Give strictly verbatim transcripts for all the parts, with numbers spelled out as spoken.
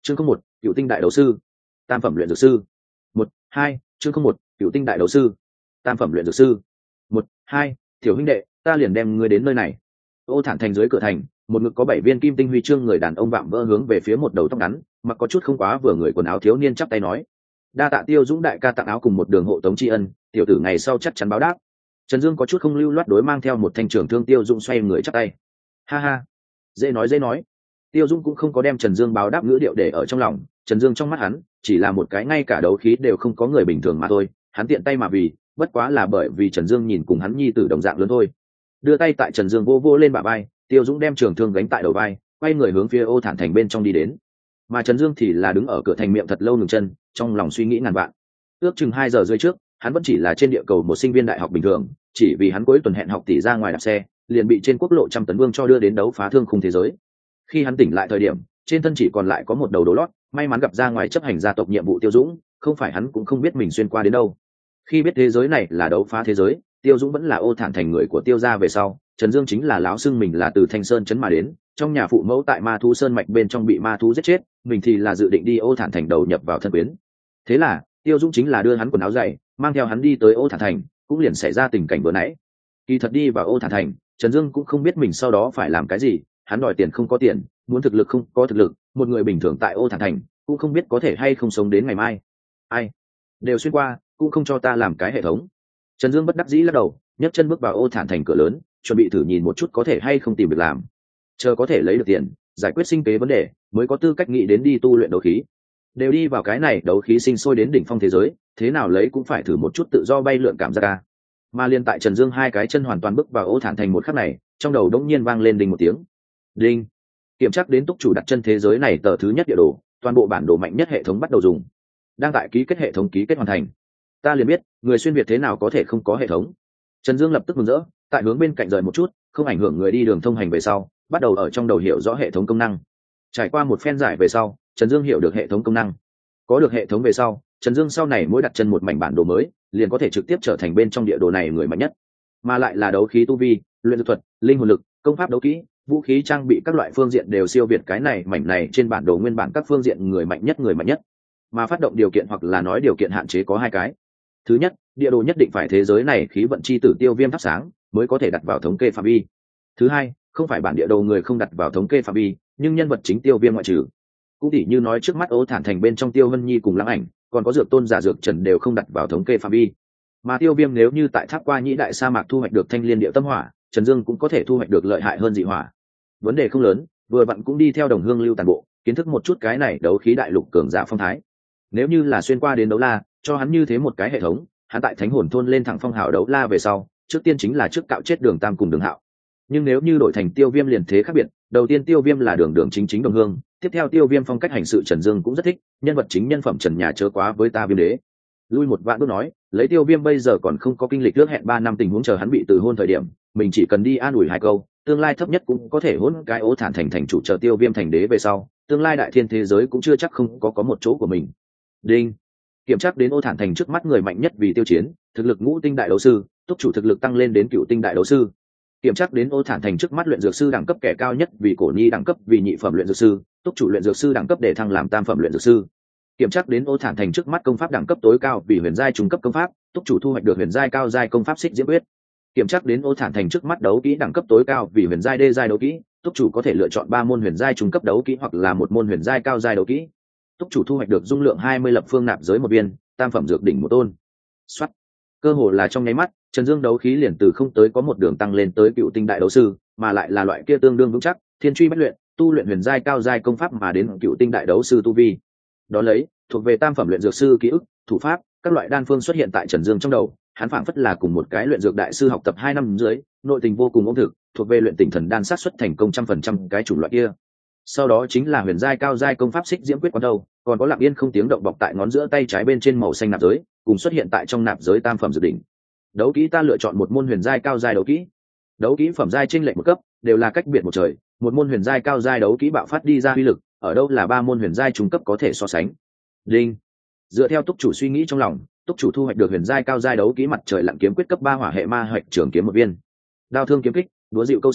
chương không một cựu tinh đại đấu sư tam phẩm luyện dược sư một hai chương không một cựu tinh đại đấu sư tam phẩm luyện dược sư một hai tiểu huynh đệ, ta liền đem ngươi đến nơi này. Ô Thản thành dưới cửa thành, một ngực có bảy viên kim tinh huy chương người đàn ông vạm vỡ hướng về phía một đầu tóc ngắn mặc có chút không quá vừa người quần áo thiếu niên chắp tay nói: đa tạ Tiêu Dũng đại ca tặng áo cùng một đường hộ tống tri ân, tiểu tử ngày sau chắc chắn báo đáp. Trần Dương có chút không lưu loát đối mang theo một thanh trưởng thương Tiêu Dũng xoay người chắp tay. Ha ha, dễ nói dễ nói. Tiêu Dũng cũng không có đem Trần Dương báo đáp ngữ điệu để ở trong lòng. Trần Dương trong mắt hắn chỉ là một cái ngay cả đấu khí đều không có người bình thường mà thôi, hắn tiện tay mà vì bất quá là bởi vì Trần Dương nhìn cùng hắn nhi tử đồng dạng lớn thôi. Đưa tay tại Trần Dương vô vô lên bả vai, Tiêu Dũng đem trường thương gánh tại đầu vai, quay người hướng phía Ô Thản thành bên trong đi đến. Mà Trần Dương thì là đứng ở cửa thành miệng thật lâu ngừng chân, trong lòng suy nghĩ ngàn vạn. Ước chừng hai giờ rưỡi trước, hắn vẫn chỉ là trên địa cầu một sinh viên đại học bình thường, chỉ vì hắn cuối tuần hẹn học tỷ ra ngoài đạp xe, liền bị trên quốc lộ trăm tấn vương cho đưa đến đấu phá thương khung thế giới. Khi hắn tỉnh lại thời điểm, trên thân chỉ còn lại có một đầu đồ lót, may mắn gặp ra ngoài chấp hành gia tộc nhiệm vụ Tiêu Dũng, không phải hắn cũng không biết mình xuyên qua đến đâu. Khi biết thế giới này là đấu phá thế giới, Tiêu Dũng vẫn là Ô Thản thành người của Tiêu gia về sau, Trần Dương chính là lão xưng mình là từ Thanh Sơn trấn mà đến, trong nhà phụ mẫu tại Ma Thú Sơn mạch bên trong bị ma thú giết chết, mình thì là dự định đi Ô Thản thành đầu nhập vào thân quyến. Thế là, Tiêu Dũng chính là đưa hắn quần áo dày, mang theo hắn đi tới Ô Thản thành, cũng liền xảy ra tình cảnh vừa nãy. Kỳ thật đi vào Ô Thản thành, Trần Dương cũng không biết mình sau đó phải làm cái gì, hắn đòi tiền không có tiền, muốn thực lực không có thực lực, một người bình thường tại Ô Thản thành, cũng không biết có thể hay không sống đến ngày mai. Ai đều xuyên qua, cũng không cho ta làm cái hệ thống. Trần Dương bất đắc dĩ lắc đầu, nhấc chân bước vào Ô Thản thành cửa lớn, chuẩn bị thử nhìn một chút có thể hay không tìm việc làm, chờ có thể lấy được tiền, giải quyết sinh kế vấn đề, mới có tư cách nghĩ đến đi tu luyện đấu khí. Đều đi vào cái này đấu khí sinh sôi đến đỉnh phong thế giới, thế nào lấy cũng phải thử một chút tự do bay lượn cảm giác ca. Mà liên tại Trần Dương hai cái chân hoàn toàn bước vào Ô Thản thành một khắc này, trong đầu đống nhiên vang lên đinh một tiếng. Đinh. Kiểm tra đến túc chủ đặt chân thế giới này tờ thứ nhất địa đồ, toàn bộ bản đồ mạnh nhất hệ thống bắt đầu dùng. Đang tại ký kết hệ thống ký kết hoàn thành. Ta liền biết, người xuyên việt thế nào có thể không có hệ thống. Trần Dương lập tức mừng rỡ, tại hướng bên cạnh rời một chút, không ảnh hưởng người đi đường thông hành về sau, bắt đầu ở trong đầu hiểu rõ hệ thống công năng. Trải qua một phen giải về sau, Trần Dương hiểu được hệ thống công năng. Có được hệ thống về sau, Trần Dương sau này mỗi đặt chân một mảnh bản đồ mới, liền có thể trực tiếp trở thành bên trong địa đồ này người mạnh nhất, mà lại là đấu khí tu vi, luyện dược thuật, linh hồn lực, công pháp đấu kỹ, vũ khí trang bị các loại phương diện đều siêu việt cái này mảnh này trên bản đồ nguyên bản các phương diện người mạnh nhất người mạnh nhất. Mà phát động điều kiện hoặc là nói điều kiện hạn chế có hai cái. Thứ nhất, địa đồ nhất định phải thế giới này khí vận chi tử tiêu viêm thắp sáng mới có thể đặt vào thống kê phạm vi. Thứ hai, không phải bản địa đồ người không đặt vào thống kê phạm vi, nhưng nhân vật chính tiêu viêm ngoại trừ. Cũng tỉ như nói trước mắt Ô Thản thành bên trong Tiêu Hân Nhi cùng Lăng Ảnh, còn có dược tôn giả dược trần đều không đặt vào thống kê phạm vi. Mà tiêu viêm nếu như tại tháp qua nhĩ đại sa mạc thu hoạch được thanh liên địa tâm hỏa, Trần Dương cũng có thể thu hoạch được lợi hại hơn dị hỏa. Vấn đề không lớn, vừa vặn cũng đi theo đồng hương lưu tàn bộ, kiến thức một chút cái này đấu khí đại lục cường giả phong thái. Nếu như là xuyên qua đến đấu la, cho hắn như thế một cái hệ thống, hắn tại thánh hồn thôn lên thẳng phong hào đấu la về sau, trước tiên chính là trước cạo chết đường tam cùng đường hạo. Nhưng nếu như đổi thành tiêu viêm liền thế khác biệt, đầu tiên tiêu viêm là đường đường chính chính đồng hương, tiếp theo tiêu viêm phong cách hành sự Trần Dương cũng rất thích, nhân vật chính nhân phẩm trần nhà chớ quá với ta viêm đế. Lui một vạn bước nói, lấy tiêu viêm bây giờ còn không có kinh lịch trước hẹn ba năm tình huống chờ hắn bị từ hôn thời điểm, mình chỉ cần đi an ủi hai câu, tương lai thấp nhất cũng có thể hôn cái Ô Thản thành thành chủ chờ tiêu viêm thành đế về sau, tương lai đại thiên thế giới cũng chưa chắc không có có một chỗ của mình. Đinh. Kiểm tra đến Ô Thản thành trước mắt người mạnh nhất vì tiêu chiến, thực lực ngũ tinh đại đấu sư, túc chủ thực lực tăng lên đến cựu tinh đại đấu sư. Kiểm tra đến Ô Thản thành trước mắt luyện dược sư đẳng cấp kẻ cao nhất vì cổ nhi đẳng cấp vì nhị phẩm luyện dược sư, túc chủ luyện dược sư đẳng cấp để thăng làm tam phẩm luyện dược sư. Kiểm tra đến Ô Thản thành trước mắt công pháp đẳng cấp tối cao vì huyền giai trung cấp công pháp, túc chủ thu hoạch được huyền giai cao giai công pháp xích diễm quyết. Kiểm tra đến Ô Thản thành trước mắt đấu kỹ đẳng cấp tối cao vì huyền giai đê giai đấu kỹ, túc chủ có thể lựa chọn ba môn huyền giai trung cấp đấu kỹ hoặc là một môn huyền giai cao giai đấu kỹ. Túc chủ thu hoạch được dung lượng hai mươi lập phương nạp giới một viên, tam phẩm dược đỉnh một tôn. Soát. Cơ hồ là trong nháy mắt, Trần Dương đấu khí liền từ không tới có một đường tăng lên tới cựu tinh đại đấu sư, mà lại là loại kia tương đương vững chắc, thiên truy bách luyện, tu luyện huyền giai cao giai công pháp mà đến cựu tinh đại đấu sư tu vi. Đó lấy, thuộc về tam phẩm luyện dược sư ký ức, thủ pháp, các loại đan phương xuất hiện tại Trần Dương trong đầu, hắn phảng phất là cùng một cái luyện dược đại sư học tập hai năm dưới, nội tình vô cùng ổn thực, thuộc về luyện tỉnh thần đan sát xuất thành công trăm phần trăm cái chủng loại kia. Sau đó chính là huyền giai cao giai công pháp xích diễm quyết quán đầu, còn có lặng yên không tiếng động bọc tại ngón giữa tay trái bên trên màu xanh nạp giới, cùng xuất hiện tại trong nạp giới tam phẩm dự đỉnh. Đấu kỹ ta lựa chọn một môn huyền giai cao giai đấu kỹ. Đấu kỹ phẩm giai chênh lệch một cấp, đều là cách biệt một trời, một môn huyền giai cao giai đấu kỹ bạo phát đi ra uy lực, ở đâu là ba môn huyền giai trung cấp có thể so sánh. Đinh. Dựa theo túc chủ suy nghĩ trong lòng, túc chủ thu hoạch được huyền giai cao giai đấu kỹ mặt trời lặn kiếm quyết cấp ba hỏa hệ ma hạch trường kiếm một viên. Đao thương kiếm kích, đúa dịu câu xiên,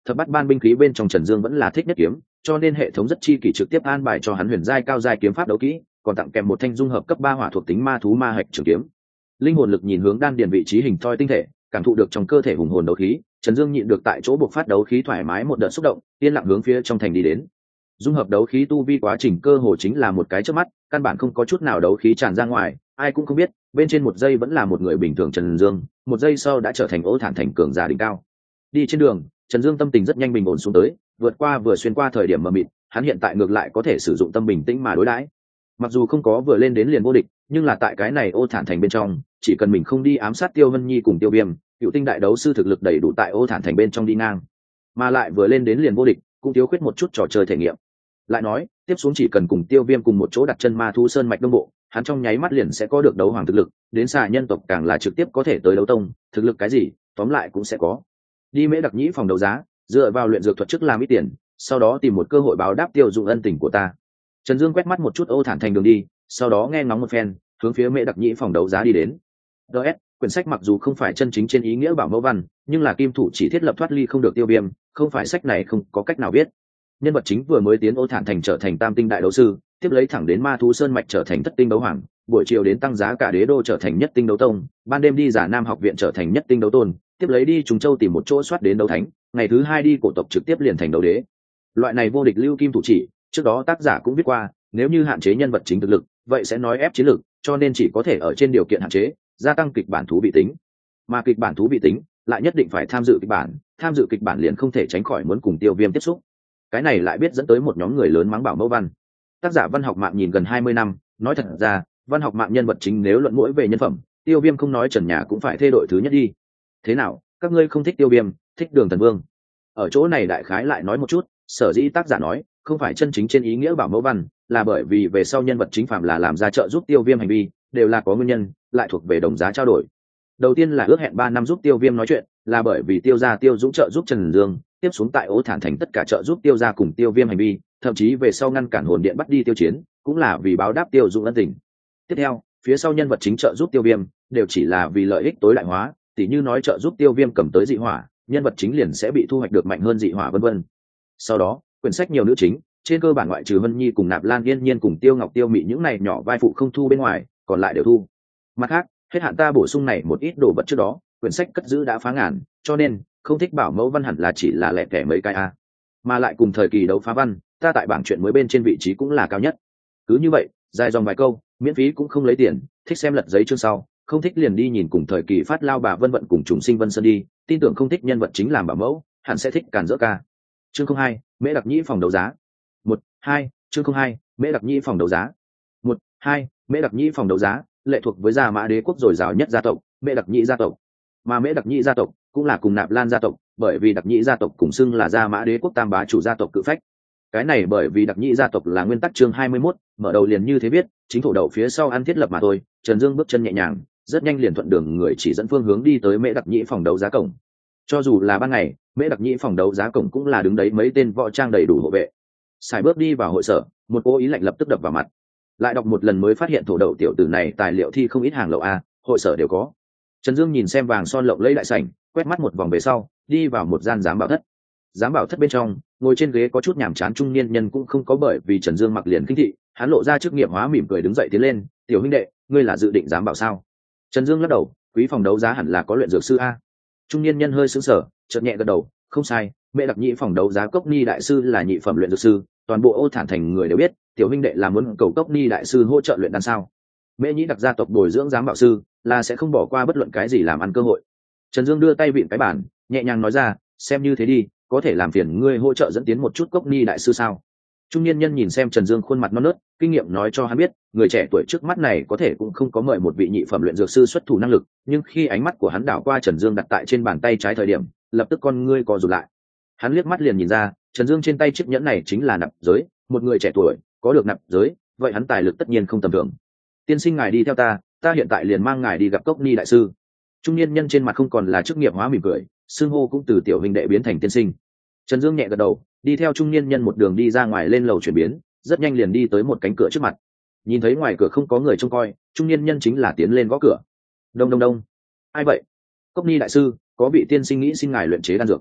thập bát ban binh khí bên trong Trần Dương vẫn là thích nhất kiếm, cho nên hệ thống rất chi kỷ trực tiếp an bài cho hắn huyền giai cao giai kiếm pháp đấu kỹ, còn tặng kèm một thanh dung hợp cấp ba hỏa thuộc tính ma thú ma hạch trường kiếm. Linh hồn lực nhìn hướng đan điền vị trí hình thoi tinh thể, cảm thụ được trong cơ thể hùng hồn đấu khí, Trần Dương nhịn được tại chỗ buộc phát đấu khí thoải mái một đợt xúc động, yên lặng hướng phía trong thành đi đến. Dung hợp đấu khí tu vi quá trình cơ hồ chính là một cái chớp mắt, căn bản không có chút nào đấu khí tràn ra ngoài, ai cũng không biết, bên trên một giây vẫn là một người bình thường Trần Dương, một giây sau đã trở thành Ô Thản Thành cường giả đỉnh cao. Đi trên đường, Trần Dương tâm tình rất nhanh bình ổn xuống tới, vượt qua vừa xuyên qua thời điểm mờ mịt, hắn hiện tại ngược lại có thể sử dụng tâm bình tĩnh mà đối đãi. Mặc dù không có vừa lên đến liền vô địch, nhưng là tại cái này Ô Thản Thành bên trong, chỉ cần mình không đi ám sát Tiêu Vân Nhi cùng Tiêu Viêm, cựu tinh đại đấu sư thực lực đầy đủ tại Ô Thản Thành bên trong đi ngang, mà lại vừa lên đến liền vô địch, cũng thiếu khuyết một chút trò chơi thể nghiệm. Lại nói, tiếp xuống chỉ cần cùng Tiêu Viêm cùng một chỗ đặt chân Ma Thú Sơn mạch đông bộ, hắn trong nháy mắt liền sẽ có được đấu hoàng thực lực, đến xà nhân tộc càng là trực tiếp có thể tới đấu tông, thực lực cái gì, tóm lại cũng sẽ có. Đi Mễ Đặc Nhĩ phòng đấu giá, dựa vào luyện dược thuật trước làm ít tiền, sau đó tìm một cơ hội báo đáp tiêu dụng ân tình của ta. Trần Dương quét mắt một chút Ô Thản Thành đường đi, sau đó nghe ngóng một phen, hướng phía Mễ Đặc Nhĩ phòng đấu giá đi đến. đê ét, quyển sách mặc dù không phải chân chính trên ý nghĩa bảo mẫu văn, nhưng là kim thủ chỉ thiết lập thoát ly không được Tiêu Viêm, không phải sách này không có cách nào biết. Nhân vật chính vừa mới tiến Ô Thản Thành trở thành tam tinh đại đấu sư, tiếp lấy thẳng đến Ma Thú Sơn mạch trở thành thất tinh đấu hoàng, buổi chiều đến tăng giá cả đế đô trở thành nhất tinh đấu tông, ban đêm đi Giả Nam học viện trở thành nhất tinh đấu tôn, tiếp lấy đi Trùng Châu tìm một chỗ soát đến đấu thánh, ngày thứ hai đi cổ tộc trực tiếp liền thành đấu đế. Loại này vô địch lưu kim thủ chỉ, trước đó tác giả cũng viết qua, nếu như hạn chế nhân vật chính thực lực, vậy sẽ nói ép chiến lược, cho nên chỉ có thể ở trên điều kiện hạn chế, gia tăng kịch bản thú vị tính. Mà kịch bản thú vị tính, lại nhất định phải tham dự kịch bản, tham dự kịch bản liền không thể tránh khỏi muốn cùng Tiêu Viêm tiếp xúc. Cái này lại biết dẫn tới một nhóm người lớn mắng bảo mẫu văn. Tác giả văn học mạng nhìn gần hai mươi năm, nói thật ra, văn học mạng nhân vật chính nếu luận mũi về nhân phẩm, Tiêu Viêm không nói trần nhà cũng phải thay đổi thứ nhất đi. Thế nào, các ngươi không thích Tiêu Viêm, thích Đường Thần Vương? Ở chỗ này đại khái lại nói một chút, sở dĩ tác giả nói không phải chân chính trên ý nghĩa bảo mẫu văn, là bởi vì về sau nhân vật chính phạm là làm ra trợ giúp Tiêu Viêm hành vi, đều là có nguyên nhân, lại thuộc về đồng giá trao đổi. Đầu tiên là ước hẹn ba năm giúp Tiêu Viêm nói chuyện, là bởi vì Tiêu gia Tiêu Dũng trợ giúp Trần Dương, tiếp xuống tại Ô Thản Thành tất cả trợ giúp Tiêu gia cùng Tiêu Viêm hành vi, thậm chí về sau ngăn cản hồn điện bắt đi Tiêu Chiến, cũng là vì báo đáp Tiêu Dũng ân tình. Tiếp theo, phía sau nhân vật chính trợ giúp Tiêu Viêm, đều chỉ là vì lợi ích tối đại hóa, tỉ như nói trợ giúp Tiêu Viêm cầm tới dị hỏa, nhân vật chính liền sẽ bị thu hoạch được mạnh hơn dị hỏa vân vân. Sau đó, quyển sách nhiều nữ chính, trên cơ bản ngoại trừ Vân Nhi cùng Nạp Lan Yên Nhiên cùng Tiêu Ngọc Tiêu Mị những này nhỏ vai phụ không thu bên ngoài, còn lại đều thu. Mặt khác, hết hạn ta bổ sung này một ít đồ vật trước đó, quyển sách cất giữ đã phá ngàn, cho nên không thích bảo mẫu văn hẳn là chỉ là lẻ tẻ mấy cái a. Mà lại cùng thời kỳ đấu phá văn, ta tại bảng chuyện mới bên trên vị trí cũng là cao nhất. Cứ như vậy, dài dòng vài câu, miễn phí cũng không lấy tiền, thích xem lật giấy chương sau, không thích liền đi nhìn cùng thời kỳ phát lao bà Vân Vận cùng Trùng Sinh Vân Sơn đi, tin tưởng không thích nhân vật chính làm bảo mẫu, hẳn sẽ thích Càn Dỡ Ca. Chương không hai, Mễ Đặc Nhĩ phòng đấu giá. một, hai, chương không hai, Mễ Đặc Nhĩ phòng đấu giá. một, hai, Mễ Đặc Nhĩ phòng đấu giá, lệ thuộc với Gia Mã Đế quốc dồi dào nhất gia tộc, Mễ Đặc Nhĩ gia tộc. Mà Mễ Đặc Nhĩ gia tộc cũng là cùng Nạp Lan gia tộc, bởi vì Đặc Nhĩ gia tộc cùng xưng là Gia Mã Đế quốc tam bá chủ gia tộc cự phách. Cái này bởi vì Đặc Nhĩ gia tộc là nguyên tắc chương hai mươi mốt, mở đầu liền như thế viết, chính thổ đầu phía sau ăn thiết lập mà thôi. Trần Dương bước chân nhẹ nhàng, rất nhanh liền thuận đường người chỉ dẫn phương hướng đi tới Mễ Đặc Nhĩ phòng đấu giá cổng. Cho dù là ban ngày, Mễ Đặc Nhĩ phòng đấu giá cổng cũng là đứng đấy mấy tên võ trang đầy đủ hộ vệ. Xài bước đi vào hội sở, một cố ý lạnh lập tức đập vào mặt. Lại đọc một lần mới phát hiện thổ đậu tiểu tử này tài liệu thi không ít hàng lậu a, hội sở đều có. Trần Dương nhìn xem vàng son lộng lẫy đại sảnh, quét mắt một vòng về sau, đi vào một gian giám bảo thất. Giám bảo thất bên trong, ngồi trên ghế có chút nhàm chán trung niên nhân cũng không có bởi vì Trần Dương mặc liền kinh thị, hắn lộ ra chức nghiệp hóa mỉm cười đứng dậy tiến lên, "Tiểu huynh đệ, ngươi là dự định giám bảo sao?" Trần Dương lắc đầu, "Quý phòng đấu giá hẳn là có luyện dược sư a." Trung niên nhân hơi sững sờ, chợt nhẹ gật đầu, "Không sai, Mễ Đặc Nhĩ phòng đấu giá Cốc Ni đại sư là nhị phẩm luyện dược sư, toàn bộ Ô Thản Thành người đều biết, tiểu huynh đệ là muốn cầu Cốc Ni đại sư hỗ trợ luyện đan sao? Mễ Nhĩ đặc gia tộc bồi dưỡng giám bảo sư, là sẽ không bỏ qua bất luận cái gì làm ăn cơ hội." Trần Dương đưa tay vịn cái bàn, nhẹ nhàng nói ra, "Xem như thế đi, có thể làm phiền ngươi hỗ trợ dẫn tiến một chút Cốc Ni đại sư sao?" Trung niên nhân nhìn xem Trần Dương khuôn mặt non nớt, kinh nghiệm nói cho hắn biết, người trẻ tuổi trước mắt này có thể cũng không có mời một vị nhị phẩm luyện dược sư xuất thủ năng lực, nhưng khi ánh mắt của hắn đảo qua Trần Dương đặt tại trên bàn tay trái thời điểm, lập tức con ngươi co rụt lại. Hắn liếc mắt liền nhìn ra, Trần Dương trên tay chiếc nhẫn này chính là nạp giới, một người trẻ tuổi có được nạp giới, vậy hắn tài lực tất nhiên không tầm thường. "Tiên sinh ngài đi theo ta, ta hiện tại liền mang ngài đi gặp Cốc Ni đại sư." Trung niên nhân trên mặt không còn là chức nghiệp hóa mỉm cười, xưng hô cũng từ tiểu huynh đệ biến thành tiên sinh. Trần Dương nhẹ gật đầu, đi theo trung niên nhân một đường đi ra ngoài lên lầu chuyển biến, rất nhanh liền đi tới một cánh cửa trước mặt. Nhìn thấy ngoài cửa không có người trông coi, trung niên nhân chính là tiến lên gõ cửa. "Đông đông đông, ai vậy?" "Cốc Ni đại sư, có vị tiên sinh nghĩ xin ngài luyện chế đan dược."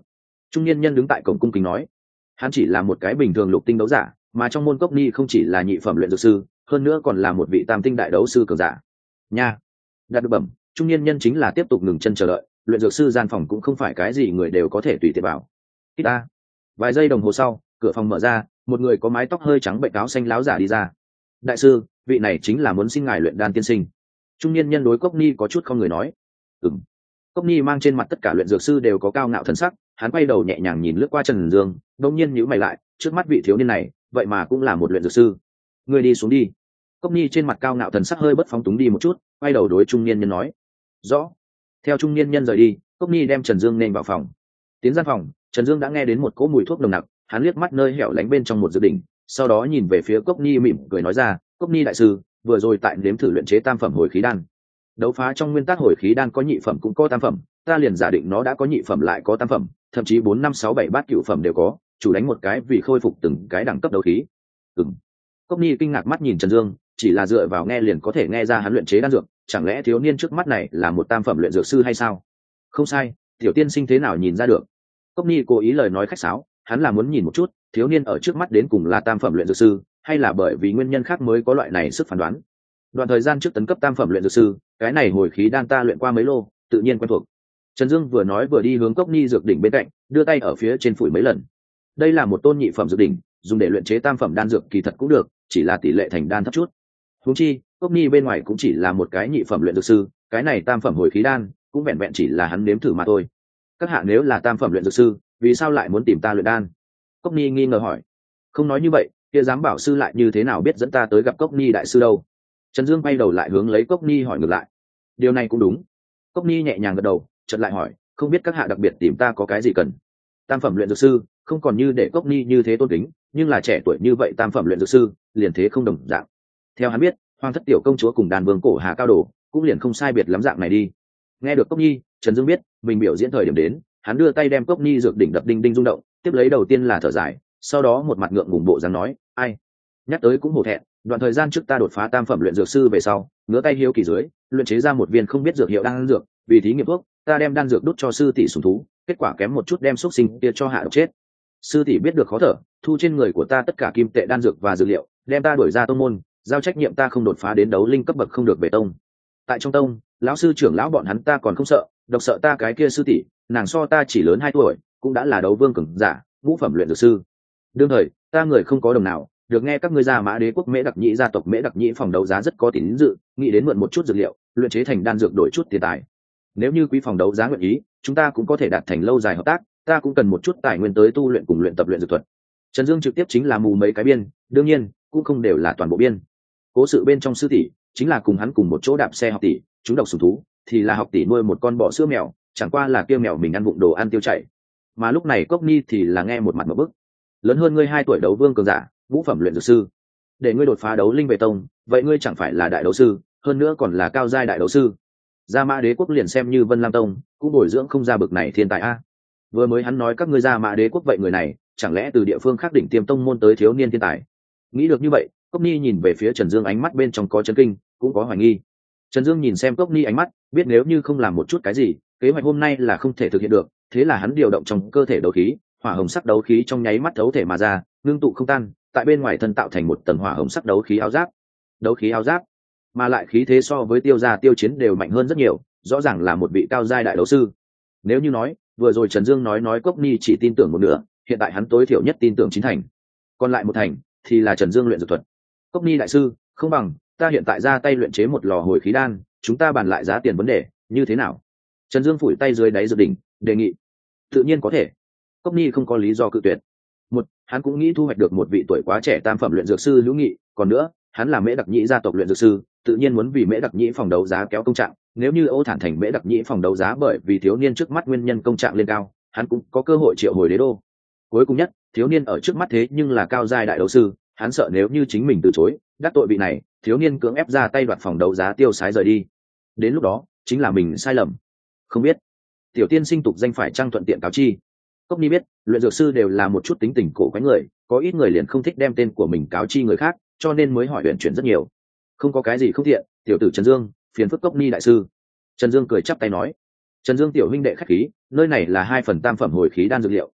Trung niên nhân đứng tại cổng cung kính nói, hắn chỉ là một cái bình thường lục tinh đấu giả, mà trong môn Cốc Ni không chỉ là nhị phẩm luyện dược sư, hơn nữa còn là một vị tam tinh đại đấu sư cường giả. Nha, đạt được bẩm. Trung niên nhân chính là tiếp tục ngừng chân chờ đợi, luyện dược sư gian phòng cũng không phải cái gì người đều có thể tùy tiện vào. Ta, vài giây đồng hồ sau, cửa phòng mở ra, một người có mái tóc hơi trắng bệnh áo xanh láo giả đi ra. Đại sư, vị này chính là muốn xin ngài luyện đan tiên sinh. Trung niên nhân đối Cốc Ni có chút không người nói. Ừm. Cốc Ni mang trên mặt tất cả luyện dược sư đều có cao ngạo thần sắc, hắn quay đầu nhẹ nhàng nhìn lướt qua Trần Dương, đột nhiên nhíu mày lại, trước mắt vị thiếu niên này, vậy mà cũng là một luyện dược sư. Người đi xuống đi. Cốc Ni trên mặt cao ngạo thần sắc hơi bất phóng túng đi một chút, quay đầu đối trung niên nhân nói. Rõ. Theo trung niên nhân rời đi, Cốc Ni đem Trần Dương nên vào phòng. Tiến gian phòng, Trần Dương đã nghe đến một cỗ mùi thuốc nồng nặc, hắn liếc mắt nơi hẻo lánh bên trong một dự đỉnh, sau đó nhìn về phía Cốc Ni mỉm cười nói ra, Cốc Ni đại sư, vừa rồi tại nếm thử luyện chế tam phẩm hồi khí đan. Đấu phá trong nguyên tắc hồi khí đan có nhị phẩm cũng có tam phẩm, ta liền giả định nó đã có nhị phẩm lại có tam phẩm, thậm chí bốn năm sáu bảy bát cửu phẩm đều có, chủ đánh một cái vì khôi phục từng cái đẳng cấp đấu khí. Ừm. Cốc Ni kinh ngạc mắt nhìn Trần Dương, chỉ là dựa vào nghe liền có thể nghe ra hắn luyện chế đan dược, chẳng lẽ thiếu niên trước mắt này là một tam phẩm luyện dược sư hay sao? Không sai, tiểu tiên sinh thế nào nhìn ra được? Cốc Ni cố ý lời nói khách sáo, hắn là muốn nhìn một chút, thiếu niên ở trước mắt đến cùng là tam phẩm luyện dược sư, hay là bởi vì nguyên nhân khác mới có loại này sức phán đoán. Đoạn thời gian trước tấn cấp tam phẩm luyện dược sư, cái này hồi khí đan ta luyện qua mấy lô, tự nhiên quen thuộc. Trần Dương vừa nói vừa đi hướng Cốc Ni dược đỉnh bên cạnh, đưa tay ở phía trên phủi mấy lần. Đây là một tôn nhị phẩm dược đỉnh, dùng để luyện chế tam phẩm đan dược kỳ thật cũng được, chỉ là tỷ lệ thành đan thấp chút. Huống chi, Cốc Ni bên ngoài cũng chỉ là một cái nhị phẩm luyện dược sư, cái này tam phẩm hồi khí đan cũng vẹn vẹn chỉ là hắn nếm thử mà thôi. Các hạ nếu là tam phẩm luyện dược sư, vì sao lại muốn tìm ta luyện đan? Cốc Ni nghi ngờ hỏi. Không nói như vậy, kia giám bảo sư lại như thế nào biết dẫn ta tới gặp Cốc Ni đại sư đâu? Trần Dương quay đầu lại hướng lấy Cốc Ni hỏi ngược lại. Điều này cũng đúng. Cốc Ni nhẹ nhàng gật đầu, chợt lại hỏi, không biết các hạ đặc biệt tìm ta có cái gì cần? Tam phẩm luyện dược sư, không còn như để Cốc Ni như thế tôn kính, nhưng là trẻ tuổi như vậy tam phẩm luyện dược sư, liền thế không đồng dạng. Theo hắn biết, Hoàng thất tiểu công chúa cùng đàn vương cổ Hà Cao Đồ, cũng liền không sai biệt lắm dạng này đi. Nghe được Cốc Ni, Trần Dương biết, mình biểu diễn thời điểm đến, hắn đưa tay đem Cốc Ni dược đỉnh đập đinh đinh rung động, tiếp lấy đầu tiên là thở dài, sau đó một mặt ngượng ngùng bộ dáng nói, ai, nhắc tới cũng hổ thẹn, đoạn thời gian trước ta đột phá tam phẩm luyện dược sư về sau, ngửa tay hiếu kỳ dưới, luyện chế ra một viên không biết dược hiệu đan dược, vì thí nghiệm thuốc, ta đem đan dược đút cho sư tỷ sủng thú, kết quả kém một chút đem xúc sinh kia cho hạ độc chết. Sư tỷ biết được khó thở, thu trên người của ta tất cả kim tệ đan dược và dược liệu, đem ta đuổi ra tông môn, giao trách nhiệm ta không đột phá đến đấu linh cấp bậc không được về tông. Tại trong tông, lão sư trưởng lão bọn hắn ta còn không sợ, độc sợ ta cái kia sư tỷ, nàng so ta chỉ lớn hai tuổi, cũng đã là đấu vương cường giả, ngũ phẩm luyện dược sư. Đương thời, ta người không có đồng nào, được nghe các ngươi gia mã đế quốc mễ đặc nhĩ gia tộc mễ đặc nhĩ phòng đấu giá rất có tín dự, nghĩ đến mượn một chút dược liệu, luyện chế thành đan dược đổi chút tiền tài. Nếu như quý phòng đấu giá nguyện ý, chúng ta cũng có thể đạt thành lâu dài hợp tác, ta cũng cần một chút tài nguyên tới tu luyện cùng luyện tập luyện dược thuật. Trần Dương trực tiếp chính là mù mấy cái biên, đương nhiên cũng không đều là toàn bộ biên. Cố sự bên trong sư tỷ chính là cùng hắn cùng một chỗ đạp xe học tỷ, chúng độc sủng thú thì là học tỷ nuôi một con bọ sữa mèo, chẳng qua là kia mèo mình ăn vụng đồ ăn tiêu chảy. Mà lúc này Cốc Ni thì là nghe một mặt một bức, lớn hơn ngươi hai tuổi đấu vương cường giả, ngũ phẩm luyện dược sư, để ngươi đột phá đấu linh về tông, vậy ngươi chẳng phải là đại đấu sư, hơn nữa còn là cao giai đại đấu sư. Gia Mã Đế quốc liền xem như Vân Lam tông, cũng bồi dưỡng không ra bực này thiên tài a. Vừa mới hắn nói các ngươi Gia Mã Đế quốc vậy người này, chẳng lẽ từ địa phương khác đỉnh tiêm tông môn tới thiếu niên thiên tài? Nghĩ được như vậy, Cốc Ni nhìn về phía Trần Dương ánh mắt bên trong có chấn kinh, cũng có hoài nghi. Trần Dương nhìn xem Cốc Ni ánh mắt, biết nếu như không làm một chút cái gì, kế hoạch hôm nay là không thể thực hiện được, thế là hắn điều động trong cơ thể đấu khí, hỏa hồng sắc đấu khí trong nháy mắt thấu thể mà ra, ngưng tụ không tan, tại bên ngoài thân tạo thành một tầng hỏa hồng sắc đấu khí áo giáp. Đấu khí áo giáp, mà lại khí thế so với Tiêu gia Tiêu Chiến đều mạnh hơn rất nhiều, rõ ràng là một vị cao giai đại đấu sư. Nếu như nói, vừa rồi Trần Dương nói nói Cốc Ni chỉ tin tưởng một nửa, hiện tại hắn tối thiểu nhất tin tưởng chín thành, còn lại một thành thì là Trần Dương luyện dược thuật. Cốc Ni đại sư, không bằng ta hiện tại ra tay luyện chế một lò hồi khí đan, chúng ta bàn lại giá tiền vấn đề, như thế nào? Trần Dương phủi tay dưới đáy dược đỉnh, đề nghị. Tự nhiên có thể. Cốc Ni không có lý do cự tuyệt. Một, hắn cũng nghĩ thu hoạch được một vị tuổi quá trẻ tam phẩm luyện dược sư hữu nghị, còn nữa, hắn là Mễ Đặc Nhĩ gia tộc luyện dược sư, tự nhiên muốn vì Mễ Đặc Nhĩ phòng đấu giá kéo công trạng, nếu như Ô Thản thành Mễ Đặc Nhĩ phòng đấu giá bởi vì thiếu niên trước mắt nguyên nhân công trạng lên cao, hắn cũng có cơ hội triệu hồi đế đô. Cuối cùng nhất, thiếu niên ở trước mắt thế nhưng là cao giai đại đấu sư, hắn sợ nếu như chính mình từ chối, đắc tội vị này, thiếu niên cưỡng ép ra tay đoạt phòng đấu giá tiêu sái rời đi. Đến lúc đó, chính là mình sai lầm. Không biết, tiểu tiên sinh tục danh phải trang thuận tiện cáo chi. Cốc Ni biết, luyện dược sư đều là một chút tính tình cổ quái người, có ít người liền không thích đem tên của mình cáo chi người khác, cho nên mới hỏi luyện chuyển rất nhiều. Không có cái gì không tiện, tiểu tử Trần Dương, phiền phức Cốc Ni đại sư. Trần Dương cười chắp tay nói. Trần Dương tiểu huynh đệ khách khí, nơi này là hai phần tam phẩm hồi khí đan dược liệu,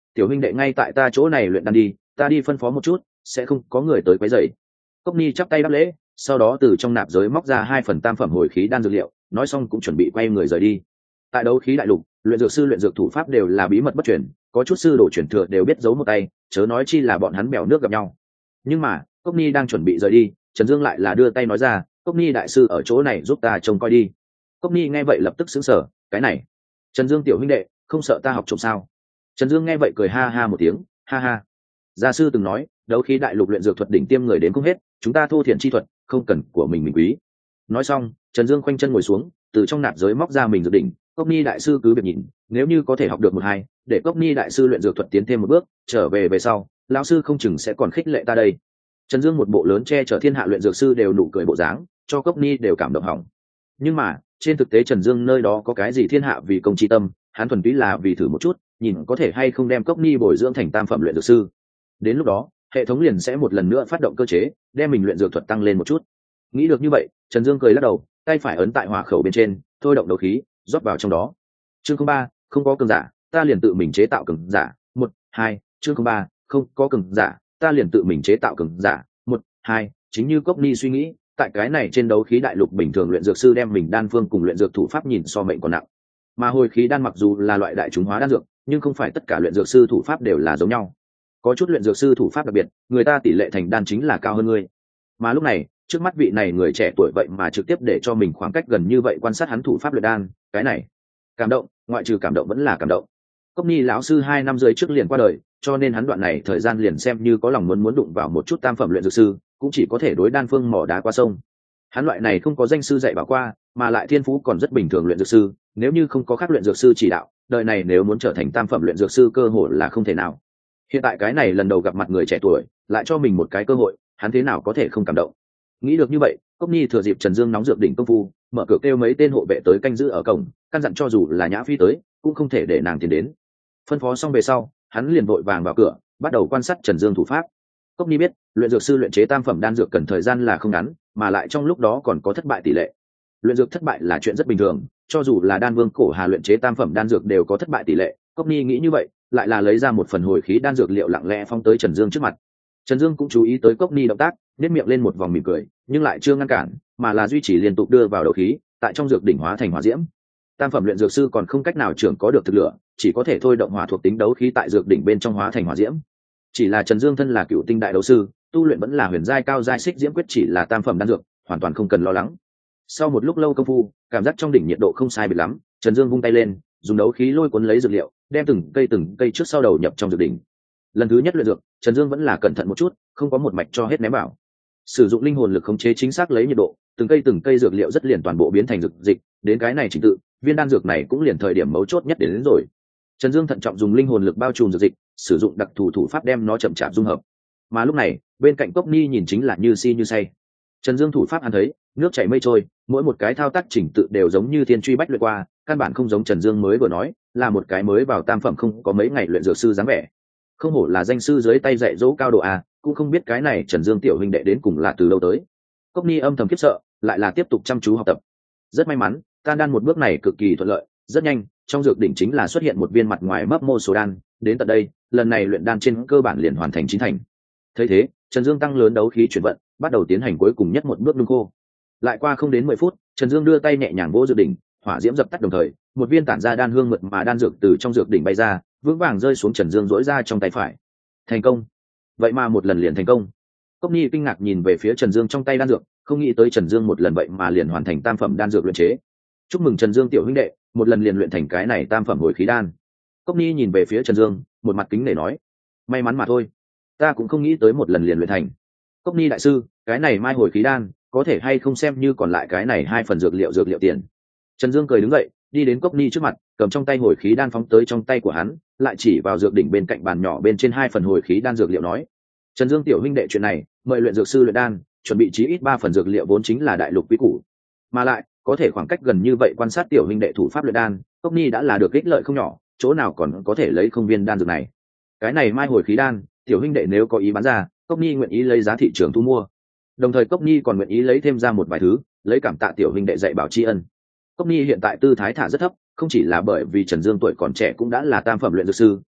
tiểu huynh đệ ngay tại ta chỗ này luyện đan đi, ta đi phân phó một chút, sẽ không có người tới quấy rầy. Cốc Ni chắp tay đáp lễ, sau đó từ trong nạp giới móc ra hai phần tam phẩm hồi khí đan dược liệu, nói xong cũng chuẩn bị quay người rời đi. Tại đấu khí đại lục, luyện dược sư luyện dược thủ pháp đều là bí mật bất truyền, có chút sư đồ truyền thừa đều biết giấu một tay, chớ nói chi là bọn hắn bèo nước gặp nhau. Nhưng mà Cốc Ni đang chuẩn bị rời đi, Trần Dương lại là đưa tay nói ra, Cốc Ni đại sư ở chỗ này giúp ta trông coi đi. Cốc Ni nghe vậy lập tức sững sờ, cái này Trần Dương tiểu huynh đệ không sợ ta học trộm sao? Trần Dương nghe vậy cười ha ha một tiếng, ha ha, gia sư từng nói đấu khí đại lục luyện dược thuật đỉnh tiêm người đến không hết, chúng ta thô thiện chi thuật không cần của mình mình quý. Nói xong Trần Dương khoanh chân ngồi xuống, từ trong nạp giới móc ra mình dược đỉnh. Cốc Ni đại sư cứ việc nhìn, nếu như có thể học được một hai, để Cốc Ni đại sư luyện dược thuật tiến thêm một bước, trở về về sau lão sư không chừng sẽ còn khích lệ ta đây. Trần Dương một bộ lớn che chở thiên hạ luyện dược sư đều nụ cười bộ dáng, cho Cốc Ni đều cảm động hỏng. Nhưng mà trên thực tế Trần Dương nơi đó có cái gì thiên hạ vì công chi tâm, hắn thuần túy là vì thử một chút, nhìn có thể hay không đem Cốc Ni bồi dưỡng thành tam phẩm luyện dược sư. Đến lúc đó hệ thống liền sẽ một lần nữa phát động cơ chế, đem mình luyện dược thuật tăng lên một chút. Nghĩ được như vậy, Trần Dương cười lắc đầu, tay phải ấn tại hỏa khẩu bên trên, thôi động đấu khí rót vào trong đó. Chương không ba, không có cường giả, ta liền tự mình chế tạo cường giả. Một, hai, chương không ba, không có cường giả, ta liền tự mình chế tạo cường giả. Một, hai, chính như Cốc Ni suy nghĩ, tại cái này trên đấu khí đại lục bình thường luyện dược sư đem mình đan phương cùng luyện dược thủ pháp nhìn so mệnh còn nặng. Mà hồi khí đan mặc dù là loại đại chúng hóa đan dược, nhưng không phải tất cả luyện dược sư thủ pháp đều là giống nhau. Có chút luyện dược sư thủ pháp đặc biệt, người ta tỷ lệ thành đan chính là cao hơn ngươi. Mà lúc này, trước mắt vị này người trẻ tuổi vậy mà trực tiếp để cho mình khoảng cách gần như vậy quan sát hắn thủ pháp luyện đan, cái này cảm động, ngoại trừ cảm động vẫn là cảm động. Cốc Ni lão sư hai năm rưỡi trước liền qua đời, cho nên hắn đoạn này thời gian liền xem như có lòng muốn muốn đụng vào một chút tam phẩm luyện dược sư, cũng chỉ có thể đối đan phương mỏ đá qua sông. Hắn loại này không có danh sư dạy bảo qua, mà lại thiên phú còn rất bình thường luyện dược sư, nếu như không có khác luyện dược sư chỉ đạo, đời này nếu muốn trở thành tam phẩm luyện dược sư cơ hội là không thể nào. Hiện tại cái này lần đầu gặp mặt người trẻ tuổi, lại cho mình một cái cơ hội, hắn thế nào có thể không cảm động. Nghĩ được như vậy, Cốc Ni thừa dịp Trần Dương nóng dược đỉnh công phu, mở cửa kêu mấy tên hộ vệ tới canh giữ ở cổng, căn dặn cho dù là Nhã Phi tới, cũng không thể để nàng tiến đến. Phân phó xong về sau, hắn liền vội vàng vào cửa, bắt đầu quan sát Trần Dương thủ pháp. Cốc Ni biết, luyện dược sư luyện chế tam phẩm đan dược cần thời gian là không ngắn, mà lại trong lúc đó còn có thất bại tỷ lệ. Luyện dược thất bại là chuyện rất bình thường, cho dù là đan vương cổ hà luyện chế tam phẩm đan dược đều có thất bại tỷ lệ. Cốc Ni nghĩ như vậy, lại là lấy ra một phần hồi khí đan dược liệu lặng lẽ phóng tới Trần Dương trước mặt. Trần Dương cũng chú ý tới Cốc Ni động tác, nhếch miệng lên một vòng mỉm cười, nhưng lại chưa ngăn cản, mà là duy trì liên tục đưa vào đấu khí, tại trong dược đỉnh hóa thành hỏa diễm. Tam phẩm luyện dược sư còn không cách nào trưởng có được thực lửa, chỉ có thể thôi động hỏa thuộc tính đấu khí tại dược đỉnh bên trong hóa thành hỏa diễm. Chỉ là Trần Dương thân là cựu tinh đại đấu sư, tu luyện vẫn là huyền giai cao giai xích diễm quyết, chỉ là tam phẩm đan dược, hoàn toàn không cần lo lắng. Sau một lúc lâu công phu, cảm giác trong đỉnh nhiệt độ không sai biệt lắm, Trần Dương vung tay lên, dùng đấu khí lôi cuốn lấy dược liệu, đem từng cây từng cây trước sau đầu nhập trong dược đỉnh. Lần thứ nhất luyện dược, Trần Dương vẫn là cẩn thận một chút, không có một mạch cho hết ném vào. Sử dụng linh hồn lực khống chế chính xác lấy nhiệt độ, từng cây từng cây dược liệu rất liền toàn bộ biến thành dược dịch, đến cái này trình tự, viên đan dược này cũng liền thời điểm mấu chốt nhất đến, đến rồi. Trần Dương thận trọng dùng linh hồn lực bao trùm dược dịch, sử dụng đặc thù thủ pháp đem nó chậm chạp dung hợp. Mà lúc này, bên cạnh Cốc Ni nhìn chính là như si như say. Trần Dương thủ pháp hắn thấy, nước chảy mây trôi, mỗi một cái thao tác chỉnh tự đều giống như thiên truy bách luyện qua, căn bản không giống Trần Dương mới vừa nói, là một cái mới vào tam phẩm không có mấy ngày luyện dược sư dáng vẻ. Không hổ là danh sư dưới tay dạy dỗ cao độ a, cũng không biết cái này Trần Dương tiểu huynh đệ đến cùng là từ lâu tới. Cốc Ni âm thầm khiếp sợ, lại là tiếp tục chăm chú học tập. Rất may mắn, tan đan một bước này cực kỳ thuận lợi, rất nhanh, trong dược đỉnh chính là xuất hiện một viên mặt ngoài mấp mô số đan, đến tận đây, lần này luyện đan trên cơ bản liền hoàn thành chín thành. Thấy thế, Trần Dương tăng lớn đấu khí chuyển vận, bắt đầu tiến hành cuối cùng nhất một bước nung khô. Lại qua không đến mười phút, Trần Dương đưa tay nhẹ nhàng vỗ dược đỉnh, hỏa diễm dập tắt đồng thời, một viên tản ra đan hương mượt mà đan dược từ trong dược đỉnh bay ra, vững vàng rơi xuống Trần Dương duỗi ra trong tay phải. Thành công! Vậy mà một lần liền thành công. Cốc Ni kinh ngạc nhìn về phía Trần Dương trong tay đan dược, không nghĩ tới Trần Dương một lần vậy mà liền hoàn thành tam phẩm đan dược luyện chế. Chúc mừng Trần Dương tiểu huynh đệ, một lần liền luyện thành cái này tam phẩm hồi khí đan. Cốc Ni nhìn về phía Trần Dương, một mặt kính nể nói: may mắn mà thôi, ta cũng không nghĩ tới một lần liền luyện thành. Cốc Ni đại sư, cái này mai hồi khí đan có thể hay không xem như còn lại cái này hai phần dược liệu dược liệu tiền. Trần Dương cười đứng dậy, đi đến Cốc Ni trước mặt, cầm trong tay hồi khí đan phóng tới trong tay của hắn, lại chỉ vào dược đỉnh bên cạnh bàn nhỏ bên trên hai phần hồi khí đan dược liệu nói: Trần Dương tiểu huynh đệ, chuyện này mời luyện dược sư luyện đan chuẩn bị chí ít ba phần dược liệu vốn chính là đại lục quý củ, mà lại có thể khoảng cách gần như vậy quan sát tiểu huynh đệ thủ pháp luyện đan, Cốc Ni đã là được ích lợi không nhỏ, chỗ nào còn có thể lấy không viên đan dược này. Cái này mai hồi khí đan, tiểu huynh đệ nếu có ý bán ra, Cốc Ni nguyện ý lấy giá thị trường thu mua. Đồng thời Cốc Ni còn nguyện ý lấy thêm ra một vài thứ, lấy cảm tạ tiểu huynh đệ dạy bảo tri ân. Cốc Ni hiện tại tư thái thả rất thấp, không chỉ là bởi vì Trần Dương tuổi còn trẻ cũng đã là tam phẩm luyện dược sư,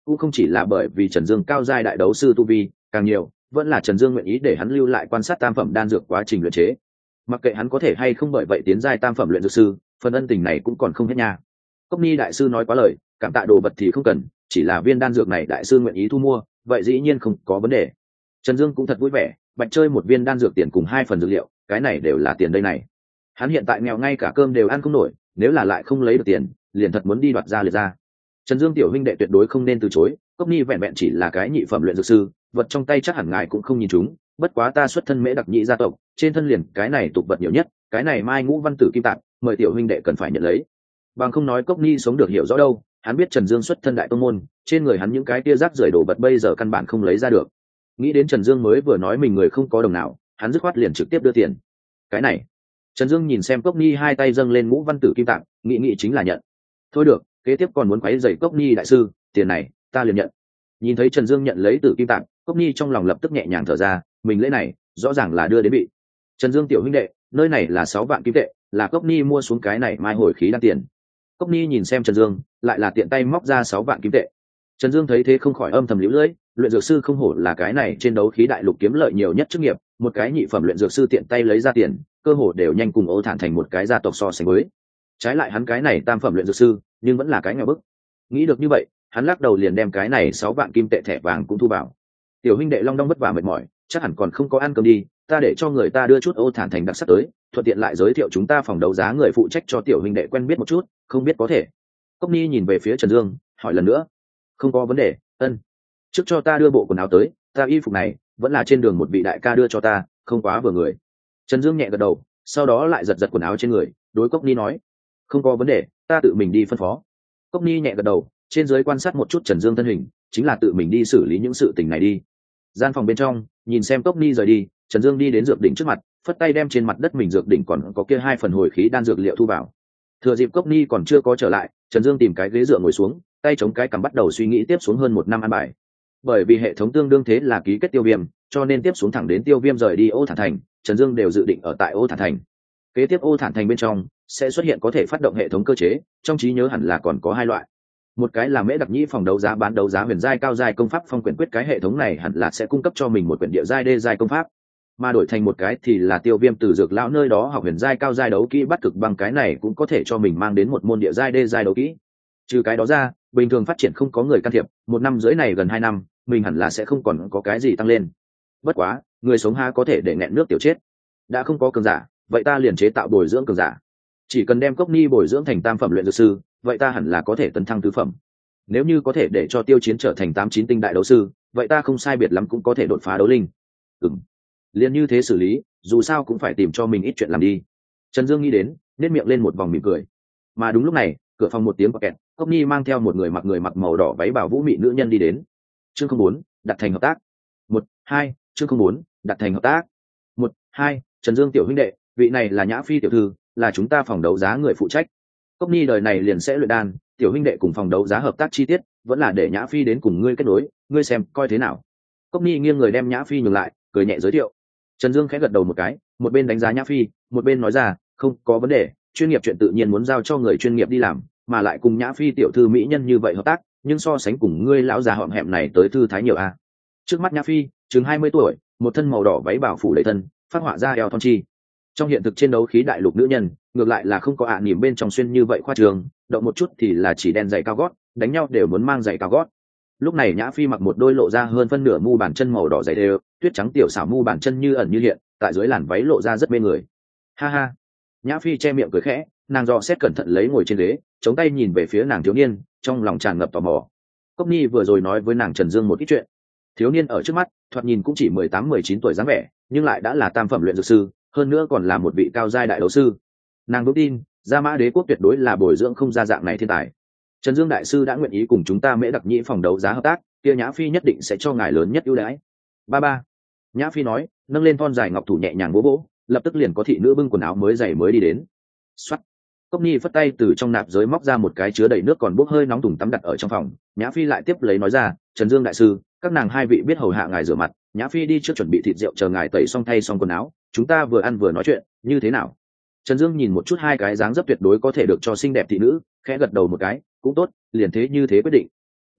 cũng không chỉ là bởi vì Trần Dương cao giai đại đấu sư tu vi, càng nhiều vẫn là Trần Dương nguyện ý để hắn lưu lại quan sát tam phẩm đan dược quá trình luyện chế. Mặc kệ hắn có thể hay không bởi vậy tiến giai tam phẩm luyện dược sư, phần ân tình này cũng còn không hết nha. Cốc Ni đại sư nói quá lời, cảm tạ đồ vật thì không cần, chỉ là viên đan dược này đại sư nguyện ý thu mua, vậy dĩ nhiên không có vấn đề. Trần Dương cũng thật vui vẻ, bạch chơi một viên đan dược tiền cùng hai phần dược liệu, cái này đều là tiền đây này. Hắn hiện tại nghèo ngay cả cơm đều ăn không nổi, nếu là lại không lấy được tiền, liền thật muốn đi đoạt ra liệt ra. Trần Dương tiểu huynh đệ tuyệt đối không nên từ chối, Cốc Ni vẹn vẹn chỉ là cái nhị phẩm luyện dược sư, vật trong tay chắc hẳn ngài cũng không nhìn chúng, bất quá ta xuất thân Mễ Đặc Nhị gia tộc, trên thân liền cái này tục vật nhiều nhất, cái này Mai Ngũ Văn Tử Kim Tạng, mời tiểu huynh đệ cần phải nhận lấy. Bằng không nói Cốc Ni sống được hiểu rõ đâu, hắn biết Trần Dương xuất thân đại tông môn, trên người hắn những cái tia rác rưởi đồ vật bây giờ căn bản không lấy ra được. Nghĩ đến Trần Dương mới vừa nói mình người không có đồng nào, hắn dứt khoát liền trực tiếp đưa tiền. Cái này, Trần Dương nhìn xem Cốc Ni hai tay dâng lên Ngũ Văn Tử Kim Tạng, nghĩ nghĩ chính là nhận. Thôi được, kế tiếp còn muốn quấy rầy Cốc Ni đại sư, tiền này ta liền nhận. Nhìn thấy Trần Dương nhận lấy Tử Kim Tạng, Cốc Ni trong lòng lập tức nhẹ nhàng thở ra, mình lễ này rõ ràng là đưa đến bị. Trần Dương tiểu huynh đệ, nơi này là sáu vạn kim tệ, là Cốc Ni mua xuống cái này mai hồi khí đan tiền. Cốc Ni nhìn xem Trần Dương, lại là tiện tay móc ra sáu vạn kim tệ. Trần Dương thấy thế không khỏi âm thầm liễu lưỡi, luyện dược sư không hổ là cái này trên đấu khí đại lục kiếm lợi nhiều nhất chức nghiệp, một cái nhị phẩm luyện dược sư tiện tay lấy ra tiền, cơ hồ đều nhanh cùng Ô Thản thành một cái gia tộc so sánh với. Trái lại hắn cái này tam phẩm luyện dược sư, nhưng vẫn là cái nghèo bức. Nghĩ được như vậy, hắn lắc đầu liền đem cái này sáu vạn kim tệ thẻ vàng cũng thu vào. Tiểu huynh đệ long đong vất vả mệt mỏi, chắc hẳn còn không có ăn cơm đi, ta để cho người ta đưa chút Ô Thản thành đặc sắc tới, thuận tiện lại giới thiệu chúng ta phòng đấu giá người phụ trách cho tiểu huynh đệ quen biết một chút, không biết có thể. Cốc Ni nhìn về phía Trần Dương, hỏi lần nữa. Không có vấn đề, ân. Trước cho ta đưa bộ quần áo tới, ta y phục này vẫn là trên đường một vị đại ca đưa cho ta, không quá vừa người. Trần Dương nhẹ gật đầu, sau đó lại giật giật quần áo trên người, đối Cốc Ni nói. Không có vấn đề, ta tự mình đi phân phó. Cốc Ni nhẹ gật đầu, trên dưới quan sát một chút Trần Dương thân hình, chính là tự mình đi xử lý những sự tình này đi. Gian phòng bên trong, nhìn xem Cốc Ni rời đi, Trần Dương đi đến dược đỉnh trước mặt, phất tay đem trên mặt đất mình dược đỉnh còn có kia hai phần hồi khí đan dược liệu thu vào. Thừa dịp Cốc Ni còn chưa có trở lại, Trần Dương tìm cái ghế dựa ngồi xuống, tay chống cái cằm bắt đầu suy nghĩ tiếp xuống hơn một năm ăn bài. Bởi vì hệ thống tương đương thế là ký kết Tiêu Viêm, cho nên tiếp xuống thẳng đến Tiêu Viêm rời đi Ô Thản thành, Trần Dương đều dự định ở tại Ô Thản thành. Kế tiếp Ô Thản thành bên trong sẽ xuất hiện có thể phát động hệ thống cơ chế, trong trí nhớ hẳn là còn có hai loại. Một cái là Mễ Đặc Nhĩ phòng đấu giá bán đấu giá huyền giai cao giai công pháp phong quyển quyết, cái hệ thống này hẳn là sẽ cung cấp cho mình một quyển địa giai đê giai công pháp, mà đổi thành một cái thì là Tiêu Viêm từ dược lão nơi đó học huyền giai cao giai đấu kỹ bắt cực băng, cái này cũng có thể cho mình mang đến một môn địa giai đê giai đấu kỹ. Trừ cái đó ra, bình thường phát triển không có người can thiệp, một năm rưỡi này gần hai năm, mình hẳn là sẽ không còn có cái gì tăng lên. Bất quá, người sống ha có thể để nghẹn nước tiểu chết. Đã không có cường giả, vậy ta liền chế tạo bồi dưỡng cường giả. Chỉ cần đem Cốc Ni bồi dưỡng thành tam phẩm luyện dược sư, vậy ta hẳn là có thể tấn thăng tứ phẩm. Nếu như có thể để cho Tiêu Chiến trở thành tám chín tinh đại đấu sư, vậy ta không sai biệt lắm cũng có thể đột phá đấu linh. Ừm, liền như thế xử lý, dù sao cũng phải tìm cho mình ít chuyện làm đi. Trần Dương nghĩ đến, nét miệng lên một vòng mỉm cười. Mà đúng lúc này, cửa phòng một tiếng kẹt, Cốc Ni mang theo một người mặc người mặc màu đỏ váy bảo vũ mị nữ nhân đi đến. Chương không bốn, đặt thành hợp tác. Một, hai, chương không bốn, đặt thành hợp tác. Một, hai, Trần Dương tiểu huynh đệ, vị này là Nhã Phi tiểu thư, là chúng ta phòng đấu giá người phụ trách. Cốc Ni đời này liền sẽ luyện đan, tiểu huynh đệ cùng phòng đấu giá hợp tác chi tiết, vẫn là để Nhã Phi đến cùng ngươi kết nối, ngươi xem coi thế nào. Cốc Ni nghiêng người đem Nhã Phi nhường lại, cười nhẹ giới thiệu. Trần Dương khẽ gật đầu một cái, một bên đánh giá Nhã Phi, một bên nói ra, không có vấn đề, chuyên nghiệp chuyện tự nhiên muốn giao cho người chuyên nghiệp đi làm, mà lại cùng Nhã Phi tiểu thư mỹ nhân như vậy hợp tác, nhưng so sánh cùng ngươi lão già hõm hẹm này tới thư thái nhiều a. Trước mắt Nhã Phi, chừng hai mươi tuổi, một thân màu đỏ váy bảo phủ đầy thân, phát họa ra eo thon chi. Trong hiện thực trên đấu khí đại lục nữ nhân, ngược lại là không có ạ à niềm bên trong xuyên như vậy khoa trường, động một chút thì là chỉ đen giày cao gót, đánh nhau đều muốn mang giày cao gót. Lúc này Nhã Phi mặc một đôi lộ ra hơn phân nửa mu bàn chân màu đỏ dày đều, tuyết trắng tiểu xảo mu bàn chân như ẩn như hiện, tại dưới làn váy lộ ra rất mê người. Ha ha. Nhã Phi che miệng cười khẽ, nàng dò xét cẩn thận lấy ngồi trên ghế, chống tay nhìn về phía nàng thiếu niên, trong lòng tràn ngập tò mò. Cốc Ni vừa rồi nói với nàng Trần Dương một ít chuyện. Thiếu niên ở trước mắt, thoạt nhìn cũng chỉ mười tám mười chín tuổi dáng vẻ, nhưng lại đã là tam phẩm luyện dược sư, hơn nữa còn là một vị cao giai đại đấu sư. Nàng vững tin, Gia Mã Đế quốc tuyệt đối là bồi dưỡng không ra dạng này thiên tài. Trần Dương đại sư đã nguyện ý cùng chúng ta Mễ Đặc Nhĩ phòng đấu giá hợp tác, kia Nhã Phi nhất định sẽ cho ngài lớn nhất ưu đãi. Ba ba. Nhã Phi nói, nâng lên thon dài ngọc thủ nhẹ nhàng vỗ vỗ, lập tức liền có thị nữ bưng quần áo mới giày mới đi đến. Soát. Cốc Ni phất tay từ trong nạp giới móc ra một cái chứa đầy nước còn bốc hơi nóng thùng tắm đặt ở trong phòng. Nhã Phi lại tiếp lấy nói ra, Trần Dương đại sư, các nàng hai vị biết hầu hạ ngài rửa mặt, Nhã Phi đi trước chuẩn bị thịt rượu chờ ngài tẩy xong thay xong quần áo, chúng ta vừa ăn vừa nói chuyện, như thế nào? Trần Dương nhìn một chút hai cái dáng dấp tuyệt đối có thể được cho xinh đẹp thị nữ, khẽ gật đầu một cái, cũng tốt, liền thế như thế quyết định.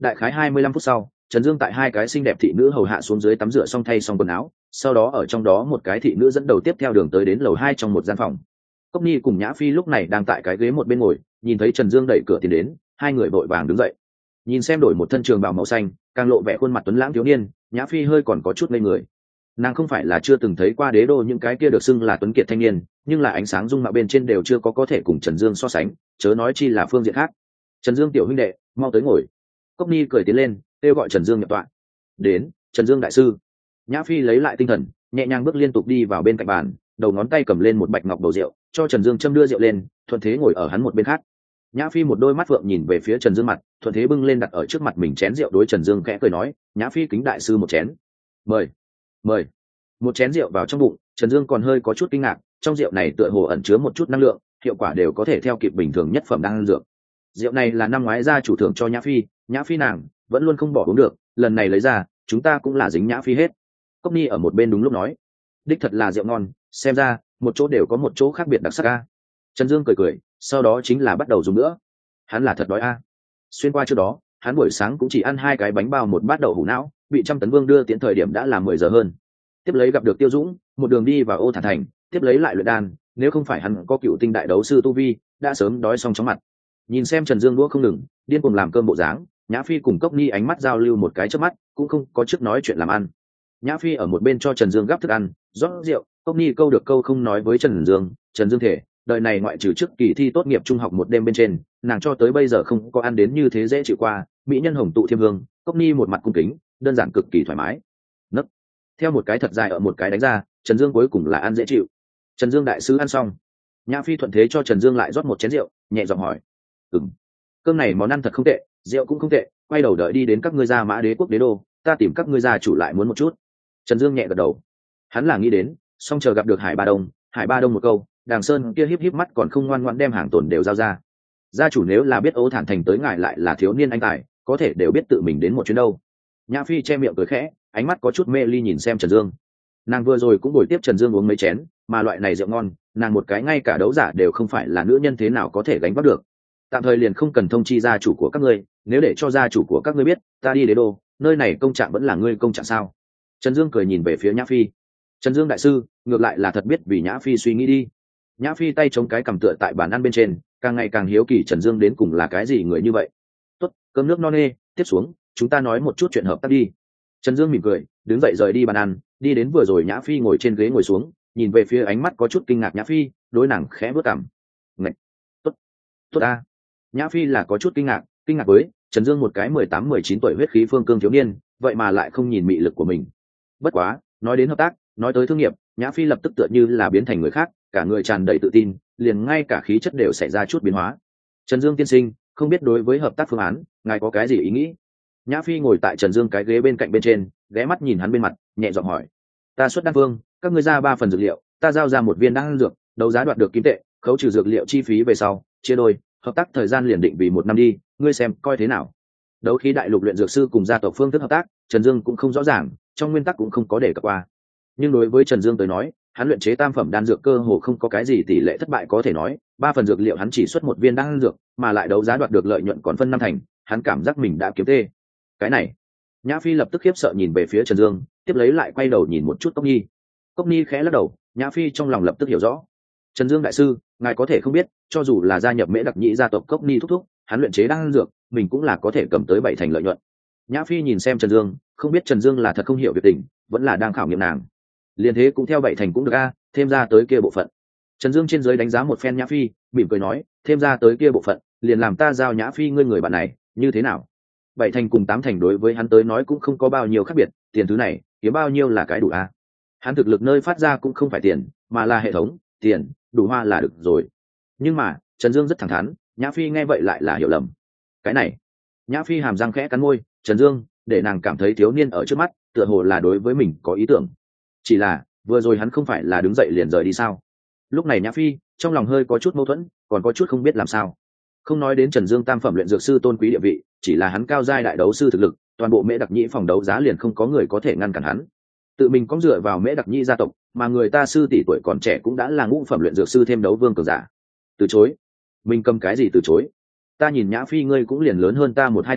đại khái hai mươi lăm phút sau, Trần Dương tại hai cái xinh đẹp thị nữ hầu hạ xuống dưới tắm rửa xong thay xong quần áo, sau đó ở trong đó một cái thị nữ dẫn đầu tiếp theo đường tới đến lầu hai trong một gian phòng. Cốc Nhi cùng Nhã Phi lúc này đang tại cái ghế một bên ngồi, nhìn thấy Trần Dương đẩy cửa tiến đến, hai người vội vàng đứng dậy. Nhìn xem đổi một thân trường bào màu xanh, càng lộ vẻ khuôn mặt tuấn lãng thiếu niên, Nhã Phi hơi còn có chút ngây người. Nàng không phải là chưa từng thấy qua đế đô những cái kia được xưng là tuấn kiệt thanh niên, nhưng là ánh sáng dung mạo bên trên đều chưa có có thể cùng Trần Dương so sánh, chớ nói chi là phương diện khác. Trần Dương tiểu huynh đệ, mau tới ngồi. Cốc Nhi cười tiến lên, kêu gọi Trần Dương nhập tọa. Đến, Trần Dương đại sư. Nhã Phi lấy lại tinh thần, nhẹ nhàng bước liên tục đi vào bên cạnh bàn, đầu ngón tay cầm lên một bạch ngọc bầu rượu, cho Trần Dương châm đưa rượu lên, thuận thế ngồi ở hắn một bên khác. Nhã Phi một đôi mắt phượng nhìn về phía Trần Dương mặt, thuận thế bưng lên đặt ở trước mặt mình chén rượu, đối Trần Dương khẽ cười nói, Nhã Phi kính đại sư một chén. Mời, mời. Một chén rượu vào trong bụng, Trần Dương còn hơi có chút kinh ngạc, trong rượu này tựa hồ ẩn chứa một chút năng lượng, hiệu quả đều có thể theo kịp bình thường nhất phẩm đan dược. Rượu này là năm ngoái gia chủ thưởng cho Nhã Phi, Nhã Phi nàng vẫn luôn không bỏ uống được, lần này lấy ra, chúng ta cũng là dính Nhã Phi hết. Cốc Nhi ở một bên đúng lúc nói, đích thật là rượu ngon, xem ra một chỗ đều có một chỗ khác biệt đặc sắc a. Trần Dương cười cười, sau đó chính là bắt đầu dùng nữa. Hắn là thật đói a. Xuyên qua trước đó, hắn buổi sáng cũng chỉ ăn hai cái bánh bao một bát đậu hũ não, bị Trăm Tấn Vương đưa tiễn thời điểm đã là mười giờ hơn. Tiếp lấy gặp được Tiêu Dũng, một đường đi vào Ô Thản Thành, tiếp lấy lại luyện đan, nếu không phải hắn có cựu tinh đại đấu sư tu vi, đã sớm đói xong chóng mặt. Nhìn xem Trần Dương đũa không ngừng, điên cuồng làm cơm bộ dáng, Nhã Phi cùng Cốc Nhi ánh mắt giao lưu một cái chớp mắt, cũng không có trước nói chuyện làm ăn. Nhã Phi ở một bên cho Trần Dương gắp thức ăn, rót rượu, Cốc Nhi câu được câu không nói với Trần Dương, Trần Dương thể, đời này ngoại trừ trước kỳ thi tốt nghiệp trung học một đêm bên trên, nàng cho tới bây giờ không có ăn đến như thế dễ chịu qua, mỹ nhân hồng tụ thiêm hương, Cốc Nhi một mặt cung kính, đơn giản cực kỳ thoải mái. Nấc. Theo một cái thật dài ở một cái đánh ra, Trần Dương cuối cùng là ăn dễ chịu. Trần Dương đại sứ ăn xong, Nhã Phi thuận thế cho Trần Dương lại rót một chén rượu, nhẹ giọng hỏi, ừm, cơm này món ăn thật không tệ, rượu cũng không tệ, quay đầu đợi đi đến các ngươi gia Mã Đế quốc đế đô, ta tìm các ngươi gia chủ lại muốn một chút. Trần Dương nhẹ gật đầu, hắn là nghĩ đến, song chờ gặp được Hải Ba Đông, Hải Ba Đông một câu, Đàng Sơn kia híp híp mắt còn không ngoan ngoãn đem hàng tồn đều giao ra. Gia chủ nếu là biết Ô Thản Thành tới ngài lại là thiếu niên anh tài, có thể đều biết tự mình đến một chuyến đâu. Nhã Phi che miệng cười khẽ, ánh mắt có chút mê ly nhìn xem Trần Dương. Nàng vừa rồi cũng buổi tiếp Trần Dương uống mấy chén, mà loại này rượu ngon, nàng một cái ngay cả đấu giả đều không phải là nữ nhân thế nào có thể gánh vác được. Tạm thời liền không cần thông chi gia chủ của các ngươi, nếu để cho gia chủ của các ngươi biết, ta đi đế đô, nơi này công trạng vẫn là ngươi công trạng sao? Trần Dương cười nhìn về phía Nhã Phi. Trần Dương đại sư, ngược lại là thật biết vì Nhã Phi suy nghĩ đi. Nhã Phi tay chống cái cầm tựa tại bàn ăn bên trên, càng ngày càng hiếu kỳ Trần Dương đến cùng là cái gì người như vậy. Tốt, cơm nước no nê, tiếp xuống, chúng ta nói một chút chuyện hợp tác đi. Trần Dương mỉm cười, đứng dậy rời đi bàn ăn, đi đến vừa rồi Nhã Phi ngồi trên ghế ngồi xuống, nhìn về phía ánh mắt có chút kinh ngạc Nhã Phi, đối nàng khẽ bước cằm. Ngạch, tốt, tốt a. Nhã Phi là có chút kinh ngạc, kinh ngạc với Trần Dương một cái mười tám mười chín tuổi huyết khí phương cương thiếu niên, vậy mà lại không nhìn mị lực của mình. Bất quá, nói đến hợp tác, nói tới thương nghiệp, Nhã Phi lập tức tựa như là biến thành người khác, cả người tràn đầy tự tin, liền ngay cả khí chất đều xảy ra chút biến hóa. Trần Dương tiên sinh, không biết đối với hợp tác phương án, ngài có cái gì ý nghĩ? Nhã Phi ngồi tại Trần Dương cái ghế bên cạnh bên trên, ghé mắt nhìn hắn bên mặt, nhẹ giọng hỏi. Ta xuất đan phương, các ngươi ra ba phần dược liệu, ta giao ra một viên đan dược, đấu giá đoạt được kim tệ, khấu trừ dược liệu chi phí về sau, chia đôi, hợp tác thời gian liền định vì một năm đi, ngươi xem coi thế nào? Đấu khí đại lục luyện dược sư cùng gia tộc phương thức hợp tác, Trần Dương cũng không rõ ràng, trong nguyên tắc cũng không có đề cập qua. Nhưng đối với Trần Dương tới nói, hắn luyện chế tam phẩm đan dược cơ hồ không có cái gì tỷ lệ thất bại có thể nói, ba phần dược liệu hắn chỉ xuất một viên đan dược, mà lại đấu giá đoạt được lợi nhuận còn phân năm thành, hắn cảm giác mình đã kiếm tê. Cái này, Nhã Phi lập tức khiếp sợ nhìn về phía Trần Dương, tiếp lấy lại quay đầu nhìn một chút Cốc Nhi. Cốc Nhi khẽ lắc đầu, Nhã Phi trong lòng lập tức hiểu rõ. Trần Dương đại sư, ngài có thể không biết, cho dù là gia nhập Mễ Đặc Nhĩ gia tộc Cốc Nhi thúc thúc, hắn luyện chế đan dược, mình cũng là có thể cầm tới bảy thành lợi nhuận. Nhã Phi nhìn xem Trần Dương, không biết Trần Dương là thật không hiểu việc tình, vẫn là đang khảo nghiệm nàng. Liên thế cũng theo bảy thành cũng được a, thêm ra tới kia bộ phận. Trần Dương trên dưới đánh giá một phen Nhã Phi, mỉm cười nói, thêm ra tới kia bộ phận, liền làm ta giao Nhã Phi ngươi người bạn này, như thế nào? Bảy thành cùng tám thành đối với hắn tới nói cũng không có bao nhiêu khác biệt, tiền thứ này, kiếm bao nhiêu là cái đủ a. Hắn thực lực nơi phát ra cũng không phải tiền, mà là hệ thống, tiền, đủ hoa là được rồi. Nhưng mà, Trần Dương rất thẳng thắn, Nhã Phi nghe vậy lại là hiểu lầm. Cái này, Nhã Phi hàm răng khẽ cắn môi, Trần Dương, để nàng cảm thấy thiếu niên ở trước mắt, tựa hồ là đối với mình có ý tưởng. Chỉ là, vừa rồi hắn không phải là đứng dậy liền rời đi sao? Lúc này Nhã Phi, trong lòng hơi có chút mâu thuẫn, còn có chút không biết làm sao. Không nói đến Trần Dương tam phẩm luyện dược sư tôn quý địa vị, chỉ là hắn cao giai đại đấu sư thực lực, toàn bộ Mễ Đặc Nhĩ phòng đấu giá liền không có người có thể ngăn cản hắn. Tự mình có dựa vào Mễ Đặc Nhĩ gia tộc, mà người ta sư tỷ tuổi còn trẻ cũng đã là ngũ phẩm luyện dược sư thêm đấu vương cường giả. Từ chối? Mình cầm cái gì từ chối? Ta nhìn Nhã Phi ngươi cũng liền lớn hơn ta một hai tuổi,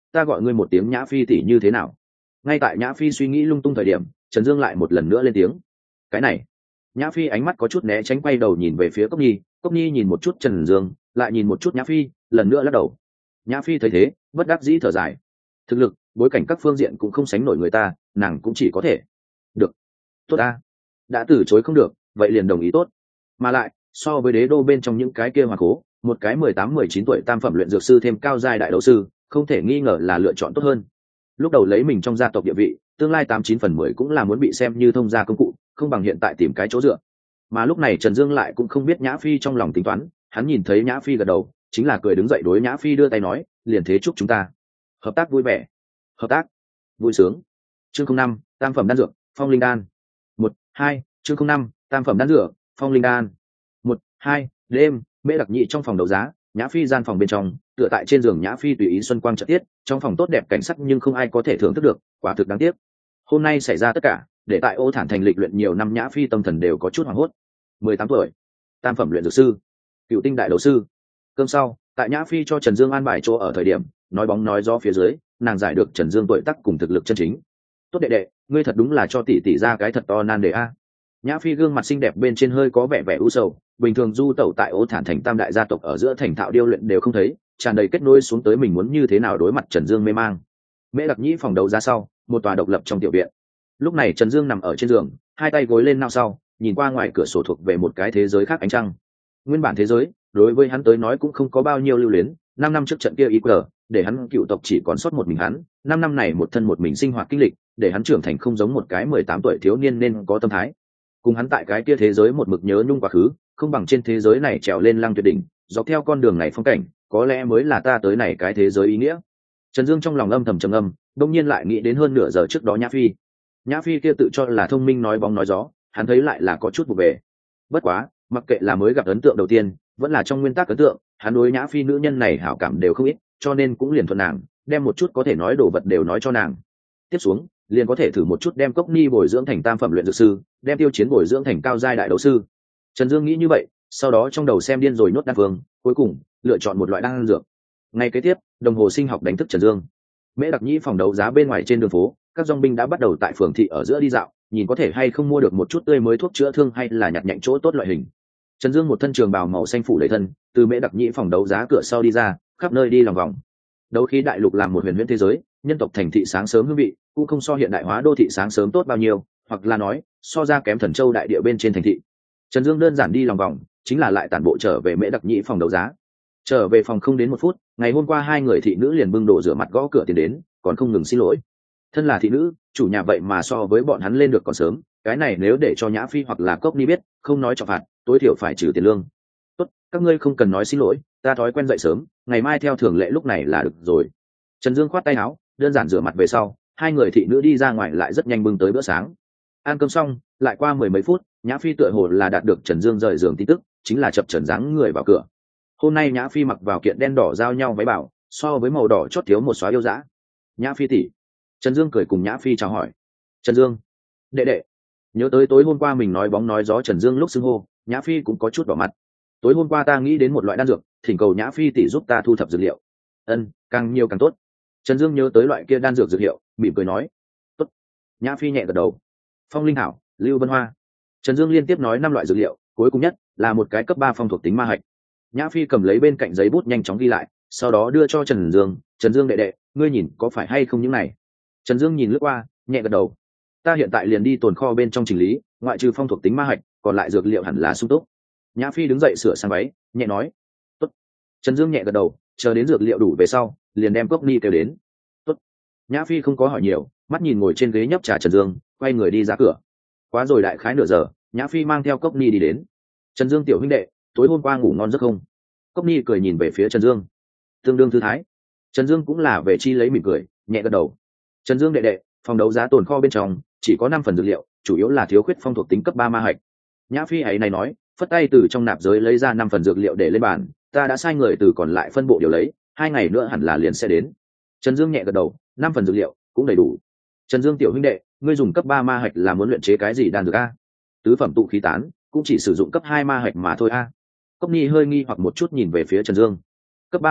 ta gọi ngươi một tiếng Nhã Phi tỷ như thế nào? Ngay tại Nhã Phi suy nghĩ lung tung thời điểm, Trần Dương lại một lần nữa lên tiếng. Cái này. Nhã Phi ánh mắt có chút né tránh, quay đầu nhìn về phía Cốc Nhi. Cốc Nhi nhìn một chút Trần Dương, lại nhìn một chút Nhã Phi, lần nữa lắc đầu. Nhã Phi thấy thế, bất đắc dĩ thở dài. Thực lực, bối cảnh các phương diện cũng không sánh nổi người ta, nàng cũng chỉ có thể. Được. Tốt ta. Đã từ chối không được, vậy liền đồng ý tốt. Mà lại, so với đế đô bên trong những cái kia hoàng cố, một cái mười tám mười chín tuổi tam phẩm luyện dược sư thêm cao giai đại đấu sư, không thể nghi ngờ là lựa chọn tốt hơn. Lúc đầu lấy mình trong gia tộc địa vị, tương lai tám chín phần mười cũng là muốn bị xem như thông gia công cụ, không bằng hiện tại tìm cái chỗ dựa. Mà lúc này Trần Dương lại cũng không biết Nhã Phi trong lòng tính toán, hắn nhìn thấy Nhã Phi gật đầu, chính là cười đứng dậy đối Nhã Phi đưa tay nói, liền thế chúc chúng ta hợp tác vui vẻ. Hợp tác vui sướng. Chương không năm, tam phẩm đan dược, phong linh đan. Một, hai, chương không năm, tam phẩm đan dược, phong linh đan. Một, hai, đêm, Mễ Đặc Nhị trong phòng đấu giá, Nhã Phi gian phòng bên trong, tựa tại trên giường Nhã Phi tùy ý xuân quang trợ tiết, trong phòng tốt đẹp cảnh sắc nhưng không ai có thể thưởng thức được, quả thực đáng tiếc. Hôm nay xảy ra tất cả, để tại Ô Thản Thành lịch luyện nhiều năm Nhã Phi tâm thần đều có chút hoảng hốt. mười tám tuổi, tam phẩm luyện dược sư, cựu tinh đại đấu sư. Cơm sau, tại Nhã Phi cho Trần Dương an bài chỗ ở thời điểm, nói bóng nói gió phía dưới, nàng giải được Trần Dương tuổi tác cùng thực lực chân chính. Tốt đệ đệ, ngươi thật đúng là cho tỷ tỷ ra cái thật to nan đề a. Nhã Phi gương mặt xinh đẹp bên trên hơi có vẻ vẻ u sầu, bình thường du tẩu tại Ô Thản Thành tam đại gia tộc ở giữa thành thạo điêu luyện đều không thấy, tràn đầy kết nối xuống tới mình muốn như thế nào đối mặt Trần Dương mê mang. Mễ Đặc Nhĩ phòng đấu giá sau, một tòa độc lập trong tiểu viện. Lúc này Trần Dương nằm ở trên giường, hai tay gối lên nao sau, nhìn qua ngoài cửa sổ thuộc về một cái thế giới khác ánh trăng. Nguyên bản thế giới, đối với hắn tới nói cũng không có bao nhiêu lưu luyến, năm năm trước trận kia i quy, để hắn cựu tộc chỉ còn sót một mình hắn, năm năm này một thân một mình sinh hoạt kinh lịch, để hắn trưởng thành không giống một cái mười tám tuổi thiếu niên nên có tâm thái. Cùng hắn tại cái kia thế giới một mực nhớ nhung quá khứ, không bằng trên thế giới này trèo lên lăng tuyệt đỉnh, dọc theo con đường này phong cảnh, có lẽ mới là ta tới này cái thế giới ý nghĩa. Trần Dương trong lòng âm thầm trầm âm, đông nhiên lại nghĩ đến hơn nửa giờ trước đó Nhã Phi. Nhã Phi kia tự cho là thông minh nói bóng nói gió, hắn thấy lại là có chút vụ về. Bất quá, mặc kệ là mới gặp ấn tượng đầu tiên, vẫn là trong nguyên tắc ấn tượng, hắn đối Nhã Phi nữ nhân này hảo cảm đều không ít, cho nên cũng liền thuận nàng, đem một chút có thể nói đồ vật đều nói cho nàng. Tiếp xuống, liền có thể thử một chút đem Cốc Ni bồi dưỡng thành tam phẩm luyện dược sư, đem Tiêu Chiến bồi dưỡng thành cao giai đại đấu sư. Trần Dương nghĩ như vậy, sau đó trong đầu xem điên rồi nốt đan phương, cuối cùng lựa chọn một loại đan dược. Ngay kế tiếp, đồng hồ sinh học đánh thức Trần Dương. Mễ Đặc Nhĩ phòng đấu giá bên ngoài trên đường phố, các dòng binh đã bắt đầu tại phường thị ở giữa đi dạo, nhìn có thể hay không mua được một chút tươi mới thuốc chữa thương hay là nhặt nhạnh chỗ tốt loại hình. Trần Dương một thân trường bào màu xanh phủ đầy thân, từ Mễ Đặc Nhĩ phòng đấu giá cửa sau đi ra, khắp nơi đi lòng vòng. Đấu khí đại lục làm một huyền huyễn thế giới, nhân tộc thành thị sáng sớm hương vị, cũng không so hiện đại hóa đô thị sáng sớm tốt bao nhiêu, hoặc là nói, so ra kém Thần Châu đại địa bên trên thành thị. Trần Dương đơn giản đi lòng vòng, chính là lại tản bộ trở về Mễ Đặc Nhĩ phòng đấu giá. Trở về phòng không đến một phút, ngày hôm qua hai người thị nữ liền bưng đồ rửa mặt gõ cửa tiền đến, còn không ngừng xin lỗi. Thân là thị nữ, chủ nhà vậy mà so với bọn hắn lên được còn sớm, cái này nếu để cho Nhã Phi hoặc là Cốc Ni biết, không nói trọng phạt, tối thiểu phải trừ tiền lương. Tốt, các ngươi không cần nói xin lỗi, ta thói quen dậy sớm, ngày mai theo thường lệ lúc này là được rồi. Trần Dương khoát tay áo, đơn giản rửa mặt về sau, hai người thị nữ đi ra ngoài lại rất nhanh bưng tới bữa sáng. Ăn cơm xong, lại qua mười mấy phút, Nhã Phi tựa hồ là đạt được Trần Dương rời giường tin tức, chính là chập chờn dáng người vào cửa. Hôm nay Nhã Phi mặc vào kiện đen đỏ giao nhau váy bảo, so với màu đỏ chót thiếu một xóa yêu dã. Nhã Phi tỷ. Trần Dương cười cùng Nhã Phi chào hỏi. Trần Dương, đệ đệ. Nhớ tới tối hôm qua mình nói bóng nói gió Trần Dương lúc xưng hô, Nhã Phi cũng có chút đỏ mặt. Tối hôm qua ta nghĩ đến một loại đan dược, thỉnh cầu Nhã Phi tỷ giúp ta thu thập dược liệu. Ân, càng nhiều càng tốt. Trần Dương nhớ tới loại kia đan dược dược hiệu, mỉm cười nói. Tốt. Nhã Phi nhẹ gật đầu. Phong linh thảo, lưu vân hoa. Trần Dương liên tiếp nói năm loại dược liệu, cuối cùng nhất là một cái cấp ba phong thuộc tính ma hạch. Nhã Phi cầm lấy bên cạnh giấy bút nhanh chóng ghi lại, sau đó đưa cho Trần Dương. Trần Dương đệ đệ, ngươi nhìn có phải hay không những này? Trần Dương nhìn lướt qua, nhẹ gật đầu. Ta hiện tại liền đi tồn kho bên trong chỉnh lý, ngoại trừ phong thuộc tính ma hạch, còn lại dược liệu hẳn là sung túc. Nhã Phi đứng dậy sửa sang váy, nhẹ nói. Tốt. Trần Dương nhẹ gật đầu, chờ đến dược liệu đủ về sau, liền đem Cốc Ni kêu đến. Tốt. Nhã Phi không có hỏi nhiều, mắt nhìn ngồi trên ghế nhấp trà Trần Dương, quay người đi ra cửa. Quá rồi đại khái nửa giờ, Nhã Phi mang theo Cốc Ni đi đến. Trần Dương tiểu huynh đệ, tối hôm qua ngủ ngon giấc không? Cốc Ni cười nhìn về phía Trần Dương, tương đương thư thái. Trần Dương cũng là về chi lấy mỉm cười, nhẹ gật đầu. Trần Dương đệ đệ, phòng đấu giá tồn kho bên trong chỉ có năm phần dược liệu, chủ yếu là thiếu khuyết phong thuộc tính cấp ba ma hạch. Nhã Phi ấy này nói, phất tay từ trong nạp giới lấy ra năm phần dược liệu để lên bàn, ta đã sai người từ còn lại phân bộ điều lấy, hai ngày nữa hẳn là liền sẽ đến. Trần Dương nhẹ gật đầu, năm phần dược liệu cũng đầy đủ. Trần Dương tiểu huynh đệ, ngươi dùng cấp ba ma hạch là muốn luyện chế cái gì đan dược a? Tứ phẩm tụ khí tán, cũng chỉ sử dụng cấp hai ma hạch mà thôi a. Cốc Ni hơi nghi hoặc một chút nhìn về phía Trần Dương. Cấp ba ma hạch,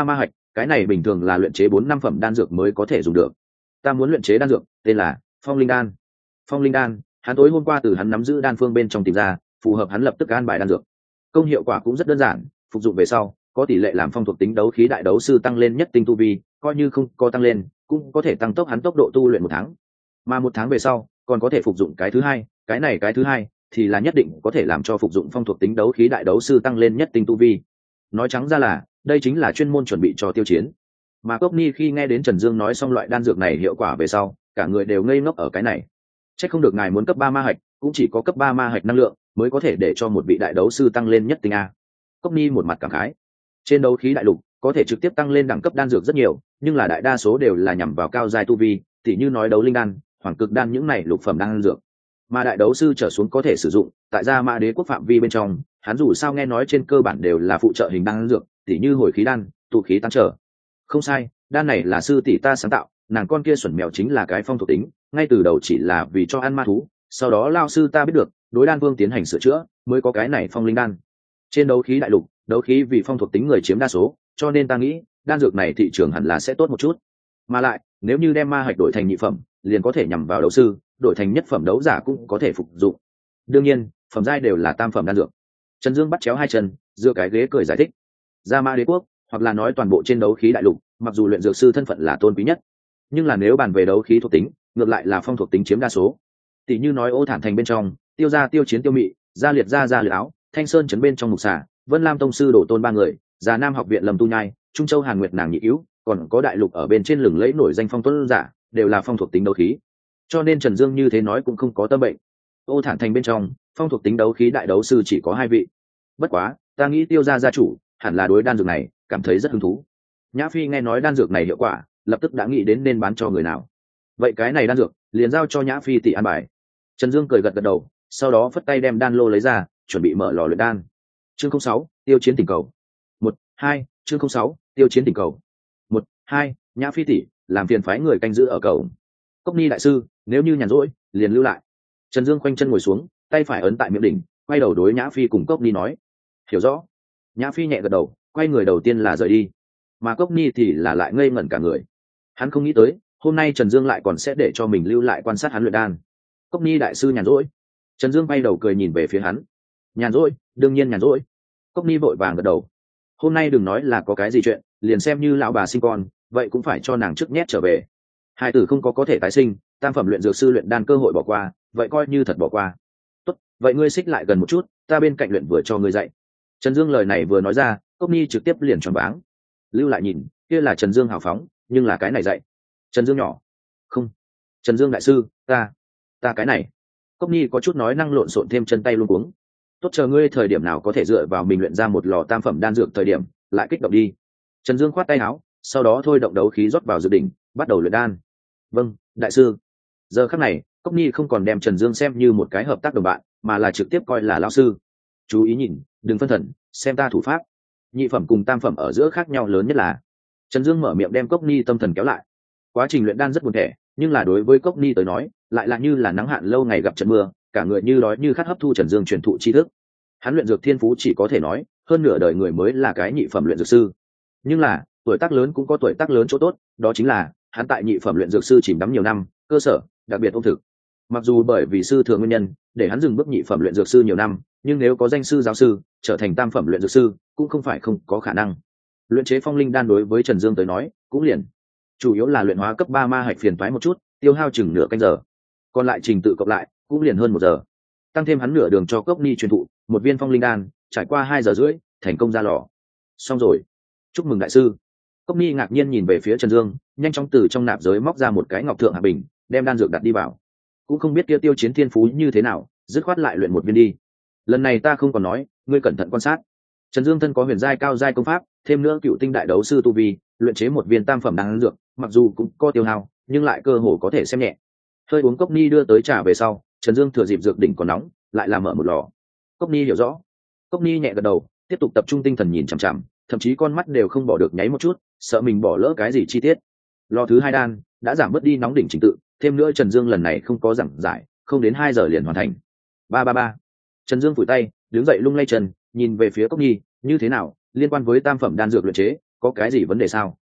cái này bình thường là luyện chế bốn năm phẩm đan dược mới có thể dùng được. Ta muốn luyện chế đan dược tên là phong linh đan. Phong linh đan, hắn tối hôm qua từ hắn nắm giữ đan phương bên trong tìm ra, phù hợp hắn lập tức an bài đan dược. Công hiệu quả cũng rất đơn giản, phục dụng về sau có tỷ lệ làm phong thuộc tính đấu khí đại đấu sư tăng lên nhất tinh tu vi, coi như không có tăng lên cũng có thể tăng tốc hắn tốc độ tu luyện một tháng, mà một tháng về sau còn có thể phục dụng cái thứ hai, cái này cái thứ hai thì là nhất định có thể làm cho phục dụng phong thuộc tính đấu khí đại đấu sư tăng lên nhất tinh tu vi. Nói trắng ra là đây chính là chuyên môn chuẩn bị cho tiêu chiến. Mà Cốc Ni khi nghe đến Trần Dương nói xong loại đan dược này hiệu quả về sau, cả người đều ngây ngốc ở cái này. Chắc không được ngài muốn cấp ba ma hạch, cũng chỉ có cấp ba ma hạch năng lượng mới có thể để cho một vị đại đấu sư tăng lên nhất tinh a. Cốc Ni một mặt cảm khái. Trên đấu khí đại lục có thể trực tiếp tăng lên đẳng cấp đan dược rất nhiều, nhưng là đại đa số đều là nhằm vào cao giai tu vi, tỉ như nói đấu linh đan, hoàng cực đan những này lục phẩm đan dược. Mà đại đấu sư trở xuống có thể sử dụng, tại gia mã đế quốc phạm vi bên trong, hắn dù sao nghe nói trên cơ bản đều là phụ trợ hình đan dược, tỉ như hồi khí đan, tụ khí tan trở. Không sai, đan này là sư tỷ ta sáng tạo, nàng con kia xuẩn mèo chính là cái phong thuộc tính, ngay từ đầu chỉ là vì cho ăn ma thú, sau đó lao sư ta biết được, đối đan vương tiến hành sửa chữa, mới có cái này phong linh đan. Trên đấu khí đại lục, đấu khí vì phong thuộc tính người chiếm đa số, cho nên ta nghĩ, đan dược này thị trường hẳn là sẽ tốt một chút. Mà lại, nếu như đem ma hạch đổi thành nhị phẩm, liền có thể nhằm vào đấu sư, đổi thành nhất phẩm đấu giả cũng có thể phục dụng. Đương nhiên, phẩm giai đều là tam phẩm đan dược. Trần Dương bắt chéo hai chân, dựa cái ghế cười giải thích. Gia Ma Đế quốc, hoặc là nói toàn bộ trên đấu khí đại lục, mặc dù luyện dược sư thân phận là tôn quý nhất, nhưng là nếu bàn về đấu khí thuộc tính, ngược lại là phong thuộc tính chiếm đa số. Tỷ như nói Ô Thản thành bên trong, Tiêu gia Tiêu Chiến Tiêu Mị, Gia Liệt gia Gia Liệt Áo, Thanh Sơn trấn bên trong Mục Xà, Vân Lam tông sư Đổ Tôn ba người, Già Nam học viện Lâm Tu Nhai, Trung Châu Hàn Nguyệt nàng nhị cứu, còn có đại lục ở bên trên lừng lẫy nổi danh phong tuấn giả, đều là phong thuộc tính đấu khí. Cho nên Trần Dương như thế nói cũng không có tâm bệnh. Ô Thản thành bên trong, phong thuộc tính đấu khí đại đấu sư chỉ có hai vị. Bất quá, ta nghĩ Tiêu gia gia chủ hẳn là đối đan dược này cảm thấy rất hứng thú. Nhã Phi nghe nói đan dược này hiệu quả, lập tức đã nghĩ đến nên bán cho người nào. Vậy cái này đan dược, liền giao cho Nhã Phi tỷ an bài. Trần Dương cười gật gật đầu, sau đó phất tay đem đan lô lấy ra, chuẩn bị mở lò luyện đan. Chương không sáu, Tiêu Chiến tình cầu. Một, hai, chương không sáu, Tiêu Chiến tình cầu. Một, hai, Nhã Phi tỷ, làm phiền phái người canh giữ ở cầu. Cốc Ni đại sư, nếu như nhàn rỗi, liền lưu lại. Trần Dương khoanh chân ngồi xuống, tay phải ấn tại miệng đỉnh, quay đầu đối Nhã Phi cùng Cốc Ni nói. Hiểu rõ. Nhã Phi nhẹ gật đầu, quay người đầu tiên là rời đi. Mà Cốc Ni thì là lại ngây ngẩn cả người. Hắn không nghĩ tới, hôm nay Trần Dương lại còn sẽ để cho mình lưu lại quan sát hắn luyện đan. Cốc Ni đại sư nhàn rỗi. Trần Dương bay đầu cười nhìn về phía hắn. Nhàn rỗi, đương nhiên nhàn rỗi. Cốc Ni vội vàng gật đầu. Hôm nay đừng nói là có cái gì chuyện, liền xem như lão bà sinh con, vậy cũng phải cho nàng trước nhét trở về. Hai tử không có có thể tái sinh, tam phẩm luyện dược sư luyện đan cơ hội bỏ qua, vậy coi như thật bỏ qua. Tốt, vậy ngươi xích lại gần một chút, ta bên cạnh luyện vừa cho ngươi dạy. Trần Dương lời này vừa nói ra, Cốc Ni trực tiếp liền choáng váng. Lưu lại nhìn, kia là Trần Dương hào phóng, nhưng là cái này dạy. Trần Dương nhỏ. Không. Trần Dương đại sư, ta, ta cái này. Cốc Ni có chút nói năng lộn xộn thêm chân tay luống cuống. Tốt, chờ ngươi thời điểm nào có thể dựa vào mình luyện ra một lò tam phẩm đan dược thời điểm, lại kích động đi. Trần Dương khoát tay áo, sau đó thôi động đấu khí rót vào dược đỉnh, bắt đầu luyện đan. Vâng, đại sư. Giờ khắc này, Cốc Ni không còn đem Trần Dương xem như một cái hợp tác đồng bạn, mà là trực tiếp coi là lão sư. Chú ý nhìn, đừng phân thần, xem ta thủ pháp. Nhị phẩm cùng tam phẩm ở giữa khác nhau lớn nhất là. Trần Dương mở miệng đem Cốc Ni tâm thần kéo lại. Quá trình luyện đan rất buồn tẻ, nhưng là đối với Cốc Ni tới nói, lại là như là nắng hạn lâu ngày gặp trận mưa, cả người như đói như khát hấp thu Trần Dương truyền thụ tri thức. Hắn luyện dược thiên phú chỉ có thể nói, hơn nửa đời người mới là cái nhị phẩm luyện dược sư. Nhưng là, tuổi tác lớn cũng có tuổi tác lớn chỗ tốt, đó chính là, hắn tại nhị phẩm luyện dược sư chìm đắm nhiều năm, cơ sở, đặc biệt ôn thực. Mặc dù bởi vì sư thừa nguyên nhân, để hắn dừng bước nhị phẩm luyện dược sư nhiều năm, nhưng nếu có danh sư giáo sư, trở thành tam phẩm luyện dược sư, cũng không phải không có khả năng. Luyện chế phong linh đan đối với Trần Dương tới nói, cũng liền chủ yếu là luyện hóa cấp ba ma hạch phiền toái một chút, tiêu hao chừng nửa canh giờ. Còn lại trình tự cộng lại, cũng liền hơn một giờ. Tăng thêm hắn nửa đường cho Cốc Ni truyền thụ, một viên phong linh đan, trải qua hai giờ rưỡi, thành công ra lò. Xong rồi. Chúc mừng đại sư. Cốc Ni ngạc nhiên nhìn về phía Trần Dương, nhanh chóng từ trong nạp giới móc ra một cái ngọc thượng hạ bình, đem đan dược đặt đi vào. Cũng không biết kia Tiêu Chiến thiên phú như thế nào, dứt khoát lại luyện một viên đi. Lần này ta không còn nói, ngươi cẩn thận quan sát. Trần Dương thân có huyền giai cao giai công pháp, thêm nữa cựu tinh đại đấu sư tu vi, luyện chế một viên tam phẩm đan dược, mặc dù cũng có tiêu hao, nhưng lại cơ hồ có thể xem nhẹ. Hơi uống Cốc Ni đưa tới trà về sau, Trần Dương thừa dịp dược đỉnh còn nóng, lại làm mở một lò. Cốc Ni hiểu rõ. Cốc Ni nhẹ gật đầu, tiếp tục tập trung tinh thần nhìn chằm chằm, thậm chí con mắt đều không bỏ được nháy một chút, sợ mình bỏ lỡ cái gì chi tiết. Lò thứ hai đan đã giảm bớt đi nóng đỉnh trình tự, thêm nữa Trần Dương lần này không có giảng giải, không đến hai giờ liền hoàn thành. Ba ba ba. Trần Dương phủi tay, đứng dậy lung lay chân, nhìn về phía Cốc Ni, như thế nào, liên quan với tam phẩm đan dược luyện chế, có cái gì vấn đề sao?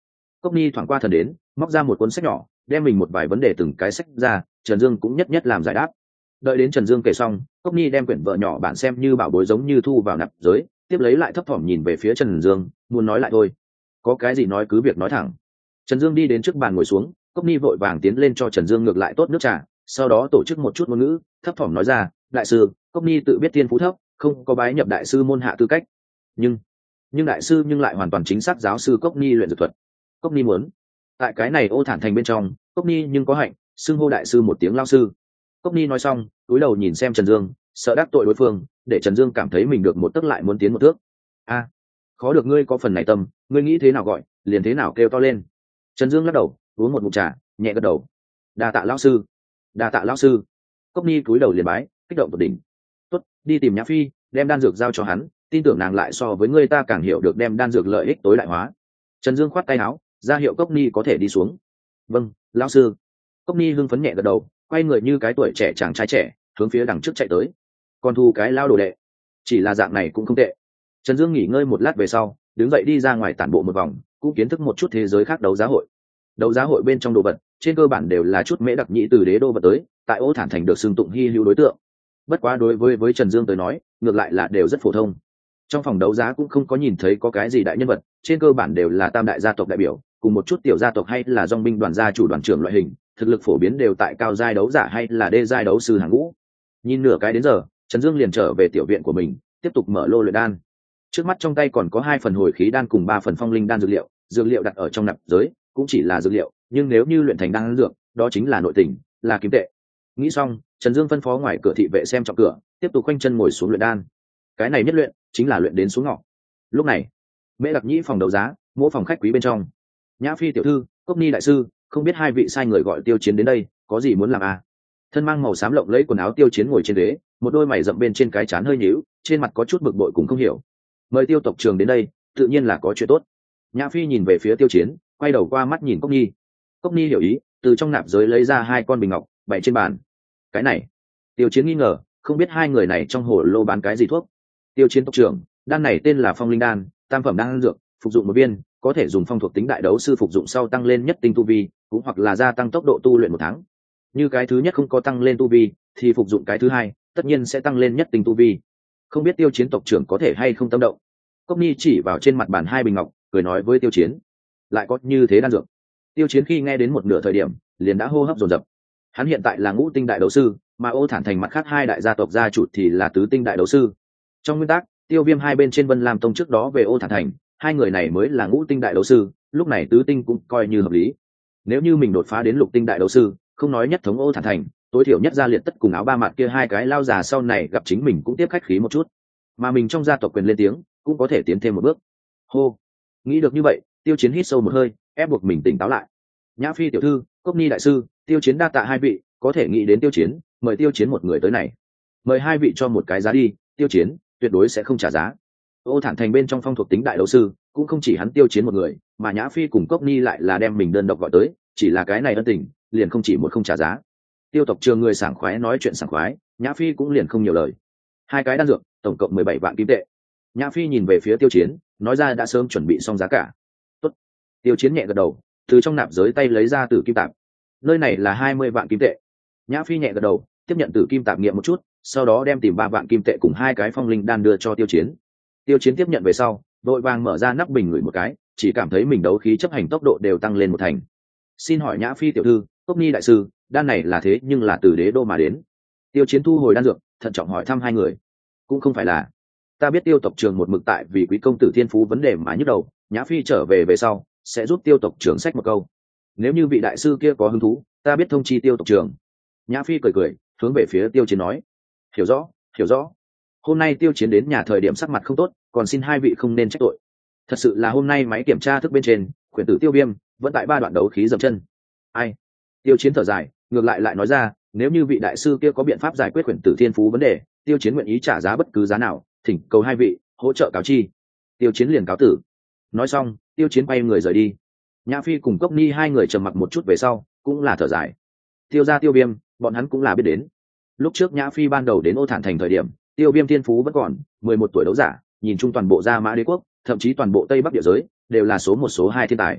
Cốc Nhi thoảng qua thần đến, móc ra một cuốn sách nhỏ, đem mình một vài vấn đề từng cái sách ra, Trần Dương cũng nhất nhất làm giải đáp. Đợi đến Trần Dương kể xong, Cốc Nhi đem quyển vợ nhỏ bản xem như bảo bối giống như thu vào nạp giới, tiếp lấy lại thấp thỏm nhìn về phía Trần Dương, muốn nói lại thôi. Có cái gì nói cứ việc nói thẳng. Trần Dương đi đến trước bàn ngồi xuống, Cốc Nhi vội vàng tiến lên cho Trần Dương ngược lại tốt nước trà, sau đó tổ chức một chút ngôn ngữ, thấp thỏm nói ra, đại sư, Cốc Nhi tự biết thiên phú thấp, không có bái nhập đại sư môn hạ tư cách. Nhưng, nhưng đại sư nhưng lại hoàn toàn chính xác giáo sư Cốc Nhi luyện dược thuật. Cốc Nhi muốn tại cái này Ô Thản thành bên trong, Cốc Nhi nhưng có hạnh xưng hô đại sư một tiếng lao sư. Cốc Nhi nói xong, cúi đầu nhìn xem Trần Dương, sợ đắc tội đối phương, để Trần Dương cảm thấy mình được một tấc lại muốn tiến một thước. A, khó được ngươi có phần này tâm, ngươi nghĩ thế nào gọi, liền thế nào kêu to lên. Trần Dương lắc đầu, uống một ngụm trà, nhẹ gật đầu. Đa tạ lão sư, đa tạ lão sư. Cốc Nhi cúi đầu liền bái, kích động tột đỉnh. Tốt, đi tìm Nhã Phi, đem đan dược giao cho hắn, tin tưởng nàng lại so với ngươi ta càng hiểu được đem đan dược lợi ích tối đại hóa. Trần Dương khoát tay áo, ra hiệu Cốc Nhi có thể đi xuống. Vâng, lão sư. Cốc Nhi hưng phấn nhẹ gật đầu, quay người như cái tuổi trẻ chàng trai trẻ, hướng phía đằng trước chạy tới. Còn thu cái lao đồ đệ, chỉ là dạng này cũng không tệ. Trần Dương nghỉ ngơi một lát về sau, đứng dậy đi ra ngoài tản bộ một vòng, cũng kiến thức một chút thế giới khác đấu giá hội. Đấu giá hội bên trong đồ vật, trên cơ bản đều là chút mễ đặc nhĩ từ đế đô vật tới, tại Ô Thản thành được xưng tụng hy hữu đối tượng. Bất quá đối với với Trần Dương tới nói, ngược lại là đều rất phổ thông. Trong phòng đấu giá cũng không có nhìn thấy có cái gì đại nhân vật, trên cơ bản đều là tam đại gia tộc đại biểu, cùng một chút tiểu gia tộc hay là dòng binh đoàn gia chủ đoàn trưởng loại hình, thực lực phổ biến đều tại cao giai đấu giả hay là đê giai đấu sư hàng ngũ. Nhìn nửa cái đến giờ, Trần Dương liền trở về tiểu viện của mình, tiếp tục mở lô luyện đan. Trước mắt trong tay còn có hai phần hồi khí đan cùng ba phần phong linh đan dược liệu, dược liệu đặt ở trong nạp giới, cũng chỉ là dược liệu, nhưng nếu như luyện thành đan dược, đó chính là nội tình, là kim tệ. Nghĩ xong, Trần Dương phân phó ngoài cửa thị vệ xem trọng cửa, tiếp tục khoanh chân ngồi xuống luyện đan. Cái này nhất luyện, chính là luyện đến xuống ngọ. Lúc này, Mễ Đặc Nhĩ phòng đấu giá, mỗi phòng khách quý bên trong. Nhã Phi tiểu thư, Cốc Ni đại sư, không biết hai vị sai người gọi Tiêu Chiến đến đây, có gì muốn làm à? Thân mang màu xám lộng lẫy quần áo Tiêu Chiến ngồi trên ghế, một đôi mày rậm bên trên cái trán hơi nhíu, trên mặt có chút bực bội cũng không hiểu. Mời Tiêu tộc trường đến đây, tự nhiên là có chuyện tốt. Nhã Phi nhìn về phía Tiêu Chiến, quay đầu qua mắt nhìn Cốc Ni. Cốc Ni hiểu ý, từ trong nạp giới lấy ra hai con bình ngọc, bày trên bàn. Cái này, Tiêu Chiến nghi ngờ, không biết hai người này trong hồ lô bán cái gì thuốc. Tiêu Chiến tộc trưởng, đan này tên là Phong Linh đan, tam phẩm đan dược, phục dụng một viên, có thể dùng phong thuộc tính đại đấu sư phục dụng sau tăng lên nhất tinh tu vi, cũng hoặc là gia tăng tốc độ tu luyện một tháng. Như cái thứ nhất không có tăng lên tu vi, thì phục dụng cái thứ hai, tất nhiên sẽ tăng lên nhất tinh tu vi. Không biết Tiêu Chiến tộc trưởng có thể hay không tâm động. Cốc Ni chỉ vào trên mặt bàn hai bình ngọc, cười nói với Tiêu Chiến, lại có như thế đan dược. Tiêu Chiến khi nghe đến một nửa thời điểm, liền đã hô hấp dồn dập. Hắn hiện tại là ngũ tinh đại đấu sư, mà Ô Thản thành mặt khác hai đại gia tộc gia chủ thì là tứ tinh đại đấu sư. Trong nguyên tắc, Tiêu Viêm hai bên trên Vân Lam tông trước đó về Ô Thản thành, hai người này mới là ngũ tinh đại đấu sư, lúc này tứ tinh cũng coi như hợp lý. Nếu như mình đột phá đến lục tinh đại đấu sư, không nói nhất thống Ô Thản thành, tối thiểu nhất gia liệt tất cùng áo ba mặt kia hai cái lao già sau này gặp chính mình cũng tiếp khách khí một chút, mà mình trong gia tộc quyền lên tiếng, cũng có thể tiến thêm một bước. Hô, nghĩ được như vậy, Tiêu Chiến hít sâu một hơi, ép buộc mình tỉnh táo lại. Nhã Phi tiểu thư, Cốc Ni đại sư, Tiêu Chiến đa tạ hai vị, có thể nghĩ đến Tiêu Chiến, mời Tiêu Chiến một người tới này. Mời hai vị cho một cái giá đi, Tiêu Chiến tuyệt đối sẽ không trả giá. Ô Thản thành bên trong phong thuộc tính đại đấu sư, cũng không chỉ hắn Tiêu Chiến một người, mà Nhã Phi cùng Cốc Ni lại là đem mình đơn độc gọi tới, chỉ là cái này ân tình, liền không chỉ một không trả giá. Tiêu tộc trường người sảng khoái nói chuyện sảng khoái, Nhã Phi cũng liền không nhiều lời. Hai cái đan dược, tổng cộng mười bảy vạn kim tệ. Nhã Phi nhìn về phía Tiêu Chiến, nói ra đã sớm chuẩn bị xong giá cả. Tốt. Tiêu Chiến nhẹ gật đầu, từ trong nạp giới tay lấy ra tử kim tạp. Nơi này là hai mươi vạn kim tệ. Nhã Phi nhẹ gật đầu, tiếp nhận tử kim tạp nghiệm một chút, sau đó đem tìm ba vạn kim tệ cùng hai cái phong linh đan đưa cho Tiêu Chiến. Tiêu Chiến tiếp nhận về sau, vội vàng mở ra nắp bình ngửi một cái, chỉ cảm thấy mình đấu khí chấp hành tốc độ đều tăng lên một thành. Xin hỏi Nhã Phi tiểu thư, Cốc Ni đại sư, đan này là thế nhưng là từ đế đô mà đến. Tiêu Chiến thu hồi đan dược, thận trọng hỏi thăm hai người. Cũng không phải là. Ta biết Tiêu tộc trường một mực tại vì quý công tử thiên phú vấn đề mà nhức đầu, Nhã Phi trở về về sau, sẽ giúp Tiêu tộc trưởng sách một câu. Nếu như vị đại sư kia có hứng thú, ta biết thông chi Tiêu tộc trưởng. Nhã Phi cười cười, hướng về phía Tiêu Chiến nói. Hiểu rõ, hiểu rõ. Hôm nay Tiêu Chiến đến nhà thời điểm sắc mặt không tốt, còn xin hai vị không nên trách tội. Thật sự là hôm nay máy kiểm tra thức bên trên, quyển tử Tiêu Viêm vẫn tại ba đoạn đấu khí dậm chân. Ai? Tiêu Chiến thở dài, ngược lại lại nói ra, nếu như vị đại sư kia có biện pháp giải quyết quyển tử thiên phú vấn đề, Tiêu Chiến nguyện ý trả giá bất cứ giá nào, thỉnh cầu hai vị hỗ trợ cáo chi. Tiêu Chiến liền cáo tử. Nói xong, Tiêu Chiến bay người rời đi. Nhã Phi cùng Cốc Ni hai người trầm mặc một chút về sau, cũng là thở dài. Tiêu gia Tiêu Viêm, bọn hắn cũng là biết đến. Lúc trước Nhã Phi ban đầu đến Ô Thản thành thời điểm, Tiêu Viêm thiên phú vẫn còn, mười một tuổi đấu giả, nhìn chung toàn bộ Gia Mã Đế quốc, thậm chí toàn bộ Tây Bắc địa giới, đều là số một số hai thiên tài.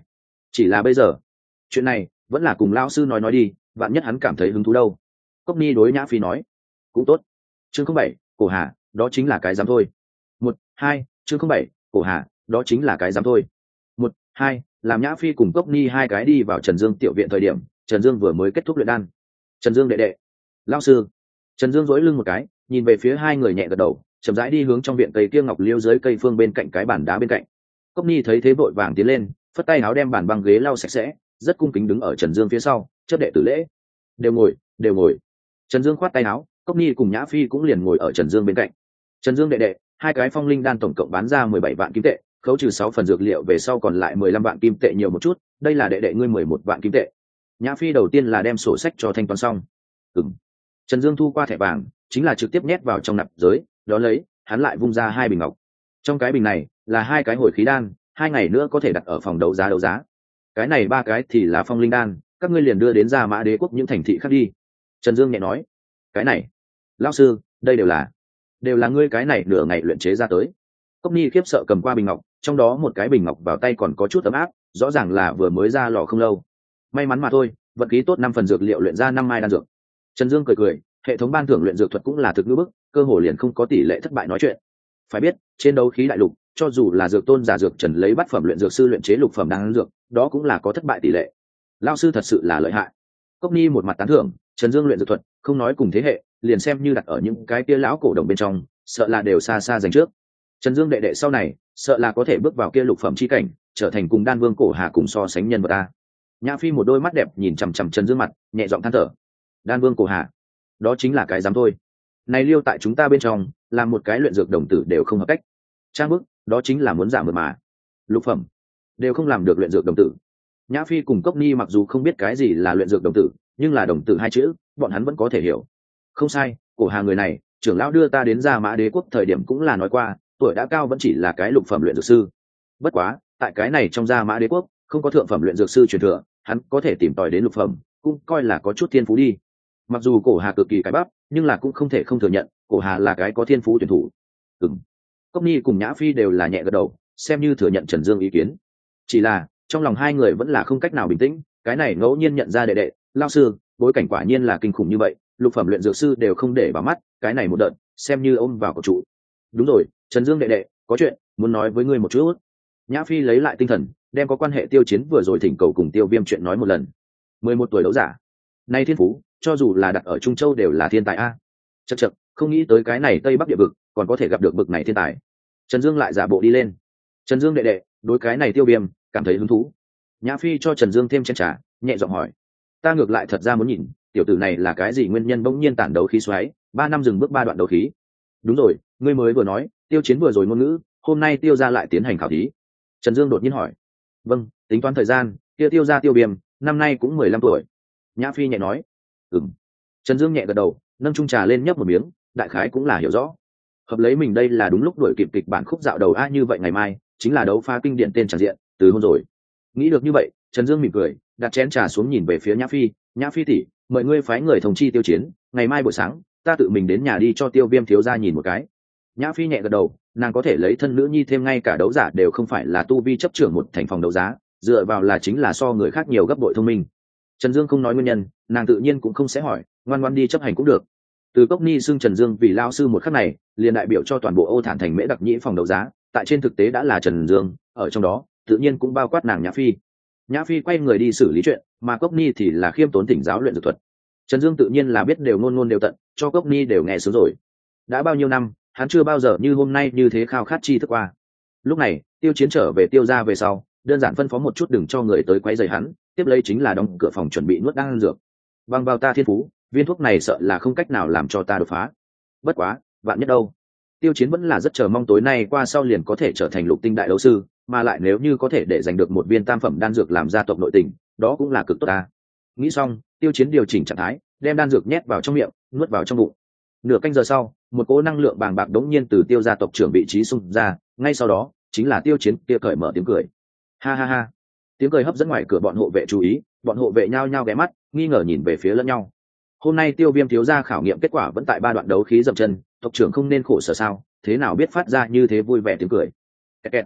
chỉ là bây giờ chuyện này vẫn là cùng lao sư nói nói đi, vạn nhất hắn cảm thấy hứng thú đâu. Cốc Ni đối Nhã Phi nói. Cũng tốt. Chương không bảy, cổ hà, đó chính là cái dám thôi. Một, hai, chương không bảy, cổ hà, đó chính là cái dám thôi. Một, hai, làm Nhã Phi cùng Cốc Ni hai cái đi vào Trần Dương tiểu viện thời điểm, Trần Dương vừa mới kết thúc luyện đan. Trần Dương đệ đệ, lao sư. Trần Dương dỗi lưng một cái, nhìn về phía hai người nhẹ gật đầu, chậm rãi đi hướng trong viện cây kia ngọc liêu dưới cây phương bên cạnh cái bàn đá bên cạnh. Cốc Ni thấy thế vội vàng tiến lên, phất tay áo đem bàn băng ghế lau sạch sẽ, rất cung kính đứng ở Trần Dương phía sau, chấp đệ tử lễ. Đều ngồi, đều ngồi. Trần Dương khoát tay áo, Cốc Ni cùng Nhã Phi cũng liền ngồi ở Trần Dương bên cạnh. Trần Dương đệ đệ, hai cái phong linh đan tổng cộng bán ra mười bảy vạn kim tệ, khấu trừ sáu phần dược liệu về sau còn lại mười lăm vạn kim tệ nhiều một chút, đây là đệ đệ ngươi mười một vạn kim tệ. Nhã Phi đầu tiên là đem sổ sách cho thanh toán xong. Ừm. Trần Dương thu qua thẻ vàng, chính là trực tiếp nhét vào trong nạp giới, đó lấy, hắn lại vung ra hai bình ngọc. Trong cái bình này là hai cái hồi khí đan, hai ngày nữa có thể đặt ở phòng đấu giá đấu giá. Cái này ba cái thì là phong linh đan, các ngươi liền đưa đến Gia Mã Đế quốc những thành thị khác đi. Trần Dương nhẹ nói. Cái này, lão sư, đây đều là đều là ngươi cái này nửa ngày luyện chế ra tới. Cốc Ni khiếp sợ cầm qua bình ngọc, trong đó một cái bình ngọc vào tay còn có chút ấm áp, rõ ràng là vừa mới ra lò không lâu. May mắn mà thôi, vận khí tốt năm phần dược liệu luyện ra năm mai đan dược. Trần Dương cười cười, hệ thống ban thưởng luyện dược thuật cũng là thực ngữ bức, cơ hồ liền không có tỷ lệ thất bại nói chuyện. Phải biết, trên đấu khí đại lục, cho dù là dược tôn giả dược Trần lấy bát phẩm luyện dược sư luyện chế lục phẩm đan dược, đó cũng là có thất bại tỷ lệ. Lão sư thật sự là lợi hại. Cốc Ni một mặt tán thưởng, Trần Dương luyện dược thuật, không nói cùng thế hệ, liền xem như đặt ở những cái kia lão cổ đồng bên trong, sợ là đều xa xa giành trước. Trần Dương đệ đệ sau này, sợ là có thể bước vào kia lục phẩm chi cảnh, trở thành cùng Đan Vương cổ hà cùng so sánh nhân vật ta. Nhã Phi một đôi mắt đẹp nhìn chằm chằm Trần Dương mặt, nhẹ giọng than thở. Đan Vương cổ hà, đó chính là cái dám thôi. Này liêu tại chúng ta bên trong, làm một cái luyện dược đồng tử đều không hợp cách. Trang bức, đó chính là muốn giảm mượt mà. Lục phẩm đều không làm được luyện dược đồng tử. Nhã Phi cùng Cốc Ni mặc dù không biết cái gì là luyện dược đồng tử, nhưng là đồng tử hai chữ, bọn hắn vẫn có thể hiểu. Không sai, cổ hà người này, trưởng lão đưa ta đến Gia Mã Đế quốc thời điểm cũng là nói qua, tuổi đã cao vẫn chỉ là cái lục phẩm luyện dược sư. Bất quá, tại cái này trong Gia Mã Đế quốc, không có thượng phẩm luyện dược sư truyền thừa, hắn có thể tìm tòi đến lục phẩm, cũng coi là có chút thiên phú đi. Mặc dù cổ hà cực kỳ cái bắp, nhưng là cũng không thể không thừa nhận, cổ hà là cái có thiên phú tuyển thủ. Ừm. Cốc Ni cùng Nhã Phi đều là nhẹ gật đầu, xem như thừa nhận Trần Dương ý kiến. Chỉ là, trong lòng hai người vẫn là không cách nào bình tĩnh, cái này ngẫu nhiên nhận ra đệ đệ, lão sư, bối cảnh quả nhiên là kinh khủng như vậy, lục phẩm luyện dược sư đều không để vào mắt, cái này một đợt, xem như ôm vào cổ trụ. Đúng rồi, Trần Dương đệ đệ, có chuyện muốn nói với ngươi một chút. Nhã Phi lấy lại tinh thần, đem có quan hệ Tiêu Chiến vừa rồi thỉnh cầu cùng Tiêu Viêm chuyện nói một lần. Mười một tuổi đấu giả, nay thiên phú, cho dù là đặt ở Trung Châu đều là thiên tài a. Chậc chậc, không nghĩ tới cái này Tây Bắc địa vực, còn có thể gặp được bực này thiên tài. Trần Dương lại giả bộ đi lên. Trần Dương đệ đệ, đối cái này Tiêu Viêm cảm thấy hứng thú. Nhã Phi cho Trần Dương thêm chén trà, nhẹ giọng hỏi. Ta ngược lại thật ra muốn nhìn, tiểu tử này là cái gì nguyên nhân bỗng nhiên tản đấu khí xoáy, ba năm dừng bước ba đoạn đấu khí. Đúng rồi, ngươi mới vừa nói, Tiêu Chiến vừa rồi ngôn ngữ, hôm nay Tiêu gia lại tiến hành khảo thí. Trần Dương đột nhiên hỏi. Vâng, tính toán thời gian, kia Tiêu gia Tiêu Viêm, năm nay cũng mười lăm tuổi. Nhã Phi nhẹ nói. Ừm. Trần Dương nhẹ gật đầu, nâng chung trà lên nhấp một miếng, đại khái cũng là hiểu rõ. Hợp lấy mình đây là đúng lúc đuổi kịp kịch bản khúc dạo đầu a, như vậy ngày mai chính là đấu phá kinh điển tên tràn diện, từ hôn rồi. Nghĩ được như vậy, Trần Dương mỉm cười, đặt chén trà xuống nhìn về phía Nhã Phi. Nhã Phi tỷ, mời ngươi phái người thông chi Tiêu Chiến, ngày mai buổi sáng ta tự mình đến nhà đi cho Tiêu Viêm thiếu gia nhìn một cái. Nhã Phi nhẹ gật đầu, nàng có thể lấy thân nữ nhi thêm ngay cả đấu giả đều không phải là tu vi chấp trưởng một thành phòng đấu giá, dựa vào là chính là so người khác nhiều gấp bội thông minh. Trần Dương không nói nguyên nhân, nàng tự nhiên cũng không sẽ hỏi, ngoan ngoan đi chấp hành cũng được. Từ Cốc Ni xưng Trần Dương vì lao sư một khắc này, liền đại biểu cho toàn bộ Ô Thản thành Mễ Đặc Nhĩ phòng đấu giá, tại trên thực tế đã là Trần Dương, ở trong đó tự nhiên cũng bao quát nàng Nhã Phi. Nhã Phi quay người đi xử lý chuyện, mà Cốc Ni thì là khiêm tốn thỉnh giáo luyện dược thuật. Trần Dương tự nhiên là biết đều ngôn ngôn đều tận, cho Cốc Ni đều nghe sướng rồi. Đã bao nhiêu năm, hắn chưa bao giờ như hôm nay như thế khao khát chi thức qua. Lúc này, Tiêu Chiến trở về Tiêu gia về sau, đơn giản phân phó một chút đừng cho người tới quấy rầy hắn, tiếp lấy chính là đóng cửa phòng chuẩn bị nuốt đan dược. Bằng vào ta thiên phú, viên thuốc này sợ là không cách nào làm cho ta đột phá. Bất quá, vạn nhất đâu. Tiêu Chiến vẫn là rất chờ mong tối nay qua sau liền có thể trở thành lục tinh đại đấu sư, mà lại nếu như có thể để giành được một viên tam phẩm đan dược làm gia tộc nội tình, đó cũng là cực tốt ta. Nghĩ xong, Tiêu Chiến điều chỉnh trạng thái, đem đan dược nhét vào trong miệng, nuốt vào trong bụng. Nửa canh giờ sau, một cỗ năng lượng bàng bạc đống nhiên từ Tiêu gia tộc trưởng vị trí xung ra, ngay sau đó, chính là Tiêu Chiến kia cởi mở tiếng cười. Ha ha ha. Tiếng cười hấp dẫn ngoài cửa bọn hộ vệ chú ý, bọn hộ vệ nhao nhao ghé mắt, nghi ngờ nhìn về phía lẫn nhau. Hôm nay Tiêu Viêm thiếu gia khảo nghiệm kết quả vẫn tại ba đoạn đấu khí dậm chân, tộc trưởng không nên khổ sở sao, thế nào biết phát ra như thế vui vẻ tiếng cười. Kẹt kẹt.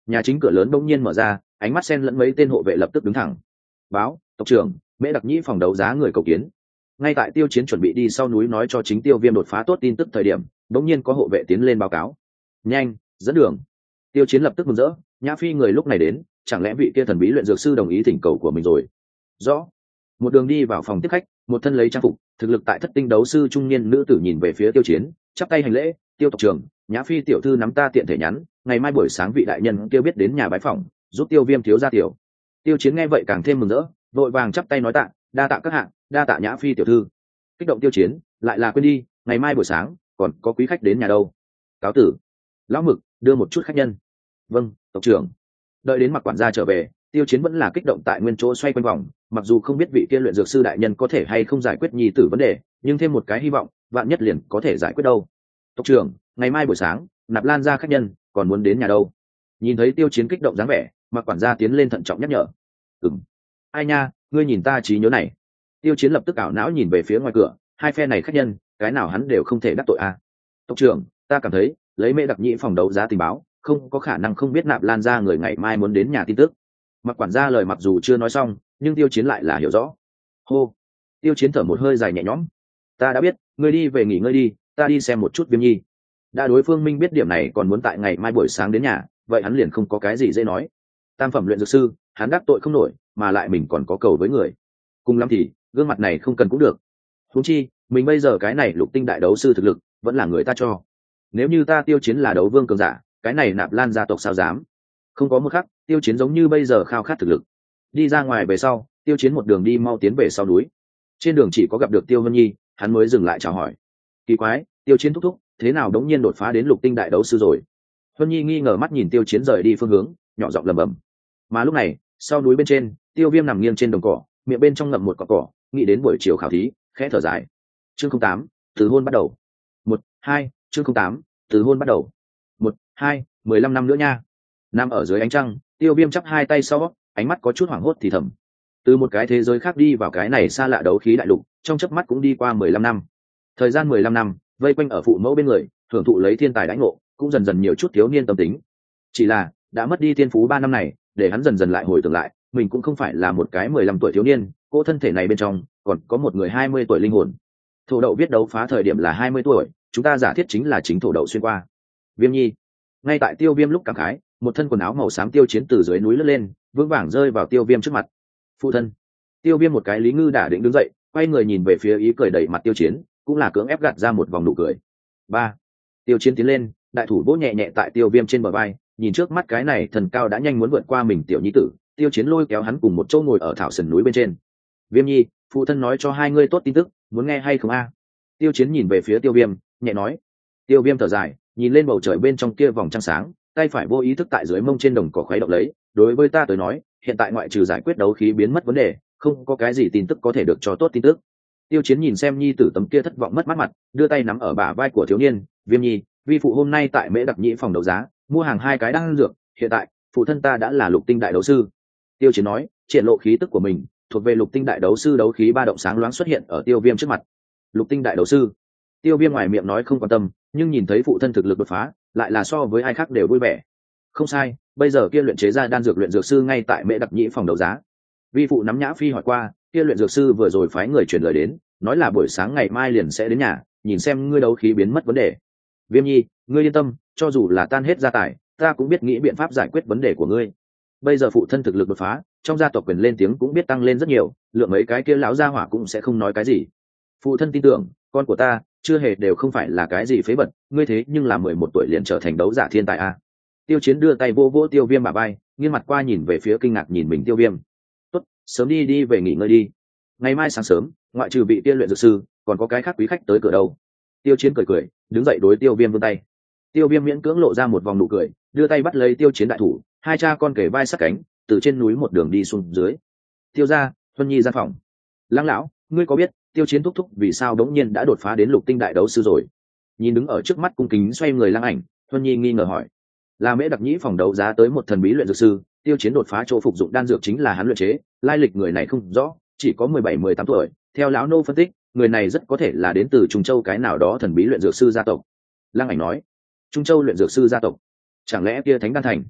Nhà chính cửa lớn bỗng nhiên mở ra, ánh mắt xen lẫn mấy tên hộ vệ lập tức đứng thẳng. Báo, tộc trưởng, Mễ Đặc Nhĩ phòng đấu giá người cầu kiến. Ngay tại Tiêu Chiến chuẩn bị đi sau núi nói cho chính Tiêu Viêm đột phá tốt tin tức thời điểm, bỗng nhiên có hộ vệ tiến lên báo cáo. Nhanh, dẫn đường. Tiêu Chiến lập tức mừng rỡ, Nhã Phi người lúc này đến, chẳng lẽ vị kia thần bí luyện dược sư đồng ý thỉnh cầu của mình rồi? Rõ. Một đường đi vào phòng tiếp khách, một thân lấy trang phục, thực lực tại thất tinh đấu sư trung niên nữ tử nhìn về phía Tiêu Chiến, chắp tay hành lễ, Tiêu tộc trưởng, Nhã Phi tiểu thư nắm ta tiện thể nhắn, ngày mai buổi sáng vị đại nhân kêu biết đến nhà bái phỏng, giúp Tiêu Viêm thiếu gia tiểu. Tiêu Chiến nghe vậy càng thêm mừng rỡ, vội vàng chắp tay nói tạ, đa tạ các hạng, đa tạ Nhã Phi tiểu thư. Kích động Tiêu Chiến, lại là quên đi, ngày mai buổi sáng còn có quý khách đến nhà đâu. Cáo tử. Lão Mực, đưa một chút khách nhân. Vâng, tộc trưởng. Đợi đến Mặc quản gia trở về, Tiêu Chiến vẫn là kích động tại nguyên chỗ xoay quanh vòng, mặc dù không biết vị kia luyện dược sư đại nhân có thể hay không giải quyết nhi tử vấn đề, nhưng thêm một cái hy vọng, vạn nhất liền có thể giải quyết đâu. Tộc trưởng, ngày mai buổi sáng, Nạp Lan ra khách nhân, còn muốn đến nhà đâu? Nhìn thấy Tiêu Chiến kích động dáng vẻ, Mặc quản gia tiến lên thận trọng nhắc nhở. Ừm. Ai nha, ngươi nhìn ta trí nhớ này. Tiêu Chiến lập tức ảo não nhìn về phía ngoài cửa, hai phe này khách nhân, cái nào hắn đều không thể đắc tội à. Tộc trưởng, ta cảm thấy, lấy Mễ Đặc Nhĩ phòng đấu giá tình báo, không có khả năng không biết Nạp Lan ra người ngày mai muốn đến nhà tin tức. Mặc quản gia lời mặc dù chưa nói xong, nhưng Tiêu Chiến lại là hiểu rõ. Hô. Tiêu Chiến thở một hơi dài nhẹ nhõm. Ta đã biết, ngươi đi về nghỉ ngơi đi, ta đi xem một chút Viêm Nhi. Đã đối phương minh biết điểm này còn muốn tại ngày mai buổi sáng đến nhà, vậy hắn liền không có cái gì dễ nói. Tam phẩm luyện dược sư, hắn đắc tội không nổi, mà lại mình còn có cầu với người. Cùng lắm thì, gương mặt này không cần cũng được. Huống chi, mình bây giờ cái này lục tinh đại đấu sư thực lực, vẫn là người ta cho. Nếu như ta Tiêu Chiến là đấu vương cường giả, cái này Nạp Lan gia tộc sao dám? Không có một khắc, Tiêu Chiến giống như bây giờ khao khát thực lực. Đi ra ngoài về sau, Tiêu Chiến một đường đi mau tiến về sau núi. Trên đường chỉ có gặp được Tiêu Vân Nhi, hắn mới dừng lại chào hỏi. Kỳ quái, Tiêu Chiến thúc thúc, thế nào đống nhiên đột phá đến lục tinh đại đấu sư rồi? Vân Nhi nghi ngờ mắt nhìn Tiêu Chiến rời đi phương hướng, nhỏ giọng lẩm bẩm. Mà lúc này, sau núi bên trên, Tiêu Viêm nằm nghiêng trên đồng cỏ, miệng bên trong ngậm một cọng cỏ, nghĩ đến buổi chiều khảo thí, khẽ thở dài. Chương không tám, từ hôn bắt đầu. Một, hai, chương không tám, từ hôn bắt đầu. Một, hai, mười lăm năm nữa nha. Nằm ở dưới ánh trăng, Tiêu Viêm chắp hai tay sau, ánh mắt có chút hoảng hốt thì thầm. Từ một cái thế giới khác đi vào cái này xa lạ đấu khí đại lục, trong chớp mắt cũng đi qua mười lăm năm. Thời gian mười lăm năm, vây quanh ở phụ mẫu bên người, hưởng thụ lấy thiên tài đãi ngộ, cũng dần dần nhiều chút thiếu niên tâm tính. Chỉ là, đã mất đi thiên phú ba năm này, để hắn dần dần lại hồi tưởng lại, mình cũng không phải là một cái mười lăm tuổi thiếu niên, cô thân thể này bên trong còn có một người hai mươi tuổi linh hồn. Thổ đậu viết đấu phá thời điểm là hai mươi tuổi, chúng ta giả thiết chính là chính thổ đậu xuyên qua. Viêm Nhi. Ngay tại Tiêu Viêm lúc cảm khái, một thân quần áo màu xám Tiêu Chiến từ dưới núi lướt lên, vững vàng rơi vào Tiêu Viêm trước mặt. Phụ thân. Tiêu Viêm một cái lý ngư đả định đứng dậy, quay người nhìn về phía ý cười đầy mặt Tiêu Chiến, cũng là cưỡng ép gạt ra một vòng nụ cười. Ba. Tiêu Chiến tiến lên, đại thủ vỗ nhẹ nhẹ tại Tiêu Viêm trên bờ vai, nhìn trước mắt cái này thần cao đã nhanh muốn vượt qua mình tiểu nhi tử, Tiêu Chiến lôi kéo hắn cùng một chỗ ngồi ở thảo sườn núi bên trên. Viêm Nhi, phụ thân nói cho hai ngươi tốt tin tức, muốn nghe hay không a? Tiêu Chiến nhìn về phía Tiêu Viêm, nhẹ nói. Tiêu Viêm thở dài, nhìn lên bầu trời bên trong kia vòng trăng sáng, tay phải vô ý thức tại dưới mông trên đồng cỏ khuấy động lấy. Đối với ta tới nói, hiện tại ngoại trừ giải quyết đấu khí biến mất vấn đề, không có cái gì tin tức có thể được cho tốt tin tức. Tiêu Chiến nhìn xem nhi tử tấm kia thất vọng mất mát mặt, đưa tay nắm ở bả vai của thiếu niên. Viêm Nhi, vi phụ hôm nay tại Mễ Đặc Nhĩ phòng đấu giá mua hàng hai cái đan dược, hiện tại phụ thân ta đã là lục tinh đại đấu sư. Tiêu Chiến nói, triển lộ khí tức của mình, thuộc về lục tinh đại đấu sư đấu khí ba động sáng loáng xuất hiện ở Tiêu Viêm trước mặt. Lục tinh đại đấu sư. Tiêu Viêm ngoài miệng nói không quan tâm, nhưng nhìn thấy phụ thân thực lực đột phá, lại là so với ai khác đều vui vẻ. Không sai, bây giờ kia luyện chế ra đan dược luyện dược sư ngay tại Mễ Đặc Nhĩ phòng đấu giá. Vi phụ nắm Nhã Phi hỏi qua, kia luyện dược sư vừa rồi phái người truyền lời đến, nói là buổi sáng ngày mai liền sẽ đến nhà, nhìn xem ngươi đấu khí biến mất vấn đề. Viêm Nhi, ngươi yên tâm, cho dù là tan hết gia tài, ta cũng biết nghĩ biện pháp giải quyết vấn đề của ngươi. Bây giờ phụ thân thực lực đột phá, trong gia tộc quyền lên tiếng cũng biết tăng lên rất nhiều, lượng mấy cái kia lão gia hỏa cũng sẽ không nói cái gì. Phụ thân tin tưởng, con của ta chưa hề đều không phải là cái gì phế vật, ngươi thế nhưng là mười một tuổi liền trở thành đấu giả thiên tài a. Tiêu Chiến đưa tay vô vỗ Tiêu Viêm bả vai, nghiêng mặt qua nhìn về phía kinh ngạc nhìn mình Tiêu Viêm. Tốt, sớm đi đi về nghỉ ngơi đi. Ngày mai sáng sớm, ngoại trừ vị tiên luyện dược sư, còn có cái khác quý khách tới cửa đâu. Tiêu Chiến cười cười, đứng dậy đối Tiêu Viêm vươn tay. Tiêu Viêm miễn cưỡng lộ ra một vòng nụ cười, đưa tay bắt lấy Tiêu Chiến đại thủ, hai cha con kề vai sát cánh, từ trên núi một đường đi xuống dưới. Tiêu gia, Huân Nhi gian phòng. Lăng lão, ngươi có biết Tiêu Chiến thúc thúc vì sao đống nhiên đã đột phá đến lục tinh đại đấu sư rồi? Nhìn đứng ở trước mắt cung kính xoay người Lăng Ảnh, Huân Nhi nghi ngờ hỏi. Là Mễ Đặc Nhĩ phòng đấu giá tới một thần bí luyện dược sư, Tiêu Chiến đột phá chỗ phục dụng đan dược chính là hắn luyện chế, lai lịch người này không rõ, chỉ có mười bảy mười tám tuổi, theo lão nô phân tích, người này rất có thể là đến từ Trung Châu cái nào đó thần bí luyện dược sư gia tộc. Lăng Ảnh nói. Trung Châu luyện dược sư gia tộc, chẳng lẽ kia Thánh Đan Thành?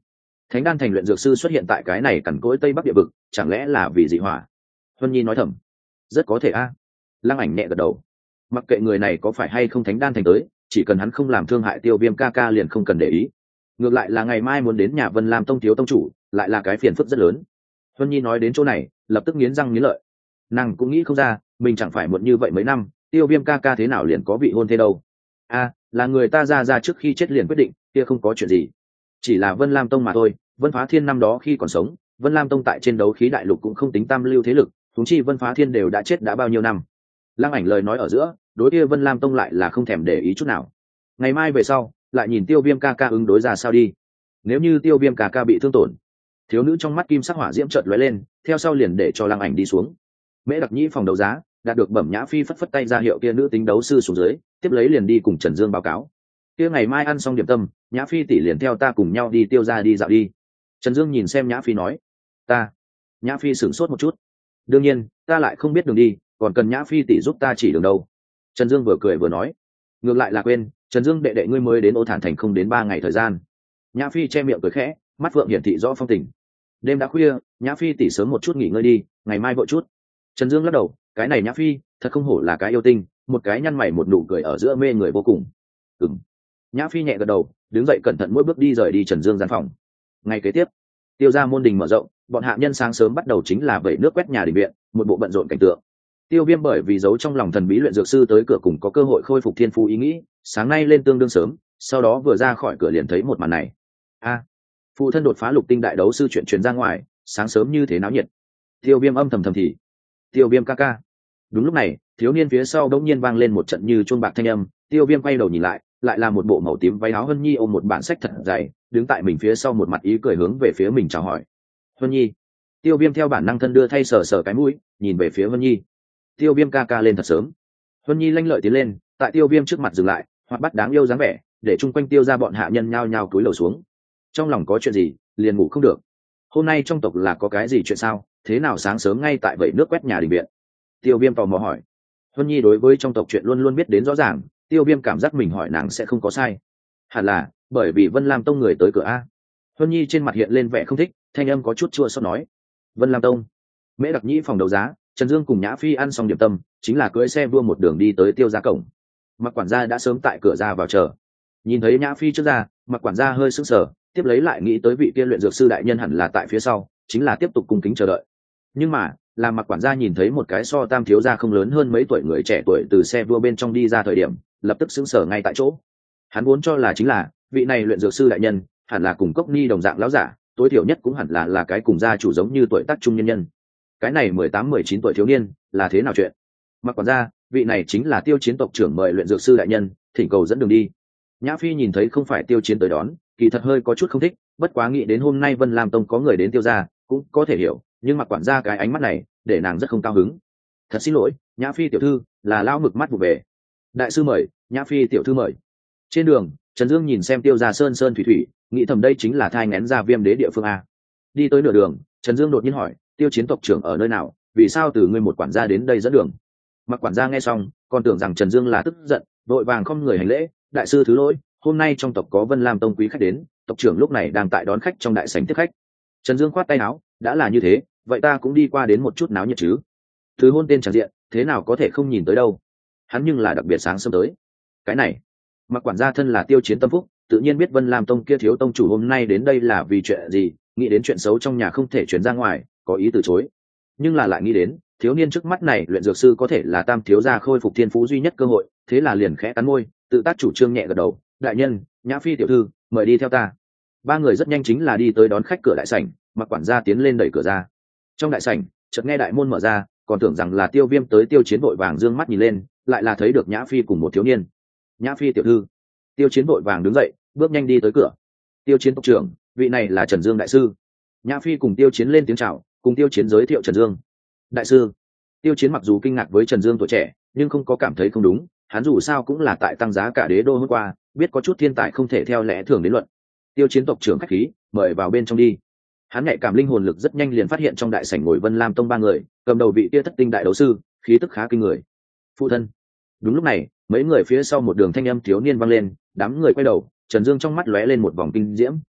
Thánh đan thành luyện dược sư xuất hiện tại cái này cằn cỗi tây bắc địa vực, chẳng lẽ là vì dị hỏa? Huân Nhi nói thầm. Rất có thể a. Lăng Ảnh nhẹ gật đầu. Mặc kệ người này có phải hay không thánh đan thành tới, chỉ cần hắn không làm thương hại Tiêu Viêm ca ca liền không cần để ý. Ngược lại là ngày mai muốn đến nhà Vân Lam tông thiếu tông chủ, lại là cái phiền phức rất lớn. Huân Nhi nói đến chỗ này, lập tức nghiến răng nghiến lợi. Nàng cũng nghĩ không ra, mình chẳng phải muộn như vậy mấy năm, Tiêu Viêm ca ca thế nào liền có vị hôn thê đâu. A, là người ta ra ra trước khi chết liền quyết định, kia không có chuyện gì. Chỉ là Vân Lam tông mà thôi, Vân Phá Thiên năm đó khi còn sống, Vân Lam tông tại trên đấu khí đại lục cũng không tính tam lưu thế lực, huống chi Vân Phá Thiên đều đã chết đã bao nhiêu năm. Lăng Ảnh lời nói ở giữa, đối kia Vân Lam tông lại là không thèm để ý chút nào. Ngày mai về sau, lại nhìn Tiêu Viêm ca ca ứng đối ra sao đi. Nếu như Tiêu Viêm ca ca bị thương tổn, thiếu nữ trong mắt kim sắc hỏa diễm chợt lóe lên, theo sau liền để cho Lăng Ảnh đi xuống. Mễ Đặc Nhĩ phòng đấu giá, đạt được Bẩm Nhã Phi phất phất tay ra hiệu kia nữ tính đấu sư xuống dưới, tiếp lấy liền đi cùng Trần Dương báo cáo. Kia ngày mai ăn xong điểm tâm, Nhã Phi tỷ liền theo ta cùng nhau đi Tiêu gia đi dạo đi. Trần Dương nhìn xem Nhã Phi nói. Ta. Nhã Phi sửng sốt một chút. Đương nhiên, ta lại không biết đường đi, còn cần Nhã Phi tỷ giúp ta chỉ đường đâu. Trần Dương vừa cười vừa nói. Ngược lại là quên, Trần Dương đệ đệ ngươi mới đến Ô Thản thành không đến ba ngày thời gian. Nhã Phi che miệng cười khẽ, mắt phượng hiển thị rõ phong tình. Đêm đã khuya, Nhã Phi tỷ sớm một chút nghỉ ngơi đi, ngày mai vội chút. Trần Dương lắc đầu, cái này Nhã Phi thật không hổ là cái yêu tinh, một cái nhăn mày một nụ cười ở giữa mê người vô cùng. Ừm. Nhã Phi nhẹ gật đầu, đứng dậy cẩn thận mỗi bước đi rời đi Trần Dương gian phòng. Ngày kế tiếp, Tiêu gia môn đình mở rộng, bọn hạ nhân sáng sớm bắt đầu chính là vẩy nước quét nhà đình viện, một bộ bận rộn cảnh tượng. Tiêu Viêm bởi vì giấu trong lòng thần bí luyện dược sư tới cửa cùng có cơ hội khôi phục thiên phú ý nghĩ, sáng nay lên tương đương sớm, sau đó vừa ra khỏi cửa liền thấy một màn này. A, phụ thân đột phá lục tinh đại đấu sư chuyện truyền ra ngoài, sáng sớm như thế náo nhiệt. Tiêu Viêm âm thầm thầm thì. Tiêu Viêm ca ca. Đúng lúc này, thiếu niên phía sau đột nhiên vang lên một trận như chuông bạc thanh âm, Tiêu Viêm quay đầu nhìn lại, lại là một bộ màu tím váy áo Hân Nhi ôm một bản sách thật dày, đứng tại mình phía sau một mặt ý cười hướng về phía mình chào hỏi. Hân Nhi. Tiêu Viêm theo bản năng thân đưa thay sờ sờ cái mũi, nhìn về phía Hân Nhi. Tiêu Viêm ca ca lên thật sớm. Hân Nhi lanh lợi tiến lên, tại Tiêu Viêm trước mặt dừng lại, hoặc bắt đáng yêu dáng vẻ, để chung quanh Tiêu ra bọn hạ nhân nhao nhao cúi đầu xuống. Trong lòng có chuyện gì, liền ngủ không được. Hôm nay trong tộc là có cái gì chuyện sao? Thế nào sáng sớm ngay tại vậy nước quét nhà đình viện? Tiêu Viêm tò mò hỏi. Hân Nhi đối với trong tộc chuyện luôn luôn biết đến rõ ràng, Tiêu Viêm cảm giác mình hỏi nàng sẽ không có sai. Hẳn là bởi vì Vân Lam tông người tới cửa a. Hân Nhi trên mặt hiện lên vẻ không thích, thanh âm có chút chua xót nói. Vân Lam tông. Mễ Đặc Nhĩ phòng đấu giá, Trần Dương cùng Nhã Phi ăn xong điểm tâm, chính là cưỡi xe vua một đường đi tới Tiêu gia cổng. Mặc quản gia đã sớm tại cửa ra vào chờ. Nhìn thấy Nhã Phi trước ra, Mặc quản gia hơi sững sờ, tiếp lấy lại nghĩ tới vị kia luyện dược sư đại nhân hẳn là tại phía sau, chính là tiếp tục cung kính chờ đợi. Nhưng mà, làm Mặc quản gia nhìn thấy một cái so Tam thiếu gia không lớn hơn mấy tuổi người trẻ tuổi từ xe vua bên trong đi ra thời điểm, lập tức sững sờ ngay tại chỗ. Hắn vốn cho là chính là vị này luyện dược sư đại nhân, hẳn là cùng Cốc Ni đồng dạng lão giả, tối thiểu nhất cũng hẳn là là cái cùng gia chủ giống như tuổi tác trung nhân nhân. Cái này mười tám mười chín tuổi thiếu niên, là thế nào chuyện? Mặc quản gia, vị này chính là Tiêu Chiến tộc trưởng mời luyện dược sư đại nhân, thỉnh cầu dẫn đường đi. Nhã Phi nhìn thấy không phải Tiêu Chiến tới đón, kỳ thật hơi có chút không thích, bất quá nghĩ đến hôm nay Vân Lam tông có người đến Tiêu gia, cũng có thể hiểu, nhưng Mặc quản gia cái ánh mắt này, để nàng rất không cao hứng. Thật xin lỗi, Nhã Phi tiểu thư, là lão mực mắt vụ về. Đại sư mời, Nhã Phi tiểu thư mời. Trên đường, Trần Dương nhìn xem Tiêu gia sơn sơn thủy thủy, nghĩ thầm đây chính là thai nghén ra Viêm đế địa phương a. Đi tới nửa đường, Trần Dương đột nhiên hỏi, Tiêu Chiến tộc trưởng ở nơi nào, vì sao từ ngươi một quản gia đến đây dẫn đường? Mặc quản gia nghe xong, còn tưởng rằng Trần Dương là tức giận, vội vàng không người hành lễ, đại sư thứ lỗi, hôm nay trong tộc có Vân Lam tông quý khách đến, tộc trưởng lúc này đang tại đón khách trong đại sảnh tiếp khách. Trần Dương khoát tay áo, đã là như thế, vậy ta cũng đi qua đến một chút náo nhiệt chứ. Thứ hôn tên tràn diện, thế nào có thể không nhìn tới đâu. Hắn nhưng là đặc biệt sáng sớm tới. Cái này, Mặc quản gia thân là Tiêu Chiến tâm phúc, tự nhiên biết Vân Lam tông kia thiếu tông chủ hôm nay đến đây là vì chuyện gì, nghĩ đến chuyện xấu trong nhà không thể truyền ra ngoài, có ý từ chối. Nhưng là lại nghĩ đến, thiếu niên trước mắt này luyện dược sư có thể là Tam thiếu gia khôi phục thiên phú duy nhất cơ hội, thế là liền khẽ cắn môi, tự tác chủ trương nhẹ gật đầu, đại nhân, Nhã Phi tiểu thư, mời đi theo ta. Ba người rất nhanh chính là đi tới đón khách cửa đại sảnh, Mặc quản gia tiến lên đẩy cửa ra. Trong đại sảnh, chợt nghe đại môn mở ra, còn tưởng rằng là Tiêu Viêm tới. Tiêu Chiến vội vàng dương mắt nhìn lên, lại là thấy được Nhã Phi cùng một thiếu niên. Nhã Phi tiểu thư. Tiêu Chiến vội vàng đứng dậy, bước nhanh đi tới cửa. Tiêu Chiến tộc trưởng, vị này là Trần Dương đại sư. Nhã Phi cùng Tiêu Chiến lên tiếng chào, cùng Tiêu Chiến giới thiệu Trần Dương. Đại sư. Tiêu Chiến mặc dù kinh ngạc với Trần Dương tuổi trẻ, nhưng không có cảm thấy không đúng, hắn dù sao cũng là tại tăng giá cả đế đô hôm qua, biết có chút thiên tài không thể theo lẽ thường đến luận. Tiêu Chiến tộc trưởng khách khí, mời vào bên trong đi. Hắn nhạy cảm linh hồn lực rất nhanh liền phát hiện trong đại sảnh ngồi Vân Lam tông ba người, cầm đầu vị kia thất tinh đại đấu sư, khí tức khá kinh người. Phụ thân. Đúng lúc này, mấy người phía sau một đường thanh âm thiếu niên vang lên, đám người quay đầu, Trần Dương trong mắt lóe lên một vòng kinh diễm.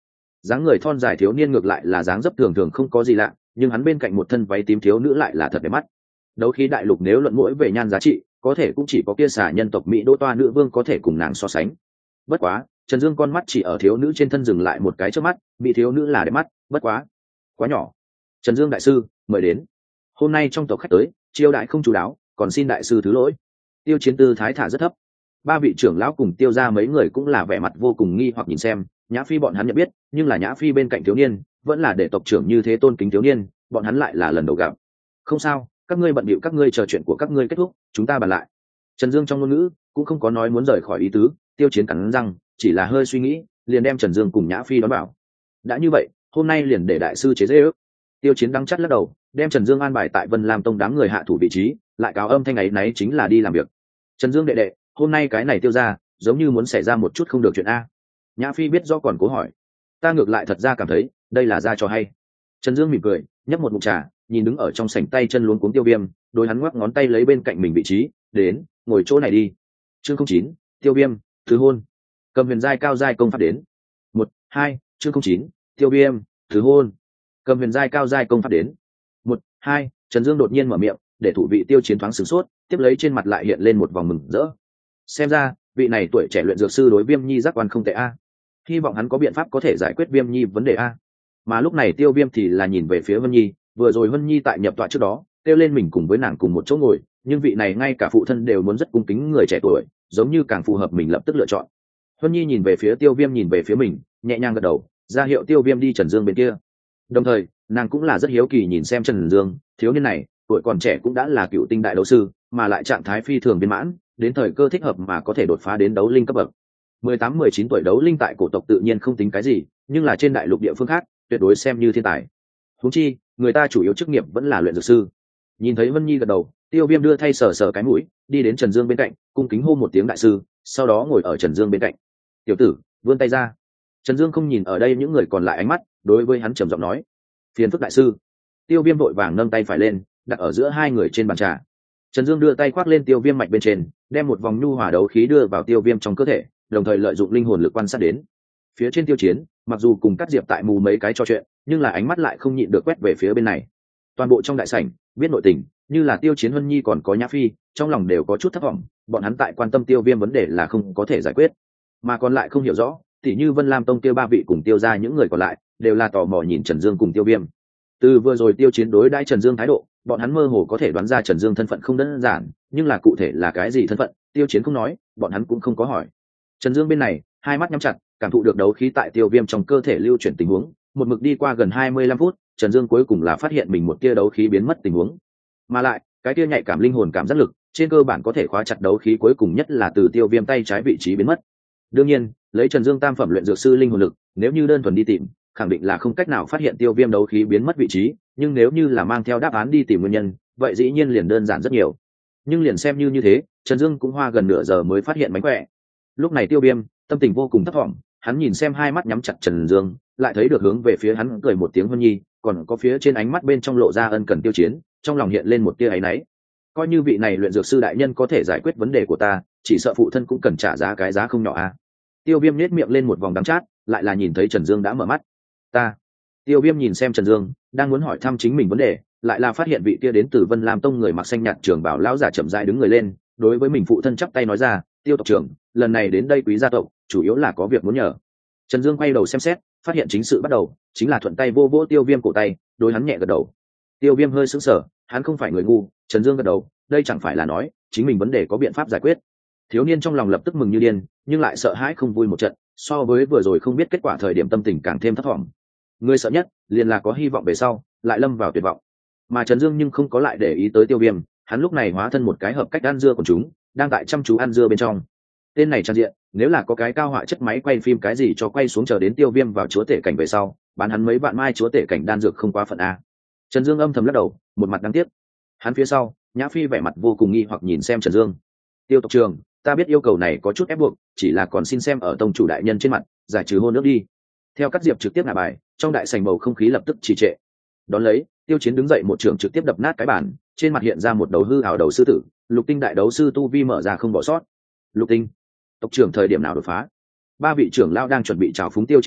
dáng người thon dài thiếu niên ngược lại là dáng dấp thường thường không có gì lạ, nhưng hắn bên cạnh một thân váy tím thiếu nữ lại là thật đẹp mắt. Đấu khí đại lục nếu luận mũi về nhan giá trị, có thể cũng chỉ có kia xà nhân tộc Mỹ Đỗ Toa nữ vương có thể cùng nàng so sánh. Bất quá, Trần Dương con mắt chỉ ở thiếu nữ trên thân dừng lại một cái trước mắt, bị thiếu nữ là đẹp mắt, bất quá, quá nhỏ. Trần Dương đại sư, mời đến. Hôm nay trong tộc khách tới, chiêu đại không chú đáo, còn xin đại sư thứ lỗi. Tiêu Chiến tư thái thả rất thấp. Ba vị trưởng lão cùng Tiêu gia mấy người cũng là vẻ mặt vô cùng nghi hoặc nhìn xem, Nhã Phi bọn hắn nhận biết, nhưng là Nhã Phi bên cạnh thiếu niên, vẫn là để tộc trưởng như thế tôn kính thiếu niên, bọn hắn lại là lần đầu gặp. Không sao, các ngươi bận bịu các ngươi chờ chuyện của các ngươi kết thúc, chúng ta bàn lại. Trần Dương trong ngôn ngữ cũng không có nói muốn rời khỏi ý tứ. Tiêu Chiến cắn răng, chỉ là hơi suy nghĩ, liền đem Trần Dương cùng Nhã Phi đón bảo. Đã như vậy, hôm nay liền để đại sư chế dễ ước. Tiêu Chiến đắng chắt lắc đầu, đem Trần Dương an bài tại Vân Lam Tông đám người hạ thủ vị trí, lại cáo âm thanh ấy nấy chính là đi làm việc. Trần Dương đệ đệ, hôm nay cái này Tiêu ra giống như muốn xảy ra một chút không được chuyện a. Nhã Phi biết do còn cố hỏi. Ta ngược lại thật ra cảm thấy đây là ra cho hay. Trần Dương mỉm cười, nhấp một ngụm trà, nhìn đứng ở trong sảnh tay chân luống cuống Tiêu Viêm, đối hắn ngoắc ngón tay lấy bên cạnh mình vị trí, đến, ngồi chỗ này đi. Chương không chín, Tiêu Viêm, thứ hôn. Cầm huyền giai cao giai công pháp đến. Một, hai, chương không chín, Tiêu Viêm, thứ hôn. Cầm huyền giai cao giai công pháp đến. Một, hai, Trần Dương đột nhiên mở miệng, để thủ vị Tiêu Chiến thoáng sửng sốt, tiếp lấy trên mặt lại hiện lên một vòng mừng rỡ. Xem ra, vị này tuổi trẻ luyện dược sư đối Viêm Nhi giác quan không tệ a. Hy vọng hắn có biện pháp có thể giải quyết Viêm Nhi vấn đề a. Mà lúc này Tiêu Viêm thì là nhìn về phía Vân Nhi, vừa rồi Vân Nhi tại nhập tọa trước đó, kêu lên mình cùng với nàng cùng một chỗ ngồi, nhưng vị này ngay cả phụ thân đều muốn rất cung kính người trẻ tuổi, giống như càng phù hợp mình lập tức lựa chọn. Vân Nhi nhìn về phía Tiêu Viêm nhìn về phía mình, nhẹ nhàng gật đầu, ra hiệu Tiêu Viêm đi Trần Dương bên kia. Đồng thời, nàng cũng là rất hiếu kỳ nhìn xem Trần Dương, thiếu niên này, tuổi còn trẻ cũng đã là cựu tinh đại đấu sư, mà lại trạng thái phi thường viên mãn, đến thời cơ thích hợp mà có thể đột phá đến đấu linh cấp bậc. mười tám mười chín tuổi đấu linh tại cổ tộc tự nhiên không tính cái gì, nhưng là trên đại lục địa phương khác, tuyệt đối xem như thiên tài. Huống chi, người ta chủ yếu chức nghiệp vẫn là luyện dược sư. Nhìn thấy Vân Nhi gật đầu, Tiêu Viêm đưa thay sờ sờ cái mũi, đi đến Trần Dương bên cạnh, cung kính hô một tiếng đại sư, sau đó ngồi ở Trần Dương bên cạnh. Tiểu tử, vươn tay ra. Trần Dương không nhìn ở đây những người còn lại ánh mắt, đối với hắn trầm giọng nói, phiền phức đại sư. Tiêu Viêm vội vàng nâng tay phải lên, đặt ở giữa hai người trên bàn trà. Trần Dương đưa tay khoác lên Tiêu Viêm mạch bên trên, đem một vòng nhu hòa đấu khí đưa vào Tiêu Viêm trong cơ thể, đồng thời lợi dụng linh hồn lực quan sát đến. Phía trên Tiêu Chiến, mặc dù cùng Cắt Diệp tại mù mấy cái trò chuyện, nhưng là ánh mắt lại không nhịn được quét về phía bên này. Toàn bộ trong đại sảnh, biết nội tình, như là Tiêu Chiến, Vân Nhi còn có Nhã Phi, trong lòng đều có chút thất vọng, bọn hắn tại quan tâm Tiêu Viêm vấn đề là không có thể giải quyết, mà còn lại không hiểu rõ, tỉ như Vân Lam Tông Tiêu ba vị cùng Tiêu ra những người còn lại, đều là tò mò nhìn Trần Dương cùng Tiêu Viêm. Từ vừa rồi Tiêu Chiến đối đãi Trần Dương thái độ, bọn hắn mơ hồ có thể đoán ra Trần Dương thân phận không đơn giản, nhưng là cụ thể là cái gì thân phận, Tiêu Chiến không nói, bọn hắn cũng không có hỏi. Trần Dương bên này, hai mắt nhắm chặt, cảm thụ được đấu khí tại Tiêu Viêm trong cơ thể lưu chuyển tình huống, một mực đi qua gần hai mươi lăm phút, Trần Dương cuối cùng là phát hiện mình một tia đấu khí biến mất tình huống. Mà lại, cái tia nhạy cảm linh hồn cảm giác lực, trên cơ bản có thể khóa chặt đấu khí cuối cùng nhất là từ Tiêu Viêm tay trái vị trí biến mất. Đương nhiên, lấy Trần Dương tam phẩm luyện dược sư linh hồn lực, nếu như đơn thuần đi tìm, khẳng định là không cách nào phát hiện Tiêu Viêm đấu khí biến mất vị trí, nhưng nếu như là mang theo đáp án đi tìm nguyên nhân, vậy dĩ nhiên liền đơn giản rất nhiều. Nhưng liền xem như như thế, Trần Dương cũng hoa gần nửa giờ mới phát hiện mánh khỏe. Lúc này Tiêu Viêm tâm tình vô cùng thấp thỏm, hắn nhìn xem hai mắt nhắm chặt Trần Dương, lại thấy được hướng về phía hắn cười một tiếng Vân Nhi, còn có phía trên ánh mắt bên trong lộ ra ân cần Tiêu Chiến, trong lòng hiện lên một tia áy náy. Coi như vị này luyện dược sư đại nhân có thể giải quyết vấn đề của ta, chỉ sợ phụ thân cũng cần trả giá cái giá không nhỏ a. À. Tiêu Viêm nhếch miệng lên một vòng đắng chát, lại là nhìn thấy Trần Dương đã mở mắt. Ta. Tiêu Viêm nhìn xem Trần Dương, đang muốn hỏi thăm chính mình vấn đề, lại là phát hiện vị kia đến từ Vân Lam Tông người mặc xanh nhạt trường bảo lão giả chậm rãi đứng người lên, đối với mình phụ thân chắp tay nói ra, Tiêu tộc trưởng, lần này đến đây quý gia tộc, chủ yếu là có việc muốn nhờ. Trần Dương quay đầu xem xét, phát hiện chính sự bắt đầu, chính là thuận tay vô vỗ Tiêu Viêm cổ tay, đối hắn nhẹ gật đầu. Tiêu Viêm hơi sững sờ, hắn không phải người ngu, Trần Dương gật đầu, đây chẳng phải là nói, chính mình vấn đề có biện pháp giải quyết. Thiếu niên trong lòng lập tức mừng như điên, nhưng lại sợ hãi không vui một trận, so với vừa rồi không biết kết quả thời điểm tâm tình càng thêm thất vọng. Người sợ nhất, liền là có hy vọng về sau, lại lâm vào tuyệt vọng. Mà Trần Dương nhưng không có lại để ý tới Tiêu Viêm, hắn lúc này hóa thân một cái hợp cách ăn dưa của chúng, đang tại chăm chú ăn dưa bên trong. Tên này trang diện, nếu là có cái cao họa chất máy quay phim cái gì cho quay xuống chờ đến Tiêu Viêm vào chúa tể cảnh về sau, bán hắn mấy vạn mai chúa tể cảnh đan dược không quá phận a. Trần Dương âm thầm lắc đầu, một mặt đáng tiếc. Hắn phía sau, Nhã Phi vẻ mặt vô cùng nghi hoặc nhìn xem Trần Dương. Tiêu tộc trưởng, ta biết yêu cầu này có chút ép buộc, chỉ là còn xin xem ở tông chủ đại nhân trên mặt, giải trừ hôn ước đi. Theo Cắt Diệp trực tiếp ngả bài, trong đại sảnh bầu không khí lập tức trì trệ. Đón lấy, Tiêu Chiến đứng dậy một trường trực tiếp đập nát cái bàn, trên mặt hiện ra một đầu hư ảo đầu sư tử, Lục Tinh đại đấu sư tu vi mở ra không bỏ sót. Lục Tinh, tộc trưởng thời điểm nào đột phá? Ba vị trưởng lão đang chuẩn bị chào phúng Tiêu Chiến đâu,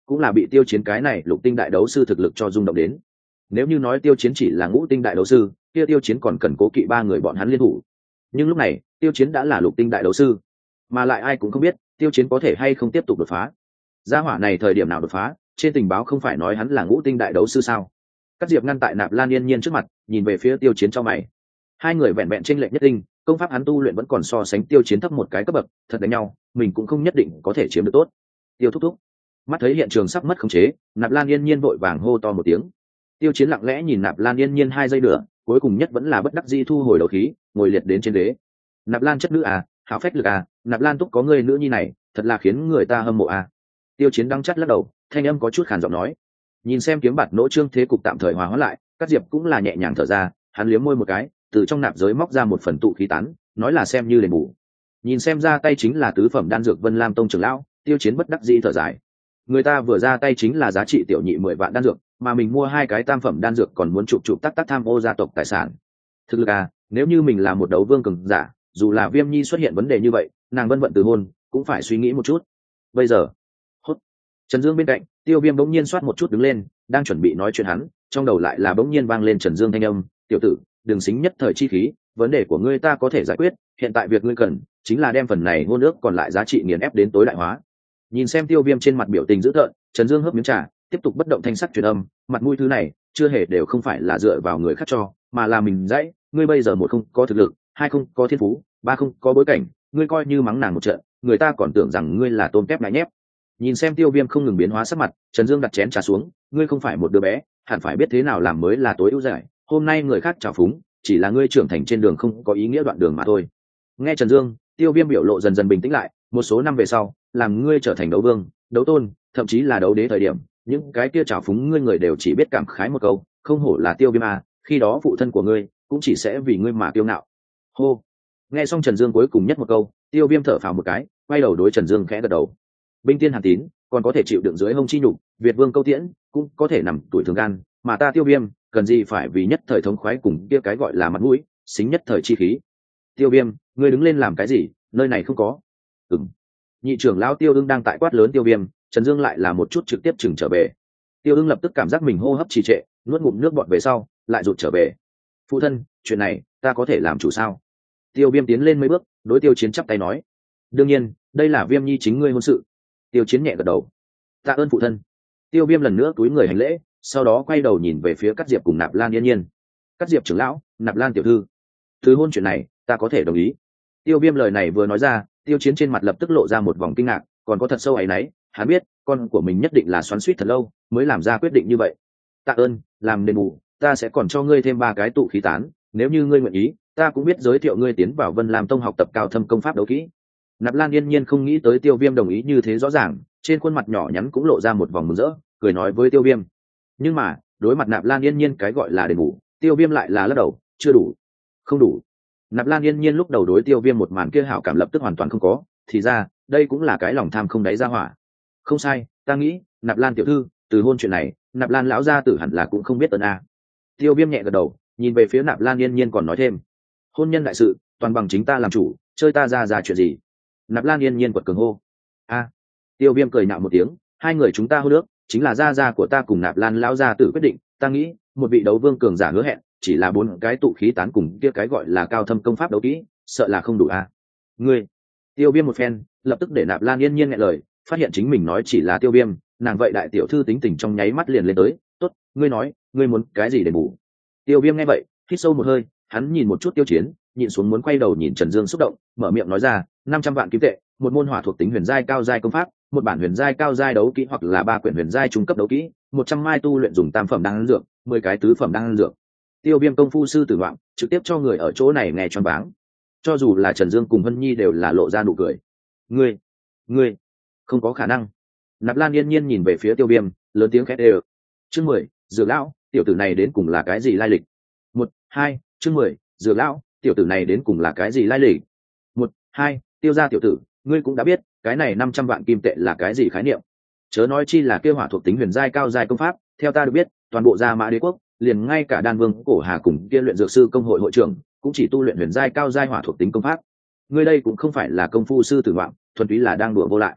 cũng là bị tiêu chiến cái này lục tinh đại đấu sư thực lực cho rung động đến. Nếu như nói tiêu chiến chỉ là ngũ tinh đại đấu sư, kia tiêu chiến còn cần cố kỵ ba người bọn hắn liên thủ. Nhưng lúc này tiêu chiến đã là lục tinh đại đấu sư, mà lại ai cũng không biết tiêu chiến có thể hay không tiếp tục đột phá. Gia hỏa này thời điểm nào đột phá, trên tình báo không phải nói hắn là ngũ tinh đại đấu sư sao? Cát Diệp ngăn tại Nạp Lan Yên Nhiên trước mặt, nhìn về phía tiêu chiến cho mày. Hai người vẹn vẹn chênh lệch nhất tinh, công pháp hắn tu luyện vẫn còn so sánh tiêu chiến thấp một cái cấp bậc, thật đánh nhau mình cũng không nhất định có thể chiếm được tốt. Tiêu thúc thúc. Mắt thấy hiện trường sắp mất khống chế, Nạp Lan Yên Nhiên vội vàng hô to một tiếng. Tiêu chiến lặng lẽ nhìn Nạp Lan Yên Nhiên hai giây nữa, cuối cùng nhất vẫn là bất đắc dĩ thu hồi đấu khí, ngồi liệt đến trên ghế. Nạp Lan chất nữ à, hảo phách lực à, Nạp Lan túc có người nữ nhi này, thật là khiến người ta hâm mộ à. Tiêu chiến đắng chắt lắc đầu, thanh âm có chút khàn giọng nói. Nhìn xem kiếm bạt nỗ trương thế cục tạm thời hòa hóa lại, Cát Diệp cũng là nhẹ nhàng thở ra, hắn liếm môi một cái, từ trong nạp giới móc ra một phần tụ khí tán, nói là xem như đền bù. Nhìn xem ra tay chính là tứ phẩm đan dược Vân Lam tông trưởng lão, tiêu chiến bất đắc dĩ thở dài. Người ta vừa ra tay chính là giá trị tiểu nhị mười vạn đan dược, mà mình mua hai cái tam phẩm đan dược còn muốn chụp chụp tắc tắc tham ô gia tộc tài sản. Thực lực à, nếu như mình là một đấu vương cường giả, dù là Viêm Nhi xuất hiện vấn đề như vậy, nàng vân vận từ hôn cũng phải suy nghĩ một chút. Bây giờ, hốt. Trần Dương bên cạnh, Tiêu Viêm bỗng nhiên xoát một chút đứng lên, đang chuẩn bị nói chuyện hắn, trong đầu lại là bỗng nhiên vang lên Trần Dương thanh âm, "Tiểu tử, đừng xính nhất thời chi khí, vấn đề của ngươi ta có thể giải quyết, hiện tại việc ngươi cần chính là đem phần này ngôn ước còn lại giá trị nghiền ép đến tối đại hóa." Nhìn xem Tiêu Viêm trên mặt biểu tình dữ tợn, Trần Dương hớp miếng trà, tiếp tục bất động thanh sắc truyền âm, mặt mũi thứ này chưa hề đều không phải là dựa vào người khác cho, mà là mình dãy, ngươi bây giờ một không có thực lực, hai không có thiên phú, ba không có bối cảnh, ngươi coi như mắng nàng một trận, người ta còn tưởng rằng ngươi là tôm tép ngại nhép. Nhìn xem Tiêu Viêm không ngừng biến hóa sắc mặt, Trần Dương đặt chén trà xuống, ngươi không phải một đứa bé, hẳn phải biết thế nào làm mới là tối ưu giải, hôm nay người khác trào phúng, chỉ là ngươi trưởng thành trên đường không có ý nghĩa đoạn đường mà thôi. Nghe Trần Dương, Tiêu Viêm biểu lộ dần dần bình tĩnh lại, một số năm về sau, làm ngươi trở thành đấu vương, đấu tôn, thậm chí là đấu đế thời điểm, những cái kia trào phúng ngươi người đều chỉ biết cảm khái một câu, không hổ là Tiêu Viêm à, khi đó phụ thân của ngươi cũng chỉ sẽ vì ngươi mà kiêu ngạo. Hô. Nghe xong Trần Dương cuối cùng nhất một câu, Tiêu Viêm thở phào một cái, quay đầu đối Trần Dương khẽ gật đầu. Binh tiên hàn tín, còn có thể chịu đựng dưới hông chi nhục, Việt vương câu tiễn, cũng có thể nằm tuổi thường gan, mà ta Tiêu Viêm, cần gì phải vì nhất thời thống khoái cùng kia cái gọi là mặt mũi, xính nhất thời chi khí. Tiêu Viêm, ngươi đứng lên làm cái gì, nơi này không có. Ừm. Nhị trưởng lão Tiêu Ưng đang tại quát lớn Tiêu Viêm, Trần Dương lại là một chút trực tiếp chừng trở về. Tiêu Ưng lập tức cảm giác mình hô hấp trì trệ, nuốt ngụm nước bọt về sau, lại rụt trở về. Phụ thân, chuyện này, ta có thể làm chủ sao? Tiêu Viêm tiến lên mấy bước, đối Tiêu Chiến chắp tay nói. Đương nhiên, đây là Viêm Nhi chính ngươi hôn sự. Tiêu Chiến nhẹ gật đầu. Tạ ơn phụ thân. Tiêu Viêm lần nữa cúi người hành lễ, sau đó quay đầu nhìn về phía Cát Diệp cùng Nạp Lan Yên Nhiên. Cát Diệp trưởng lão, Nạp Lan tiểu thư, thứ hôn chuyện này, ta có thể đồng ý. Tiêu Viêm lời này vừa nói ra, Tiêu Chiến trên mặt lập tức lộ ra một vòng kinh ngạc, còn có thật sâu áy náy, hắn biết, con của mình nhất định là xoắn xuýt thật lâu, mới làm ra quyết định như vậy. Tạ ơn, làm đền bù, ta sẽ còn cho ngươi thêm ba cái tụ khí tán, nếu như ngươi nguyện ý, ta cũng biết giới thiệu ngươi tiến vào Vân Lam Tông học tập cao thâm công pháp đấu kỹ. Nạp Lan Yên Nhiên không nghĩ tới Tiêu Viêm đồng ý như thế rõ ràng, trên khuôn mặt nhỏ nhắn cũng lộ ra một vòng mừng rỡ, cười nói với Tiêu Viêm. Nhưng mà, đối mặt Nạp Lan Yên Nhiên cái gọi là đền bù, Tiêu Viêm lại là lắc đầu, chưa đủ, không đủ. Nạp Lan Yên Nhiên lúc đầu đối Tiêu Viêm một màn kia hảo cảm lập tức hoàn toàn không có, thì ra, đây cũng là cái lòng tham không đáy ra hỏa. Không sai, ta nghĩ, Nạp Lan tiểu thư, từ hôn chuyện này, Nạp Lan lão gia tử hẳn là cũng không biết tận a. Tiêu Viêm nhẹ gật đầu, nhìn về phía Nạp Lan Yên Nhiên còn nói thêm, hôn nhân đại sự, toàn bằng chính ta làm chủ, chơi ta ra ra chuyện gì? Nạp Lan Yên Nhiên quật cường hô. A. Tiêu Viêm cười nhạo một tiếng, hai người chúng ta hôn ước, chính là gia gia của ta cùng Nạp Lan lão gia tử quyết định, ta nghĩ, một vị đấu vương cường giả hứa hẹn, chỉ là bốn cái tụ khí tán cùng kia cái gọi là cao thâm công pháp đấu kỹ, sợ là không đủ a. Ngươi. Tiêu Viêm một phen, lập tức để Nạp Lan Yên Nhiên nghẹn lời, phát hiện chính mình nói chỉ là Tiêu Viêm, nàng vậy đại tiểu thư tính tình trong nháy mắt liền lên tới, tốt, ngươi nói, ngươi muốn cái gì để bù? Tiêu Viêm nghe vậy, hít sâu một hơi, hắn nhìn một chút Tiêu Chiến, nhìn xuống muốn quay đầu nhìn Trần Dương xúc động, mở miệng nói ra, năm trăm vạn kim tệ, một môn hỏa thuộc tính huyền giai cao giai công pháp, một bản huyền giai cao giai đấu kỹ hoặc là ba quyển huyền giai trung cấp đấu kỹ, một trăm mai tu luyện dùng tam phẩm đan dược, mười cái tứ phẩm đan dược. Tiêu Viêm công phu sư tử ngoạm, trực tiếp cho người ở chỗ này nghe choáng váng. Cho dù là Trần Dương cùng Hân Nhi đều là lộ ra nụ cười. Ngươi, ngươi, không có khả năng. Nạp Lan Yên Nhiên nhìn về phía Tiêu Viêm, lớn tiếng khét đều. Chương mười, Dược lão, tiểu tử này đến cùng là cái gì lai lịch? Một, hai, chương mười, Dược lão, tiểu tử này đến cùng là cái gì lai lịch? Một, hai, Tiêu gia tiểu tử, ngươi cũng đã biết, cái này năm trăm vạn kim tệ là cái gì khái niệm? Chớ nói chi là kêu hỏa thuộc tính huyền giai cao giai công pháp, theo ta được biết, toàn bộ Gia Mã Đế quốc, liền ngay cả Đan Vương Cổ Hà cùng kia luyện dược sư công hội hội trưởng, cũng chỉ tu luyện huyền giai cao giai hỏa thuộc tính công pháp. Ngươi đây cũng không phải là công phu sư tử ngoạm, thuần túy là đang đùa vô lại.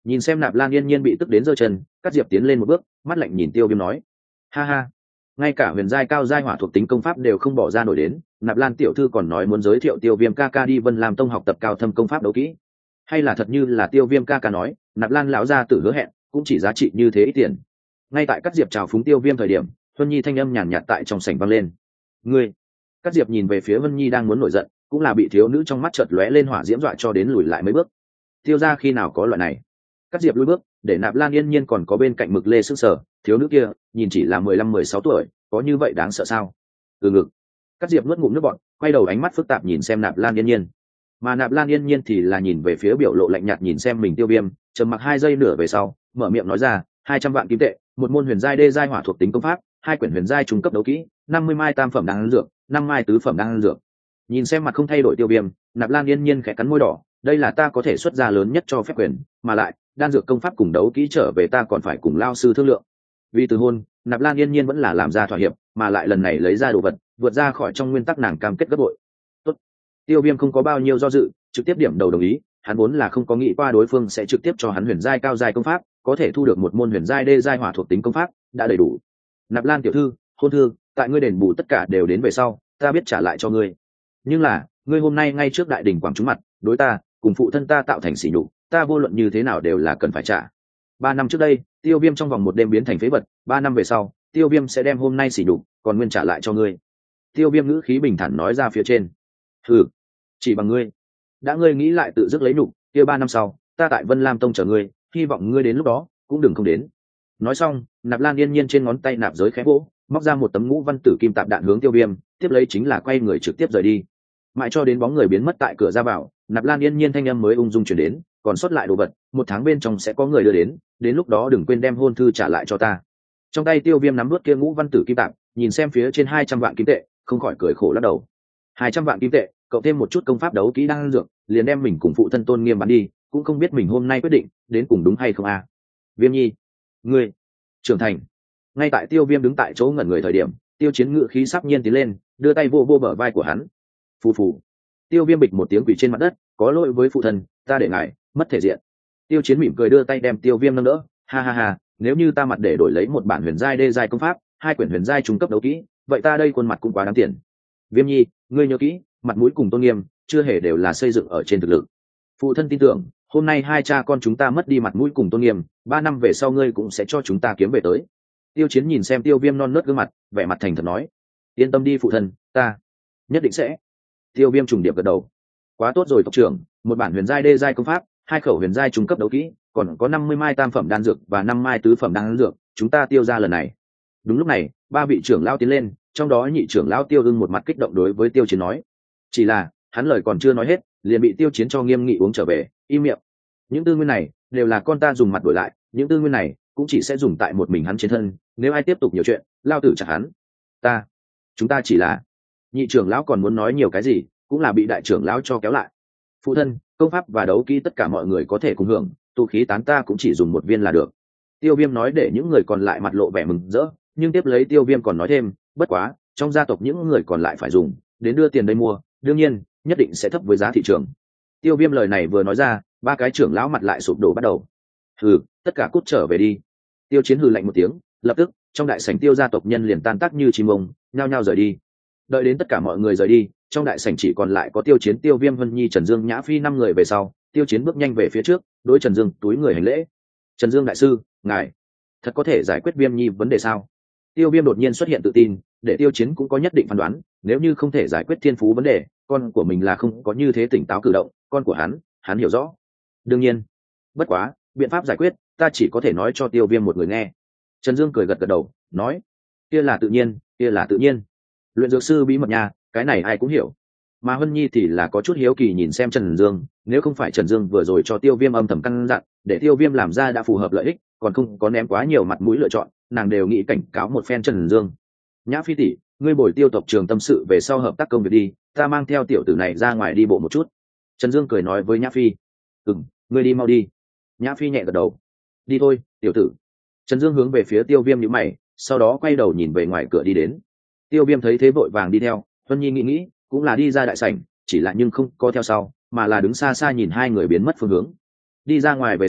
Nhìn xem Nạp Lan Yên Nhiên bị tức đến giơ chân, Cát Diệp tiến lên một bước, mắt lạnh nhìn Tiêu Viêm nói: ha ha, ngay cả huyền giai cao giai hỏa thuộc tính công pháp đều không bỏ ra nổi đến, Nạp Lan tiểu thư còn nói muốn giới thiệu Tiêu Viêm ca ca đi Vân Lam tông học tập cao thâm công pháp đấu kỹ. Hay là thật như là Tiêu Viêm ca ca nói, Nạp Lan lão gia tử hứa hẹn cũng chỉ giá trị như thế ít tiền. Ngay tại Cát Diệp chào phúng Tiêu Viêm thời điểm, Vân Nhi thanh âm nhàn nhạt tại trong sảnh vang lên: ngươi. Cát Diệp nhìn về phía Vân Nhi đang muốn nổi giận, cũng là bị thiếu nữ trong mắt chợt lóe lên hỏa diễm dọa cho đến lùi lại mấy bước. Tiêu gia khi nào có loại này? Cát Diệp lùi bước, để Nạp Lan Yên Nhiên còn có bên cạnh Mực Lê sững sờ, thiếu nữ kia nhìn chỉ là mười lăm mười sáu tuổi, có như vậy đáng sợ sao? Từ ngực. Cát Diệp nuốt ngụm nước bọt, quay đầu ánh mắt phức tạp nhìn xem Nạp Lan Yên Nhiên. Mà Nạp Lan Yên Nhiên thì là nhìn về phía biểu lộ lạnh nhạt nhìn xem mình Tiêu Viêm, trầm mặc hai giây nửa về sau, mở miệng nói ra: hai trăm vạn kim tệ, một môn huyền giai đê giai hỏa thuộc tính công pháp, hai quyển huyền giai trung cấp đấu kỹ, năm mươi mai tam phẩm đan dược, năm mai tứ phẩm đan dược. Nhìn xem mặt không thay đổi Tiêu Viêm, Nạp Lan Yên Nhiên khẽ cắn môi đỏ, đây là ta có thể xuất ra lớn nhất cho phép quyền, mà lại đan dược công pháp cùng đấu kỹ trở về ta còn phải cùng lao sư thương lượng. Vì từ hôn, Nạp Lan Yên Nhiên vẫn là làm ra thỏa hiệp, mà lại lần này lấy ra đồ vật vượt ra khỏi trong nguyên tắc nàng cam kết gấp bội. Tốt. Tiêu Viêm không có bao nhiêu do dự, trực tiếp điểm đầu đồng ý, hắn vốn là không có nghĩ qua đối phương sẽ trực tiếp cho hắn huyền giai cao giai công pháp, có thể thu được một môn huyền giai đê giai hỏa thuộc tính công pháp đã đầy đủ. Nạp Lan tiểu thư, hôn thư tại ngươi đền bù tất cả đều đến về sau, ta biết trả lại cho ngươi. Nhưng là, ngươi hôm nay ngay trước đại đình quảng chúng mặt, đối ta cùng phụ thân ta tạo thành sỉ nhục, ta vô luận như thế nào đều là cần phải trả. Ba năm trước đây, Tiêu Viêm trong vòng một đêm biến thành phế vật, ba năm về sau, Tiêu Viêm sẽ đem hôm nay sỉ nhục còn nguyên trả lại cho ngươi. Tiêu Viêm ngữ khí bình thản nói ra phía trên. Hừ, chỉ bằng ngươi, đã ngươi nghĩ lại tự dứt lấy nhục, kia ba năm sau, ta tại Vân Lam tông chờ ngươi, hy vọng ngươi đến lúc đó cũng đừng không đến. Nói xong, Nạp Lan Yên Nhiên trên ngón tay nạp giới khẽ vỗ, móc ra một tấm ngũ văn tử kim tạp đạn hướng Tiêu Viêm, tiếp lấy chính là quay người trực tiếp rời đi. Mãi cho đến bóng người biến mất tại cửa ra vào, Nạp Lan Yên Nhiên thanh âm mới ung dung chuyển đến, còn sót lại đồ vật, một tháng bên trong sẽ có người đưa đến, đến lúc đó đừng quên đem hôn thư trả lại cho ta. Trong tay Tiêu Viêm nắm nuốt kia ngũ văn tử kim tạp, nhìn xem phía trên hai trăm vạn kim tệ, không khỏi cười khổ lắc đầu. Hai trăm vạn kim tệ, cộng thêm một chút công pháp đấu kỹ đang dược, liền đem mình cùng phụ thân Tôn Nghiêm bán đi, cũng không biết mình hôm nay quyết định đến cùng đúng hay không a. À? Viêm Nhi, ngươi trưởng thành. Ngay tại Tiêu Viêm đứng tại chỗ ngẩn người thời điểm, Tiêu Chiến ngự khí sắp nhiên tiến lên, đưa tay vô vô bờ vai của hắn. Phù phù. Tiêu Viêm bịch một tiếng quỳ trên mặt đất, có lỗi với phụ thân, ta để ngài mất thể diện. Tiêu Chiến mỉm cười đưa tay đem Tiêu Viêm nâng đỡ, ha ha ha, nếu như ta mặt để đổi lấy một bản huyền giai đê giai công pháp, hai quyển huyền giai trung cấp đấu kỹ, vậy ta đây khuôn mặt cũng quá đáng tiền. Viêm Nhi, ngươi nhớ kỹ, mặt mũi cùng tôn nghiêm chưa hề đều là xây dựng ở trên thực lực. Phụ thân tin tưởng, hôm nay hai cha con chúng ta mất đi mặt mũi cùng tôn nghiêm, ba năm về sau ngươi cũng sẽ cho chúng ta kiếm về tới. Tiêu Chiến nhìn xem Tiêu Viêm non nớt gương mặt, vẻ mặt thành thật nói: yên tâm đi phụ thân, ta nhất định sẽ. Tiêu Viêm trùng điệp gật đầu. Quá tốt rồi tộc trưởng, một bản huyền giai đê giai công pháp, hai khẩu huyền giai trung cấp đấu kỹ, còn có năm mươi mai tam phẩm đan dược và năm mai tứ phẩm đan dược, chúng ta Tiêu ra lần này. Đúng lúc này, ba vị trưởng lão tiến lên, trong đó nhị trưởng lão Tiêu Ưng một mặt kích động đối với Tiêu Chiến nói: chỉ là, hắn lời còn chưa nói hết, liền bị Tiêu Chiến cho nghiêm nghị uống trở về, im miệng. Những tư nguyên này đều là con ta dùng mặt đổi lại, những tư nguyên này cũng chỉ sẽ dùng tại một mình hắn trên thân, nếu ai tiếp tục nhiều chuyện, lao tử chặt hắn. Ta, chúng ta chỉ là. Nhị trưởng lão còn muốn nói nhiều cái gì, cũng là bị đại trưởng lão cho kéo lại. Phụ thân, công pháp và đấu kỹ tất cả mọi người có thể cùng hưởng, tu khí tán ta cũng chỉ dùng một viên là được. Tiêu Viêm nói để những người còn lại mặt lộ vẻ mừng rỡ, nhưng tiếp lấy Tiêu Viêm còn nói thêm, bất quá, trong gia tộc những người còn lại phải dùng, đến đưa tiền đây mua, đương nhiên, nhất định sẽ thấp với giá thị trường. Tiêu Viêm lời này vừa nói ra, ba cái trưởng lão mặt lại sụp đổ bắt đầu. Hừ, tất cả cút trở về đi. Tiêu Chiến hừ lạnh một tiếng, lập tức, trong đại sảnh Tiêu gia tộc nhân liền tan tác như chim ông, nhao nhao rời đi. Đợi đến tất cả mọi người rời đi, trong đại sảnh chỉ còn lại có Tiêu Chiến, Tiêu Viêm, Vân Nhi, Trần Dương, Nhã Phi năm người về sau, Tiêu Chiến bước nhanh về phía trước, đối Trần Dương túi người hành lễ. Trần Dương đại sư, ngài thật có thể giải quyết Viêm Nhi vấn đề sao? Tiêu Viêm đột nhiên xuất hiện tự tin, để Tiêu Chiến cũng có nhất định phán đoán, nếu như không thể giải quyết thiên phú vấn đề, con của mình là không có như thế tỉnh táo cử động, con của hắn, hắn hiểu rõ. Đương nhiên, bất quá, biện pháp giải quyết, ta chỉ có thể nói cho Tiêu Viêm một người nghe. Trần Dương cười gật gật đầu, nói, kia là tự nhiên, kia là tự nhiên. Luyện dược sư bí mật nha, cái này ai cũng hiểu. Mà Hân Nhi thì là có chút hiếu kỳ nhìn xem Trần Dương, nếu không phải Trần Dương vừa rồi cho Tiêu Viêm âm thầm căn dặn, để Tiêu Viêm làm ra đã phù hợp lợi ích, còn không có ném quá nhiều mặt mũi lựa chọn, nàng đều nghĩ cảnh cáo một phen Trần Dương. Nhã Phi tỷ, ngươi bồi Tiêu tộc trường tâm sự về sau hợp tác công việc đi, ta mang theo tiểu tử này ra ngoài đi bộ một chút. Trần Dương cười nói với Nhã Phi. Ừm, ngươi đi mau đi. Nhã Phi nhẹ gật đầu. Đi thôi, tiểu tử. Trần Dương hướng về phía Tiêu Viêm nhíu mày, sau đó quay đầu nhìn về ngoài cửa đi đến. Tiêu Viêm thấy thế vội vàng đi theo, Vân Nhi nghĩ nghĩ, cũng là đi ra đại sảnh, chỉ là nhưng không có theo sau, mà là đứng xa xa nhìn hai người biến mất phương hướng. Đi ra ngoài về sau,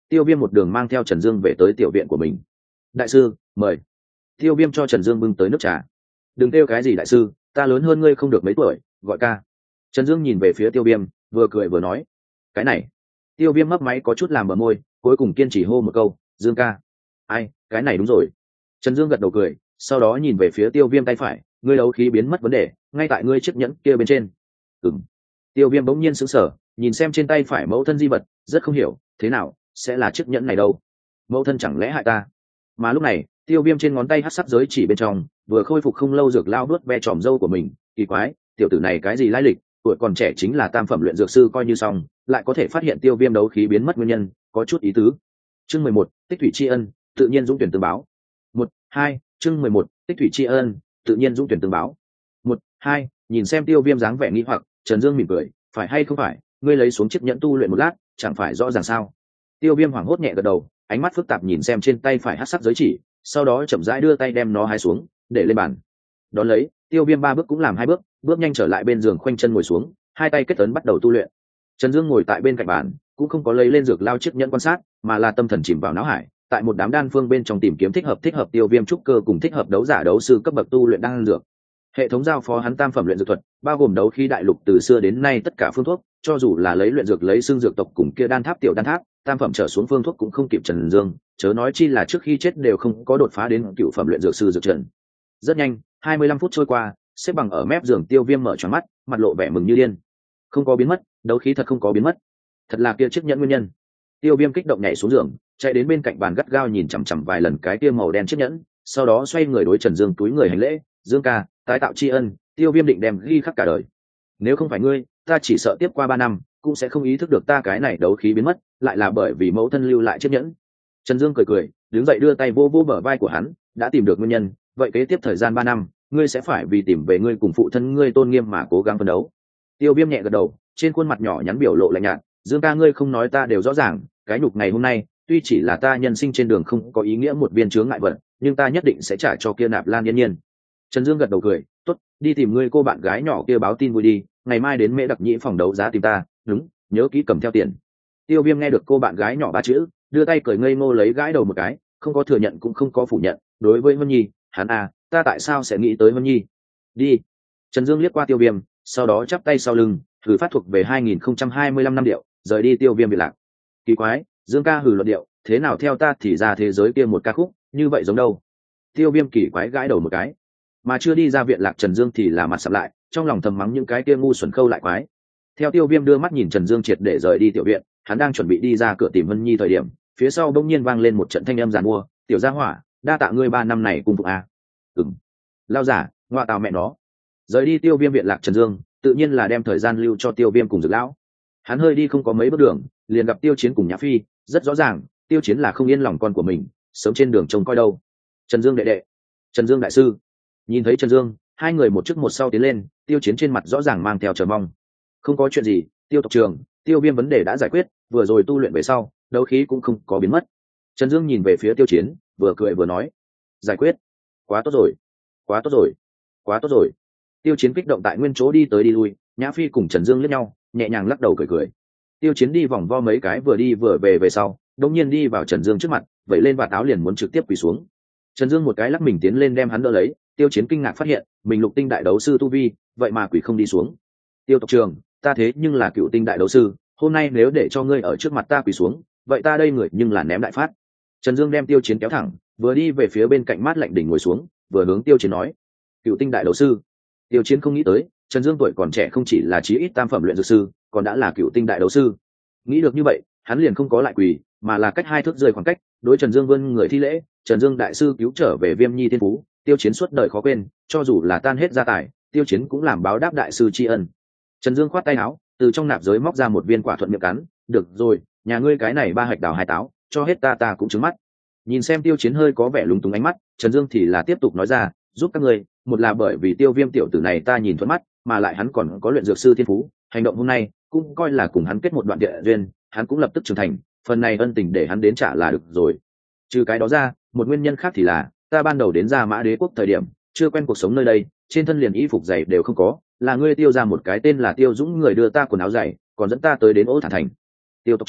Tiêu Viêm một đường mang theo Trần Dương về tới tiểu viện của mình. Đại sư, mời. Tiêu Viêm cho Trần Dương bưng tới nước trà. Đừng kêu cái gì đại sư, ta lớn hơn ngươi không được mấy tuổi, gọi ca. Trần Dương nhìn về phía Tiêu Viêm, vừa cười vừa nói. Cái này. Tiêu Viêm mấp máy có chút làm bờ môi, cuối cùng kiên trì hô một câu, Dương ca. Ai, cái này đúng rồi. Trần Dương gật đầu cười, sau đó nhìn về phía Tiêu Viêm tay phải, ngươi đấu khí biến mất vấn đề, ngay tại ngươi chiếc nhẫn kia bên trên. Ừm. Tiêu Viêm bỗng nhiên sững sờ, nhìn xem trên tay phải mẫu thân di vật, rất không hiểu, thế nào sẽ là chiếc nhẫn này đâu? Mẫu thân chẳng lẽ hại ta? Mà lúc này, Tiêu Viêm trên ngón tay hắc sắc giới chỉ bên trong, vừa khôi phục không lâu dược lao đuốt ve tròm râu của mình, kỳ quái, tiểu tử này cái gì lai lịch, tuổi còn trẻ chính là tam phẩm luyện dược sư coi như xong, lại có thể phát hiện Tiêu Viêm đấu khí biến mất nguyên nhân, có chút ý tứ. Chương mười một, tích thủy tri ân, tự nhiên dũng tuyển tương báo. Một, hai, chương mười một, tích thủy tri ân, tự nhiên dũng tuyển tương báo. Một, hai, nhìn xem Tiêu Viêm dáng vẻ nghi hoặc, Trần Dương mỉm cười, phải hay không phải, ngươi lấy xuống chiếc nhẫn tu luyện một lát, chẳng phải rõ ràng sao? Tiêu Viêm hoảng hốt nhẹ gật đầu, ánh mắt phức tạp nhìn xem trên tay phải hắc sắc giới chỉ, sau đó chậm rãi đưa tay đem nó hái xuống, để lên bàn. Đón lấy, Tiêu Viêm ba bước cũng làm hai bước, bước nhanh trở lại bên giường khoanh chân ngồi xuống, hai tay kết ấn bắt đầu tu luyện. Trần Dương ngồi tại bên cạnh bàn, cũng không có lấy lên dược lao chiếc nhẫn quan sát, mà là tâm thần chìm vào não hải, tại một đám đan phương bên trong tìm kiếm thích hợp thích hợp Tiêu Viêm trúc cơ cùng thích hợp đấu giả đấu sư cấp bậc tu luyện đan dược. Hệ thống giao phó hắn tam phẩm luyện dược thuật, bao gồm đấu khí đại lục từ xưa đến nay tất cả phương thuốc, cho dù là lấy luyện dược lấy xương dược tộc cùng kia đan tháp tiểu đan tháp, tam phẩm trở xuống phương thuốc cũng không kịp Trần Dương, chớ nói chi là trước khi chết đều không có đột phá đến cựu phẩm luyện dược sư dược trần. Rất nhanh, hai mươi lăm phút trôi qua, xếp bằng ở mép giường Tiêu Viêm mở tròn mắt, mặt lộ vẻ mừng như điên. Không có biến mất, đấu khí thật không có biến mất. Thật là kia chiếc nhẫn nguyên nhân. Tiêu Viêm kích động nhảy xuống giường, chạy đến bên cạnh bàn gắt gao nhìn chằm chằm vài lần cái kia màu đen chiếc nhẫn, sau đó xoay người đối Trần Dương túi người hành lễ, "Dương ca, tái tạo tri ân, Tiêu Viêm định đem ghi khắc cả đời. Nếu không phải ngươi, ta chỉ sợ tiếp qua ba năm cũng sẽ không ý thức được ta cái này đấu khí biến mất, lại là bởi vì mẫu thân lưu lại chiếc nhẫn." Trần Dương cười cười, đứng dậy đưa tay vô vô bờ vai của hắn, "Đã tìm được nguyên nhân, vậy kế tiếp thời gian ba năm, ngươi sẽ phải vì tìm về ngươi cùng phụ thân ngươi tôn nghiêm mà cố gắng phấn đấu." Tiêu Viêm nhẹ gật đầu, trên khuôn mặt nhỏ nhắn biểu lộ lạnh nhạt, "Dương ca, ngươi không nói ta đều rõ ràng, cái nhục ngày hôm nay, tuy chỉ là ta nhân sinh trên đường không có ý nghĩa một viên chướng ngại vật, nhưng ta nhất định sẽ trả cho kia Nạp Lan Yên Nhiên." Trần Dương gật đầu cười, "Tốt, đi tìm ngươi cô bạn gái nhỏ kia báo tin vui đi, ngày mai đến Mễ Đặc Nhĩ phòng đấu giá tìm ta, đúng, nhớ kỹ cầm theo tiền." Tiêu Viêm nghe được cô bạn gái nhỏ ba chữ, đưa tay cười ngây ngô lấy gãi đầu một cái, không có thừa nhận cũng không có phủ nhận, đối với Vân Nhi, hắn à, ta tại sao sẽ nghĩ tới Vân Nhi? Đi. Trần Dương liếc qua Tiêu Viêm, sau đó chắp tay sau lưng, thử phát thuộc về hai nghìn không trăm hai mươi lăm năm điệu, rời đi Tiêu Viêm biệt lạc. Kỳ quái, Dương ca hừ luận điệu, thế nào theo ta thì ra thế giới kia một ca khúc, như vậy giống đâu? Tiêu Viêm kỳ quái gãi đầu một cái, mà chưa đi ra viện lạc Trần Dương thì là mặt sạm lại, trong lòng thầm mắng những cái kia ngu xuẩn khâu lại quái. Theo Tiêu Viêm đưa mắt nhìn Trần Dương triệt để rời đi tiểu viện, hắn đang chuẩn bị đi ra cửa tìm Vân Nhi thời điểm, phía sau bỗng nhiên vang lên một trận thanh âm giàn mua, "Tiểu gia hỏa, đa tạ ngươi ba năm này cùng phục a." Ừm. Lao giả, ngoa tào mẹ nó. Rời đi Tiêu Viêm viện lạc Trần Dương, tự nhiên là đem thời gian lưu cho Tiêu Viêm cùng Dược lão. Hắn hơi đi không có mấy bước đường, liền gặp Tiêu Chiến cùng Nhã Phi, rất rõ ràng, Tiêu Chiến là không yên lòng con của mình, sớm trên đường trông coi đâu. "Trần Dương đệ đệ, Trần Dương đại sư." Nhìn thấy Trần Dương, hai người một trước một sau tiến lên, Tiêu Chiến trên mặt rõ ràng mang theo chờ mong. "Không có chuyện gì, Tiêu tộc trưởng, Tiêu Viêm vấn đề đã giải quyết, vừa rồi tu luyện về sau, đấu khí cũng không có biến mất." Trần Dương nhìn về phía Tiêu Chiến, vừa cười vừa nói, "Giải quyết? Quá tốt rồi, quá tốt rồi, quá tốt rồi." Tiêu Chiến kích động tại nguyên chỗ đi tới đi lui, Nhã Phi cùng Trần Dương liếc nhau, nhẹ nhàng lắc đầu cười cười. Tiêu Chiến đi vòng vo mấy cái vừa đi vừa về về sau, đột nhiên đi vào Trần Dương trước mặt, vẩy lên vạt áo liền muốn trực tiếp quỳ xuống. Trần Dương một cái lắc mình tiến lên đem hắn đỡ lấy, Tiêu Chiến kinh ngạc phát hiện, mình lục tinh đại đấu sư tu vi, vậy mà quỳ không đi xuống. "Tiêu tộc trưởng, ta thế nhưng là cựu tinh đại đấu sư, hôm nay nếu để cho ngươi ở trước mặt ta quỳ xuống, vậy ta đây người nhưng là ném đại phát." Trần Dương đem Tiêu Chiến kéo thẳng, vừa đi về phía bên cạnh mát lạnh đỉnh ngồi xuống, vừa hướng Tiêu Chiến nói, "Cựu tinh đại đấu sư." Tiêu Chiến không nghĩ tới, Trần Dương tuổi còn trẻ không chỉ là chí ít tam phẩm luyện dược sư, còn đã là cựu tinh đại đấu sư. Nghĩ được như vậy, hắn liền không có lại quỳ, mà là cách hai thước rơi khoảng cách, đối Trần Dương vươn người thi lễ, "Trần Dương đại sư cứu trở về Viêm Nhi thiên phú, Tiêu Chiến suốt đời khó quên, cho dù là tan hết gia tài, Tiêu Chiến cũng làm báo đáp đại sư tri ân." Trần Dương khoát tay áo, từ trong nạp giới móc ra một viên quả thuận miệng cắn, "Được rồi, nhà ngươi cái này ba hạch đào hai táo, cho hết ta ta cũng trứng mắt." Nhìn xem Tiêu Chiến hơi có vẻ lúng túng ánh mắt, Trần Dương thì là tiếp tục nói ra, "Giúp các ngươi, một là bởi vì Tiêu Viêm tiểu tử này ta nhìn thuận mắt, mà lại hắn còn có luyện dược sư thiên phú, hành động hôm nay cũng coi là cùng hắn kết một đoạn địa duyên, hắn cũng lập tức trưởng thành, phần này ân tình để hắn đến trả là được rồi. Trừ cái đó ra, một nguyên nhân khác thì là, ta ban đầu đến Gia Mã Đế quốc thời điểm, chưa quen cuộc sống nơi đây, trên thân liền y phục giày đều không có, là ngươi Tiêu ra một cái tên là Tiêu Dũng người đưa ta quần áo giày, còn dẫn ta tới đến Ô Thản thành." "Tiêu tộc trưởng,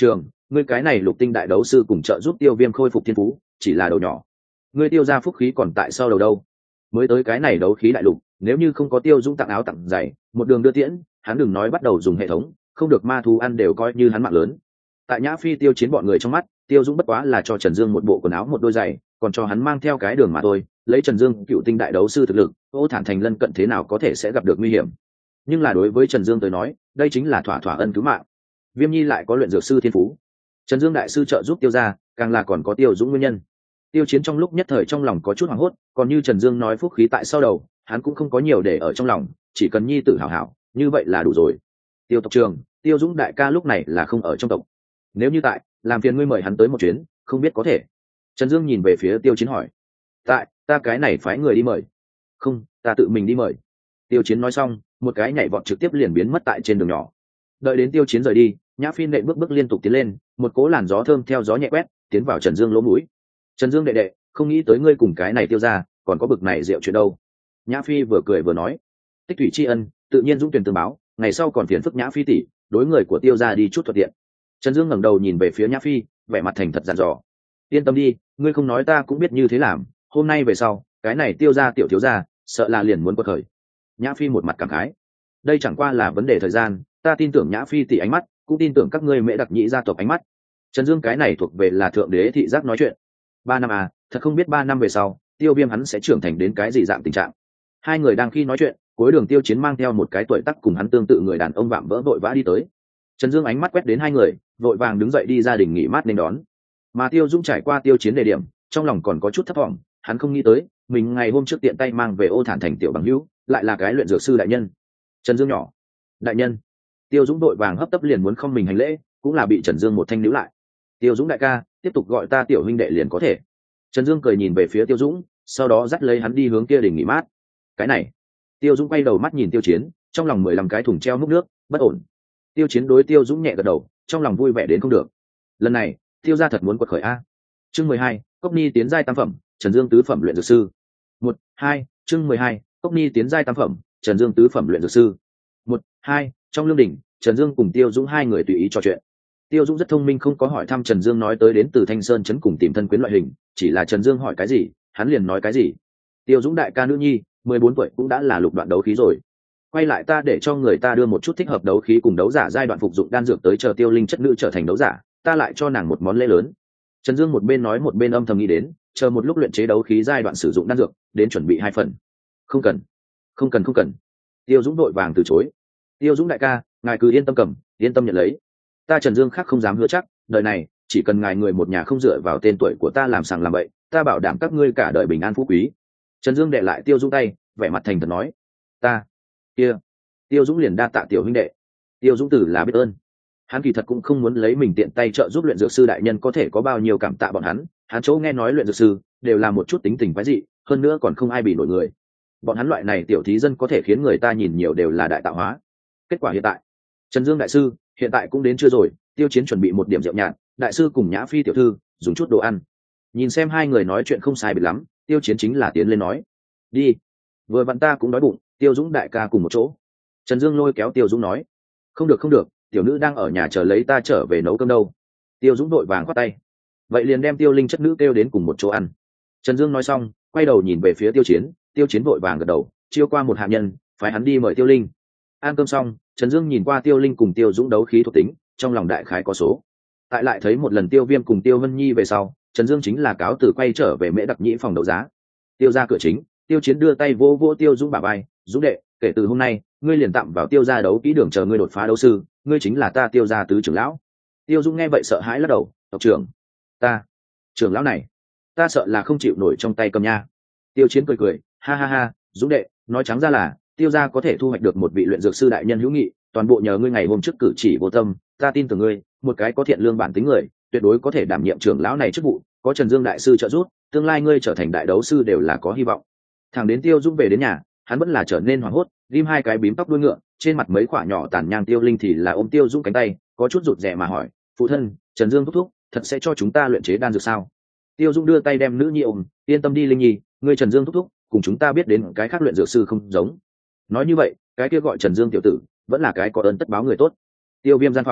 ngươi cái này lục tinh đại đấu sư cùng trợ giúp tiêu viêm khôi phục thiên phú chỉ là đầu nhỏ, ngươi tiêu ra phúc khí còn tại sau đầu đâu. Mới tới cái này đấu khí đại lục, nếu như không có Tiêu Dũng tặng áo tặng giày, một đường đưa tiễn, hắn đừng nói bắt đầu dùng hệ thống, không được ma thú ăn đều coi như hắn mạng lớn. Tại Nhã Phi Tiêu Chiến bọn người trong mắt, Tiêu Dũng bất quá là cho Trần Dương một bộ quần áo một đôi giày, còn cho hắn mang theo cái đường mà thôi. Lấy Trần Dương cựu tinh đại đấu sư thực lực, Ô Thản Thành lân cận thế nào có thể sẽ gặp được nguy hiểm. Nhưng là đối với Trần Dương tới nói, đây chính là thỏa thỏa ân cứu mạng. Viêm Nhi lại có luyện dược sư thiên phú, Trần Dương đại sư trợ giúp Tiêu gia, càng là còn có Tiêu Dũng nguyên nhân. Tiêu Chiến trong lúc nhất thời trong lòng có chút hoảng hốt, còn như Trần Dương nói phúc khí tại sau đầu, hắn cũng không có nhiều để ở trong lòng, chỉ cần nhi tử hảo hảo, như vậy là đủ rồi. Tiêu tộc trường, Tiêu Dũng đại ca lúc này là không ở trong tộc. Nếu như tại, làm phiền ngươi mời hắn tới một chuyến, không biết có thể. Trần Dương nhìn về phía Tiêu Chiến hỏi. Tại, ta cái này phái người đi mời. Không, ta tự mình đi mời. Tiêu Chiến nói xong, một cái nhảy vọt trực tiếp liền biến mất tại trên đường nhỏ. Đợi đến Tiêu Chiến rời đi, Nhã Phi nệ bước bước liên tục tiến lên, một cỗ làn gió thơm theo gió nhẹ quét, tiến vào Trần Dương lỗ mũi. Trần Dương đệ đệ, không nghĩ tới ngươi cùng cái này Tiêu ra, còn có bực này rượu chuyện đâu. Nhã Phi vừa cười vừa nói, tích thủy tri ân, tự nhiên dũng tuyển tương báo, ngày sau còn phiền phức Nhã Phi tỷ, đối người của Tiêu ra đi chút thuận tiện. Trần Dương ngẩng đầu nhìn về phía Nhã Phi, vẻ mặt thành thật dặn dò, yên tâm đi, ngươi không nói ta cũng biết như thế làm, hôm nay về sau, cái này Tiêu ra tiểu thiếu gia, sợ là liền muốn quật khởi. Nhã Phi một mặt cảm khái, đây chẳng qua là vấn đề thời gian, ta tin tưởng Nhã Phi tỷ ánh mắt, cũng tin tưởng các ngươi Mễ Đặc Nhĩ gia tộc ánh mắt. Trần Dương cái này thuộc về là thượng đế thị giác nói chuyện. Ba năm à, thật không biết ba năm về sau, Tiêu Viêm hắn sẽ trưởng thành đến cái gì dạng tình trạng. Hai người đang khi nói chuyện, cuối đường Tiêu Chiến mang theo một cái tuổi tác cùng hắn tương tự người đàn ông vạm vỡ vội vã đi tới. Trần Dương ánh mắt quét đến hai người, vội vàng đứng dậy đi ra đình nghỉ mát nên đón. Mà Tiêu Dũng trải qua Tiêu Chiến đề điểm, trong lòng còn có chút thất vọng, hắn không nghĩ tới, mình ngày hôm trước tiện tay mang về Ô Thản Thành tiểu bằng hữu, lại là cái luyện dược sư đại nhân. Trần Dương nhỏ, đại nhân. Tiêu Dũng đội vàng hấp tấp liền muốn không mình hành lễ, cũng là bị Trần Dương một thanh níu lại. Tiêu Dũng đại ca, tiếp tục gọi ta tiểu huynh đệ liền có thể. Trần Dương cười nhìn về phía Tiêu Dũng, sau đó dắt lấy hắn đi hướng kia đình nghỉ mát. Cái này, Tiêu Dũng quay đầu mắt nhìn Tiêu Chiến, trong lòng mười lăm cái thùng treo múc nước, bất ổn. Tiêu Chiến đối Tiêu Dũng nhẹ gật đầu, trong lòng vui vẻ đến không được. Lần này, Tiêu gia thật muốn quật khởi a. Chương mười hai, Cốc Ni tiến giai tam phẩm, Trần Dương tứ phẩm luyện dược sư. một, hai, chương mười hai, Cốc Ni tiến giai tam phẩm, Trần Dương tứ phẩm luyện dược sư. một, hai, trong lương đỉnh, Trần Dương cùng Tiêu Dũng hai người tùy ý trò chuyện. Tiêu Dũng rất thông minh, không có hỏi thăm Trần Dương nói tới đến từ Thanh Sơn trấn cùng tìm thân quyến loại hình, chỉ là Trần Dương hỏi cái gì, hắn liền nói cái gì. Tiêu Dũng đại ca nữ nhi, mười bốn tuổi cũng đã là lục đoạn đấu khí rồi. Quay lại ta để cho người ta đưa một chút thích hợp đấu khí cùng đấu giả giai đoạn phục dụng đan dược tới chờ Tiêu Linh chất nữ trở thành đấu giả, ta lại cho nàng một món lễ lớn. Trần Dương một bên nói một bên âm thầm nghĩ đến, chờ một lúc luyện chế đấu khí giai đoạn sử dụng đan dược, đến chuẩn bị hai phần. Không cần, không cần không cần. Tiêu Dũng đội vàng từ chối. Tiêu Dũng đại ca, ngài cứ yên tâm cầm, yên tâm nhận lấy. Ta Trần Dương khác không dám hứa chắc, đời này chỉ cần ngài người một nhà không dựa vào tên tuổi của ta làm sàng làm bậy, ta bảo đảm các ngươi cả đời bình an phú quý. Trần Dương đệ lại Tiêu Dũng tay, vẻ mặt thành thật nói, ta kia. Tiêu Dũng liền đa tạ tiểu huynh đệ. Tiêu Dũng tử là biết ơn, hắn kỳ thật cũng không muốn lấy mình tiện tay trợ giúp luyện dược sư đại nhân có thể có bao nhiêu cảm tạ bọn hắn, hắn chỗ nghe nói luyện dược sư đều là một chút tính tình quái dị, hơn nữa còn không ai bị nổi người. Bọn hắn loại này tiểu thí dân có thể khiến người ta nhìn nhiều đều là đại tạo hóa. Kết quả hiện tại, Trần Dương đại sư hiện tại cũng đến chưa rồi. Tiêu Chiến chuẩn bị một điểm rượu nhạt, đại sư cùng Nhã Phi tiểu thư dùng chút đồ ăn. Nhìn xem hai người nói chuyện không sai biệt lắm, Tiêu Chiến chính là tiến lên nói, đi, vừa vặn ta cũng đói bụng. Tiêu Dũng đại ca cùng một chỗ. Trần Dương lôi kéo Tiêu Dũng nói, không được không được, tiểu nữ đang ở nhà chờ lấy ta trở về nấu cơm đâu. Tiêu Dũng đội vàng khoát tay, vậy liền đem Tiêu Linh chất nữ kêu đến cùng một chỗ ăn. Trần Dương nói xong, quay đầu nhìn về phía Tiêu Chiến. Tiêu Chiến vội vàng gật đầu, chiêu qua một hạ nhân, phải hắn đi mời Tiêu Linh. Ăn cơm xong, Trần Dương nhìn qua Tiêu Linh cùng Tiêu Dũng đấu khí thuộc tính, trong lòng đại khái có số. Tại lại thấy một lần Tiêu Viêm cùng Tiêu Vân Nhi về sau, Trần Dương chính là cáo từ quay trở về Mễ Đặc Nhĩ phòng đấu giá. Tiêu ra cửa chính, Tiêu Chiến đưa tay vô vô Tiêu Dũng bả vai, Dũng đệ, kể từ hôm nay ngươi liền tạm vào Tiêu gia đấu kỹ đường chờ ngươi đột phá đấu sư, ngươi chính là ta Tiêu gia tứ trưởng lão. Tiêu Dũng nghe vậy sợ hãi lắc đầu, tộc trưởng, ta trưởng lão này ta sợ là không chịu nổi trong tay cầm nha. Tiêu Chiến cười cười, ha ha ha, Dũng đệ, nói trắng ra là Tiêu gia có thể thu hoạch được một vị luyện dược sư đại nhân hữu nghị, toàn bộ nhờ ngươi ngày hôm trước cử chỉ vô tâm, ta tin tưởng ngươi, một cái có thiện lương bản tính người, tuyệt đối có thể đảm nhiệm trưởng lão này chức vụ, có Trần Dương đại sư trợ giúp, tương lai ngươi trở thành đại đấu sư đều là có hy vọng. Thẳng đến Tiêu Dũng về đến nhà, hắn vẫn là trở nên hoảng hốt, ghim hai cái bím tóc đuôi ngựa, trên mặt mấy quả nhỏ tàn nhang. Tiêu Linh thì là ôm Tiêu Dũng cánh tay, có chút rụt rè mà hỏi, phụ thân, Trần Dương thúc thúc thật sẽ cho chúng ta luyện chế đan dược sao? Tiêu Dũng đưa tay đem nữ nhi ôm, yên tâm đi Linh nhi, ngươi Trần Dương thúc thúc cùng chúng ta biết đến cái khác luyện dược sư không giống. Nói như vậy, cái kia gọi Trần Dương tiểu tử vẫn là cái có ơn tất báo người tốt. Tiêu Viêm gian phòng,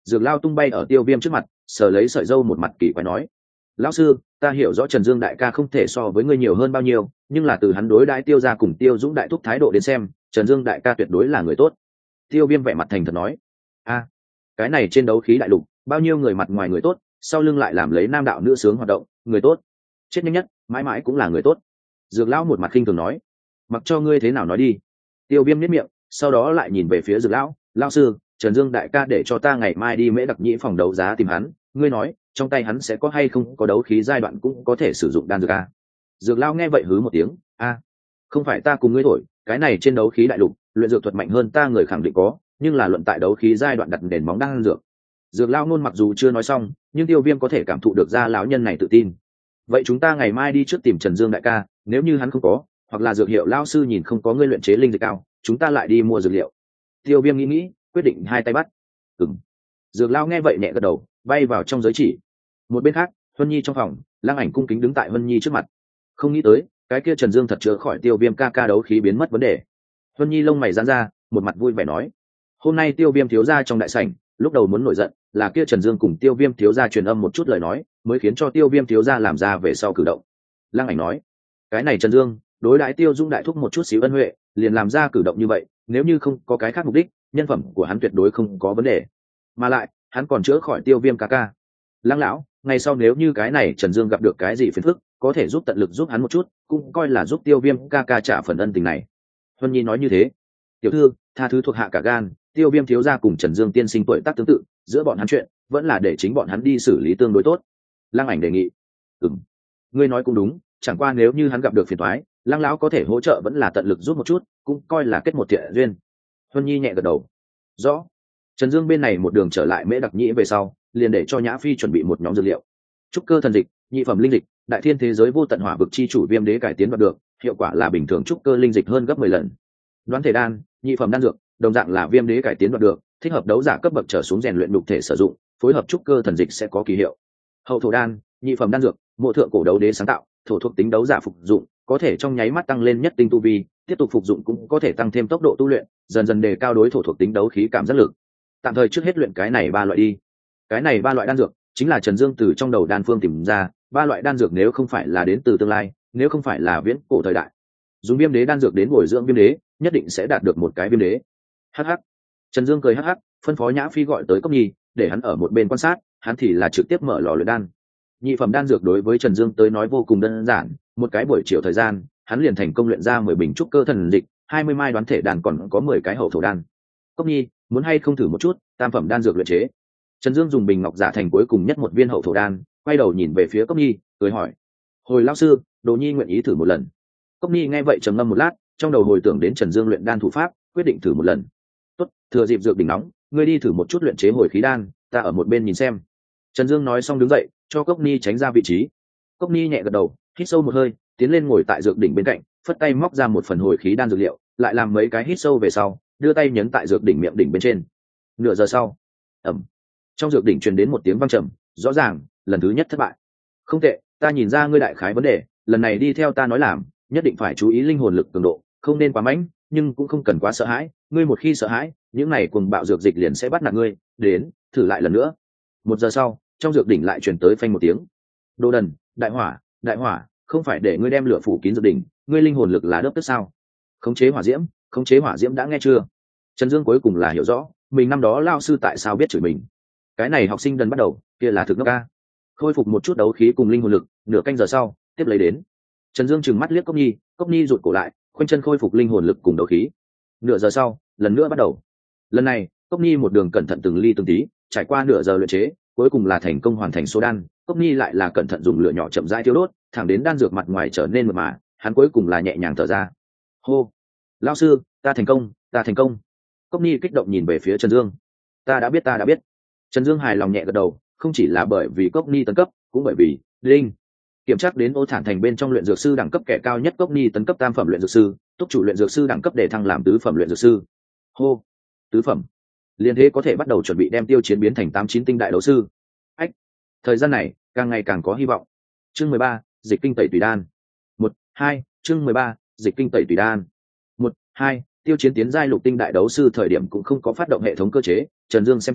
Dược Lao tung bay ở Tiêu Viêm trước mặt, sờ lấy sợi dâu một mặt kỳ quái nói: lão sư, ta hiểu rõ Trần Dương đại ca không thể so với ngươi nhiều hơn bao nhiêu, nhưng là từ hắn đối đãi Tiêu gia cùng Tiêu Dũng đại thúc thái độ đến xem, Trần Dương đại ca tuyệt đối là người tốt. Tiêu Viêm vẻ mặt thành thật nói: a, cái này trên đấu khí đại lục, bao nhiêu người mặt ngoài người tốt, sau lưng lại làm lấy nam đạo nữ sướng hoạt động, người tốt chết nhanh nhất mãi mãi cũng là người tốt. Dược Lão một mặt khinh thường nói: mặc cho ngươi thế nào nói đi. Tiêu Viêm nhếch miệng, sau đó lại nhìn về phía Dược Lão: lão sư, Trần Dương đại ca để cho ta ngày mai đi Mễ Đặc Nhĩ phòng đấu giá tìm hắn, ngươi nói trong tay hắn sẽ có hay không có đấu khí giai đoạn cũng có thể sử dụng đan dược a. Dược Lão nghe vậy hứ một tiếng: a, không phải ta cùng ngươi thổi, cái này trên đấu khí đại lục, luyện dược thuật mạnh hơn ta người khẳng định có, nhưng là luận tại đấu khí giai đoạn đặt nền móng đan dược. Dược Lão ngôn mặc dù chưa nói xong, nhưng Tiêu Viêm có thể cảm thụ được ra lão nhân này tự tin. Vậy chúng ta ngày mai đi trước tìm Trần Dương đại ca, nếu như hắn không có, hoặc là dược hiệu lão sư nhìn không có ngươi luyện chế linh dịch cao, chúng ta lại đi mua dược liệu. Tiêu Viêm nghĩ nghĩ, quyết định hai tay bắt. Ừm. Dược Lão nghe vậy nhẹ gật đầu, bay vào trong giới chỉ. Một bên khác, Huân Nhi trong phòng, Lăng Ảnh cung kính đứng tại Huân Nhi trước mặt. Không nghĩ tới, cái kia Trần Dương thật chữa khỏi Tiêu Viêm ca ca đấu khí biến mất vấn đề. Huân Nhi lông mày giãn ra, một mặt vui vẻ nói: hôm nay Tiêu Viêm thiếu gia trong đại sảnh, lúc đầu muốn nổi giận, là kia Trần Dương cùng Tiêu Viêm thiếu gia truyền âm một chút lời nói, mới khiến cho Tiêu Viêm thiếu gia làm ra về sau cử động. Lăng Ảnh nói: cái này Trần Dương, đối đãi Tiêu Dung đại thúc một chút xíu ân huệ, liền làm ra cử động như vậy, nếu như không có cái khác mục đích, nhân phẩm của hắn tuyệt đối không có vấn đề. Mà lại, hắn còn chữa khỏi Tiêu Viêm ca ca. Lăng lão, ngày sau nếu như cái này Trần Dương gặp được cái gì phiền phức, có thể giúp tận lực giúp hắn một chút, cũng coi là giúp Tiêu Viêm ca ca trả phần ân tình này. Huân Nhi nói như thế: tiểu thư, tha thứ thuộc hạ cả gan, Tiêu Viêm thiếu gia cùng Trần Dương tiên sinh tuổi tác tương tự, giữa bọn hắn chuyện vẫn là để chính bọn hắn đi xử lý tương đối tốt. Lăng Ảnh đề nghị: ừm, ngươi nói cũng đúng, chẳng qua nếu như hắn gặp được phiền toái, Lăng lão có thể hỗ trợ vẫn là tận lực giúp một chút, cũng coi là kết một thiện duyên. Huân Nhi nhẹ gật đầu: rõ. Trần Dương bên này một đường trở lại Mễ Đặc Nhĩ về sau, liền để cho Nhã Phi chuẩn bị một nhóm dược liệu: trúc cơ thần dịch, nhị phẩm linh dịch, đại thiên thế giới vô tận hỏa vực chi chủ Viêm đế cải tiến đoạt được, hiệu quả là bình thường trúc cơ linh dịch hơn gấp mười lần. Đoán thể đan, nhị phẩm đan dược, đồng dạng là Viêm đế cải tiến đoạt được, thích hợp đấu giả cấp bậc trở xuống rèn luyện đục thể sử dụng, phối hợp trúc cơ thần dịch sẽ có kỳ hiệu. Hậu thổ đan, nhị phẩm đan dược, mộ thượng cổ đấu đế sáng tạo, thổ thuộc tính đấu giả phục dụng, có thể trong nháy mắt tăng lên nhất tinh tu vi, tiếp tục phục dụng cũng có thể tăng thêm tốc độ tu luyện, dần dần đề cao đối thổ thuộc tính đấu khí cảm giác lực. Tạm thời trước hết luyện cái này ba loại đi. Cái này ba loại đan dược chính là Trần Dương từ trong đầu đan phương tìm ra, ba loại đan dược nếu không phải là đến từ tương lai, nếu không phải là viễn cổ thời đại, dùng Viêm đế đan dược đến bồi dưỡng Viêm đế, nhất định sẽ đạt được một cái Viêm đế. Hắc hắc. Trần Dương cười hắc hắc, phân phó Nhã Phi gọi tới Cốc Nhi, để hắn ở một bên quan sát, hắn thì là trực tiếp mở lò luyện đan. Nhị phẩm đan dược đối với Trần Dương tới nói vô cùng đơn giản, một cái buổi chiều thời gian, hắn liền thành công luyện ra mười bình trúc cơ thần dịch, hai mươi mai đoán thể đan, còn có mười cái hậu thổ đan. Cốc Nhi, muốn hay không thử một chút tam phẩm đan dược luyện chế? Trần Dương dùng bình ngọc giả thành cuối cùng nhất một viên hậu thổ đan, quay đầu nhìn về phía Cốc Nhi, cười hỏi: hồi lão sư, Đồ Nhi nguyện ý thử một lần. Cốc Nhi nghe vậy trầm ngâm một lát, trong đầu hồi tưởng đến Trần Dương luyện đan thủ pháp, quyết định thử một lần. Tốt, thừa dịp dược đỉnh nóng, ngươi đi thử một chút luyện chế hồi khí đan, ta ở một bên nhìn xem. Trần Dương nói xong đứng dậy, cho Cốc Nhi tránh ra vị trí. Cốc Nhi nhẹ gật đầu, hít sâu một hơi, tiến lên ngồi tại dược đỉnh bên cạnh, phất tay móc ra một phần hồi khí đan dược liệu, lại làm mấy cái hít sâu về sau, đưa tay nhấn tại dược đỉnh miệng đỉnh bên trên. Nửa giờ sau, ầm, trong dược đỉnh truyền đến một tiếng vang trầm, rõ ràng lần thứ nhất thất bại. Không tệ, ta nhìn ra ngươi đại khái vấn đề, lần này đi theo ta nói làm, nhất định phải chú ý linh hồn lực cường độ, không nên quá mạnh, nhưng cũng không cần quá sợ hãi, ngươi một khi sợ hãi, những này cuồng bạo dược dịch liền sẽ bắt nạt ngươi. Đến, thử lại lần nữa. Một giờ sau, trong dược đỉnh lại truyền tới phanh một tiếng. Đồ đần, đại hỏa, đại hỏa, không phải để ngươi đem lửa phủ kín dược đỉnh, ngươi linh hồn lực là đớp tức sao? Khống chế hỏa diễm, khống chế hỏa diễm đã nghe chưa? Trần Dương cuối cùng là hiểu rõ, mình năm đó lao sư tại sao biết chửi mình. Cái này học sinh đần bắt đầu, kia là thực ngốc ca. Khôi phục một chút đấu khí cùng linh hồn lực, nửa canh giờ sau, tiếp lấy đến. Trần Dương trừng mắt liếc Cốc Nhi, Cốc Nhi rụt cổ lại, khoanh chân khôi phục linh hồn lực cùng đấu khí. Nửa giờ sau, lần nữa bắt đầu. Lần này, Cốc Nhi một đường cẩn thận từng ly từng tí, trải qua nửa giờ luyện chế, cuối cùng là thành công hoàn thành số đan. Cốc Nhi lại là cẩn thận dùng lửa nhỏ chậm rãi thiêu đốt, thẳng đến đan dược mặt ngoài trở nên mượt mà, hắn cuối cùng là nhẹ nhàng thở ra. Hô, lão sư, ta thành công, ta thành công. Cốc Nhi kích động nhìn về phía Trần Dương. Ta đã biết, ta đã biết. Trần Dương hài lòng nhẹ gật đầu, không chỉ là bởi vì Cốc Nhi tấn cấp, cũng bởi vì linh kiểm tra đến Ô Thản Thành bên trong luyện dược sư đẳng cấp kẻ cao nhất Cốc Nhi tấn cấp tam phẩm luyện dược sư, túc chủ luyện dược sư đẳng cấp để thăng làm tứ phẩm luyện dược sư. Hô, tứ phẩm, liên thế có thể bắt đầu chuẩn bị đem tiêu chiến biến thành tám chín tinh đại đấu sư. Ách, thời gian này càng ngày càng có hy vọng. Chương mười ba, dịch kinh tẩy tùy đan. Một, hai, chương mười ba, dịch kinh tẩy tùy đan. Một, hai, tiêu chiến tiến giai lục tinh đại đấu sư thời điểm cũng không có phát động hệ thống cơ chế, Trần Dương xem chừng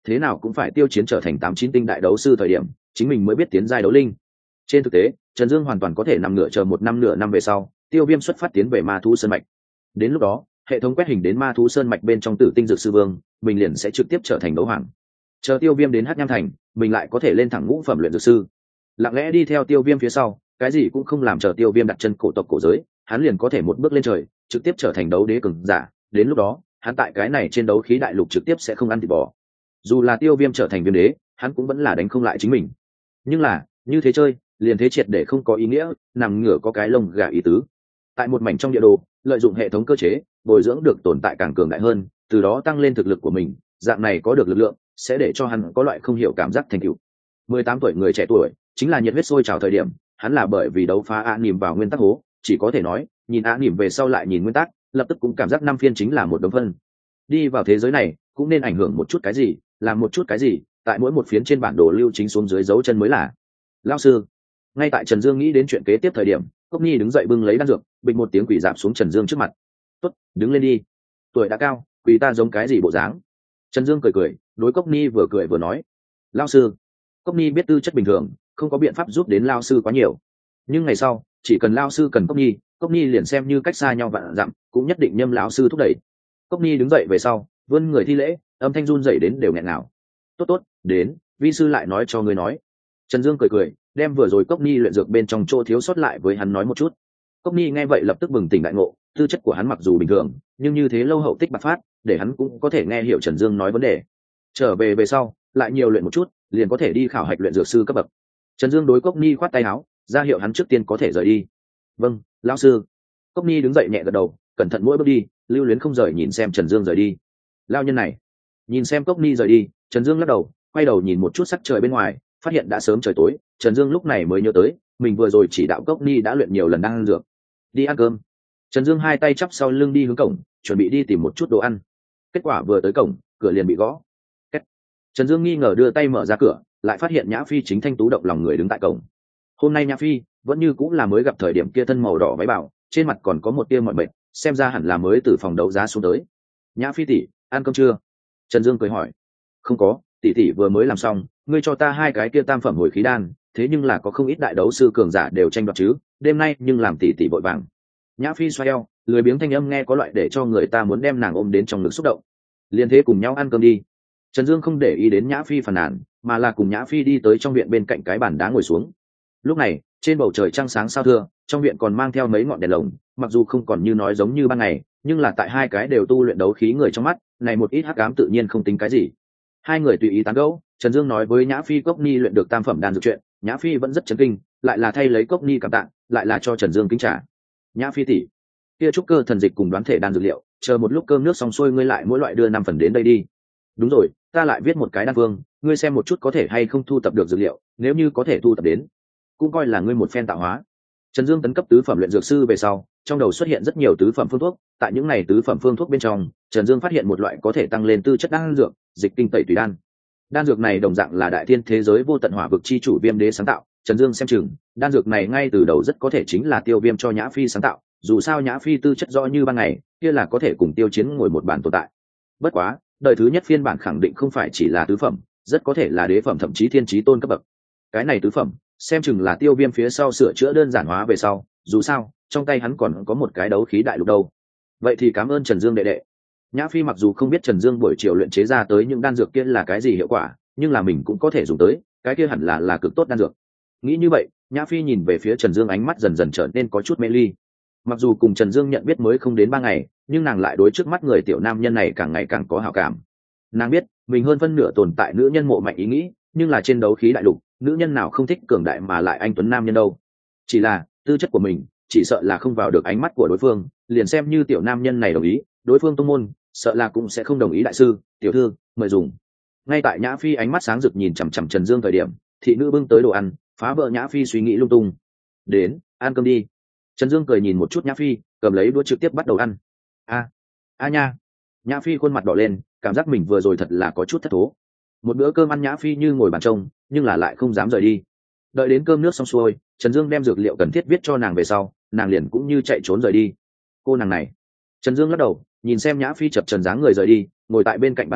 thế nào cũng phải tiêu chiến trở thành tám chín tinh đại đấu sư thời điểm chính mình mới biết tiến giai đấu linh. Trên thực tế Trần Dương hoàn toàn có thể nằm ngửa chờ một năm nửa năm về sau Tiêu Viêm xuất phát tiến về Ma Thú Sơn mạch. Đến lúc đó hệ thống quét hình đến Ma Thú Sơn mạch bên trong Tử Tinh Dược Sư Vương, mình liền sẽ trực tiếp trở thành đấu hoàng. Chờ Tiêu Viêm đến Hắc Nham Thành, mình lại có thể lên thẳng ngũ phẩm luyện dược sư. Lặng lẽ đi theo Tiêu Viêm phía sau, cái gì cũng không làm, chờ Tiêu Viêm đặt chân cổ tộc cổ giới, hắn liền có thể một bước lên trời, trực tiếp trở thành đấu đế cường giả. Đến lúc đó hắn tại cái này trên đấu khí đại lục trực tiếp sẽ không ăn thịt bò. Dù là Tiêu Viêm trở thành Viêm đế, hắn cũng vẫn là đánh không lại chính mình. Nhưng là như thế chơi liền thế triệt để không có ý nghĩa, nằm ngửa có cái lông gà ý tứ. Tại một mảnh trong địa đồ, lợi dụng hệ thống cơ chế bồi dưỡng được tồn tại càng cường đại hơn, từ đó tăng lên thực lực của mình, dạng này có được lực lượng sẽ để cho hắn có loại không hiểu cảm giác thành tựu. Mười tám tuổi người trẻ tuổi chính là nhiệt huyết sôi trào thời điểm, hắn là bởi vì đấu phá A Nỉm vào nguyên tắc hố, chỉ có thể nói nhìn A Nỉm về sau lại nhìn nguyên tắc, lập tức cũng cảm giác năm phiên chính là một đống phân. Đi vào thế giới này cũng nên ảnh hưởng một chút cái gì, làm một chút cái gì, tại mỗi một phiến trên bản đồ lưu chính xuống dưới dấu chân mới là. Lão sư. Ngay tại Trần Dương nghĩ đến chuyện kế tiếp thời điểm, Cốc Nhi đứng dậy bưng lấy đan dược, bịch một tiếng quỳ dạp xuống Trần Dương trước mặt. "Tốt, đứng lên đi. Tuổi đã cao, quỳ ta giống cái gì bộ dáng?" Trần Dương cười cười, đối Cốc Nhi vừa cười vừa nói. "Lão sư." Cốc Nhi biết tư chất bình thường, không có biện pháp giúp đến lão sư quá nhiều. Nhưng ngày sau, chỉ cần lão sư cần Cốc Nhi, Cốc Nhi liền xem như cách xa nhau vạn dặm, cũng nhất định nhâm lão sư thúc đẩy. Cốc Nhi đứng dậy về sau, vươn người thi lễ, âm thanh run rẩy đến đều nghẹn ngào. "Tốt tốt, đến, vi sư lại nói cho ngươi nói." Trần Dương cười cười, đem vừa rồi Cốc Nhi luyện dược bên trong chỗ thiếu sót lại với hắn nói một chút. Cốc Nhi nghe vậy lập tức bừng tỉnh đại ngộ, tư chất của hắn mặc dù bình thường, nhưng như thế lâu hậu tích bạc phát, để hắn cũng có thể nghe hiểu Trần Dương nói vấn đề. Trở về về sau, lại nhiều luyện một chút, liền có thể đi khảo hạch luyện dược sư cấp bậc. Trần Dương đối Cốc Nhi khoát tay áo, ra hiệu hắn trước tiên có thể rời đi. "Vâng, lão sư." Cốc Nhi đứng dậy nhẹ gật đầu, cẩn thận mỗi bước đi, lưu luyến không rời nhìn xem Trần Dương rời đi. Lão nhân này. Nhìn xem Cốc Nhi rời đi, Trần Dương lắc đầu, quay đầu nhìn một chút sắc trời bên ngoài, phát hiện đã sớm trời tối. Trần Dương lúc này mới nhớ tới mình vừa rồi chỉ đạo Cốc Nhi đã luyện nhiều lần đang ăn dược. Đi ăn cơm. Trần Dương hai tay chắp sau lưng đi hướng cổng, chuẩn bị đi tìm một chút đồ ăn. Kết quả vừa tới cổng, cửa liền bị gõ. Kết. Trần Dương nghi ngờ đưa tay mở ra cửa, lại phát hiện Nhã Phi chính thanh tú động lòng người đứng tại cổng. Hôm nay Nhã Phi vẫn như cũng là mới gặp thời điểm kia, thân màu đỏ váy bảo, trên mặt còn có một tia mỏi mệt, xem ra hẳn là mới từ phòng đấu giá xuống tới. "Nhã Phi tỷ, ăn cơm chưa?" Trần Dương cười hỏi. "Không có, tỷ tỷ vừa mới làm xong, ngươi cho ta hai cái kia tam phẩm hồi khí đan, thế nhưng là có không ít đại đấu sư cường giả đều tranh đoạt chứ, đêm nay nhưng làm tỷ tỷ vội vàng." Nhã Phi xoay eo, lười biếng thanh âm nghe có loại để cho người ta muốn đem nàng ôm đến trong ngực xúc động. "Liên thế cùng nhau ăn cơm đi." Trần Dương không để ý đến Nhã Phi phàn nàn, mà là cùng Nhã Phi đi tới trong viện bên cạnh cái bàn đá ngồi xuống. Lúc này trên bầu trời trăng sáng sao thưa, trong viện còn mang theo mấy ngọn đèn lồng, mặc dù không còn như nói giống như ban ngày, nhưng là tại hai cái đều tu luyện đấu khí người trong mắt này, một ít hắc ám tự nhiên không tính cái gì. Hai người tùy ý tán gẫu, Trần Dương nói với Nhã Phi Cốc Nhi luyện được tam phẩm đan dược chuyện, Nhã Phi vẫn rất chấn kinh, lại là thay lấy Cốc Nhi cảm tạ, lại là cho Trần Dương kính trả. "Nhã Phi tỷ, kia trúc cơ thần dịch cùng đoán thể đan dược liệu, chờ một lúc cơm nước xong xuôi ngươi lại mỗi loại đưa năm phần đến đây đi." "Đúng rồi, ta lại viết một cái đan phương, ngươi xem một chút có thể hay không thu tập được dược liệu, nếu như có thể thu tập đến, cũng coi là ngươi một phen tạo hóa." Trần Dương tấn cấp tứ phẩm luyện dược sư về sau, trong đầu xuất hiện rất nhiều tứ phẩm phương thuốc, tại những này tứ phẩm phương thuốc bên trong, Trần Dương phát hiện một loại có thể tăng lên tư chất đan dược, dịch kinh tẩy tùy đan. Đan dược này đồng dạng là đại thiên thế giới vô tận hỏa vực chi chủ Viêm đế sáng tạo, Trần Dương xem chừng, đan dược này ngay từ đầu rất có thể chính là Tiêu Viêm cho Nhã Phi sáng tạo, dù sao Nhã Phi tư chất rõ như ban ngày, kia là có thể cùng Tiêu Chiến ngồi một bàn tồn tại. Bất quá, đời thứ nhất phiên bản khẳng định không phải chỉ là tứ phẩm, rất có thể là đế phẩm thậm chí thiên chí tôn cấp bậc. Cái này tứ phẩm, xem chừng là Tiêu Viêm phía sau sửa chữa đơn giản hóa về sau, dù sao, trong tay hắn còn có một cái đấu khí đại lục đâu. Vậy thì cảm ơn Trần Dương đệ đệ. Nhã Phi mặc dù không biết Trần Dương buổi chiều luyện chế ra tới những đan dược kia là cái gì hiệu quả, nhưng là mình cũng có thể dùng tới, cái kia hẳn là là cực tốt đan dược. Nghĩ như vậy, Nhã Phi nhìn về phía Trần Dương, ánh mắt dần dần trở nên có chút mê ly. Mặc dù cùng Trần Dương nhận biết mới không đến ba ngày, nhưng nàng lại đối trước mắt người tiểu nam nhân này càng ngày càng có hảo cảm. Nàng biết, mình hơn phân nửa tồn tại nữ nhân mộ mạnh ý nghĩ, nhưng là trên đấu khí đại lục, nữ nhân nào không thích cường đại mà lại anh tuấn nam nhân đâu. Chỉ là, tư chất của mình, chỉ sợ là không vào được ánh mắt của đối phương, liền xem như tiểu nam nhân này đồng ý, đối phương tông môn, sợ là cũng sẽ không đồng ý. "Đại sư, tiểu thư, mời dùng." Ngay tại Nhã Phi ánh mắt sáng rực nhìn chằm chằm Trần Dương thời điểm, thị nữ bưng tới đồ ăn, phá vỡ Nhã Phi suy nghĩ lung tung. "Đến, ăn cơm đi." Trần Dương cười nhìn một chút Nhã Phi, cầm lấy đũa trực tiếp bắt đầu ăn. "A, a nha." Nhã Phi khuôn mặt đỏ lên, cảm giác mình vừa rồi thật là có chút thất thố. Một bữa cơm ăn Nhã Phi như ngồi bàn trông, nhưng là lại không dám rời đi. Đợi đến cơm nước xong xuôi, Trần Dương đem dược liệu cần thiết viết cho nàng về sau, nàng liền cũng như chạy trốn rời đi. Cô nàng này. Trần Dương lắc đầu, nhìn xem Nhã Phi chập trần dáng người rời đi, ngồi tại bên cạnh bàn ăn,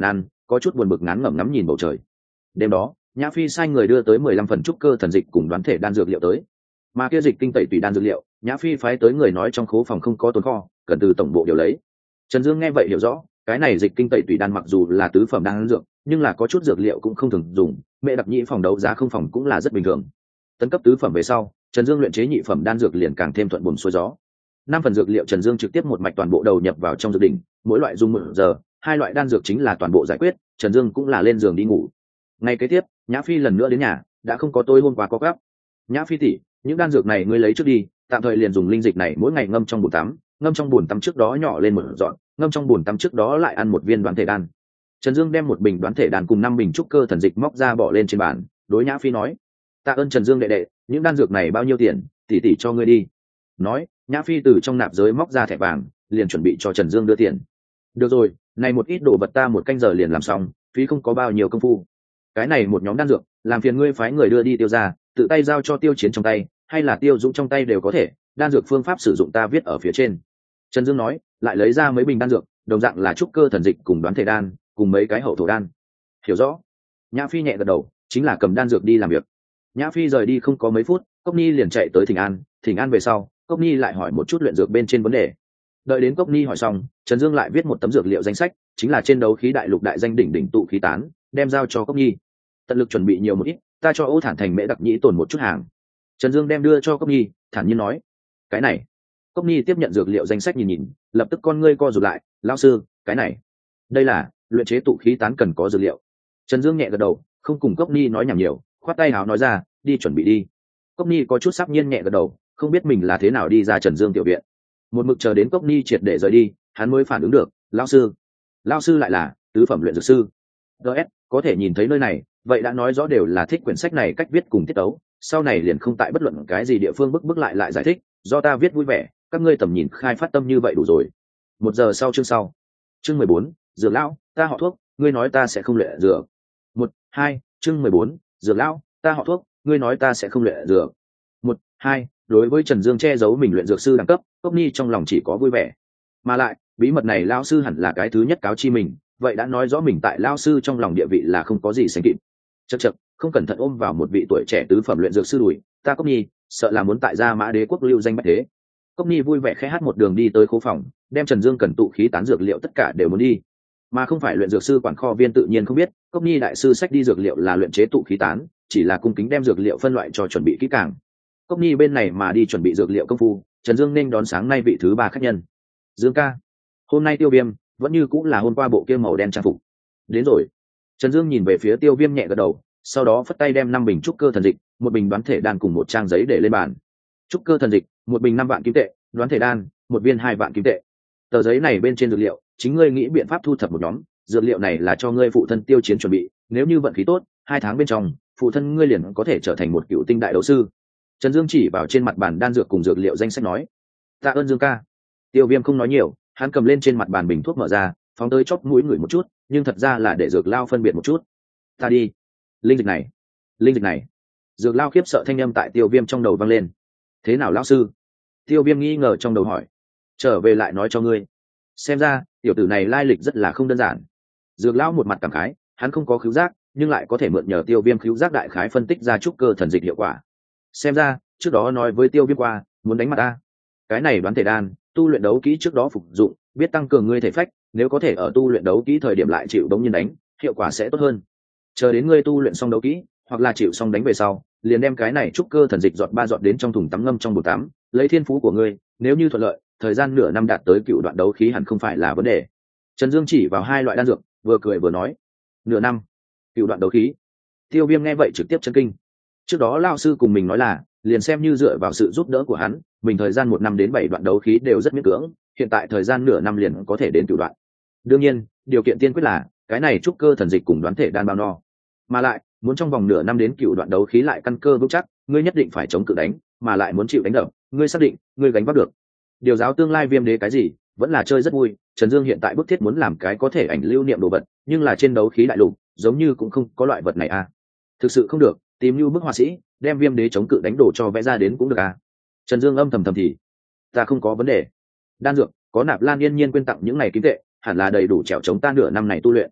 có chút buồn bực ngán ngẩm ngắm nhìn bầu trời. Đêm đó Nhã Phi sai người đưa tới mười lăm phần trúc cơ thần dịch cùng đoán thể đan dược liệu tới, mà kia dịch kinh tẩy tùy đan dược liệu Nhã Phi phái tới người nói trong khố phòng không có tồn kho, cần từ tổng bộ điều lấy. Trần Dương nghe vậy hiểu rõ, cái này dịch kinh tẩy tùy đan mặc dù là tứ phẩm đan dược, nhưng là có chút dược liệu cũng không thường dùng, mẹ đặc nhị phòng đấu giá không phòng cũng là rất bình thường. Tấn cấp tứ phẩm về sau, Trần Dương luyện chế nhị phẩm đan dược liền càng thêm thuận buồm xuôi gió. Năm phần dược liệu Trần Dương trực tiếp một mạch toàn bộ đầu nhập vào trong dược đỉnh, mỗi loại dùng một giờ, hai loại đan dược chính là toàn bộ giải quyết, Trần Dương cũng là lên giường đi ngủ. Ngày kế tiếp, Nhã Phi lần nữa đến nhà, đã không có tôi hôm qua có gấp. Nhã Phi tỷ, những đan dược này ngươi lấy trước đi, tạm thời liền dùng linh dịch này mỗi ngày ngâm trong bồn tắm, ngâm trong bồn tắm trước đó nhỏ lên một dọn, ngâm trong bồn tắm trước đó lại ăn một viên đoán thể đan. Trần Dương đem một bình đoán thể đan cùng năm bình trúc cơ thần dịch móc ra bỏ lên trên bàn, đối Nhã Phi nói: "Tạ ơn Trần Dương đệ đệ, những đan dược này bao nhiêu tiền, tỷ tỷ cho ngươi đi." Nói, Nhã Phi từ trong nạp giới móc ra thẻ vàng, liền chuẩn bị cho Trần Dương đưa tiền. "Được rồi, này một ít đồ vật ta một canh giờ liền làm xong, phí không có bao nhiêu công phu. Cái này một nhóm đan dược, làm phiền ngươi phái người đưa đi Tiêu gia, tự tay giao cho Tiêu Chiến trong tay, hay là Tiêu Dũng trong tay đều có thể, đan dược phương pháp sử dụng ta viết ở phía trên." Trần Dương nói, lại lấy ra mấy bình đan dược, đồng dạng là trúc cơ thần dịch cùng đoán thể đan, cùng mấy cái hậu thổ đan. Hiểu rõ. Nhã Phi nhẹ gật đầu, chính là cầm đan dược đi làm việc. Nhã Phi rời đi không có mấy phút, Cốc Nhi liền chạy tới Thịnh An, Thịnh An về sau, Cốc Nhi lại hỏi một chút luyện dược bên trên vấn đề. Đợi đến Cốc Nhi hỏi xong, Trần Dương lại viết một tấm dược liệu danh sách, chính là trên đấu khí đại lục đại danh đỉnh đỉnh tụ khí tán, đem giao cho Cốc Nhi. Tận lực chuẩn bị nhiều một ít, ta cho Ô Thản Thành mễ đặc nhĩ tồn một chút hàng. Trần Dương đem đưa cho Cốc Nhi, thản nhiên nói: "Cái này." Cốc Nhi tiếp nhận dược liệu danh sách nhìn nhìn, lập tức con ngươi co rụt lại, "Lão sư, cái này, đây là luyện chế tụ khí tán cần có dược liệu." Trần Dương nhẹ gật đầu, không cùng Cốc Nhi nói nhảm nhiều, khoát tay áo nói ra: "Đi chuẩn bị đi." Cốc Nhi có chút sắp nhiên nhẹ gật đầu, không biết mình là thế nào đi ra Trần Dương tiểu viện. Một mực chờ đến Cốc Nhi triệt để rời đi, hắn mới phản ứng được, "Lão sư, lão sư lại là tứ phẩm luyện dược sư." ds có thể nhìn thấy nơi này, vậy đã nói rõ đều là thích quyển sách này cách viết cùng tiết tấu, sau này liền không tại bất luận cái gì địa phương bức bức lại lại giải thích, do ta viết vui vẻ, các ngươi tầm nhìn khai phát tâm như vậy đủ rồi. Một giờ sau chương sau. Chương mười bốn, dược lão, ta họ thuốc, ngươi nói ta sẽ không luyện dược. Một, hai, chương mười bốn, dược lão, ta họ thuốc, ngươi nói ta sẽ không luyện dược. Một, hai, đối với Trần Dương che giấu mình luyện dược sư đẳng cấp, Cốc Nhi trong lòng chỉ có vui vẻ. Mà lại, bí mật này lão sư hẳn là cái thứ nhất cáo chi mình, vậy đã nói rõ mình tại lão sư trong lòng địa vị là không có gì sánh kịp. Chậc chậc, không cẩn thận ôm vào một vị tuổi trẻ tứ phẩm luyện dược sư đùi, ta Cốc Nhi, sợ là muốn tại gia Mã Đế quốc lưu danh bách thế. Cốc Nhi vui vẻ khẽ hát một đường đi tới khố phòng, đem Trần Dương cần tụ khí tán dược liệu tất cả đều muốn đi, mà không phải luyện dược sư quản kho viên tự nhiên không biết, Cốc Nhi đại sư sách đi dược liệu là luyện chế tụ khí tán, chỉ là cung kính đem dược liệu phân loại cho chuẩn bị kỹ càng. Cốc Nhi bên này mà đi chuẩn bị dược liệu công phu, Trần Dương nên đón sáng nay vị thứ ba khách nhân. Dương ca, hôm nay Tiêu Viêm vẫn như cũng là hôm qua bộ kia màu đen trang phục. Đến rồi. Trần Dương nhìn về phía Tiêu Viêm nhẹ gật đầu, sau đó phất tay đem năm bình trúc cơ thần dịch, một bình đoán thể đan cùng một trang giấy để lên bàn. Trúc cơ thần dịch, một bình năm vạn kim tệ, đoán thể đan, một viên hai vạn kim tệ. Tờ giấy này bên trên dược liệu, chính ngươi nghĩ biện pháp thu thập một nhóm, dược liệu này là cho ngươi phụ thân Tiêu Chiến chuẩn bị, nếu như vận khí tốt, hai tháng bên trong, phụ thân ngươi liền có thể trở thành một cựu tinh đại đấu sư. Trần Dương chỉ vào trên mặt bàn đan dược cùng dược liệu danh sách nói: "Tạ ơn Dương ca." Tiêu Viêm không nói nhiều, hắn cầm lên trên mặt bàn bình thuốc mở ra, phóng tới chóp mũi ngửi một chút, nhưng thật ra là để dược lao phân biệt một chút. "Ta đi, linh dịch này, linh dịch này." Dược lao khiếp sợ thanh âm tại Tiêu Viêm trong đầu vang lên. "Thế nào lão sư?" Tiêu Viêm nghi ngờ trong đầu hỏi. "Trở về lại nói cho ngươi. Xem ra tiểu tử này lai lịch rất là không đơn giản." Dược lão một mặt cảm khái, hắn không có khứu giác, nhưng lại có thể mượn nhờ Tiêu Viêm khứu giác đại khái phân tích ra trúc cơ thần dịch hiệu quả. Xem ra trước đó nói với Tiêu Viêm qua, muốn đánh mặt ta. Cái này đoán thể đan, tu luyện đấu kỹ trước đó phục dụng, biết tăng cường ngươi thể phách, nếu có thể ở tu luyện đấu kỹ thời điểm lại chịu đống nhiên đánh, hiệu quả sẽ tốt hơn. Chờ đến ngươi tu luyện xong đấu kỹ, hoặc là chịu xong đánh về sau, liền đem cái này trúc cơ thần dịch giọt ba giọt đến trong thùng tắm ngâm trong bồn tắm, lấy thiên phú của ngươi, nếu như thuận lợi, thời gian nửa năm đạt tới cựu đoạn đấu khí hẳn không phải là vấn đề. Trần Dương chỉ vào hai loại đan dược, vừa cười vừa nói: "Nửa năm, cựu đoạn đấu khí." Tiêu Viêm nghe vậy trực tiếp chấn kinh. Trước đó lão sư cùng mình nói là, liền xem như dựa vào sự giúp đỡ của hắn, mình thời gian một năm đến bảy đoạn đấu khí đều rất miễn cưỡng, hiện tại thời gian nửa năm liền có thể đến cựu đoạn. Đương nhiên, điều kiện tiên quyết là cái này trúc cơ thần dịch cùng đoán thể đan bao no, mà lại muốn trong vòng nửa năm đến cựu đoạn đấu khí lại căn cơ vững chắc, ngươi nhất định phải chống cự đánh, mà lại muốn chịu đánh đập, ngươi xác định ngươi gánh vác được. Điều giáo tương lai Viêm Đế cái gì, vẫn là chơi rất vui. Trần Dương hiện tại bức thiết muốn làm cái có thể ảnh lưu niệm đồ vật, nhưng là trên đấu khí đại lục giống như cũng không có loại vật này à. Thực sự không được, tìm như bức họa sĩ đem Viêm Đế chống cự đánh đồ cho vẽ ra đến cũng được à. Trần Dương âm thầm thầm thì, ta không có vấn đề. Đan dược có Nạp Lan Yên Nhiên quyên tặng những này kim tệ, hẳn là đầy đủ trèo chống ta nửa năm này tu luyện.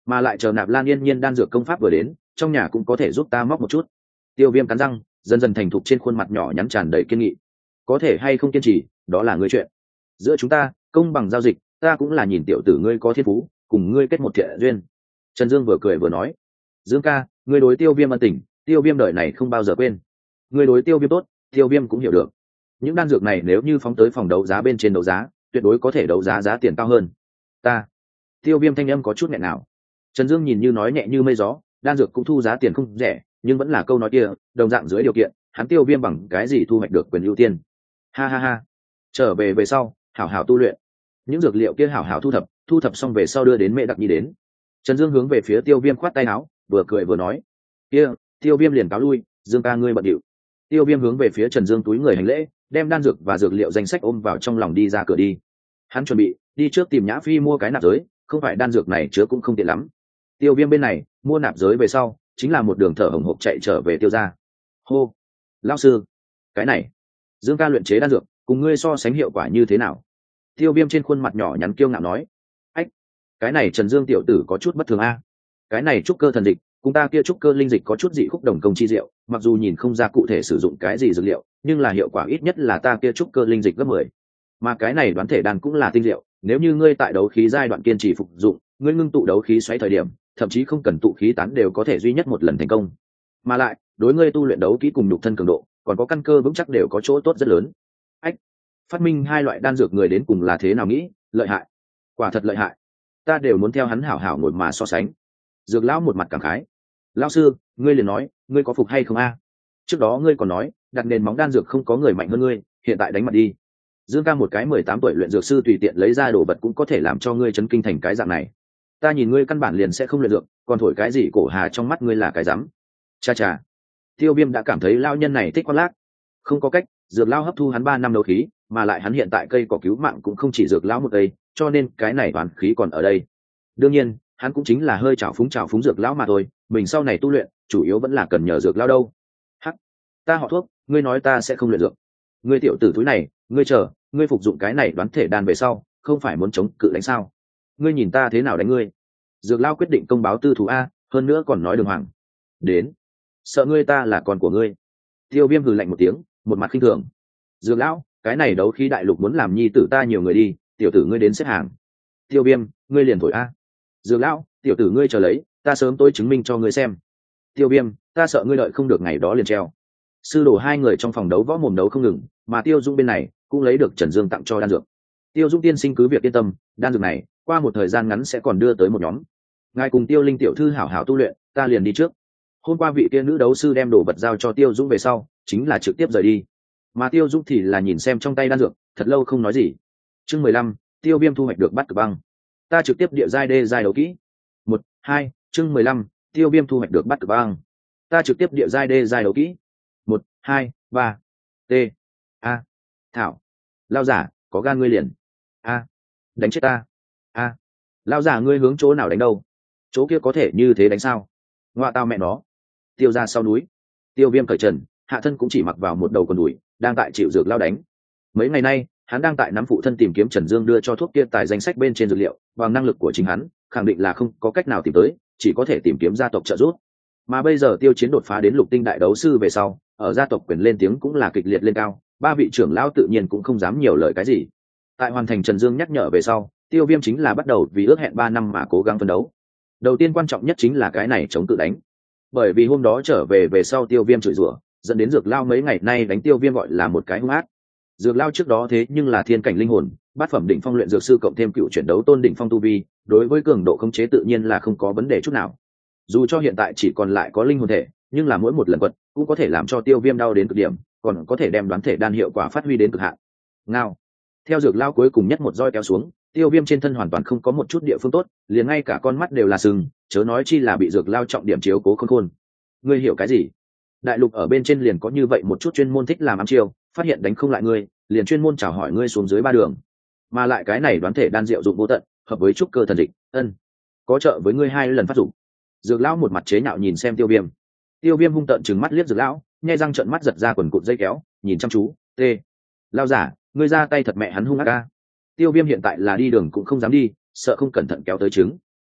mà lại chờ nạp lan yên nhiên đan dược công pháp vừa đến, trong nhà cũng có thể giúp ta móc một chút. Tiêu Viêm cắn răng, dần dần thành thục trên khuôn mặt nhỏ nhắn tràn đầy kiên nghị. Có thể hay không kiên trì, đó là ngươi chuyện. Giữa chúng ta, công bằng giao dịch, ta cũng là nhìn tiểu tử ngươi có thiên phú, cùng ngươi kết một thiện duyên. Trần Dương vừa cười vừa nói, Dương ca, ngươi đối Tiêu Viêm ân tình, Tiêu Viêm đời này không bao giờ quên. Ngươi đối Tiêu Viêm tốt, Tiêu Viêm cũng hiểu được. Những đan dược này nếu như phóng tới phòng đấu giá bên trên đấu giá, tuyệt đối có thể đấu giá giá tiền cao hơn. Ta. Tiêu Viêm thanh âm có chút nghẹn nào. Trần Dương nhìn như nói nhẹ như mây gió, đan dược cũng thu giá tiền không rẻ, nhưng vẫn là câu nói kia, đồng dạng dưới điều kiện, hắn Tiêu Viêm bằng cái gì thu hoạch được quyền ưu tiên. Ha ha ha. Trở về về sau, hảo hảo tu luyện. Những dược liệu kia hảo hảo thu thập, thu thập xong về sau đưa đến Mẹ Đặc Nhi đến. Trần Dương hướng về phía Tiêu Viêm khoát tay áo, vừa cười vừa nói, kia, Tiêu Viêm liền cáo lui, Dương ca ngươi bận điệu. Tiêu Viêm hướng về phía Trần Dương túi người hành lễ, đem đan dược và dược liệu danh sách ôm vào trong lòng đi ra cửa đi. Hắn chuẩn bị đi trước tìm Nhã Phi mua cái nạp giới, không phải đan dược này chứa cũng không tiện lắm. Tiêu Viêm bên này mua nạp giới về sau, chính là một đường thở hổn hộc chạy trở về Tiêu gia. Hô, lão sư, cái này, Dương ca luyện chế đan dược, cùng ngươi so sánh hiệu quả như thế nào? Tiêu Viêm trên khuôn mặt nhỏ nhắn kiêu ngạo nói, ách, cái này Trần Dương tiểu tử có chút bất thường a. Cái này trúc cơ thần dịch, cùng ta kia trúc cơ linh dịch có chút dị khúc đồng công chi diệu, mặc dù nhìn không ra cụ thể sử dụng cái gì dược liệu, nhưng là hiệu quả ít nhất là ta kia trúc cơ linh dịch gấp mười. Mà cái này đoán thể đan cũng là tinh diệu, nếu như ngươi tại đấu khí giai đoạn kiên trì phục dụng, ngươi ngưng tụ đấu khí xoáy thời điểm, thậm chí không cần tụ khí tán đều có thể duy nhất một lần thành công. Mà lại, đối ngươi tu luyện đấu kỹ cùng nhục thân cường độ, còn có căn cơ vững chắc đều có chỗ tốt rất lớn. Ách, phát minh hai loại đan dược người đến cùng là thế nào nghĩ, lợi hại, quả thật lợi hại. Ta đều muốn theo hắn hảo hảo ngồi mà so sánh. Dược lão một mặt cảm khái, lão sư, ngươi liền nói, ngươi có phục hay không a? Trước đó ngươi còn nói, đặt nền móng đan dược không có người mạnh hơn ngươi, hiện tại đánh mặt đi. Dương ca một cái mười tám tuổi luyện dược sư tùy tiện lấy ra đồ vật cũng có thể làm cho ngươi chấn kinh thành cái dạng này. Ta nhìn ngươi căn bản liền sẽ không luyện dược, còn thổi cái gì cổ hà trong mắt ngươi là cái rắm. Cha cha. Tiêu Viêm đã cảm thấy lao nhân này thích khoác lác. Không có cách, dược lao hấp thu hắn ba năm đấu khí, mà lại hắn hiện tại cây cỏ cứu mạng cũng không chỉ dược lão một cây, cho nên cái này toàn khí còn ở đây. Đương nhiên, hắn cũng chính là hơi trào phúng trào phúng dược lão mà thôi, mình sau này tu luyện, chủ yếu vẫn là cần nhờ dược lão đâu. Hắc, ta họ Thuốc, ngươi nói ta sẽ không luyện dược. Ngươi tiểu tử túi này, ngươi chờ, ngươi phục dụng cái này đoán thể đan về sau, không phải muốn chống cự đánh sao? Ngươi nhìn ta thế nào đánh ngươi? Dược lão quyết định công báo tư thù a, hơn nữa còn nói đường hoàng. Đến, sợ ngươi ta là con của ngươi. Tiêu Viêm hừ lạnh một tiếng, một mặt khinh thường. Dược lão, cái này đấu khí đại lục muốn làm nhi tử ta nhiều người đi, tiểu tử ngươi đến xếp hàng. Tiêu Viêm, ngươi liền thổi a. Dược lão, tiểu tử ngươi chờ lấy, ta sớm tôi chứng minh cho ngươi xem. Tiêu Viêm, ta sợ ngươi đợi không được ngày đó liền treo. Sư đồ hai người trong phòng đấu võ mồm đấu không ngừng, mà Tiêu Dung bên này cũng lấy được Trần Dương tặng cho đan dược. Tiêu Dung tiên sinh cứ việc yên tâm, đan dược này qua một thời gian ngắn sẽ còn đưa tới một nhóm. Ngài cùng Tiêu Linh tiểu thư hảo hảo tu luyện, ta liền đi trước. Hôm qua vị kia nữ đấu sư đem đồ vật giao cho Tiêu Dung về sau, chính là trực tiếp rời đi. Mà Tiêu Dung thì là nhìn xem trong tay đan dược, thật lâu không nói gì. Chương mười lăm, Tiêu Viêm thu hoạch được Bát Cực Băng. Ta trực tiếp địa giai đê giai đấu kỹ. Một, hai, chương mười lăm, Tiêu Viêm thu hoạch được Bát Cực Băng. Ta trực tiếp địa giai đê giai đấu kỹ. Một, hai, ba. T. A. Thảo. Lao giả, có gan ngươi liền. A. Đánh chết ta. A. Lao giả ngươi hướng chỗ nào đánh đâu? Chỗ kia có thể như thế đánh sao? Ngoạ tao mẹ nó. Tiêu ra sau núi. Tiêu Viêm cởi trần, hạ thân cũng chỉ mặc vào một đầu quần đùi, đang tại chịu dược lao đánh. Mấy ngày nay, hắn đang tại nắm phụ thân tìm kiếm Trần Dương đưa cho thuốc kia tại danh sách bên trên dược liệu, bằng năng lực của chính hắn, khẳng định là không có cách nào tìm tới, chỉ có thể tìm kiếm gia tộc trợ giúp. Mà bây giờ Tiêu Chiến đột phá đến lục tinh đại đấu sư về sau, ở gia tộc quyền lên tiếng cũng là kịch liệt lên cao, ba vị trưởng lão tự nhiên cũng không dám nhiều lời cái gì. Tại hoàn thành Trần Dương nhắc nhở về sau, Tiêu Viêm chính là bắt đầu vì ước hẹn ba năm mà cố gắng phấn đấu. Đầu tiên quan trọng nhất chính là cái này chống tự đánh. Bởi vì hôm đó trở về về sau Tiêu Viêm chửi rủa, dẫn đến dược lao mấy ngày nay đánh Tiêu Viêm gọi là một cái hung ác. Dược lao trước đó thế nhưng là thiên cảnh linh hồn, bát phẩm đỉnh phong luyện dược sư cộng thêm cựu chuyển đấu tôn đỉnh phong tu vi, đối với cường độ khống chế tự nhiên là không có vấn đề chút nào. Dù cho hiện tại chỉ còn lại có linh hồn thể, nhưng là mỗi một lần quật cũng có thể làm cho Tiêu Viêm đau đến cực điểm, còn có thể đem đoán thể đan hiệu quả phát huy đến cực hạn. Ngao. Theo dược lao cuối cùng nhất một roi kéo xuống, Tiêu Viêm trên thân hoàn toàn không có một chút địa phương tốt, liền ngay cả con mắt đều là sừng, chớ nói chi là bị dược lao trọng điểm chiếu cố khôn khôn. Ngươi hiểu cái gì? Đại lục ở bên trên liền có như vậy một chút chuyên môn thích làm ám chiêu, phát hiện đánh không lại ngươi, liền chuyên môn chào hỏi ngươi xuống dưới ba đường. Mà lại cái này đoán thể đan diệu dụng vô tận, hợp với trúc cơ thần dịch, ân, có trợ với ngươi hai lần phát dụng. Dược lão một mặt chế nhạo nhìn xem Tiêu Viêm. Tiêu Viêm hung tợn trừng mắt liếc dược lão, nhai răng trợn mắt giật ra quần cụt dây kéo, nhìn chăm chú, "T, lao giả, ngươi ra tay thật mẹ hắn hung ác a." Tiêu Viêm hiện tại là đi đường cũng không dám đi, sợ không cẩn thận kéo tới trứng. "Tốt,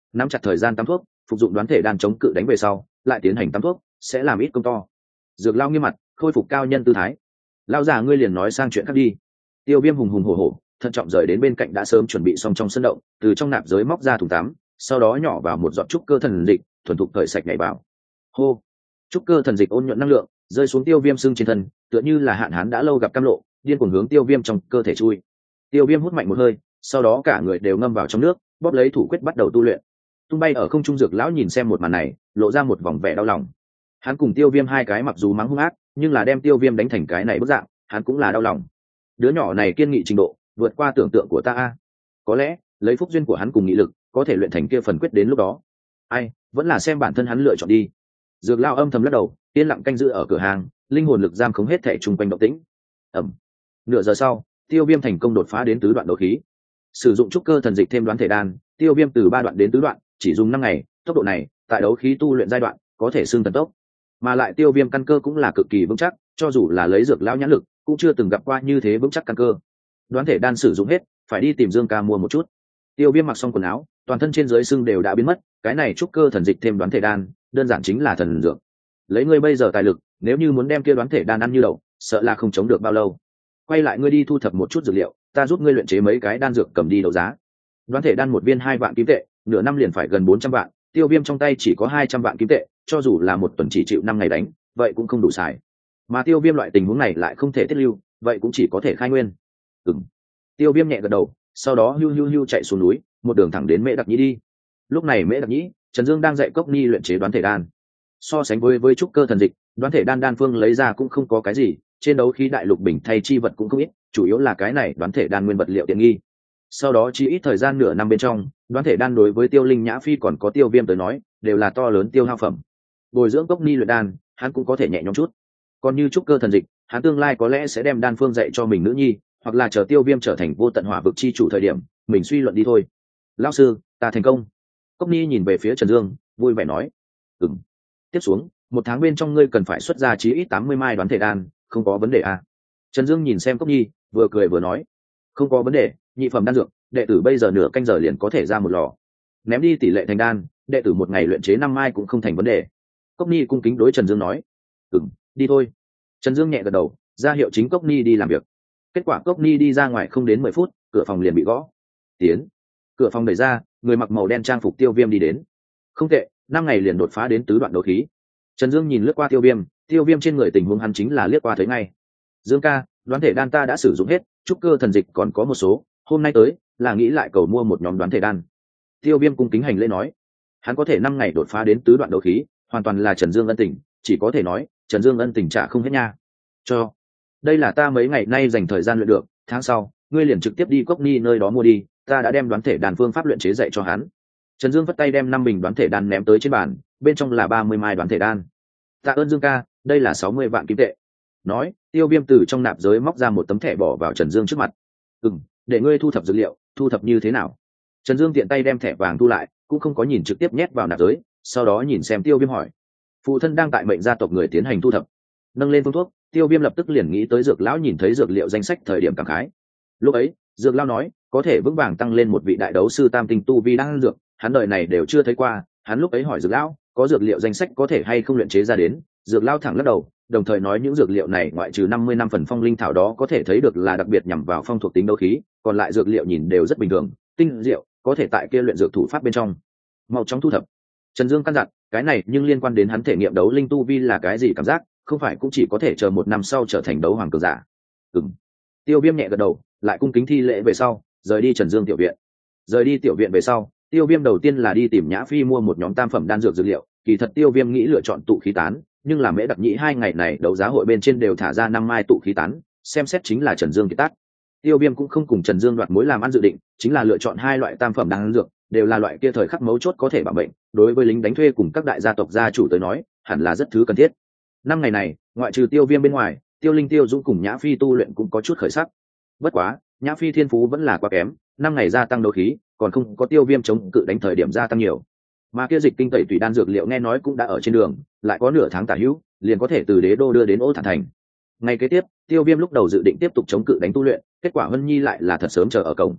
nắm chặt thời gian tắm thuốc, phục dụng đoán thể đan chống cự đánh về sau lại tiến hành tắm thuốc sẽ làm ít công to. Dược Lao nghiêm mặt khôi phục cao nhân tư thái. Lao già ngươi liền nói sang chuyện khác đi. Tiêu Viêm hùng hùng hổ hổ thận trọng rời đến bên cạnh đã sớm chuẩn bị xong trong sân động, từ trong nạp giới móc ra thùng tắm, sau đó nhỏ vào một giọt trúc cơ thần dịch, thuần thục cởi sạch nhảy vào. Hô, trúc cơ thần dịch ôn nhuận năng lượng rơi xuống Tiêu Viêm xương trên thân, tựa như là hạn hán đã lâu gặp cam lộ, điên cuồng hướng Tiêu Viêm trong cơ thể chui. Tiêu Viêm hút mạnh một hơi, sau đó cả người đều ngâm vào trong nước, bóp lấy thủ quyết bắt đầu tu luyện. Tung bay ở không trung Dược lão nhìn xem một màn này, lộ ra một vòng vẻ đau lòng. Hắn cùng Tiêu Viêm hai cái mặc dù mắng hung ác, nhưng là đem Tiêu Viêm đánh thành cái này bức dạng, hắn cũng là đau lòng. Đứa nhỏ này kiên nghị trình độ vượt qua tưởng tượng của ta a. Có lẽ lấy phúc duyên của hắn cùng nghị lực có thể luyện thành kia phần quyết đến lúc đó. Ai, vẫn là xem bản thân hắn lựa chọn đi. Dược lão âm thầm lắc đầu, yên lặng canh giữ ở cửa hàng, linh hồn lực giam khống hết thảy chung quanh động tĩnh. Ầm. Nửa giờ sau, Tiêu Viêm thành công đột phá đến tứ đoạn đấu khí. Sử dụng trúc cơ thần dịch thêm đoán thể đan, Tiêu Viêm từ ba đoạn đến tứ đoạn chỉ dùng năm ngày, tốc độ này tại đấu khí tu luyện giai đoạn có thể xưng thần tốc. Mà lại Tiêu Viêm căn cơ cũng là cực kỳ vững chắc, cho dù là lấy Dược lão nhãn lực cũng chưa từng gặp qua như thế vững chắc căn cơ. Đoán thể đan sử dụng hết, phải đi tìm Dương ca mua một chút. Tiêu Viêm mặc xong quần áo, toàn thân trên dưới xương đều đã biến mất, cái này trúc cơ thần dịch thêm đoán thể đan đơn giản chính là thần dược. Lấy ngươi bây giờ tài lực, nếu như muốn đem kia đoán thể đan ăn như đậu, sợ là không chống được bao lâu. Quay lại ngươi đi thu thập một chút dược liệu, ta giúp ngươi luyện chế mấy cái đan dược cầm đi đấu giá. Đoán thể đan một viên hai vạn kim tệ, nửa năm liền phải gần bốn trăm vạn, Tiêu Viêm trong tay chỉ có hai trăm vạn kim tệ, cho dù là một tuần chỉ chịu năm ngày đánh, vậy cũng không đủ xài. Mà Tiêu Viêm loại tình huống này lại không thể tiết lưu, vậy cũng chỉ có thể khai nguyên. Ừm. Tiêu Viêm nhẹ gật đầu, sau đó hiu hiu hiu chạy xuống núi, một đường thẳng đến Mễ Đặc Nhĩ đi. Lúc này Mễ Đặc Nhĩ, Trần Dương đang dạy Cốc Ni luyện chế đoán thể đan. So sánh với với trúc cơ thần dịch, đoán thể đan đan phương lấy ra cũng không có cái gì, trên đấu khí đại lục bình thay chi vật cũng không ít, chủ yếu là cái này đoán thể đan nguyên vật liệu tiện nghi. Sau đó chỉ ít thời gian nửa năm bên trong, đoán thể đan đối với Tiêu Linh Nhã Phi còn có Tiêu Viêm tới nói, đều là to lớn tiêu hao phẩm. Bồi dưỡng Cốc Ni luyện đan, hắn cũng có thể nhẹ nhõm chút. Còn như trúc cơ thần dịch, hắn tương lai có lẽ sẽ đem đan phương dạy cho mình nữ nhi, hoặc là chờ Tiêu Viêm trở thành vô tận hỏa vực chi chủ thời điểm, mình suy luận đi thôi. Lão sư, ta thành công. Cốc Ni nhìn về phía Trần Dương, vui vẻ nói. Ừm. Tiếp xuống, một tháng bên trong ngươi cần phải xuất ra chí ít tám mươi mai đoán thể đan, không có vấn đề à? Trần Dương nhìn xem Cốc Ni, vừa cười vừa nói. Không có vấn đề, nhị phẩm đan dược, đệ tử bây giờ nửa canh giờ liền có thể ra một lò. Ném đi tỷ lệ thành đan, đệ tử một ngày luyện chế năm mai cũng không thành vấn đề. Cốc Ni cung kính đối Trần Dương nói. Ừm, đi thôi. Trần Dương nhẹ gật đầu, ra hiệu chính Cốc Ni đi làm việc. Kết quả Cốc Ni đi ra ngoài không đến mười phút, cửa phòng liền bị gõ. Tiến. Cửa phòng đẩy ra, người mặc màu đen trang phục Tiêu Viêm đi đến. Không tệ, năm ngày liền đột phá đến tứ đoạn đấu khí. Trần Dương nhìn lướt qua Tiêu Viêm, Tiêu Viêm trên người tình huống hắn chính là liếc qua thấy ngay. Dương ca, đoán thể đan ta đã sử dụng hết, trúc cơ thần dịch còn có một số, hôm nay tới là nghĩ lại cầu mua một nhóm đoán thể đan. Tiêu Viêm cung kính hành lễ nói. Hắn có thể năm ngày đột phá đến tứ đoạn đấu khí, hoàn toàn là Trần Dương ân tình, chỉ có thể nói, Trần Dương ân tình trả không hết nha. Cho. Đây là ta mấy ngày nay dành thời gian luyện được, tháng sau, ngươi liền trực tiếp đi Cốc Ni nơi đó mua đi, ta đã đem đoán thể đan phương pháp luyện chế dạy cho hắn. Trần Dương vất tay đem năm bình đoán thể đan ném tới trên bàn, bên trong là ba mươi mai đoán thể đan. Tạ ơn Dương ca, đây là sáu mươi vạn kim tệ. Nói, Tiêu Viêm từ trong nạp giới móc ra một tấm thẻ bỏ vào Trần Dương trước mặt. Ừm, để ngươi thu thập dữ liệu, thu thập như thế nào? Trần Dương tiện tay đem thẻ vàng thu lại, cũng không có nhìn trực tiếp nhét vào nạp giới, sau đó nhìn xem Tiêu Viêm hỏi. Phụ thân đang tại mệnh gia tộc người tiến hành thu thập. Nâng lên phương thuốc, Tiêu Viêm lập tức liền nghĩ tới Dược lão nhìn thấy dược liệu danh sách thời điểm cảm khái. Lúc ấy, Dược lão nói, có thể vững vàng tăng lên một vị đại đấu sư tam tinh tu vi đang dược, hắn đời này đều chưa thấy qua. Hắn lúc ấy hỏi Dược lão, có dược liệu danh sách có thể hay không luyện chế ra đến, Dược lão thẳng lắc đầu, đồng thời nói những dược liệu này ngoại trừ năm mươi năm phần phong linh thảo đó có thể thấy được là đặc biệt nhằm vào phong thuộc tính đấu khí, còn lại dược liệu nhìn đều rất bình thường, tinh diệu, có thể tại kia luyện dược thủ pháp bên trong. Mau chóng thu thập. Trần Dương căn dặn, cái này nhưng liên quan đến hắn thể nghiệm đấu linh tu vi là cái gì cảm giác, không phải cũng chỉ có thể chờ một năm sau trở thành đấu hoàng cường giả. Ừm. Tiêu Viêm nhẹ gật đầu, lại cung kính thi lễ về sau, rời đi Trần Dương tiểu viện. Rời đi tiểu viện về sau, Tiêu Viêm đầu tiên là đi tìm Nhã Phi mua một nhóm tam phẩm đan dược dược liệu, kỳ thật Tiêu Viêm nghĩ lựa chọn tụ khí tán, nhưng là Mễ Đặc Nhĩ hai ngày này đấu giá hội bên trên đều thả ra năm mai tụ khí tán, xem xét chính là Trần Dương kiệt tác. Tiêu Viêm cũng không cùng Trần Dương đoạt mối làm ăn dự định, chính là lựa chọn hai loại tam phẩm đan dược, đều là loại kia thời khắc mấu chốt có thể bảo mệnh, đối với lính đánh thuê cùng các đại gia tộc gia chủ tới nói, hẳn là rất thứ cần thiết. Năm ngày này, ngoại trừ Tiêu Viêm bên ngoài, Tiêu Linh, Tiêu Dũng cùng Nhã Phi tu luyện cũng có chút khởi sắc. Bất quá, Nhã Phi thiên phú vẫn là quá kém, năm ngày gia tăng đấu khí, còn không có Tiêu Viêm chống cự đánh thời điểm gia tăng nhiều. Mà kia dịch tinh tẩy tùy đan dược liệu nghe nói cũng đã ở trên đường, lại có nửa tháng tả hữu, liền có thể từ Đế đô đưa đến Ô Thản thành. Ngày kế tiếp, Tiêu Viêm lúc đầu dự định tiếp tục chống cự đánh tu luyện, kết quả Vân Nhi lại là thật sớm chờ ở cổng.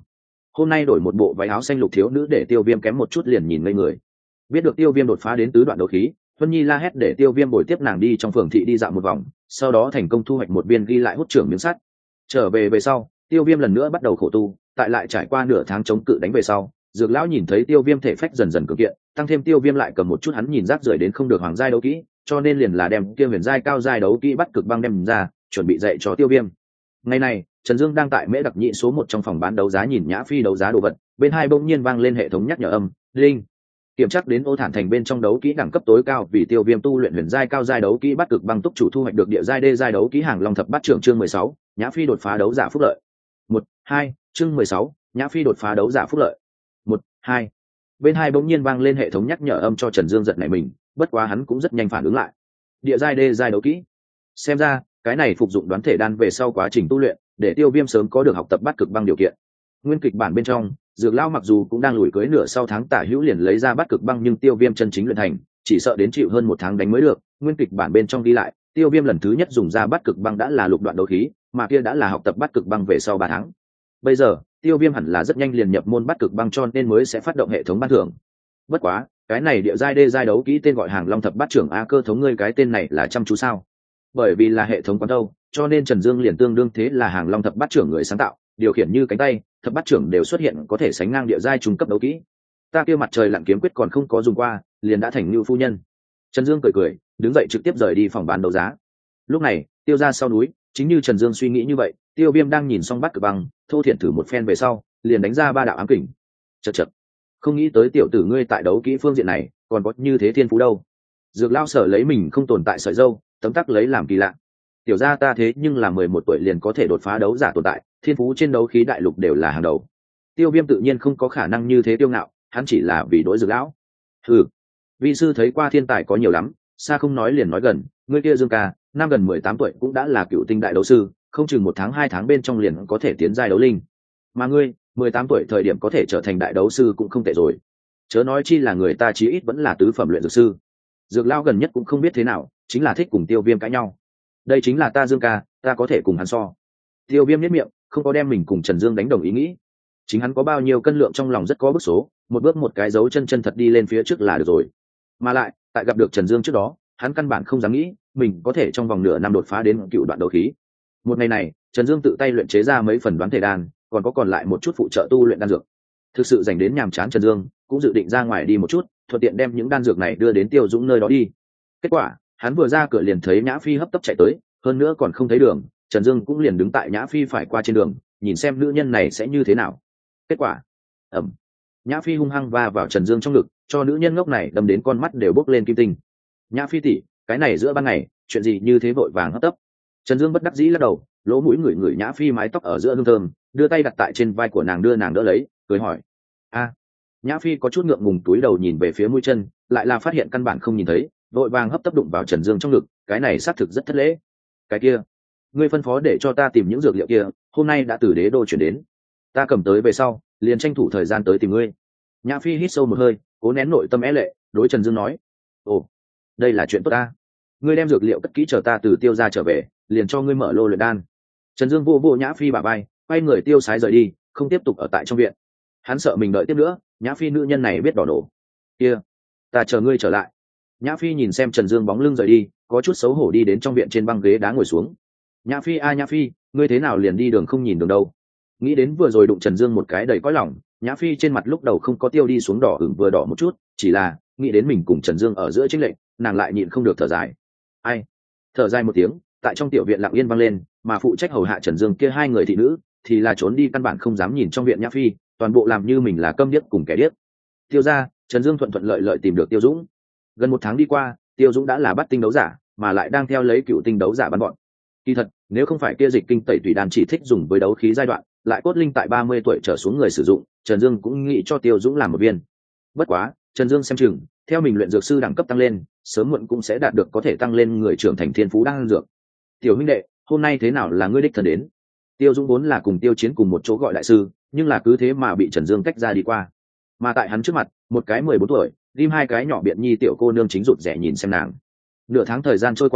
hôm nay đổi một bộ váy áo xanh lục thiếu nữ để Tiêu Viêm kém một chút liền nhìn ngây người. Biết được Tiêu Viêm đột phá đến tứ đoạn đấu khí, Vân Nhi la hét để Tiêu Viêm bồi tiếp nàng đi trong phường thị đi dạo một vòng, sau đó thành công thu hoạch một viên ghi lại hút trưởng miếng sắt. Trở về về sau, Tiêu Viêm lần nữa bắt đầu khổ tu, tại lại trải qua nửa tháng chống cự đánh về sau, Dược lão nhìn thấy Tiêu Viêm thể phách dần dần cường kiện, tăng thêm Tiêu Viêm lại cầm một chút hắn nhìn rác rưởi đến không được hoàng giai đấu kỹ, cho nên liền là đem kia huyền giai cao giai đấu kỹ bắt cực băng đem ra, chuẩn bị dạy cho Tiêu Viêm. Ngày này, Trần Dương đang tại mễ đặc nhị số một trong phòng bán đấu giá nhìn Nhã Phi đấu giá đồ vật, bên hai bỗng nhiên vang lên hệ thống nhắc nhở âm, "Linh, kiểm tra đến Ô Thản thành bên trong đấu kỹ đẳng cấp tối cao, vì Tiêu Viêm tu luyện huyền giai cao giai đấu kỹ bắt cực băng túc chủ thu hoạch được địa giai đê giai đấu kỹ hàng long thập bát trưởng chương mười sáu, Nhã Phi đột phá đấu giả phúc lợi." một, hai, chương mười sáu, Nhã Phi đột phá đấu giả phúc lợi. một, hai. Bên hai bỗng nhiên vang lên hệ thống nhắc nhở âm cho Trần Dương giật nảy mình, bất quá hắn cũng rất nhanh phản ứng lại. Địa giai đê giai đấu kỹ. Xem ra, cái này phục dụng đoán thể đan về sau quá trình tu luyện, để Tiêu Viêm sớm có được học tập bắt cực băng điều kiện. Nguyên kịch bản bên trong, Dược lão mặc dù cũng đang lùi cưới nửa sau tháng tả hữu liền lấy ra bắt cực băng, nhưng Tiêu Viêm chân chính luyện thành, chỉ sợ đến chịu hơn một tháng đánh mới được. Nguyên kịch bản bên trong ghi lại, Tiêu Viêm lần thứ nhất dùng ra bắt cực băng đã là lục đoạn đấu khí, mà kia đã là học tập bắt cực băng về sau ba tháng. Bây giờ, Tiêu Viêm hẳn là rất nhanh liền nhập môn bắt cực băng, cho nên mới sẽ phát động hệ thống ban thưởng. Bất quá, cái này địa giai đê giai đấu kỹ tên gọi hàng long thập bát trưởng a cơ thống, ngươi cái tên này là chăm chú sao? Bởi vì là hệ thống quán đâu, cho nên Trần Dương liền tương đương thế là hàng long thập bát trưởng người sáng tạo, điều khiển như cánh tay, thập bát trưởng đều xuất hiện có thể sánh ngang địa giai trung cấp đấu kỹ. Ta kia mặt trời lặn kiếm quyết còn không có dùng qua, liền đã thành như phu nhân. Trần Dương cười cười, đứng dậy trực tiếp rời đi phòng bán đấu giá. Lúc này, Tiêu ra sau núi, chính như Trần Dương suy nghĩ như vậy, Tiêu Viêm đang nhìn xong bắt cực băng, thô thiện thử một phen về sau, liền đánh ra ba đạo ám kình. Chậc chậc, không nghĩ tới tiểu tử ngươi tại đấu kỹ phương diện này còn có như thế thiên phú đâu. Dược lao sở lấy mình không tồn tại sợi dâu, tấm tắc lấy làm kỳ lạ. Tiểu gia ta thế nhưng là mười một tuổi liền có thể đột phá đấu giả tồn tại, thiên phú trên đấu khí đại lục đều là hàng đầu. Tiêu Viêm tự nhiên không có khả năng như thế tiêu ngạo, hắn chỉ là vì đối Dược lão. Ừ, vi sư thấy qua thiên tài có nhiều lắm, xa không nói liền nói gần, ngươi kia Dương ca, năm gần mười tám tuổi cũng đã là cựu tinh đại đấu sư, không chừng một tháng hai tháng bên trong liền có thể tiến giai đấu linh. Mà ngươi, mười tám tuổi thời điểm có thể trở thành đại đấu sư cũng không tệ rồi. Chớ nói chi là người ta chí ít vẫn là tứ phẩm luyện dược sư. Dược lão gần nhất cũng không biết thế nào, chính là thích cùng Tiêu Viêm cãi nhau. Đây chính là ta Dương ca, ta có thể cùng hắn so. Tiêu Viêm nhếch miệng, không có đem mình cùng Trần Dương đánh đồng ý nghĩ. Chính hắn có bao nhiêu cân lượng trong lòng rất có bước số, một bước một cái dấu chân chân thật đi lên phía trước là được rồi. Mà lại, tại gặp được Trần Dương trước đó, hắn căn bản không dám nghĩ mình có thể trong vòng nửa năm đột phá đến cựu đoạn đấu khí. Một ngày này, Trần Dương tự tay luyện chế ra mấy phần đoán thể đan, còn có còn lại một chút phụ trợ tu luyện đan dược. Thực sự dành đến nhàm chán Trần Dương, cũng dự định ra ngoài đi một chút, thuận tiện đem những đan dược này đưa đến Tiêu Dũng nơi đó đi. Kết quả, hắn vừa ra cửa liền thấy Nhã Phi hấp tấp chạy tới, hơn nữa còn không thấy đường, Trần Dương cũng liền đứng tại Nhã Phi phải qua trên đường, nhìn xem nữ nhân này sẽ như thế nào. Kết quả, ầm, Nhã Phi hung hăng va vào Trần Dương trong ngực, cho nữ nhân ngốc này đâm đến con mắt đều bốc lên kim tinh. Nhã Phi tỷ, cái này giữa ban ngày, chuyện gì như thế vội vàng hấp tấp? Trần Dương bất đắc dĩ lắc đầu, lỗ mũi ngửi ngửi Nhã Phi mái tóc ở giữa hương thơm, đưa tay đặt tại trên vai của nàng đưa nàng đỡ lấy, cười hỏi: "A?" Nhã Phi có chút ngượng ngùng túi đầu nhìn về phía mũi chân, lại là phát hiện căn bản không nhìn thấy, vội vàng hấp tấp đụng vào Trần Dương trong ngực, cái này xác thực rất thất lễ. "Cái kia, ngươi phân phó để cho ta tìm những dược liệu kia, hôm nay đã từ đế đô chuyển đến, ta cầm tới về sau, liền tranh thủ thời gian tới tìm ngươi." Nhã Phi hít sâu một hơi, cố nén nội tâm é lệ, đối Trần Dương nói: "Ồ, đây là chuyện tốt ta. Ngươi đem dược liệu cất kỹ chờ ta từ Tiêu gia trở về, liền cho ngươi mở lô luyện đan." Trần Dương vô vô Nhã Phi bả vai, quay người tiêu sái rời đi, không tiếp tục ở tại trong viện. Hắn sợ mình đợi tiếp nữa, Nhã Phi nữ nhân này biết đỏ nổ. "Kia, ta chờ ngươi trở lại." Nhã Phi nhìn xem Trần Dương bóng lưng rời đi, có chút xấu hổ đi đến trong viện trên băng ghế đá ngồi xuống. "Nhã Phi a Nhã Phi, ngươi thế nào liền đi đường không nhìn đường đâu?" Nghĩ đến vừa rồi đụng Trần Dương một cái đầy cõi lòng, Nhã Phi trên mặt lúc đầu không có tiêu đi xuống đỏ ửng vừa đỏ một chút, chỉ là nghĩ đến mình cùng Trần Dương ở giữa chênh lệch, nàng lại nhịn không được thở dài. Ai? Thở dài một tiếng, tại trong tiểu viện lặng yên vang lên, mà phụ trách hầu hạ Trần Dương kia hai người thị nữ thì là trốn đi, căn bản không dám nhìn trong viện Nhã Phi, toàn bộ làm như mình là câm điếc cùng kẻ điếc. Tiêu gia, Trần Dương thuận thuận lợi lợi tìm được Tiêu Dũng. Gần một tháng đi qua, Tiêu Dũng đã là bắt tinh đấu giả, mà lại đang theo lấy cựu tinh đấu giả bắn bọn. Kỳ thật, nếu không phải kia dịch kinh tẩy tùy đan chỉ thích dùng với đấu khí giai đoạn, lại cốt linh tại ba mươi tuổi trở xuống người sử dụng, Trần Dương cũng nghĩ cho Tiêu Dũng làm một viên. Bất quá, Trần Dương xem chừng, theo mình luyện dược sư đẳng cấp tăng lên, sớm muộn cũng sẽ đạt được có thể tăng lên người trưởng thành thiên phú đan dược. "Tiểu huynh đệ, hôm nay thế nào là ngươi đích thân đến?" Tiêu Dũng vốn là cùng Tiêu Chiến cùng một chỗ gọi đại sư, nhưng là cứ thế mà bị Trần Dương cách ra đi qua. Mà tại hắn trước mặt, một cái mười bốn tuổi, ghim hai cái nhỏ biện nhi tiểu cô nương chính rụt rẻ nhìn xem nàng. Nửa tháng thời gian trôi qua,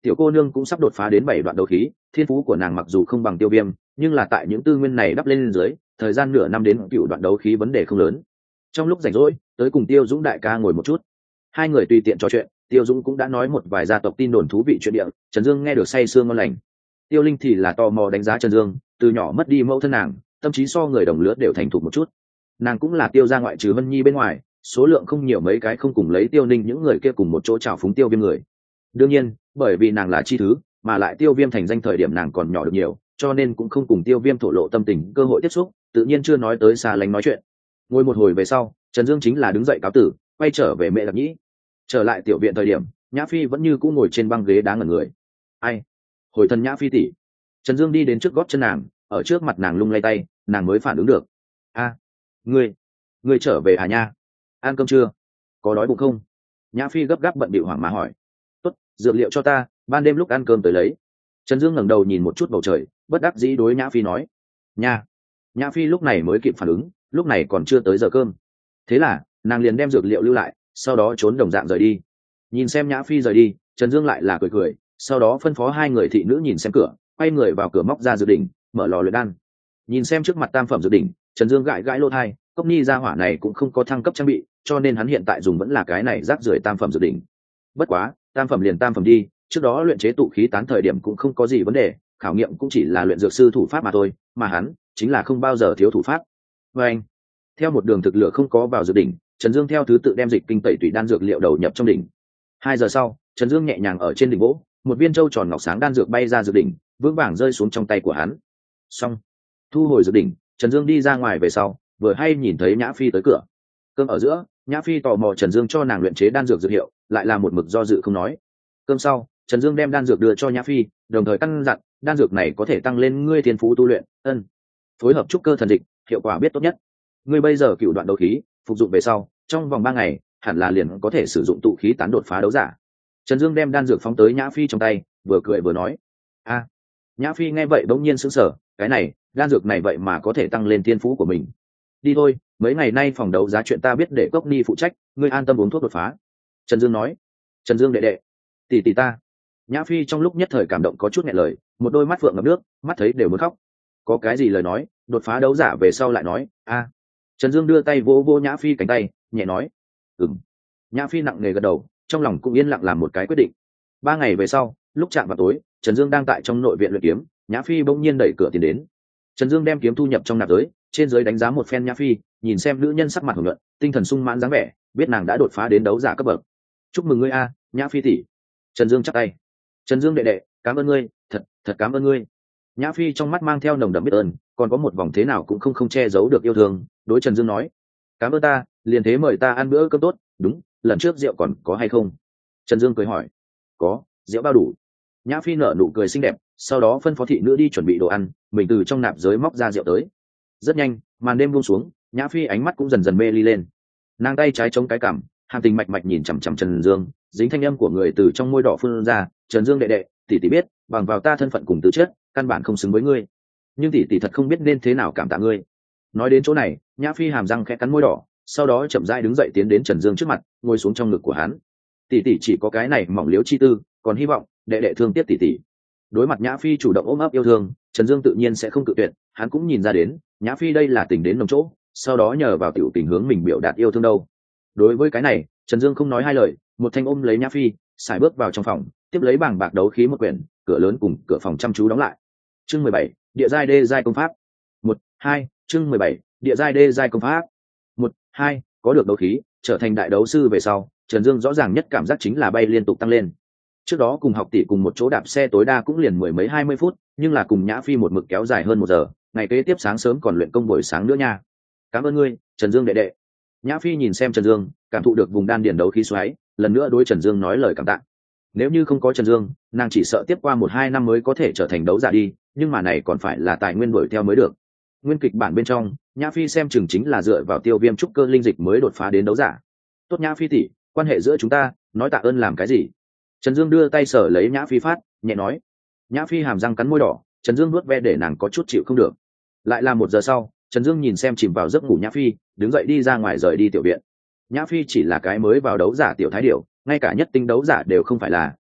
tiểu cô nương cũng sắp đột phá đến bảy đoạn đấu khí, thiên phú của nàng mặc dù không bằng Tiêu Viêm, nhưng là tại những tư nguyên này đắp lên dưới, thời gian nửa năm đến cựu đoạn đấu khí vấn đề không lớn. Trong lúc rảnh rỗi, tới cùng Tiêu Dũng đại ca ngồi một chút, hai người tùy tiện trò chuyện. Tiêu Dũng cũng đã nói một vài gia tộc tin đồn thú vị chuyện địa, Trần Dương nghe được say sương ngon lành. Tiêu Linh thì là tò mò đánh giá Trần Dương, từ nhỏ mất đi mẫu thân nàng, tâm trí so người đồng lứa đều thành thục một chút. Nàng cũng là Tiêu gia ngoại trừ Vân Nhi bên ngoài, số lượng không nhiều mấy cái không cùng lấy Tiêu Ninh những người kia cùng một chỗ trào phúng Tiêu Viêm người. Đương nhiên, bởi vì nàng là chi thứ, mà lại Tiêu Viêm thành danh thời điểm nàng còn nhỏ được nhiều, cho nên cũng không cùng Tiêu Viêm thổ lộ tâm tình, cơ hội tiếp xúc, tự nhiên chưa nói tới xa lánh nói chuyện. Ngồi một hồi về sau, Trần Dương chính là đứng dậy cáo tử, quay trở về Mẹ Lạc Nhĩ. Trở lại tiểu viện thời điểm, Nhã Phi vẫn như cũ ngồi trên băng ghế đá ngẩn người. Ai? Hồi thân Nhã Phi tỷ. Trần Dương đi đến trước gót chân nàng, ở trước mặt nàng lung lay tay, nàng mới phản ứng được. A, ngươi, ngươi trở về à nha? Ăn cơm chưa? Có đói bụng không? Nhã Phi gấp gáp bận bịu hoảng mà hỏi. Tốt, dược liệu cho ta, ban đêm lúc ăn cơm tới lấy. Trần Dương ngẩng đầu nhìn một chút bầu trời, bất đắc dĩ đối Nhã Phi nói. Nha. Nhã Phi lúc này mới kịp phản ứng, lúc này còn chưa tới giờ cơm. Thế là nàng liền đem dược liệu lưu lại, sau đó trốn đồng dạng rời đi. Nhìn xem Nhã Phi rời đi, Trần Dương lại là cười cười, sau đó phân phó hai người thị nữ nhìn xem cửa, quay người vào cửa móc ra dược đỉnh, mở lò luyện đan. Nhìn xem trước mặt tam phẩm dược đỉnh, Trần Dương gãi gãi lỗ tai, cốc ni gia hỏa này cũng không có thăng cấp trang bị, cho nên hắn hiện tại dùng vẫn là cái này rác rưởi tam phẩm dược đỉnh. Bất quá, tam phẩm liền tam phẩm đi, trước đó luyện chế tụ khí tán thời điểm cũng không có gì vấn đề, khảo nghiệm cũng chỉ là luyện dược sư thủ pháp mà thôi, mà hắn chính là không bao giờ thiếu thủ pháp. Và anh, theo một đường thực lửa không có vào dược đỉnh, Trần Dương theo thứ tự đem dịch kinh tẩy tùy đan dược liệu đầu nhập trong đỉnh. Hai giờ sau, Trần Dương nhẹ nhàng ở trên đỉnh gỗ, một viên châu tròn ngọc sáng đan dược bay ra dược đỉnh, vững vàng rơi xuống trong tay của hắn. Xong, thu hồi dược đỉnh, Trần Dương đi ra ngoài về sau, vừa hay nhìn thấy Nhã Phi tới cửa. Cơm ở giữa, Nhã Phi tò mò Trần Dương cho nàng luyện chế đan dược dược hiệu, lại là một mực do dự không nói. Cơm sau, Trần Dương đem đan dược đưa cho Nhã Phi, đồng thời căn dặn, đan dược này có thể tăng lên ngươi thiên phú tu luyện, ân, phối hợp trúc cơ thần dịch, hiệu quả biết tốt nhất. Ngươi bây giờ cựu đoạn đấu khí, phục dụng về sau, trong vòng ba ngày, hẳn là liền có thể sử dụng tụ khí tán đột phá đấu giả. Trần Dương đem đan dược phóng tới Nhã Phi trong tay, vừa cười vừa nói. A. Nhã Phi nghe vậy bỗng nhiên sững sờ, cái này, đan dược này vậy mà có thể tăng lên thiên phú của mình. Đi thôi, mấy ngày nay phòng đấu giá chuyện ta biết để Cốc Ni phụ trách, ngươi an tâm uống thuốc đột phá. Trần Dương nói. Trần Dương đệ đệ, tỷ tỷ ta. Nhã Phi trong lúc nhất thời cảm động có chút nghẹn lời, một đôi mắt phượng ngập nước, mắt thấy đều muốn khóc. Có cái gì lời nói, đột phá đấu giả về sau lại nói. A. Trần Dương đưa tay vỗ vỗ Nhã Phi cánh tay, nhẹ nói. Ừm. Nhã Phi nặng nề gật đầu, trong lòng cũng yên lặng làm một cái quyết định. Ba ngày về sau, lúc chạm vào tối, Trần Dương đang tại trong nội viện luyện kiếm, Nhã Phi bỗng nhiên đẩy cửa tiến đến. Trần Dương đem kiếm thu nhập trong nạp giới, trên giới đánh giá một phen Nhã Phi, nhìn xem nữ nhân sắc mặt hồng nhuận, tinh thần sung mãn dáng vẻ, biết nàng đã đột phá đến đấu giả cấp bậc. Chúc mừng ngươi a, Nhã Phi tỷ. Trần Dương chắp tay. Trần Dương đệ đệ, cảm ơn ngươi, thật, thật cảm ơn ngươi. Nhã Phi trong mắt mang theo nồng đậm biết ơn, còn có một vòng thế nào cũng không không che giấu được yêu thương, đối Trần Dương nói: cảm ơn ta, liền thế mời ta ăn bữa cơm tốt, đúng, lần trước rượu còn có hay không? Trần Dương cười hỏi. Có, rượu bao đủ. Nhã Phi nở nụ cười xinh đẹp, sau đó phân phó thị nữ đi chuẩn bị đồ ăn, mình từ trong nạp giới móc ra rượu tới. Rất nhanh, màn đêm buông xuống, Nhã Phi ánh mắt cũng dần dần mê ly lên. Nàng tay trái chống cái cằm, hàm tình mạch mạch nhìn chằm chằm Trần Dương, dính thanh âm của người từ trong môi đỏ phun ra: Trần Dương đệ đệ, tỷ tỷ biết, bằng vào ta thân phận cùng tư chất, căn bản không xứng với ngươi, nhưng tỷ tỷ thật không biết nên thế nào cảm tạ ngươi. Nói đến chỗ này, Nhã Phi hàm răng khẽ cắn môi đỏ, sau đó chậm rãi đứng dậy tiến đến Trần Dương trước mặt, ngồi xuống trong ngực của hắn. Tỷ tỷ chỉ có cái này mỏng liếu chi tư, còn hy vọng đệ đệ thương tiếc tỷ tỷ. Đối mặt Nhã Phi chủ động ôm ấp yêu thương, Trần Dương tự nhiên sẽ không cự tuyệt, hắn cũng nhìn ra đến, Nhã Phi đây là tình đến nồng chỗ, sau đó nhờ vào tiểu tình hướng mình biểu đạt yêu thương đâu. Đối với cái này, Trần Dương không nói hai lời, một thanh ôm lấy Nhã Phi, xài bước vào trong phòng, tiếp lấy bảng bạc đấu khí một quyển, cửa lớn cùng cửa phòng chăm chú đóng lại. Chương mười bảy, địa giai đê giai công pháp. một, hai, chương mười bảy, địa giai đê giai công pháp. một, hai, có được đấu khí, trở thành đại đấu sư về sau, Trần Dương rõ ràng nhất cảm giác chính là bay liên tục tăng lên. Trước đó cùng học tỷ cùng một chỗ đạp xe tối đa cũng liền mười mấy hai mươi phút, nhưng là cùng Nhã Phi một mực kéo dài hơn một giờ, ngày kế tiếp sáng sớm còn luyện công buổi sáng nữa nha. Cảm ơn ngươi, Trần Dương đệ đệ. Nhã Phi nhìn xem Trần Dương, cảm thụ được vùng đan điền đấu khí xoáy, lần nữa đối Trần Dương nói lời cảm tạ. Nếu như không có Trần Dương, nàng chỉ sợ tiếp qua một hai năm mới có thể trở thành đấu giả đi, nhưng mà này còn phải là tài nguyên đuổi theo mới được. Nguyên kịch bản bên trong, Nhã Phi xem chừng chính là dựa vào tiêu viêm trúc cơ linh dịch mới đột phá đến đấu giả. Tốt Nhã Phi tỷ, quan hệ giữa chúng ta, nói tạ ơn làm cái gì? Trần Dương đưa tay sở lấy Nhã Phi phát, nhẹ nói. Nhã Phi hàm răng cắn môi đỏ, Trần Dương nuốt ve để nàng có chút chịu không được. Lại là một giờ sau, Trần Dương nhìn xem chìm vào giấc ngủ Nhã Phi, đứng dậy đi ra ngoài rời đi tiểu viện. Nhã Phi chỉ là cái mới vào đấu giả tiểu thái điểu, ngay cả nhất tinh đấu giả đều không phải là,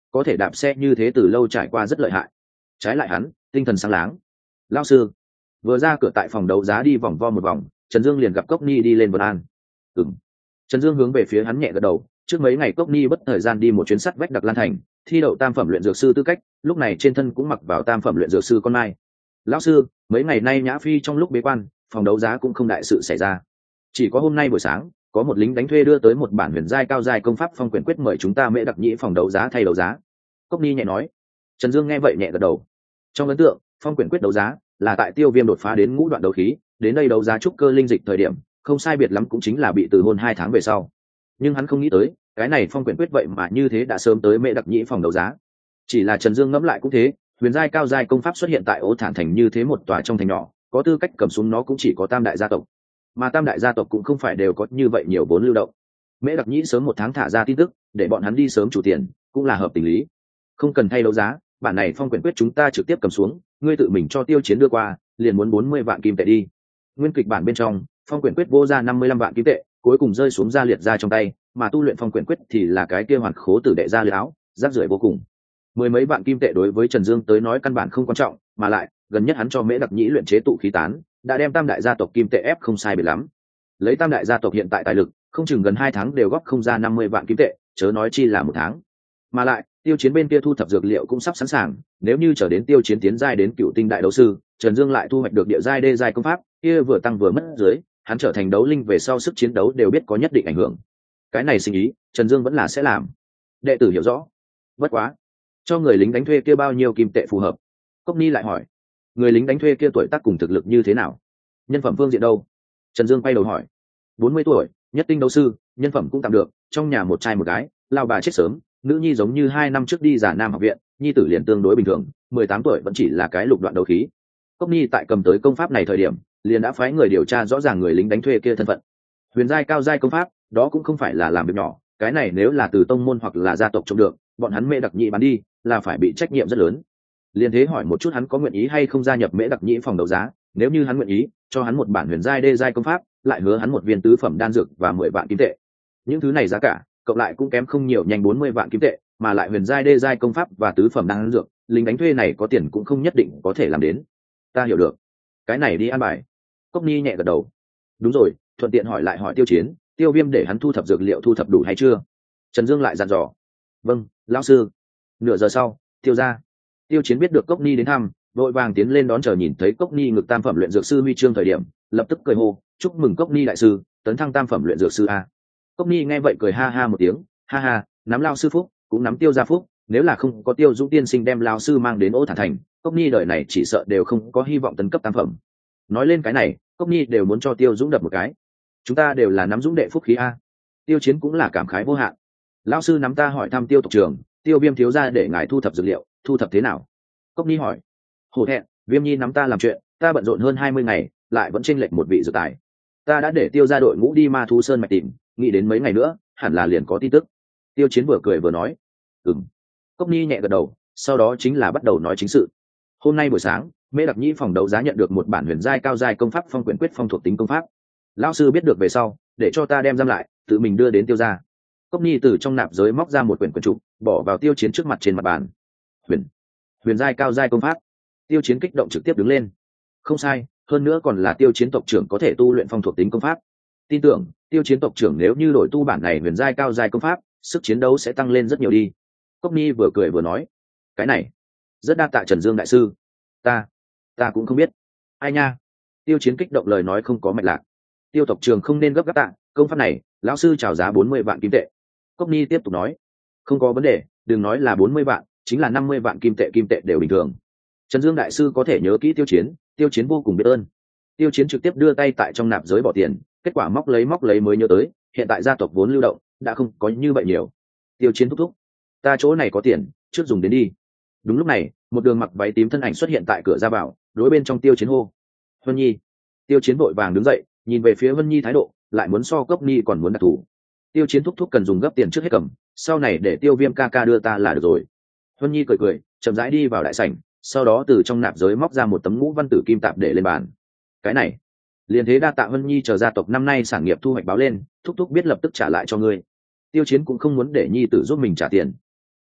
có thể đạp xe như thế từ lâu trải qua rất lợi hại. Trái lại hắn tinh thần sáng láng. Lão sư. Vừa ra cửa tại phòng đấu giá đi vòng vo một vòng, Trần Dương liền gặp Cốc Ni đi lên vân an. Ừm. Trần Dương hướng về phía hắn nhẹ gật đầu. Trước mấy ngày Cốc Ni bất thời gian đi một chuyến sắt vách Đặc Lan thành, thi đậu tam phẩm luyện dược sư tư cách, lúc này trên thân cũng mặc vào tam phẩm luyện dược sư con mai. Lão sư, mấy ngày nay Nhã Phi trong lúc bế quan, phòng đấu giá cũng không đại sự xảy ra. Chỉ có hôm nay buổi sáng, có một lính đánh thuê đưa tới một bản huyền giai cao giai công pháp phong quyển quyết mời chúng ta Mễ Đặc Nhĩ phòng đấu giá thay đấu giá. Cốc Ni nhẹ nói. Trần Dương nghe vậy nhẹ gật đầu. Trong ấn tượng, phong quyển quyết đấu giá là tại Tiêu Viêm đột phá đến ngũ đoạn đấu khí, đến đây đấu giá trúc cơ linh dịch thời điểm, không sai biệt lắm cũng chính là bị từ hôn hai tháng về sau. Nhưng hắn không nghĩ tới, cái này phong quyển quyết vậy mà như thế đã sớm tới Mễ Đặc Nhĩ phòng đấu giá. Chỉ là Trần Dương ngẫm lại cũng thế, huyền giai cao giai công pháp xuất hiện tại Ô Thản thành như thế một tòa trong thành nhỏ, có tư cách cầm xuống nó cũng chỉ có tam đại gia tộc, mà tam đại gia tộc cũng không phải đều có như vậy nhiều vốn lưu động. Mễ Đặc Nhĩ sớm một tháng thả ra tin tức để bọn hắn đi sớm chủ tiền cũng là hợp tình lý. Không cần thay đấu giá, bản này phong quyển quyết chúng ta trực tiếp cầm xuống, ngươi tự mình cho Tiêu Chiến đưa qua, liền muốn bốn mươi vạn kim tệ đi. Nguyên kịch bản bên trong, phong quyển quyết vô ra năm mươi lăm vạn kim tệ, cuối cùng rơi xuống Gia Liệt ra trong tay, mà tu luyện phong quyển quyết thì là cái kia hoàn khố tử đệ Gia Liệt áo, rác rưởi vô cùng. Mười mấy vạn kim tệ đối với Trần Dương tới nói căn bản không quan trọng, mà lại gần nhất hắn cho Mễ Đặc Nhĩ luyện chế tụ khí tán, đã đem tam đại gia tộc kim tệ ép không sai biệt lắm. Lấy tam đại gia tộc hiện tại tài lực, không chừng gần hai tháng đều góp không ra năm mươi vạn kim tệ, chớ nói chi là một tháng. Mà lại Tiêu Chiến bên kia thu thập dược liệu cũng sắp sẵn sàng, nếu như chờ đến Tiêu Chiến tiến giai đến cựu tinh đại đấu sư, Trần Dương lại thu hoạch được địa giai đê giai công pháp, kia vừa tăng vừa mất dưới, hắn trở thành đấu linh về sau sức chiến đấu đều biết có nhất định ảnh hưởng. Cái này sinh ý, Trần Dương vẫn là sẽ làm. Đệ tử hiểu rõ. Bất quá, cho người lính đánh thuê kia bao nhiêu kim tệ phù hợp? Cốc Ni lại hỏi. Người lính đánh thuê kia tuổi tác cùng thực lực như thế nào? Nhân phẩm phương diện đâu? Trần Dương quay đầu hỏi. Bốn mươi tuổi, nhất tinh đấu sư, nhân phẩm cũng tạm được, trong nhà một trai một gái, lao bà chết sớm, nữ nhi giống như hai năm trước đi giả nam học viện, nhi tử liền tương đối bình thường, mười tám tuổi vẫn chỉ là cái lục đoạn đấu khí. Cốc Ni tại cầm tới công pháp này thời điểm, liền đã phái người điều tra rõ ràng người lính đánh thuê kia thân phận. Huyền giai cao giai công pháp, đó cũng không phải là làm việc nhỏ, cái này nếu là từ tông môn hoặc là gia tộc trông được, bọn hắn Mễ Đặc Nhĩ bán đi, là phải bị trách nhiệm rất lớn. Liên thế hỏi một chút hắn có nguyện ý hay không gia nhập Mễ Đặc Nhĩ phòng đấu giá, nếu như hắn nguyện ý, cho hắn một bản huyền giai đê giai công pháp, lại hứa hắn một viên tứ phẩm đan dược và mười vạn kim tệ. Những thứ này giá cả, cộng lại cũng kém không nhiều, nhanh bốn mươi vạn kim tệ, mà lại huyền giai đê giai công pháp và tứ phẩm đan dược, lính đánh thuê này có tiền cũng không nhất định có thể làm đến. Ta hiểu được. Cái này đi an bài. Cốc Ni nhẹ gật đầu. Đúng rồi, thuận tiện hỏi lại hỏi Tiêu Chiến, Tiêu Viêm để hắn thu thập dược liệu thu thập đủ hay chưa? Trần Dương lại dặn dò. Vâng, lão sư. Nửa giờ sau, Tiêu ra. Tiêu Chiến biết được Cốc Ni đến thăm, vội vàng tiến lên đón chờ, nhìn thấy Cốc Ni ngực tam phẩm luyện dược sư huy chương thời điểm, lập tức cười hô, chúc mừng Cốc Ni đại sư, tấn thăng tam phẩm luyện dược sư a. Cốc Ni nghe vậy cười ha ha một tiếng, ha ha, nắm lao sư phúc, cũng nắm Tiêu gia phúc, nếu là không có Tiêu Dũng tiên sinh đem lao sư mang đến Ô Thản thành, Cốc Ni đời này chỉ sợ đều không có hy vọng tấn cấp tam phẩm. Nói lên cái này, Cốc Ni đều muốn cho Tiêu Dũng đập một cái. Chúng ta đều là nắm Dũng đệ phúc khí a. Tiêu Chiến cũng là cảm khái vô hạn. Lão sư nắm ta hỏi thăm Tiêu tộc trưởng, Tiêu Viêm thiếu gia để ngài thu thập dược liệu, thu thập thế nào? Cốc Ni hỏi. Hổ thẹn, Viêm nhi nắm ta làm chuyện, ta bận rộn hơn hai mươi ngày, lại vẫn chênh lệch một vị dược tài. Ta đã để Tiêu gia đội ngũ đi Ma Thú Sơn mạch tìm, nghĩ đến mấy ngày nữa, hẳn là liền có tin tức. Tiêu Chiến vừa cười vừa nói. Ừm. Cốc Ni nhẹ gật đầu, sau đó chính là bắt đầu nói chính sự. Hôm nay buổi sáng, Mễ Đặc Nhĩ phòng đấu giá nhận được một bản huyền giai cao giai công pháp phong quyển quyết phong thuộc tính công pháp. Lão sư biết được về sau, để cho ta đem giam lại, tự mình đưa đến Tiêu gia. Cốc Ni từ trong nạp giới móc ra một quyển quyển trục, bỏ vào Tiêu Chiến trước mặt trên mặt bàn. Huyền, huyền giai cao giai công pháp. Tiêu Chiến kích động trực tiếp đứng lên. Không sai, hơn nữa còn là Tiêu Chiến tộc trưởng có thể tu luyện phong thuộc tính công pháp. Tin tưởng, Tiêu Chiến tộc trưởng nếu như đổi tu bản này huyền giai cao giai công pháp, sức chiến đấu sẽ tăng lên rất nhiều đi. Cốc Ni vừa cười vừa nói, cái này, rất đa tạ Trần Dương đại sư. Ta, ta cũng không biết. Ai nha? Tiêu Chiến kích động lời nói không có mạch lạc. Tiêu tộc trưởng không nên gấp gáp tạ, công pháp này, lão sư chào giá bốn mươi vạn kim tệ. Cốc Ni tiếp tục nói, không có vấn đề, đừng nói là bốn mươi vạn, chính là năm mươi vạn kim tệ kim tệ đều bình thường. Trần Dương đại sư có thể nhớ kỹ Tiêu Chiến, Tiêu Chiến vô cùng biết ơn. Tiêu Chiến trực tiếp đưa tay tại trong nạp giới bỏ tiền, kết quả móc lấy móc lấy mới nhớ tới, hiện tại gia tộc vốn lưu động đã không có như vậy nhiều. Tiêu Chiến thúc thúc, ta chỗ này có tiền, trước dùng đến đi. Đúng lúc này, một đường mặc váy tím thân ảnh xuất hiện tại cửa ra vào, đối bên trong Tiêu Chiến hô, Vân Nhi. Tiêu Chiến vội vàng đứng dậy, nhìn về phía Vân Nhi thái độ lại muốn so Cốc Ni còn muốn đặc thù. Tiêu Chiến thúc thúc cần dùng gấp tiền trước hết cầm, sau này để Tiêu Viêm ca ca đưa ta là được rồi. Vân Nhi cười cười, chậm rãi đi vào đại sảnh, sau đó từ trong nạp giới móc ra một tấm ngũ văn tử kim tạp để lên bàn. Cái này, liền thế đa tạ Vân Nhi, chờ gia tộc năm nay sản nghiệp thu hoạch báo lên, thúc thúc biết lập tức trả lại cho ngươi. Tiêu Chiến cũng không muốn để Nhi tử giúp mình trả tiền.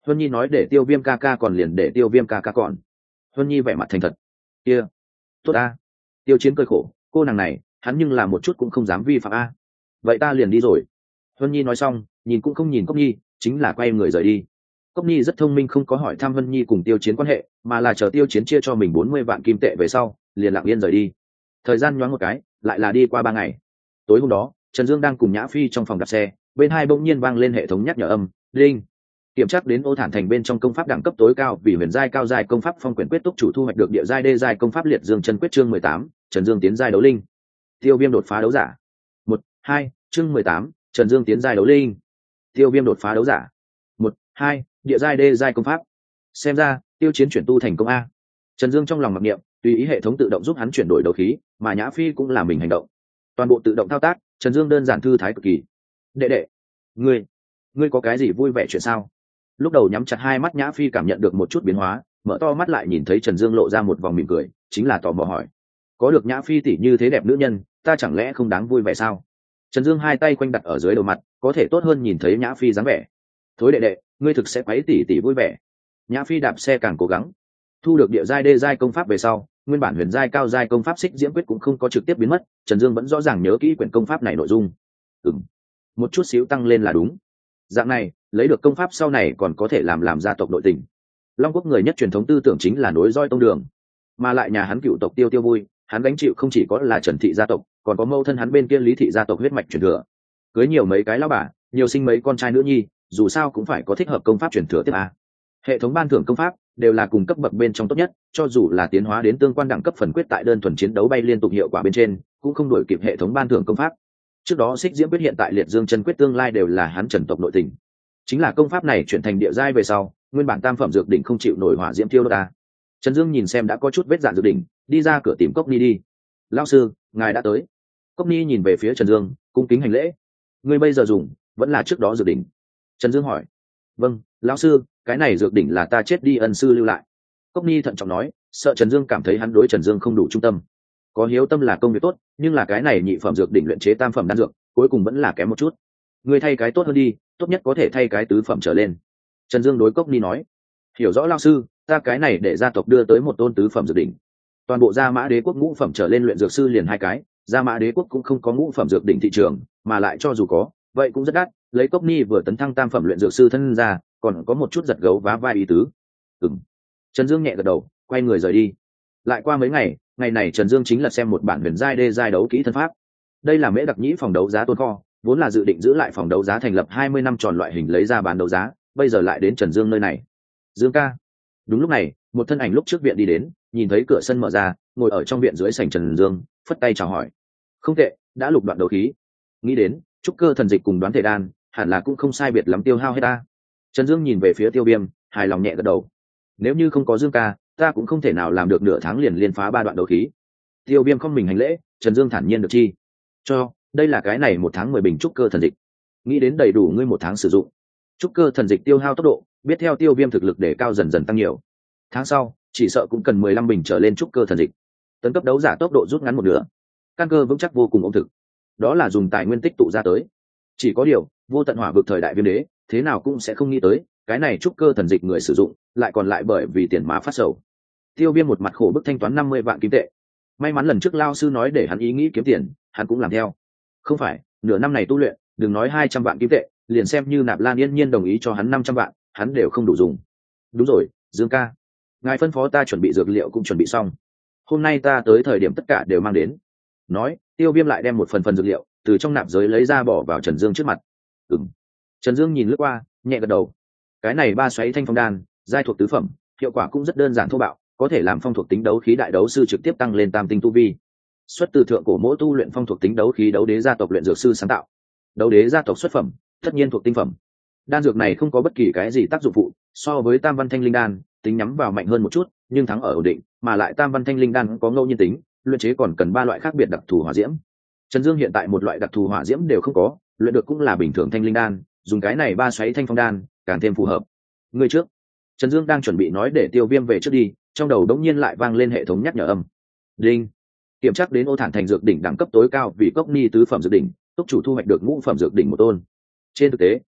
Huân Nhi nói để Tiêu Viêm ca ca còn liền để Tiêu Viêm ca ca còn. Huân Nhi vẻ mặt thành thật. Kia, tốt a. Tiêu Chiến cười khổ, cô nàng này, hắn nhưng là một chút cũng không dám vi phạm a. Vậy ta liền đi rồi. Huân Nhi nói xong, nhìn cũng không nhìn Cốc Nhi, chính là quay người rời đi. Cốc Nhi rất thông minh, không có hỏi thăm Huân Nhi cùng Tiêu Chiến quan hệ, mà là chờ Tiêu Chiến chia cho mình bốn mươi vạn kim tệ về sau, liền lặng yên rời đi. Thời gian nhoáng một cái, lại là đi qua ba ngày. Tối hôm đó, Trần Dương đang cùng Nhã Phi trong phòng đạp xe, bên hai bỗng nhiên vang lên hệ thống nhắc nhở âm, "Linh, kiểm tra đến Ô Thản Thành bên trong công pháp đẳng cấp tối cao vì huyền giai cao giai công pháp phong quyển quyết túc chủ thu hoạch được địa giai đê giai công pháp liệt dương chân quyết chương mười tám, Trần Dương tiến giai đấu linh." Tiêu Viêm đột phá đấu giả. một, hai, chương mười tám, Trần Dương tiến giai đấu linh. Tiêu Viêm đột phá đấu giả. một, hai, địa giai đê giai công pháp. Xem ra, Tiêu Chiến chuyển tu thành công a. Trần Dương trong lòng mặc niệm, tùy ý hệ thống tự động giúp hắn chuyển đổi đấu khí, mà Nhã Phi cũng là mình hành động. Toàn bộ tự động thao tác, Trần Dương đơn giản thư thái cực kỳ. "Đệ đệ, ngươi, ngươi có cái gì vui vẻ chuyện sao?" Lúc đầu nhắm chặt hai mắt Nhã Phi cảm nhận được một chút biến hóa, mở to mắt lại nhìn thấy Trần Dương lộ ra một vòng mỉm cười, chính là tò mò hỏi: "Có được Nhã Phi tỷ như thế đẹp nữ nhân, ta chẳng lẽ không đáng vui vẻ sao?" Trần Dương hai tay quanh đặt ở dưới đầu mặt, có thể tốt hơn nhìn thấy Nhã Phi dáng vẻ. "Thối đệ đệ, ngươi thực sẽ quấy tỷ tỷ vui vẻ." Nhã Phi đạp xe càng cố gắng. Thu được địa giai đê giai công pháp về sau, nguyên bản huyền giai cao giai công pháp xích diễm quyết cũng không có trực tiếp biến mất, Trần Dương vẫn rõ ràng nhớ kỹ quyển công pháp này nội dung. Ừm, một chút xíu tăng lên là đúng. Dạng này, lấy được công pháp sau này còn có thể làm làm gia tộc nội tình. Long Quốc người nhất truyền thống tư tưởng chính là nối roi tông đường, mà lại nhà hắn cựu tộc Tiêu Tiêu vui, hắn gánh chịu không chỉ có là Trần thị gia tộc, còn có mâu thân hắn bên kia Lý thị gia tộc huyết mạch truyền thừa. Cưới nhiều mấy cái lão bà, nhiều sinh mấy con trai nữ nhi, dù sao cũng phải có thích hợp công pháp truyền thừa tiếp a. Hệ thống ban thưởng công pháp đều là cùng cấp bậc bên trong tốt nhất, cho dù là tiến hóa đến tương quan đẳng cấp phần quyết tại đơn thuần chiến đấu bay liên tục hiệu quả bên trên, cũng không đổi kịp hệ thống ban thưởng công pháp. Trước đó xích diễm quyết hiện tại liệt dương chân quyết tương lai đều là hắn Trần tộc nội tình. Chính là công pháp này chuyển thành địa giai về sau, nguyên bản tam phẩm dược đỉnh không chịu nổi hỏa diễm thiêu đốt ta. Trần Dương nhìn xem đã có chút vết dạn dược đỉnh, đi ra cửa tìm Cốc Ni đi. "Lão sư, ngài đã tới." Cốc Ni nhìn về phía Trần Dương, cung kính hành lễ. "Ngươi bây giờ dùng vẫn là trước đó dược đỉnh?" Trần Dương hỏi. "Vâng, lão sư, cái này dược đỉnh là ta chết đi ân sư lưu lại." Cốc Ni thận trọng nói, sợ Trần Dương cảm thấy hắn đối Trần Dương không đủ trung tâm. Có hiếu tâm là công việc tốt, nhưng là cái này nhị phẩm dược đỉnh luyện chế tam phẩm đan dược, cuối cùng vẫn là kém một chút. Ngươi thay cái tốt hơn đi, tốt nhất có thể thay cái tứ phẩm trở lên." Trần Dương đối Cốc Ni nói. "Hiểu rõ lão sư, ta cái này để gia tộc đưa tới một tôn tứ phẩm dược đỉnh." Toàn bộ Gia Mã Đế quốc ngũ phẩm trở lên luyện dược sư liền hai cái, Gia Mã Đế quốc cũng không có ngũ phẩm dược đỉnh thị trường, mà lại cho dù có, vậy cũng rất đắt, lấy Cốc Ni vừa tấn thăng tam phẩm luyện dược sư thân ra, còn có một chút giật gấu vá vai ý tứ. Ừm. Trần Dương nhẹ gật đầu, quay người rời đi. Lại qua mấy ngày, ngày này Trần Dương chính là xem một bản huyền giai đê giai đấu kỹ thân pháp. Đây là Mễ Đặc Nhĩ phòng đấu giá tồn kho, vốn là dự định giữ lại phòng đấu giá thành lập hai mươi năm tròn loại hình lấy ra bán đấu giá, bây giờ lại đến Trần Dương nơi này. "Dương ca." Đúng lúc này, một thân ảnh lúc trước viện đi đến, nhìn thấy cửa sân mở ra, ngồi ở trong viện dưới sảnh Trần Dương, phất tay chào hỏi. "Không tệ, đã lục đoạn đấu khí. Nghĩ đến, trúc cơ thần dịch cùng đoán thể đan, hẳn là cũng không sai biệt lắm tiêu hao hết ta." Trần Dương nhìn về phía Tiêu Viêm, hài lòng nhẹ gật đầu. "Nếu như không có Dương ca, ta cũng không thể nào làm được nửa tháng liền liên phá ba đoạn đấu khí." Tiêu Viêm không mình hành lễ, Trần Dương thản nhiên được chi. "Cho, đây là cái này một tháng mười bình trúc cơ thần dịch. Nghĩ đến đầy đủ ngươi một tháng sử dụng." Trúc cơ thần dịch tiêu hao tốc độ, biết theo Tiêu Viêm thực lực để cao dần dần tăng nhiều. Tháng sau, chỉ sợ cũng cần mười lăm bình trở lên trúc cơ thần dịch. Tấn cấp đấu giả tốc độ rút ngắn một nửa. Căn cơ vững chắc vô cùng ổn thực. Đó là dùng tài nguyên tích tụ ra tới. Chỉ có điều, vô tận hỏa vực thời đại Viêm Đế, thế nào cũng sẽ không nghĩ tới, cái này trúc cơ thần dịch người sử dụng, lại còn lại bởi vì tiền mà phát sầu. Tiêu Viêm một mặt khổ bức thanh toán năm mươi vạn kim tệ. May mắn lần trước lao sư nói để hắn ý nghĩ kiếm tiền, hắn cũng làm theo. Không phải, nửa năm này tu luyện, đừng nói hai trăm vạn kim tệ, liền xem như Nạp Lan Yên Nhiên đồng ý cho hắn năm trăm vạn, hắn đều không đủ dùng. "Đúng rồi, Dương ca, ngài phân phó ta chuẩn bị dược liệu cũng chuẩn bị xong. Hôm nay ta tới thời điểm tất cả đều mang đến." Nói, Tiêu Viêm lại đem một phần phần dược liệu từ trong nạp giới lấy ra bỏ vào Trần Dương trước mặt. Ừm. Trần Dương nhìn lướt qua, nhẹ gật đầu. Cái này ba xoáy thanh phong đan, giai thuộc tứ phẩm, hiệu quả cũng rất đơn giản thô bạo, có thể làm phong thuộc tính đấu khí đại đấu sư trực tiếp tăng lên tam tinh tu vi. Xuất từ thượng cổ mỗi tu luyện phong thuộc tính đấu khí đấu đế gia tộc luyện dược sư sáng tạo. Đấu đế gia tộc xuất phẩm, tất nhiên thuộc tinh phẩm. Đan dược này không có bất kỳ cái gì tác dụng phụ, so với Tam Văn Thanh Linh đan, tính nhắm vào mạnh hơn một chút, nhưng thắng ở ổn định, mà lại Tam Văn Thanh Linh đan có ngẫu nhiên tính, luyện chế còn cần ba loại khác biệt đặc thù hỏa diễm. Trần Dương hiện tại một loại đặc thù hỏa diễm đều không có, luyện được cũng là bình thường thanh linh đan, dùng cái này ba xoáy thanh phong đan, càng thêm phù hợp. Người trước. Trần Dương đang chuẩn bị nói để Tiêu Viêm về trước đi, trong đầu đống nhiên lại vang lên hệ thống nhắc nhở âm. Đinh. Kiểm tra đến Ô Thản Thành dược đỉnh đẳng cấp tối cao vì Cốc Ni tứ phẩm dược đỉnh, túc chủ thu hoạch được ngũ phẩm dược đỉnh một tôn. Trên thực tế,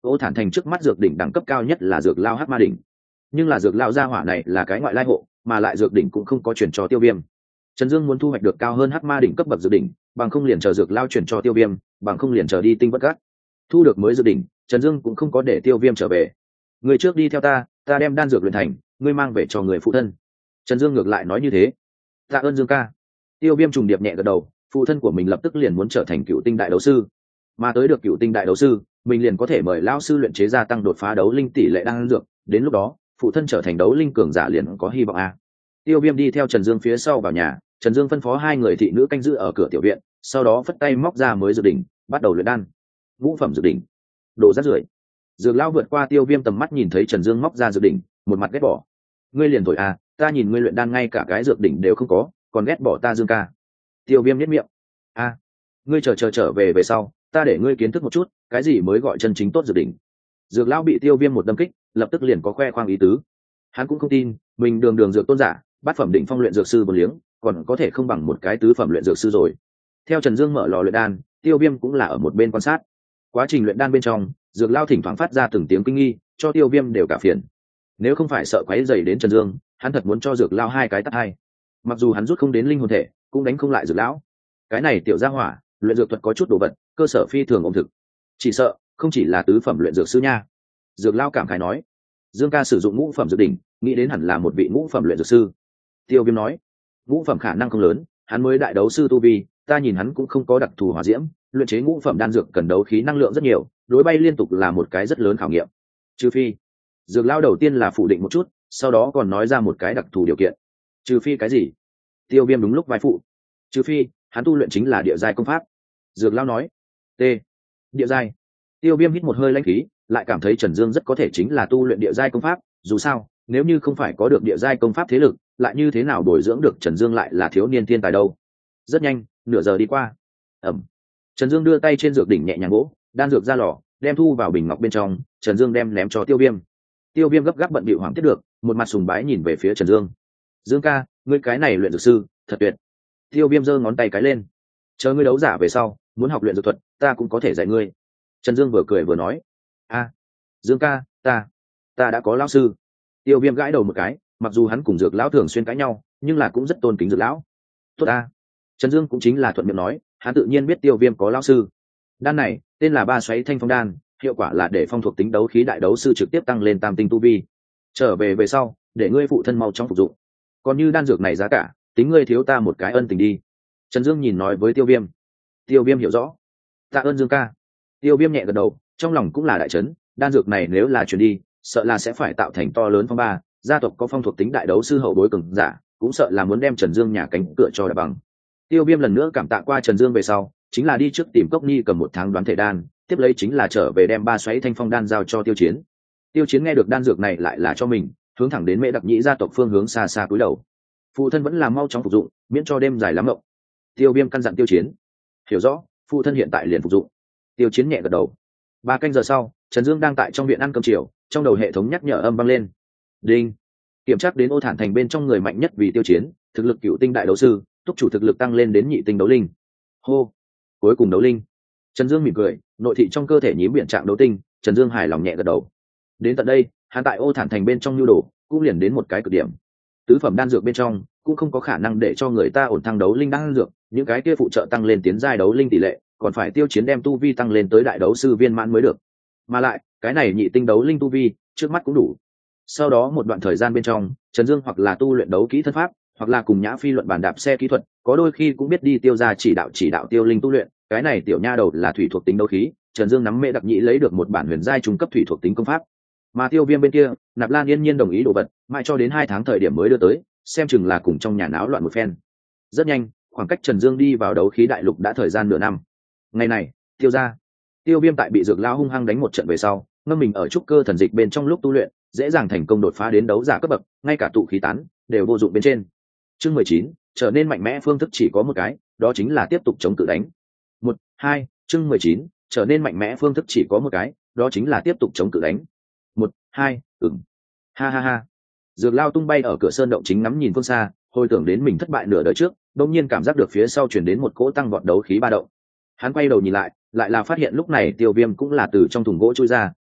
Ô Thản Thành trước mắt dược đỉnh đẳng cấp cao nhất là dược lao hắc ma đỉnh, nhưng là dược lao gia hỏa này là cái ngoại lai hộ, mà lại dược đỉnh cũng không có chuyển cho Tiêu Viêm. Trần Dương muốn thu hoạch được cao hơn hắc ma đỉnh cấp bậc dược đỉnh, bằng không liền chờ dược lao chuyển cho Tiêu Viêm, bằng không liền chờ đi tinh vất gác. Thu được mới dược đỉnh, Trần Dương cũng không có để Tiêu Viêm trở về. Người trước đi theo ta, ta đem đan dược luyện thành, ngươi mang về cho người phụ thân. Trần Dương ngược lại nói như thế. Tạ ơn Dương ca. Tiêu Viêm trùng điệp nhẹ gật đầu, phụ thân của mình lập tức liền muốn trở thành cựu tinh đại đấu sư, mà tới được cựu tinh đại đấu sư, mình liền có thể mời lão sư luyện chế gia tăng đột phá đấu linh tỷ lệ đan dược, đến lúc đó, phụ thân trở thành đấu linh cường giả liền có hy vọng a. Tiêu Viêm đi theo Trần Dương phía sau vào nhà, Trần Dương phân phó hai người thị nữ canh giữ ở cửa tiểu viện, sau đó phất tay móc ra mới dược đỉnh, bắt đầu luyện đan. Ngũ phẩm dược đỉnh, đồ rác rưởi. Dược lão vượt qua Tiêu Viêm tầm mắt nhìn thấy Trần Dương móc ra dược đỉnh, một mặt ghét bỏ. Ngươi liền thổi à, ta nhìn ngươi luyện đan ngay cả cái dược đỉnh đều không có, còn ghét bỏ ta Dương ca. Tiêu Viêm nhếch miệng. A, à, ngươi chờ chờ trở về về sau, ta để ngươi kiến thức một chút, cái gì mới gọi chân chính tốt dược đỉnh. Dược lão bị Tiêu Viêm một đâm kích, lập tức liền có khoe khoang ý tứ. Hắn cũng không tin, mình đường đường dược tôn giả, bát phẩm đỉnh phong luyện dược sư một liếng, còn có thể không bằng một cái tứ phẩm luyện dược sư rồi. Theo Trần Dương mở lò luyện đan, Tiêu Viêm cũng là ở một bên quan sát. Quá trình luyện đan bên trong, dược lão thỉnh thoảng phát ra từng tiếng kinh nghi, cho Tiêu Viêm đều cả phiền. Nếu không phải sợ quấy rầy đến Trần Dương, hắn thật muốn cho dược lão hai cái tát hai. Mặc dù hắn rút không đến linh hồn thể, cũng đánh không lại dược lão. Cái này tiểu gia hỏa, luyện dược thuật có chút đồ vật, cơ sở phi thường ổn thực. Chỉ sợ, không chỉ là tứ phẩm luyện dược sư nha. Dược lão cảm khái nói. Dương ca sử dụng ngũ phẩm dược đỉnh, nghĩ đến hẳn là một vị ngũ phẩm luyện dược sư. Tiêu Viêm nói, ngũ phẩm khả năng không lớn, hắn mới đại đấu sư tu vi, ta nhìn hắn cũng không có đặc thù hỏa diễm, luyện chế ngũ phẩm đan dược cần đấu khí năng lượng rất nhiều, đối bay liên tục là một cái rất lớn khảo nghiệm. Trừ phi, dược lão đầu tiên là phủ định một chút, sau đó còn nói ra một cái đặc thù điều kiện. Trừ phi cái gì? Tiêu Viêm đúng lúc vai phụ. Trừ phi hắn tu luyện chính là địa giai công pháp. Dược lão nói. T. Địa giai. Tiêu Viêm hít một hơi lãnh khí, lại cảm thấy Trần Dương rất có thể chính là tu luyện địa giai công pháp, dù sao, nếu như không phải có được địa giai công pháp thế lực, lại như thế nào bồi dưỡng được Trần Dương lại là thiếu niên thiên tài đâu. Rất nhanh, nửa giờ đi qua. Ẩm. Trần Dương đưa tay trên dược đỉnh nhẹ nhàng gỗ, đan dược ra lò, đem thu vào bình ngọc bên trong, Trần Dương đem ném cho Tiêu Viêm. Tiêu Viêm gấp gáp bận bịu hoảng tiếp được, một mặt sùng bái nhìn về phía Trần Dương. Dương ca, ngươi cái này luyện dược sư, thật tuyệt. Tiêu Viêm giơ ngón tay cái lên. Chờ ngươi đấu giả về sau, muốn học luyện dược thuật, ta cũng có thể dạy ngươi. Trần Dương vừa cười vừa nói. A, Dương ca, ta, ta đã có lão sư. Tiêu Viêm gãi đầu một cái, mặc dù hắn cùng dược lão thường xuyên cãi nhau, nhưng là cũng rất tôn kính dược lão. Tốt a. Trần Dương cũng chính là thuận miệng nói, hắn tự nhiên biết Tiêu Viêm có lão sư. Đan này tên là Ba Xoáy Thanh Phong đan, hiệu quả là để phong thuộc tính đấu khí đại đấu sư trực tiếp tăng lên tam tinh tu vi. Trở về về sau, để ngươi phụ thân mau chóng phục dụng. Còn như đan dược này giá cả, tính ngươi thiếu ta một cái ân tình đi. Trần Dương nhìn nói với Tiêu Viêm. Tiêu Viêm hiểu rõ. Tạ ơn Dương ca. Tiêu Viêm nhẹ gật đầu, trong lòng cũng là đại chấn, đan dược này nếu là chuyển đi, sợ là sẽ phải tạo thành to lớn phong ba, gia tộc có phong thuộc tính đại đấu sư hậu bối cường giả, cũng sợ là muốn đem Trần Dương nhà cánh cửa cho đạp bằng. Tiêu Viêm lần nữa cảm tạ qua Trần Dương về sau, chính là đi trước tìm Cốc Nhi cầm một tháng đoán thể đan, tiếp lấy chính là trở về đem Ba Xoáy Thanh Phong đan giao cho Tiêu Chiến. Tiêu Chiến nghe được đan dược này lại là cho mình, hướng thẳng đến Mễ Đặc Nhĩ gia tộc phương hướng xa xa cúi đầu. Phụ thân vẫn là mau chóng phục dụng, miễn cho đêm dài lắm mộng. Tiêu Viêm căn dặn Tiêu Chiến. Hiểu rõ, phụ thân hiện tại liền phục dụng. Tiêu Chiến nhẹ gật đầu. Ba canh giờ sau, Trần Dương đang tại trong viện ăn cơm chiều, trong đầu hệ thống nhắc nhở âm vang lên. Đinh. Kiểm tra đến Ô Thản Thành bên trong người mạnh nhất vì Tiêu Chiến, thực lực cựu tinh đại đấu sư, túc chủ thực lực tăng lên đến nhị tinh đấu linh. Hô. Cuối cùng đấu linh. Trần Dương mỉm cười, nội thị trong cơ thể nhím biển trạng đấu tinh, Trần Dương hài lòng nhẹ gật đầu. Đến tận đây, hắn tại Ô Thản Thành bên trong nhu đồ, cũng liền đến một cái cực điểm. Tứ phẩm đan dược bên trong, cũng không có khả năng để cho người ta ổn thăng đấu linh đan dược, những cái kia phụ trợ tăng lên tiến giai đấu linh tỷ lệ, còn phải Tiêu Chiến đem tu vi tăng lên tới đại đấu sư viên mãn mới được. Mà lại, cái này nhị tinh đấu linh tu vi, trước mắt cũng đủ. Sau đó một đoạn thời gian bên trong, Trần Dương hoặc là tu luyện đấu kỹ thân pháp, hoặc là cùng Nhã Phi luận bàn đạp xe kỹ thuật, có đôi khi cũng biết đi Tiêu gia chỉ đạo chỉ đạo Tiêu Linh tu luyện, cái này tiểu nha đầu là thủy thuộc tính đấu khí, Trần Dương nắm Mễ Đặc Nhĩ lấy được một bản huyền giai trung cấp thủy thuộc tính công pháp. Mà Tiêu Viêm bên kia, Nạp Lan yên nhiên đồng ý đồ vật, mãi cho đến hai tháng thời điểm mới đưa tới, xem chừng là cùng trong nhà náo loạn một phen. Rất nhanh, khoảng cách Trần Dương đi vào đấu khí đại lục đã thời gian nửa năm. Ngày này, Tiêu gia, Tiêu Viêm tại bị dược lao hung hăng đánh một trận về sau, ngâm mình ở trúc cơ thần dịch bên trong lúc tu luyện, dễ dàng thành công đột phá đến đấu giả cấp bậc, ngay cả tụ khí tán đều vô dụng bên trên. Chương mười chín, trở nên mạnh mẽ phương thức chỉ có một cái, đó chính là tiếp tục chống cự đánh. Một, hai, chương mười chín, trở nên mạnh mẽ phương thức chỉ có một cái, đó chính là tiếp tục chống cự đánh. Một, hai, ừm. Ha ha ha. Dược lao tung bay ở cửa sơn động chính ngắm nhìn phương xa, hồi tưởng đến mình thất bại nửa đời trước, đột nhiên cảm giác được phía sau truyền đến một cỗ tăng vọt đấu khí ba động. Hắn quay đầu nhìn lại, lại là phát hiện lúc này Tiêu Viêm cũng là từ trong thùng gỗ chui ra,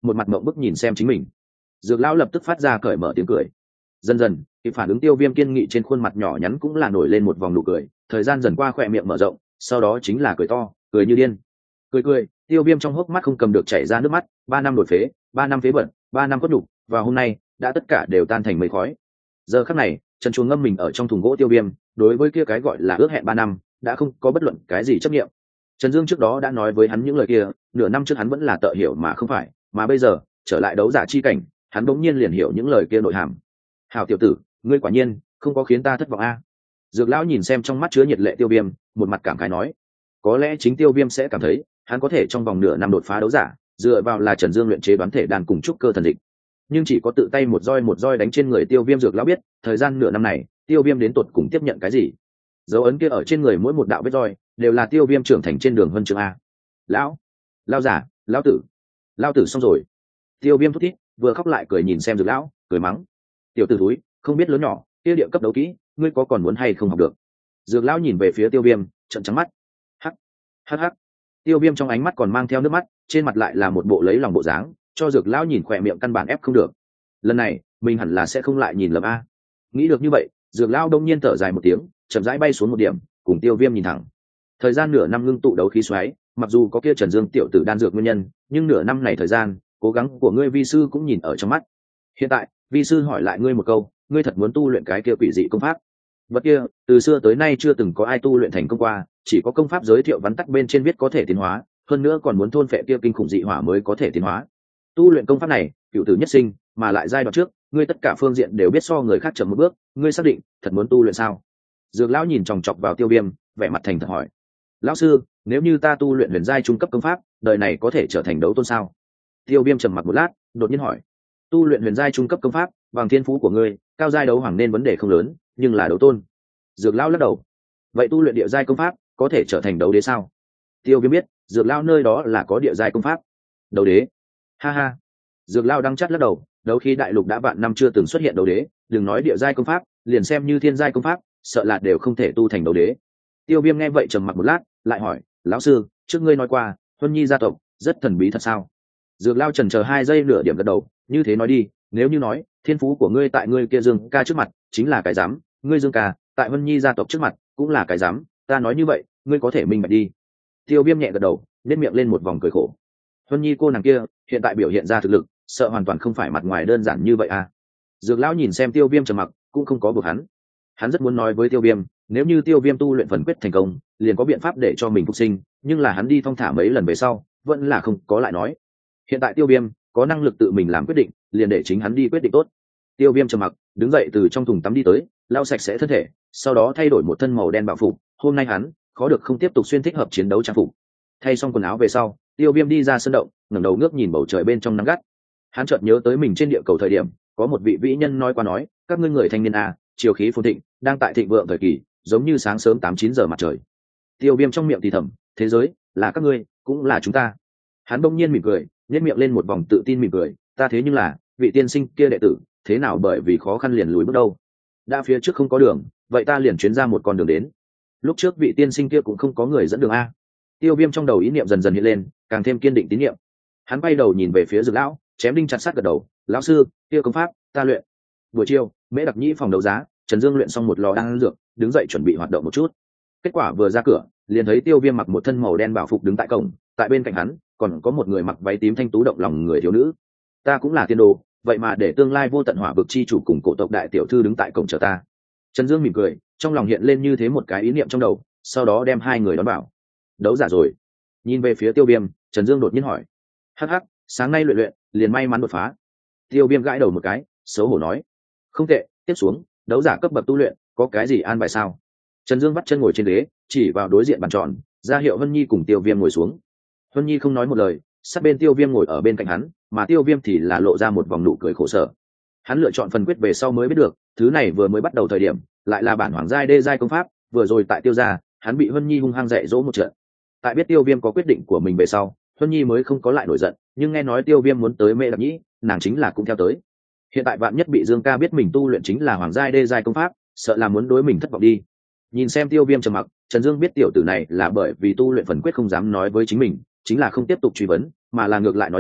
một mặt mộng bức nhìn xem chính mình. Dược lão lập tức phát ra cởi mở tiếng cười. Dần dần thì phản ứng Tiêu Viêm kiên nghị trên khuôn mặt nhỏ nhắn cũng là nổi lên một vòng nụ cười, thời gian dần qua khỏe miệng mở rộng, sau đó chính là cười to, cười như điên. Cười cười, Tiêu Viêm trong hốc mắt không cầm được chảy ra nước mắt, ba năm đổi phế, ba năm phế bẩn, ba năm cốt nhục, và hôm nay đã tất cả đều tan thành mây khói. Giờ khắc này, Trần Chuồng ngâm mình ở trong thùng gỗ Tiêu Viêm, đối với kia cái gọi là ước hẹn ba năm, đã không có bất luận cái gì chấp nghiệm. Trần Dương trước đó đã nói với hắn những lời kia, nửa năm trước hắn vẫn là tợ hiểu mà không phải, mà bây giờ trở lại đấu giả chi cảnh, hắn bỗng nhiên liền hiểu những lời kia nội hàm. Hảo tiểu tử, ngươi quả nhiên không có khiến ta thất vọng a. Dược lão nhìn xem trong mắt chứa nhiệt lệ Tiêu Viêm, một mặt cảm khái nói, có lẽ chính Tiêu Viêm sẽ cảm thấy hắn có thể trong vòng nửa năm đột phá đấu giả, dựa vào là Trần Dương luyện chế đoán thể đan cùng trúc cơ thần dịch. Nhưng chỉ có tự tay một roi một roi đánh trên người Tiêu Viêm, Dược lão biết thời gian nửa năm này Tiêu Viêm đến tột cùng tiếp nhận cái gì. Dấu ấn kia ở trên người mỗi một đạo vết roi đều là Tiêu Viêm trưởng thành trên đường huân chương a. Lão, lão giả, lão tử, lão tử xong rồi. Tiêu Viêm thút thít, vừa khóc lại cười nhìn xem Dược lão, cười mắng, tiểu tử thúi, không biết lớn nhỏ, kia địa cấp đấu kỹ, ngươi có còn muốn hay không học được. Dược lão nhìn về phía Tiêu Viêm, trợn trắng mắt. Hắc, hắc hắc. Tiêu Viêm trong ánh mắt còn mang theo nước mắt, trên mặt lại là một bộ lấy lòng bộ dáng, cho Dược lão nhìn khỏe miệng căn bản ép không được. Lần này mình hẳn là sẽ không lại nhìn lầm a. Nghĩ được như vậy, Dược lão đông nhiên thở dài một tiếng, chậm rãi bay xuống một điểm, cùng Tiêu Viêm nhìn thẳng. Thời gian nửa năm ngưng tụ đấu khí xoáy, mặc dù có kia Trần Dương tiểu tử đan dược nguyên nhân, nhưng nửa năm này thời gian, cố gắng của ngươi vi sư cũng nhìn ở trong mắt. Hiện tại, vi sư hỏi lại ngươi một câu, ngươi thật muốn tu luyện cái kia quỷ dị công pháp? Vật kia, từ xưa tới nay chưa từng có ai tu luyện thành công qua, chỉ có công pháp giới thiệu vắn tắt bên trên viết có thể tiến hóa, hơn nữa còn muốn thôn phệ kia kinh khủng dị hỏa mới có thể tiến hóa. Tu luyện công pháp này, cửu tử nhất sinh, mà lại giai đoạn trước, ngươi tất cả phương diện đều biết so người khác chậm một bước, ngươi xác định thật muốn tu luyện sao? Dược lão nhìn chòng chọc vào Tiêu Viêm, vẻ mặt thành thật hỏi, lão sư, nếu như ta tu luyện huyền giai trung cấp công pháp, đời này có thể trở thành đấu tôn sao? Tiêu Viêm trầm mặc một lát, đột nhiên hỏi, tu luyện huyền giai trung cấp công pháp, bằng thiên phú của ngươi, cao giai đấu hoàng nên vấn đề không lớn, nhưng là đấu tôn. Dược lão lắc đầu, vậy tu luyện địa giai công pháp có thể trở thành đấu đế sao? Tiêu Viêm biết Dược lão nơi đó là có địa giai công pháp. Đấu đế? Ha ha. Dược lão đang chắt lắc đầu, đấu khí đại lục đã vạn năm chưa từng xuất hiện đấu đế, đừng nói địa giai công pháp, liền xem như thiên giai công pháp, sợ là đều không thể tu thành đấu đế. Tiêu Viêm nghe vậy trầm mặc một lát, lại hỏi, lão sư, trước ngươi nói qua Huân Nhi gia tộc rất thần bí thật sao? Dược lão chần chờ hai giây nửa điểm gật đầu, như thế nói đi, nếu như nói thiên phú của ngươi tại ngươi kia Dương ca trước mặt chính là cái dám, ngươi Dương ca tại Huân Nhi gia tộc trước mặt cũng là cái dám, ta nói như vậy ngươi có thể minh bạch đi. Tiêu Viêm nhẹ gật đầu, nét miệng lên một vòng cười khổ. Huân Nhi cô nàng kia hiện tại biểu hiện ra thực lực, sợ hoàn toàn không phải mặt ngoài đơn giản như vậy à? Dược lão nhìn xem Tiêu Viêm trầm mặc, cũng không có buộc hắn. Hắn rất muốn nói với Tiêu Viêm, nếu như Tiêu Viêm tu luyện phần quyết thành công, liền có biện pháp để cho mình phục sinh, nhưng là hắn đi thong thả mấy lần về sau, vẫn là không có lại nói. Hiện tại Tiêu Viêm có năng lực tự mình làm quyết định, liền để chính hắn đi quyết định tốt. Tiêu Viêm trầm mặc, đứng dậy từ trong thùng tắm đi tới, lau sạch sẽ thân thể, sau đó thay đổi một thân màu đen bảo phục. Hôm nay hắn khó được không tiếp tục xuyên thích hợp chiến đấu trang phục. Thay xong quần áo về sau, Tiêu Viêm đi ra sân động, ngẩng đầu ngước nhìn bầu trời bên trong nắng gắt. Hắn chợt nhớ tới mình trên địa cầu thời điểm, có một vị vĩ nhân nói qua nói, các ngươi người thanh niên a, chiều khí phồn thịnh, đang tại thịnh vượng thời kỳ, giống như sáng sớm tám chín giờ mặt trời. Tiêu Viêm trong miệng thì thầm, thế giới là các ngươi, cũng là chúng ta. Hắn bỗng nhiên mỉm cười, nhếch miệng lên một vòng tự tin mỉm cười, ta thế nhưng là vị tiên sinh kia đệ tử, thế nào bởi vì khó khăn liền lùi bước đâu? Đã phía trước không có đường, vậy ta liền chuyến ra một con đường đến. Lúc trước vị tiên sinh kia cũng không có người dẫn đường a. Tiêu Viêm trong đầu ý niệm dần dần hiện lên, càng thêm kiên định tín niệm. Hắn bay đầu nhìn về phía Dược lão, chém đinh chặt sắt gật đầu, lão sư, kia công pháp ta luyện. Buổi chiều, Mễ Đặc Nhĩ phòng đấu giá, Trần Dương luyện xong một lò đan dược, đứng dậy chuẩn bị hoạt động một chút. Kết quả vừa ra cửa, liền thấy Tiêu Viêm mặc một thân màu đen bảo phục đứng tại cổng, tại bên cạnh hắn còn có một người mặc váy tím thanh tú động lòng người thiếu nữ. Ta cũng là tiên đồ, vậy mà để tương lai vô tận hỏa vực chi chủ cùng cổ tộc đại tiểu thư đứng tại cổng chờ ta. Trần Dương mỉm cười, trong lòng hiện lên như thế một cái ý niệm trong đầu, sau đó đem hai người đón vào. Đấu giả rồi? Nhìn về phía Tiêu Viêm, Trần Dương đột nhiên hỏi. Hắc hắc, sáng nay luyện luyện, liền may mắn đột phá. Tiêu Viêm gãi đầu một cái, xấu hổ nói. Không tệ, tiếp xuống, đấu giả cấp bậc tu luyện, có cái gì an bài sao? Trần Dương bắt chân ngồi trên ghế, chỉ vào đối diện bàn tròn, ra hiệu Vân Nhi cùng Tiêu Viêm ngồi xuống. Vân Nhi không nói một lời, sát bên Tiêu Viêm ngồi ở bên cạnh hắn, mà Tiêu Viêm thì là lộ ra một vòng nụ cười khổ sở. Hắn lựa chọn phần quyết về sau mới biết được, thứ này vừa mới bắt đầu thời điểm, lại là bản hoàng giai đê giai công pháp, vừa rồi tại Tiêu gia, hắn bị Vân Nhi hung hăng dạy dỗ một trận. Tại biết Tiêu Viêm có quyết định của mình về sau, Vân Nhi mới không có lại nổi giận, nhưng nghe nói Tiêu Viêm muốn tới Mễ Đặc Nhĩ, nàng chính là cũng theo tới. Hiện tại vạn nhất bị Dương ca biết mình tu luyện chính là hoàng giai đê giai công pháp, sợ là muốn đối mình thất vọng đi. Nhìn xem Tiêu Viêm trầm mặc, Trần Dương biết tiểu tử này là bởi vì tu luyện phần quyết không dám nói với chính mình, chính là không tiếp tục truy vấn, mà là ngược lại nói ra,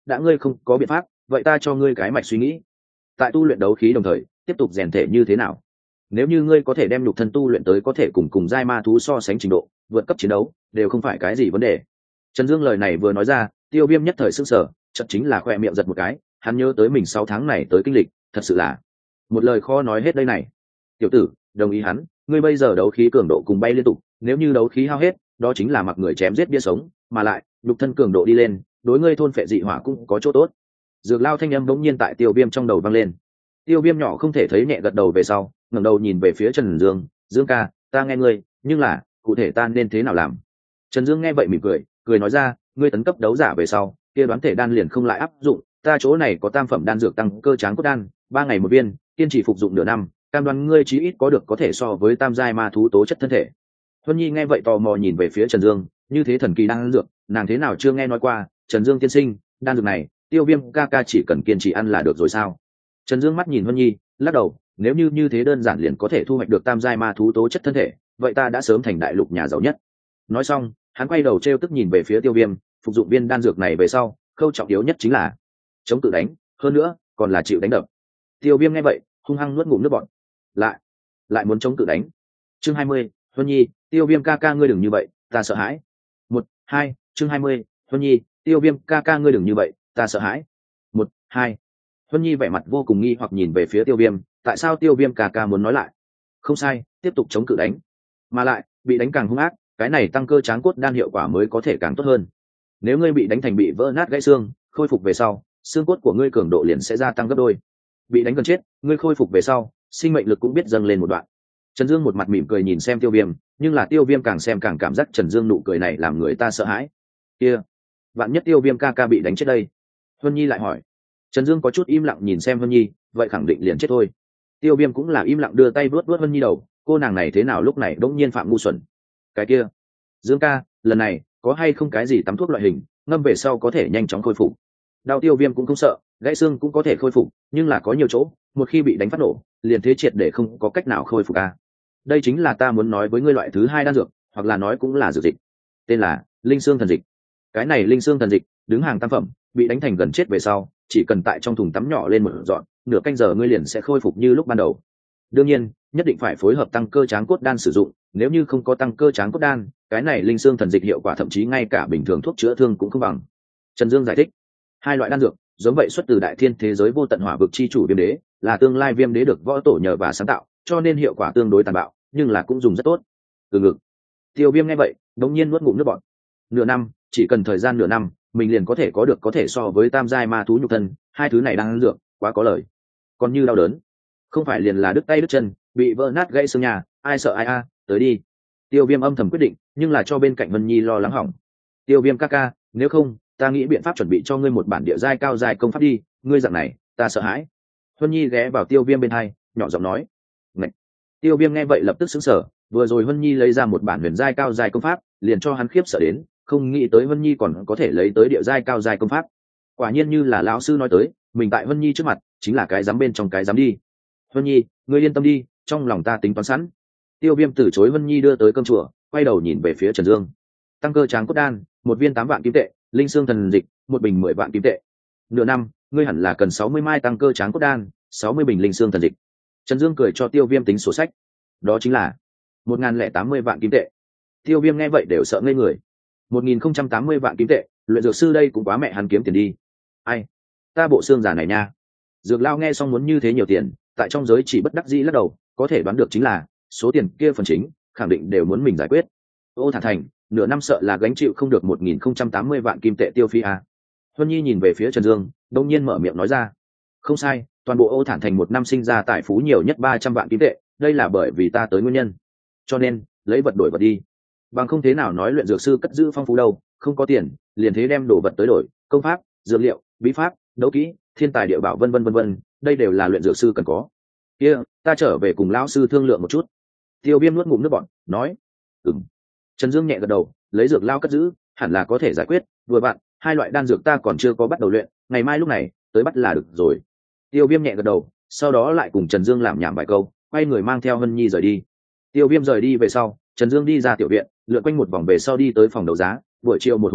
đã ngươi không có biện pháp vậy ta cho ngươi cái mạch suy nghĩ. Tại tu luyện đấu khí đồng thời tiếp tục rèn thể như thế nào? Nếu như ngươi có thể đem nhục thân tu luyện tới có thể cùng cùng giai ma thú so sánh trình độ, vượt cấp chiến đấu đều không phải cái gì vấn đề. Trần Dương lời này vừa nói ra, Tiêu Viêm nhất thời sững sờ, chợt chính là khoe miệng giật một cái, hắn nhớ tới mình sáu tháng này tới kinh lịch, thật sự là một lời khó nói hết đây này. Tiểu tử, đồng ý hắn, ngươi bây giờ đấu khí cường độ cùng bay liên tục, nếu như đấu khí hao hết, đó chính là mặc người chém giết bia sống, mà lại, nhục thân cường độ đi lên, đối ngươi thôn phệ dị hỏa cũng có chỗ tốt. Dược Lao thanh âm bỗng nhiên tại Tiêu Viêm trong đầu vang lên. Tiêu Viêm nhỏ không thể thấy nhẹ gật đầu về sau, ngẩng đầu nhìn về phía Trần Dương, "Dương ca, ta nghe ngươi, nhưng là, cụ thể ta nên thế nào làm?" Trần Dương nghe vậy mỉm cười, cười nói ra, "Ngươi tấn cấp đấu giả về sau, kia đoán thể đan liền không lại áp dụng, ta chỗ này có tam phẩm đan dược tăng cơ tráng cốt đan, ba ngày một viên, kiên trì phục dụng nửa năm, cam đoan ngươi chí ít có được có thể so với tam giai ma thú tố chất thân thể." Huân Nhi nghe vậy tò mò nhìn về phía Trần Dương, như thế thần kỳ đan dược, nàng thế nào chưa nghe nói qua, Trần Dương tiên sinh, đan dược này, Tiêu Viêm ca ca chỉ cần kiên trì ăn là được rồi sao? Trần Dương mắt nhìn Huân Nhi, lắc đầu, nếu như như thế đơn giản liền có thể thu hoạch được tam giai ma thú tố chất thân thể, vậy ta đã sớm thành đại lục nhà giàu nhất. Nói xong, hắn quay đầu trêu tức nhìn về phía Tiêu Viêm, phục dụng viên đan dược này về sau, khâu trọng yếu nhất chính là chống tự đánh, hơn nữa còn là chịu đánh đập. Tiêu Viêm nghe vậy, hung hăng nuốt ngụm nước bọt. Lại, lại muốn chống tự đánh. Chương hai mươi, Huân Nhi, Tiêu Viêm ca ca ngươi đừng như vậy, ta sợ hãi. Một, hai, chương hai mươi, Huân Nhi, Tiêu Viêm ca ca ngươi đừng như vậy, ta sợ hãi. Một, hai. Huân Nhi vẻ mặt vô cùng nghi hoặc nhìn về phía Tiêu Viêm, tại sao Tiêu Viêm ca ca muốn nói lại? Không sai, tiếp tục chống cự đánh, mà lại bị đánh càng hung ác, cái này tăng cơ tráng cốt đan hiệu quả mới có thể càng tốt hơn. Nếu ngươi bị đánh thành bị vỡ nát gãy xương, khôi phục về sau, xương cốt của ngươi cường độ liền sẽ gia tăng gấp đôi. Bị đánh gần chết, ngươi khôi phục về sau, sinh mệnh lực cũng biết dâng lên một đoạn. Trần Dương một mặt mỉm cười nhìn xem Tiêu Viêm, nhưng là Tiêu Viêm càng xem càng cảm giác Trần Dương nụ cười này làm người ta sợ hãi. Kia, vạn nhất Tiêu Viêm ca ca bị đánh chết đây? Huân Nhi lại hỏi. Trần Dương có chút im lặng nhìn xem Huân Nhi, vậy khẳng định liền chết thôi. Tiêu Viêm cũng là im lặng đưa tay vuốt vuốt Huân Nhi đầu, cô nàng này thế nào lúc này đống nhiên phạm ngu xuẩn. Cái kia, Dương ca, lần này có hay không cái gì tắm thuốc loại hình, ngâm về sau có thể nhanh chóng khôi phục. Đau Tiêu Viêm cũng không sợ, gãy xương cũng có thể khôi phục, nhưng là có nhiều chỗ, một khi bị đánh phát nổ, liền thế triệt để không có cách nào khôi phục a. Đây chính là ta muốn nói với ngươi loại thứ hai đan dược, hoặc là nói cũng là dược dịch, tên là Linh Xương Thần Dịch. Cái này Linh Xương Thần Dịch, đứng hàng tam phẩm, bị đánh thành gần chết về sau, chỉ cần tại trong thùng tắm nhỏ lên một dọn, nửa canh giờ ngươi liền sẽ khôi phục như lúc ban đầu. Đương nhiên, nhất định phải phối hợp tăng cơ tráng cốt đan sử dụng, nếu như không có tăng cơ tráng cốt đan, cái này Linh Xương Thần Dịch hiệu quả thậm chí ngay cả bình thường thuốc chữa thương cũng không bằng. Trần Dương giải thích, hai loại đan dược giống vậy xuất từ đại thiên thế giới vô tận hỏa vực chi chủ Viêm Đế, là tương lai Viêm Đế được võ tổ nhờ và sáng tạo, cho nên hiệu quả tương đối tàn bạo, nhưng là cũng dùng rất tốt. Từ ngực. Tiêu Viêm nghe vậy, đống nhiên nuốt ngụm nước bọt. Nửa năm, chỉ cần thời gian nửa năm, mình liền có thể có được có thể so với tam giai ma thú nhục thân, hai thứ này đang ăn dược, quá có lời. Còn như đau đớn, không phải liền là đứt tay đứt chân, bị vỡ nát gãy xương nhà, ai sợ ai a, tới đi. Tiêu Viêm âm thầm quyết định, nhưng là cho bên cạnh Vân Nhi lo lắng hỏng. Tiêu Viêm ca ca, nếu không, ta nghĩ biện pháp chuẩn bị cho ngươi một bản địa giai cao giai công pháp đi, ngươi dạng này, ta sợ hãi. Vân Nhi ghé vào Tiêu Viêm bên hai, nhỏ giọng nói. Ngậy. Tiêu Viêm nghe vậy lập tức sững sờ, vừa rồi Vân Nhi lấy ra một bản huyền giai cao giai công pháp, liền cho hắn khiếp sợ đến, không nghĩ tới Vân Nhi còn có thể lấy tới địa giai cao giai công pháp. Quả nhiên như là lão sư nói tới, mình tại Vân Nhi trước mặt chính là cái dám bên trong cái dám đi. Vân Nhi, ngươi yên tâm đi, trong lòng ta tính toán sẵn. Tiêu Viêm từ chối Vân Nhi đưa tới cơm chùa, quay đầu nhìn về phía Trần Dương. Tăng cơ tráng cốt đan, một viên tám vạn kim tệ, Linh Xương Thần Dịch, một bình mười vạn kim tệ. Nửa năm, ngươi hẳn là cần sáu mươi mai tăng cơ tráng cốt đan, sáu mươi bình Linh Xương Thần Dịch. Trần Dương cười cho Tiêu Viêm tính sổ sách, đó chính là một nghìn lẻ tám mươi vạn kim tệ. Tiêu Viêm nghe vậy đều sợ ngây người. Một nghìn không trăm tám mươi vạn kim tệ, luyện dược sư đây cũng quá mẹ hắn kiếm tiền đi. Ai, ta bộ xương giả này nha. Dược Lao nghe xong muốn như thế nhiều tiền, tại trong giới chỉ bất đắc dĩ lắc đầu, có thể đoán được chính là số tiền kia phần chính khẳng định đều muốn mình giải quyết. Ô Thản Thành, nửa năm sợ là gánh chịu không được một nghìn không trăm tám mươi vạn kim tệ tiêu phí à. Huân Nhi nhìn về phía Trần Dương, đông nhiên mở miệng nói ra. Không sai, toàn bộ Ô Thản Thành một năm sinh ra tài phú nhiều nhất ba trăm vạn kim tệ, đây là bởi vì ta tới nguyên nhân. Cho nên, lấy vật đổi vật đi. Bằng không thế nào nói luyện dược sư cất giữ phong phú đâu, không có tiền, liền thế đem đồ vật tới đổi, công pháp, dược liệu, bí pháp, đấu kỹ, thiên tài địa bảo vân vân vân vân, đây đều là luyện dược sư cần có. Kia, ta trở về cùng lão sư thương lượng một chút. Tiêu Viêm nuốt ngụm nước bọt, nói. Ừm. Trần Dương nhẹ gật đầu, lấy dược lao cất giữ, hẳn là có thể giải quyết, vừa bạn, hai loại đan dược ta còn chưa có bắt đầu luyện, ngày mai lúc này, tới bắt là được rồi. Tiêu Viêm nhẹ gật đầu, sau đó lại cùng Trần Dương làm nhảm vài câu, quay người mang theo Hân Nhi rời đi. Tiêu Viêm rời đi về sau, Trần Dương đi ra tiểu viện, lượn quanh một vòng về sau đi tới phòng đấu giá. Buổi chiều một hồi này,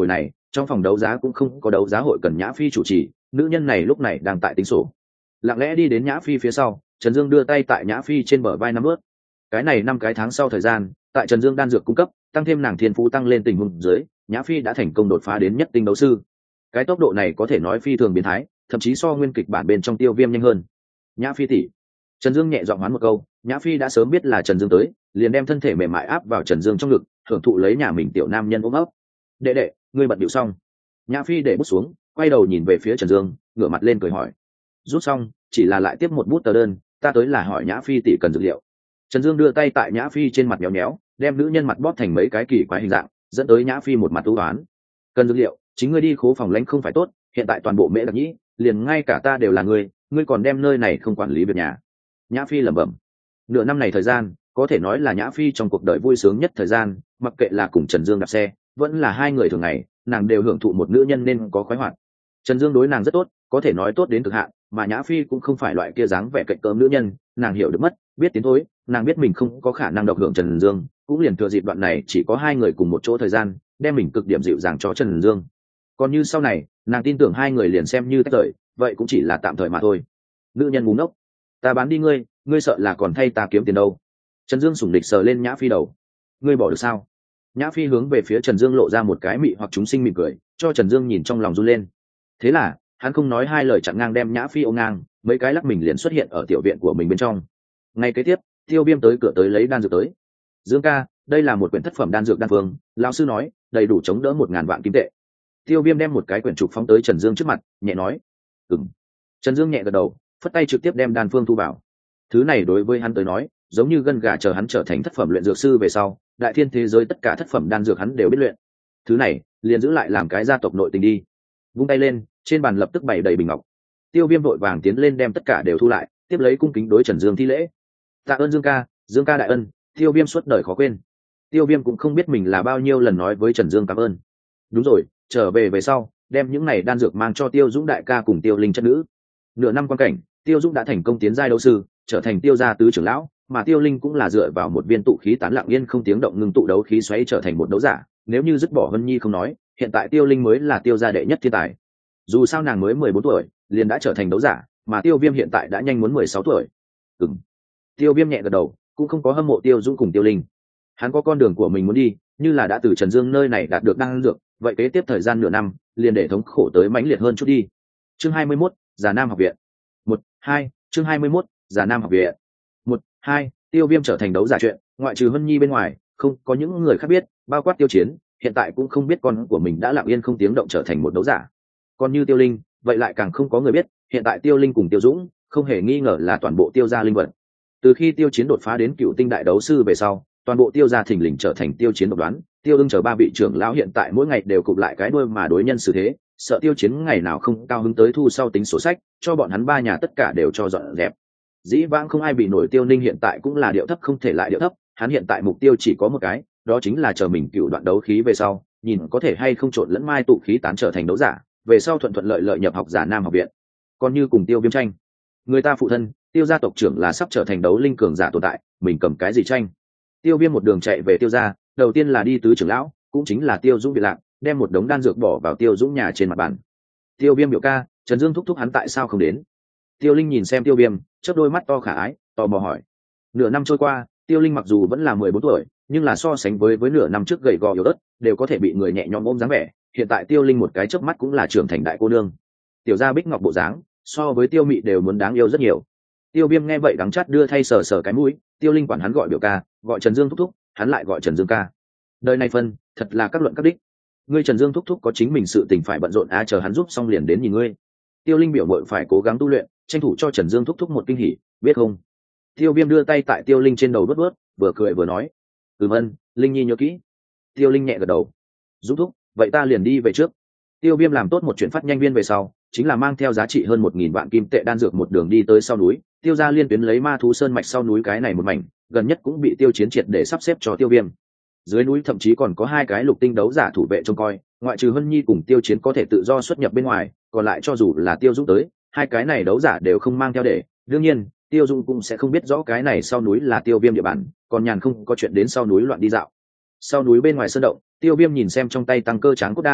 trong phòng đấu giá cũng không có đấu giá hội cần Nhã Phi chủ trì, nữ nhân này lúc này đang tại tính sổ. Lặng lẽ đi đến Nhã Phi phía sau, Trần Dương đưa tay tại Nhã Phi trên bờ vai nắm ướt. Cái này năm cái tháng sau thời gian, tại Trần Dương đan dược cung cấp, tăng thêm nàng thiên phú tăng lên tình huống dưới, Nhã Phi đã thành công đột phá đến nhất tinh đấu sư. Cái tốc độ này có thể nói phi thường biến thái, thậm chí so nguyên kịch bản bên trong Tiêu Viêm nhanh hơn. Nhã Phi tỷ. Trần Dương nhẹ giọng hoán một câu, Nhã Phi đã sớm biết là Trần Dương tới, liền đem thân thể mềm mại áp vào Trần Dương trong ngực, thưởng thụ lấy nhà mình tiểu nam nhân ôm ấp. Đệ đệ, ngươi bận điệu xong. Nhã Phi để bút xuống, quay đầu nhìn về phía Trần Dương, ngửa mặt lên cười hỏi. Rút xong, chỉ là lại tiếp một bút tờ đơn, ta tới là hỏi Nhã Phi tỷ cần dược liệu. Trần Dương đưa tay tại Nhã Phi trên mặt nhéo nhéo, đem nữ nhân mặt bóp thành mấy cái kỳ quái hình dạng, dẫn tới Nhã Phi một mặt u uất. Cần dược liệu, chính ngươi đi khố phòng lãnh không phải tốt, hiện tại toàn bộ Mễ Đặc Nhĩ, liền ngay cả ta đều là ngươi, ngươi còn đem nơi này không quản lý việc nhà. Nhã Phi lẩm bẩm. Nửa năm này thời gian, có thể nói là Nhã Phi trong cuộc đời vui sướng nhất thời gian, mặc kệ là cùng Trần Dương đạp xe, vẫn là hai người thường ngày, nàng đều hưởng thụ một nữ nhân nên có khoái hoạt. Trần Dương đối nàng rất tốt, có thể nói tốt đến cực hạn, mà Nhã Phi cũng không phải loại kia dáng vẻ cạnh cỡm nữ nhân, nàng hiểu được mất, biết tiến thối, nàng biết mình không có khả năng độc hưởng Trần Dương, cũng liền thừa dịp đoạn này chỉ có hai người cùng một chỗ thời gian, đem mình cực điểm dịu dàng cho Trần Dương. Còn như sau này, nàng tin tưởng hai người liền xem như tách rời, vậy cũng chỉ là tạm thời mà thôi. Nữ nhân ngu ngốc, ta bán đi ngươi, ngươi sợ là còn thay ta kiếm tiền đâu. Trần Dương sủng địch sờ lên Nhã Phi đầu. Ngươi bỏ được sao? Nhã Phi hướng về phía Trần Dương lộ ra một cái mị hoặc chúng sinh mỉm cười, cho Trần Dương nhìn trong lòng run lên. Thế là hắn không nói hai lời chặn ngang đem Nhã Phi ôm ngang, mấy cái lắc mình liền xuất hiện ở tiểu viện của mình bên trong. Ngay kế tiếp, Tiêu Viêm tới cửa tới lấy đan dược tới. Dương ca, đây là một quyển thất phẩm đan dược đan phương, lão sư nói đầy đủ chống đỡ một ngàn vạn kim tệ. Tiêu Viêm đem một cái quyển trục phóng tới Trần Dương trước mặt, nhẹ nói. Ừm. Trần Dương nhẹ gật đầu, phất tay trực tiếp đem đan phương thu vào. Thứ này đối với hắn tới nói, giống như gân gà chờ hắn trở thành thất phẩm luyện dược sư về sau, đại thiên thế giới tất cả thất phẩm đan dược hắn đều biết luyện. Thứ này, liền giữ lại làm cái gia tộc nội tình đi. Vung tay lên, trên bàn lập tức bày đầy bình ngọc. Tiêu Viêm vội vàng tiến lên đem tất cả đều thu lại, tiếp lấy cung kính đối Trần Dương thi lễ. Tạ ơn Dương ca, Dương ca đại ân, Tiêu Viêm suốt đời khó quên. Tiêu Viêm cũng không biết mình là bao nhiêu lần nói với Trần Dương cảm ơn. Đúng rồi, trở về về sau, đem những này đan dược mang cho Tiêu Dũng đại ca cùng Tiêu Linh chất nữ. Nửa năm quan cảnh, Tiêu Dũng đã thành công tiến giai đấu sư, trở thành Tiêu gia tứ trưởng lão, mà Tiêu Linh cũng là dựa vào một viên tụ khí tán lặng yên không tiếng động ngưng tụ đấu khí xoáy trở thành một đấu giả. Nếu như dứt bỏ Hân Nhi không nói, hiện tại Tiêu Linh mới là Tiêu gia đệ nhất thiên tài. Dù sao nàng mới mười bốn tuổi, liền đã trở thành đấu giả, mà Tiêu Viêm hiện tại đã nhanh muốn mười sáu tuổi. Ừm. Tiêu Viêm nhẹ gật đầu, cũng không có hâm mộ Tiêu Dũng cùng Tiêu Linh. Hắn có con đường của mình muốn đi, như là đã từ Trần Dương nơi này đạt được đan dược, vậy kế tiếp thời gian nửa năm, liền để thống khổ tới mãnh liệt hơn chút đi. Chương hai mươi mốt, Già Nam học viện. một, hai, chương hai mươi mốt, Già Nam học viện. một, hai, Tiêu Viêm trở thành đấu giả chuyện, ngoại trừ Hân Nhi bên ngoài, không có những người khác biết, bao quát Tiêu Chiến, hiện tại cũng không biết con của mình đã lặng yên không tiếng động trở thành một đấu giả. Còn như Tiêu Linh, vậy lại càng không có người biết, hiện tại Tiêu Linh cùng Tiêu Dũng, không hề nghi ngờ là toàn bộ Tiêu gia linh vật. Từ khi Tiêu Chiến đột phá đến cựu tinh đại đấu sư về sau, toàn bộ Tiêu gia thình lình trở thành Tiêu Chiến độc đoán, Tiêu Ưng chờ ba vị trưởng lão hiện tại mỗi ngày đều cụp lại cái đuôi mà đối nhân xử thế, sợ Tiêu Chiến ngày nào không cao hứng tới thu sau tính sổ sách, cho bọn hắn ba nhà tất cả đều cho dọn dẹp. Dĩ vãng không ai bị nổi, Tiêu Ninh hiện tại cũng là điệu thấp không thể lại điệu thấp, hắn hiện tại mục tiêu chỉ có một cái, đó chính là chờ mình cựu đoạn đấu khí về sau, nhìn có thể hay không trộn lẫn mai tụ khí tán trở thành đấu giả, về sau thuận thuận lợi lợi nhập học giả Nam học viện. Còn như cùng Tiêu Viêm tranh, người ta phụ thân Tiêu gia tộc trưởng là sắp trở thành đấu linh cường giả tồn tại, mình cầm cái gì tranh? Tiêu Viêm một đường chạy về Tiêu gia, đầu tiên là đi tứ trưởng lão, cũng chính là Tiêu Dũng bị lạc, đem một đống đan dược bỏ vào Tiêu Dũng nhà trên mặt bàn. Tiêu Viêm biểu ca, Trần Dương thúc thúc hắn tại sao không đến? Tiêu Linh nhìn xem Tiêu Viêm, chớp đôi mắt to khả ái, tò mò hỏi. Nửa năm trôi qua, Tiêu Linh mặc dù vẫn là mười bốn tuổi, nhưng là so sánh với với nửa năm trước gầy gò yếu ớt, đều có thể bị người nhẹ nhõm ôm dáng vẻ. Hiện tại Tiêu Linh một cái chớp mắt cũng là trưởng thành đại cô nương. Tiểu gia bích ngọc bộ dáng, so với Tiêu Mị đều muốn đáng yêu rất nhiều. Tiêu Viêm nghe vậy đắng chát đưa thay sờ sờ cái mũi, Tiêu Linh quản hắn gọi biểu ca, gọi Trần Dương thúc thúc, hắn lại gọi Trần Dương ca. Đời này phân, thật là các luận các đích. Ngươi Trần Dương thúc thúc có chính mình sự tình phải bận rộn, a chờ hắn giúp xong liền đến nhìn ngươi. Tiêu Linh biểu mội phải cố gắng tu luyện, tranh thủ cho Trần Dương thúc thúc một kinh hỉ, biết không? Tiêu Viêm đưa tay tại Tiêu Linh trên đầu vớt vớt, vừa cười vừa nói. Ừm ân, Linh nhi nhớ kỹ. Tiêu Linh nhẹ gật đầu. Giúp thúc, vậy ta liền đi về trước. Tiêu Viêm làm tốt một chuyện phát nhanh viên về sau, chính là mang theo giá trị hơn một nghìn vạn kim tệ đan dược một đường đi tới sau núi. Tiêu gia liên tuyến lấy ma thú sơn mạch sau núi cái này một mảnh, gần nhất cũng bị Tiêu Chiến triệt để sắp xếp cho Tiêu Viêm. Dưới núi thậm chí còn có hai cái lục tinh đấu giả thủ vệ trông coi, ngoại trừ Hân Nhi cùng Tiêu Chiến có thể tự do xuất nhập bên ngoài, còn lại cho dù là Tiêu Dũng tới, hai cái này đấu giả đều không mang theo để. Đương nhiên, Tiêu Dũng cũng sẽ không biết rõ cái này sau núi là Tiêu Viêm địa bàn, còn nhàn không có chuyện đến sau núi loạn đi dạo. Sau núi bên ngoài sơn động, Tiêu Viêm nhìn xem trong tay tăng cơ tráng cốt đan,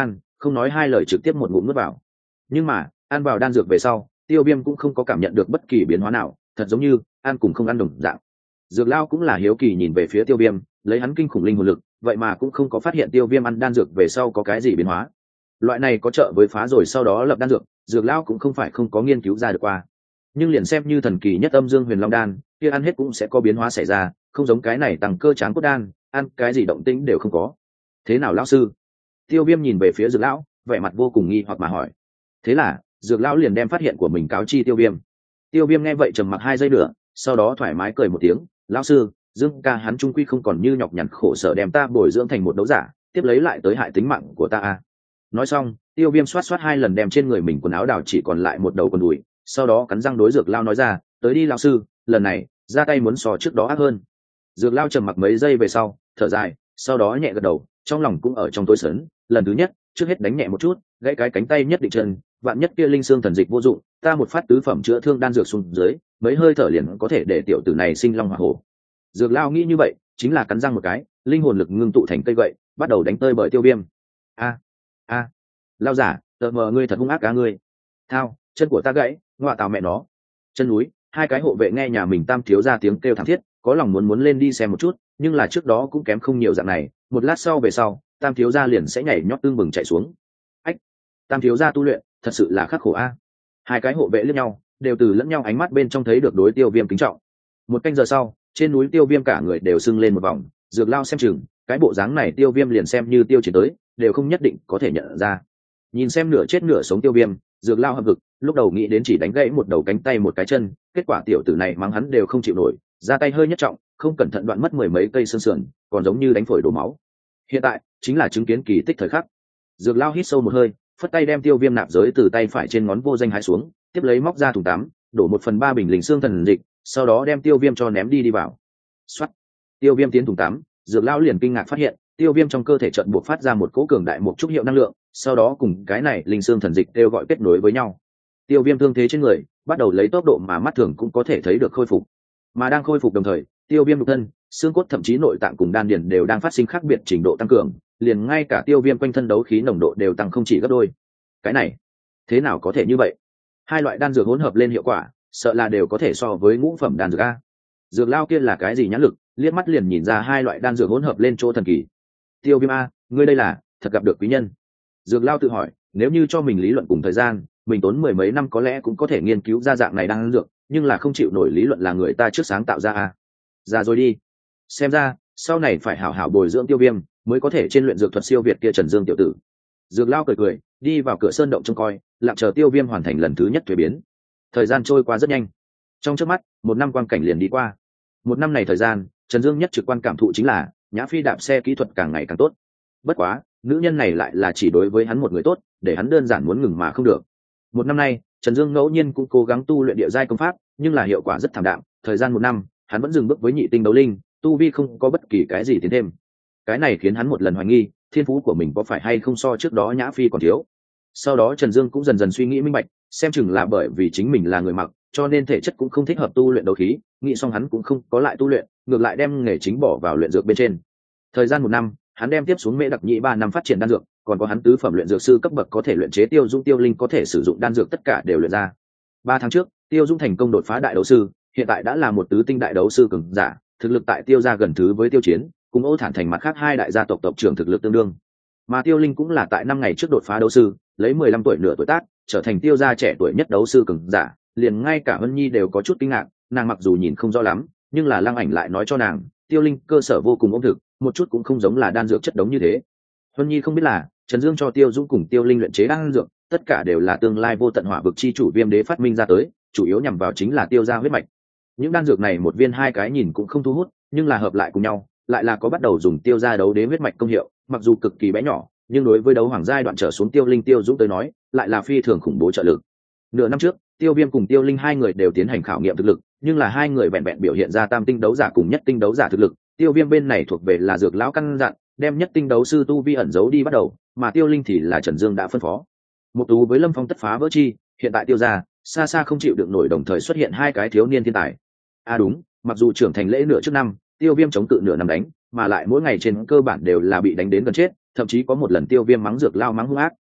không nói hai lời trực tiếp một ngụm nuốt vào. Nhưng mà ăn vào đan dược về sau, tiêu viêm cũng không có cảm nhận được bất kỳ biến hóa nào, thật giống như ăn cùng không ăn đồng dạng. Dược lao cũng là hiếu kỳ nhìn về phía tiêu viêm, lấy hắn kinh khủng linh hồn lực, vậy mà cũng không có phát hiện tiêu viêm ăn đan dược về sau có cái gì biến hóa. Loại này có trợ với phá rồi sau đó lập đan dược, dược lao cũng không phải không có nghiên cứu ra được qua. Nhưng liền xem như thần kỳ nhất âm dương huyền long đan, kia ăn hết cũng sẽ có biến hóa xảy ra, không giống cái này tăng cơ tráng cốt đan, ăn cái gì động tĩnh đều không có. Thế nào lão sư? Tiêu viêm nhìn về phía dược lão, vẻ mặt vô cùng nghi hoặc mà hỏi. Thế là dược lão liền đem phát hiện của mình cáo chi tiêu viêm. Tiêu viêm nghe vậy trầm mặc hai giây nữa, sau đó thoải mái cười một tiếng. Lão sư, dương ca hắn trung quy không còn như nhọc nhằn khổ sở đem ta bồi dưỡng thành một đấu giả, tiếp lấy lại tới hại tính mạng của ta à. Nói xong, tiêu viêm xoát xoát hai lần đem trên người mình quần áo đào chỉ còn lại một đầu quần đùi, sau đó cắn răng đối dược lao nói ra, tới đi lão sư, lần này ra tay muốn so trước đó ác hơn. Dược lao trầm mặc mấy giây về sau thở dài, sau đó nhẹ gật đầu, trong lòng cũng ở trong tối sớn. Lần thứ nhất, trước hết đánh nhẹ một chút, gãy cái cánh tay nhất định chân, vạn nhất kia linh xương thần dịch vô dụng, ta một phát tứ phẩm chữa thương đan dược xuống dưới, mấy hơi thở liền có thể để tiểu tử này sinh long hỏa hổ. Dược lao nghĩ như vậy, chính là cắn răng một cái, linh hồn lực ngưng tụ thành cây gậy, bắt đầu đánh tơi bởi tiêu viêm. A a lao giả, tờ mờ ngươi thật hung ác cá ngươi. Thao, chân của ta gãy, ngọa tào mẹ nó. Chân núi, hai cái hộ vệ nghe nhà mình tam thiếu ra tiếng kêu thảm thiết, có lòng muốn muốn lên đi xem một chút, nhưng là trước đó cũng kém không nhiều dạng này, một lát sau về sau, tam thiếu gia liền sẽ nhảy nhót tương bừng chạy xuống. Ách, tam thiếu gia tu luyện thật sự là khắc khổ a. Hai cái hộ vệ liếc nhau, đều từ lẫn nhau ánh mắt bên trong thấy được đối tiêu viêm kính trọng. Một canh giờ sau, trên núi tiêu viêm cả người đều sưng lên một vòng, dược lao xem chừng cái bộ dáng này tiêu viêm liền xem như tiêu chiến tới đều không nhất định có thể nhận ra. Nhìn xem nửa chết nửa sống tiêu viêm, dược lao hậm hực, lúc đầu nghĩ đến chỉ đánh gãy một đầu cánh tay một cái chân, kết quả tiểu tử này mắng hắn đều không chịu nổi, ra tay hơi nhất trọng, không cẩn thận đoạn mất mười mấy cây xương sườn, còn giống như đánh phổi đổ máu. Hiện tại chính là chứng kiến kỳ tích thời khắc. Dược lao hít sâu một hơi, phất tay đem tiêu viêm nạp giới từ tay phải trên ngón vô danh hái xuống, tiếp lấy móc ra thùng tắm, đổ một phần ba bình linh xương thần dịch, sau đó đem tiêu viêm cho ném đi đi vào. Xoát, tiêu viêm tiến thùng tắm, dược lao liền kinh ngạc phát hiện tiêu viêm trong cơ thể trận buộc phát ra một cỗ cường đại một chút hiệu năng lượng, sau đó cùng cái này linh xương thần dịch kêu gọi kết nối với nhau. Tiêu viêm thương thế trên người bắt đầu lấy tốc độ mà mắt thường cũng có thể thấy được khôi phục, mà đang khôi phục đồng thời, tiêu viêm nhục thân, xương cốt thậm chí nội tạng cùng đan điền đều đang phát sinh khác biệt trình độ tăng cường, liền ngay cả tiêu viêm quanh thân đấu khí nồng độ đều tăng không chỉ gấp đôi. Cái này thế nào có thể như vậy? Hai loại đan dược hỗn hợp lên hiệu quả sợ là đều có thể so với ngũ phẩm đan dược a. Dược lao kia là cái gì nhãn lực, liếc mắt liền nhìn ra hai loại đan dược hỗn hợp lên chỗ thần kỳ. Tiêu viêm a, ngươi đây là thật gặp được quý nhân. Dược lao tự hỏi, nếu như cho mình lý luận cùng thời gian, mình tốn mười mấy năm có lẽ cũng có thể nghiên cứu ra dạng này đan dược, nhưng là không chịu nổi lý luận là người ta trước sáng tạo ra a. Ra rồi đi, xem ra sau này phải hảo hảo bồi dưỡng tiêu viêm mới có thể trên luyện dược thuật siêu việt kia Trần Dương tiểu tử. Dược lao cười cười đi vào cửa sơn động trông coi, lặng chờ tiêu viêm hoàn thành lần thứ nhất thuế biến. Thời gian trôi qua rất nhanh, trong trước mắt một năm quang cảnh liền đi qua. Một năm này thời gian, Trần Dương nhất trực quan cảm thụ chính là Nhã Phi đạp xe kỹ thuật càng ngày càng tốt. Bất quá nữ nhân này lại là chỉ đối với hắn một người tốt, để hắn đơn giản muốn ngừng mà không được. Một năm nay Trần Dương ngẫu nhiên cũng cố gắng tu luyện địa giai công pháp, nhưng là hiệu quả rất thảm đạm. Thời gian một năm hắn vẫn dừng bước với nhị tinh đấu linh, tu vi không có bất kỳ cái gì tiến thêm. Cái này khiến hắn một lần hoài nghi thiên phú của mình có phải hay không so trước đó Nhã Phi còn thiếu. Sau đó Trần Dương cũng dần dần suy nghĩ minh bạch, xem chừng là bởi vì chính mình là người mặc, cho nên thể chất cũng không thích hợp tu luyện đấu khí, nghĩ xong hắn cũng không có lại tu luyện, ngược lại đem nghề chính bỏ vào luyện dược bên trên. Thời gian một năm hắn đem tiếp xuống mễ đặc nhị ba năm phát triển đan dược, còn có hắn tứ phẩm luyện dược sư cấp bậc có thể luyện chế tiêu dung tiêu linh có thể sử dụng đan dược tất cả đều luyện ra. Ba tháng trước tiêu dung thành công đột phá đại đấu sư, hiện tại đã là một tứ tinh đại đấu sư cường giả, thực lực tại tiêu gia gần thứ với tiêu chiến, cùng Ô Thản thành mặt khác hai đại gia tộc tộc trưởng thực lực tương đương. Mà tiêu linh cũng là tại năm ngày trước đột phá đấu sư, lấy mười lăm tuổi nửa tuổi tác trở thành tiêu gia trẻ tuổi nhất đấu sư cường giả, liền ngay cả Vân Nhi đều có chút kinh ngạc. Nàng mặc dù nhìn không rõ lắm, nhưng là Lăng Ảnh lại nói cho nàng tiêu linh cơ sở vô cùng ổn thực, một chút cũng không giống là đan dược chất đống như thế. Vân Nhi không biết là Trần Dương cho tiêu dũng cùng tiêu linh luyện chế đan dược tất cả đều là tương lai vô tận hỏa vực chi chủ Viêm Đế phát minh ra tới, chủ yếu nhằm vào chính là tiêu gia huyết mạch. Những đan dược này một viên hai cái nhìn cũng không thu hút, nhưng là hợp lại cùng nhau lại là có bắt đầu dùng tiêu gia đấu đế huyết mạch công hiệu, mặc dù cực kỳ bé nhỏ, nhưng đối với đấu hoàng giai đoạn trở xuống tiêu linh tiêu dũng tới nói lại là phi thường khủng bố trợ lực. Nửa năm trước tiêu viêm cùng tiêu linh hai người đều tiến hành khảo nghiệm thực lực, nhưng là hai người vẹn vẹn biểu hiện ra tam tinh đấu giả cùng nhất tinh đấu giả thực lực. Tiêu viêm bên này thuộc về là dược lão căn dặn đem nhất tinh đấu sư tu vi ẩn giấu đi bắt đầu, mà tiêu linh thì là Trần Dương đã phân phó. Một tú với Lâm Phong tất phá vỡ chi, hiện tại tiêu gia xa xa không chịu được nổi, đồng thời xuất hiện hai cái thiếu niên thiên tài. À đúng, mặc dù trưởng thành lễ nửa trước năm, tiêu viêm chống cự nửa năm đánh, mà lại mỗi ngày trên cơ bản đều là bị đánh đến gần chết, thậm chí có một lần tiêu viêm mắng dược lao mắng hung ác,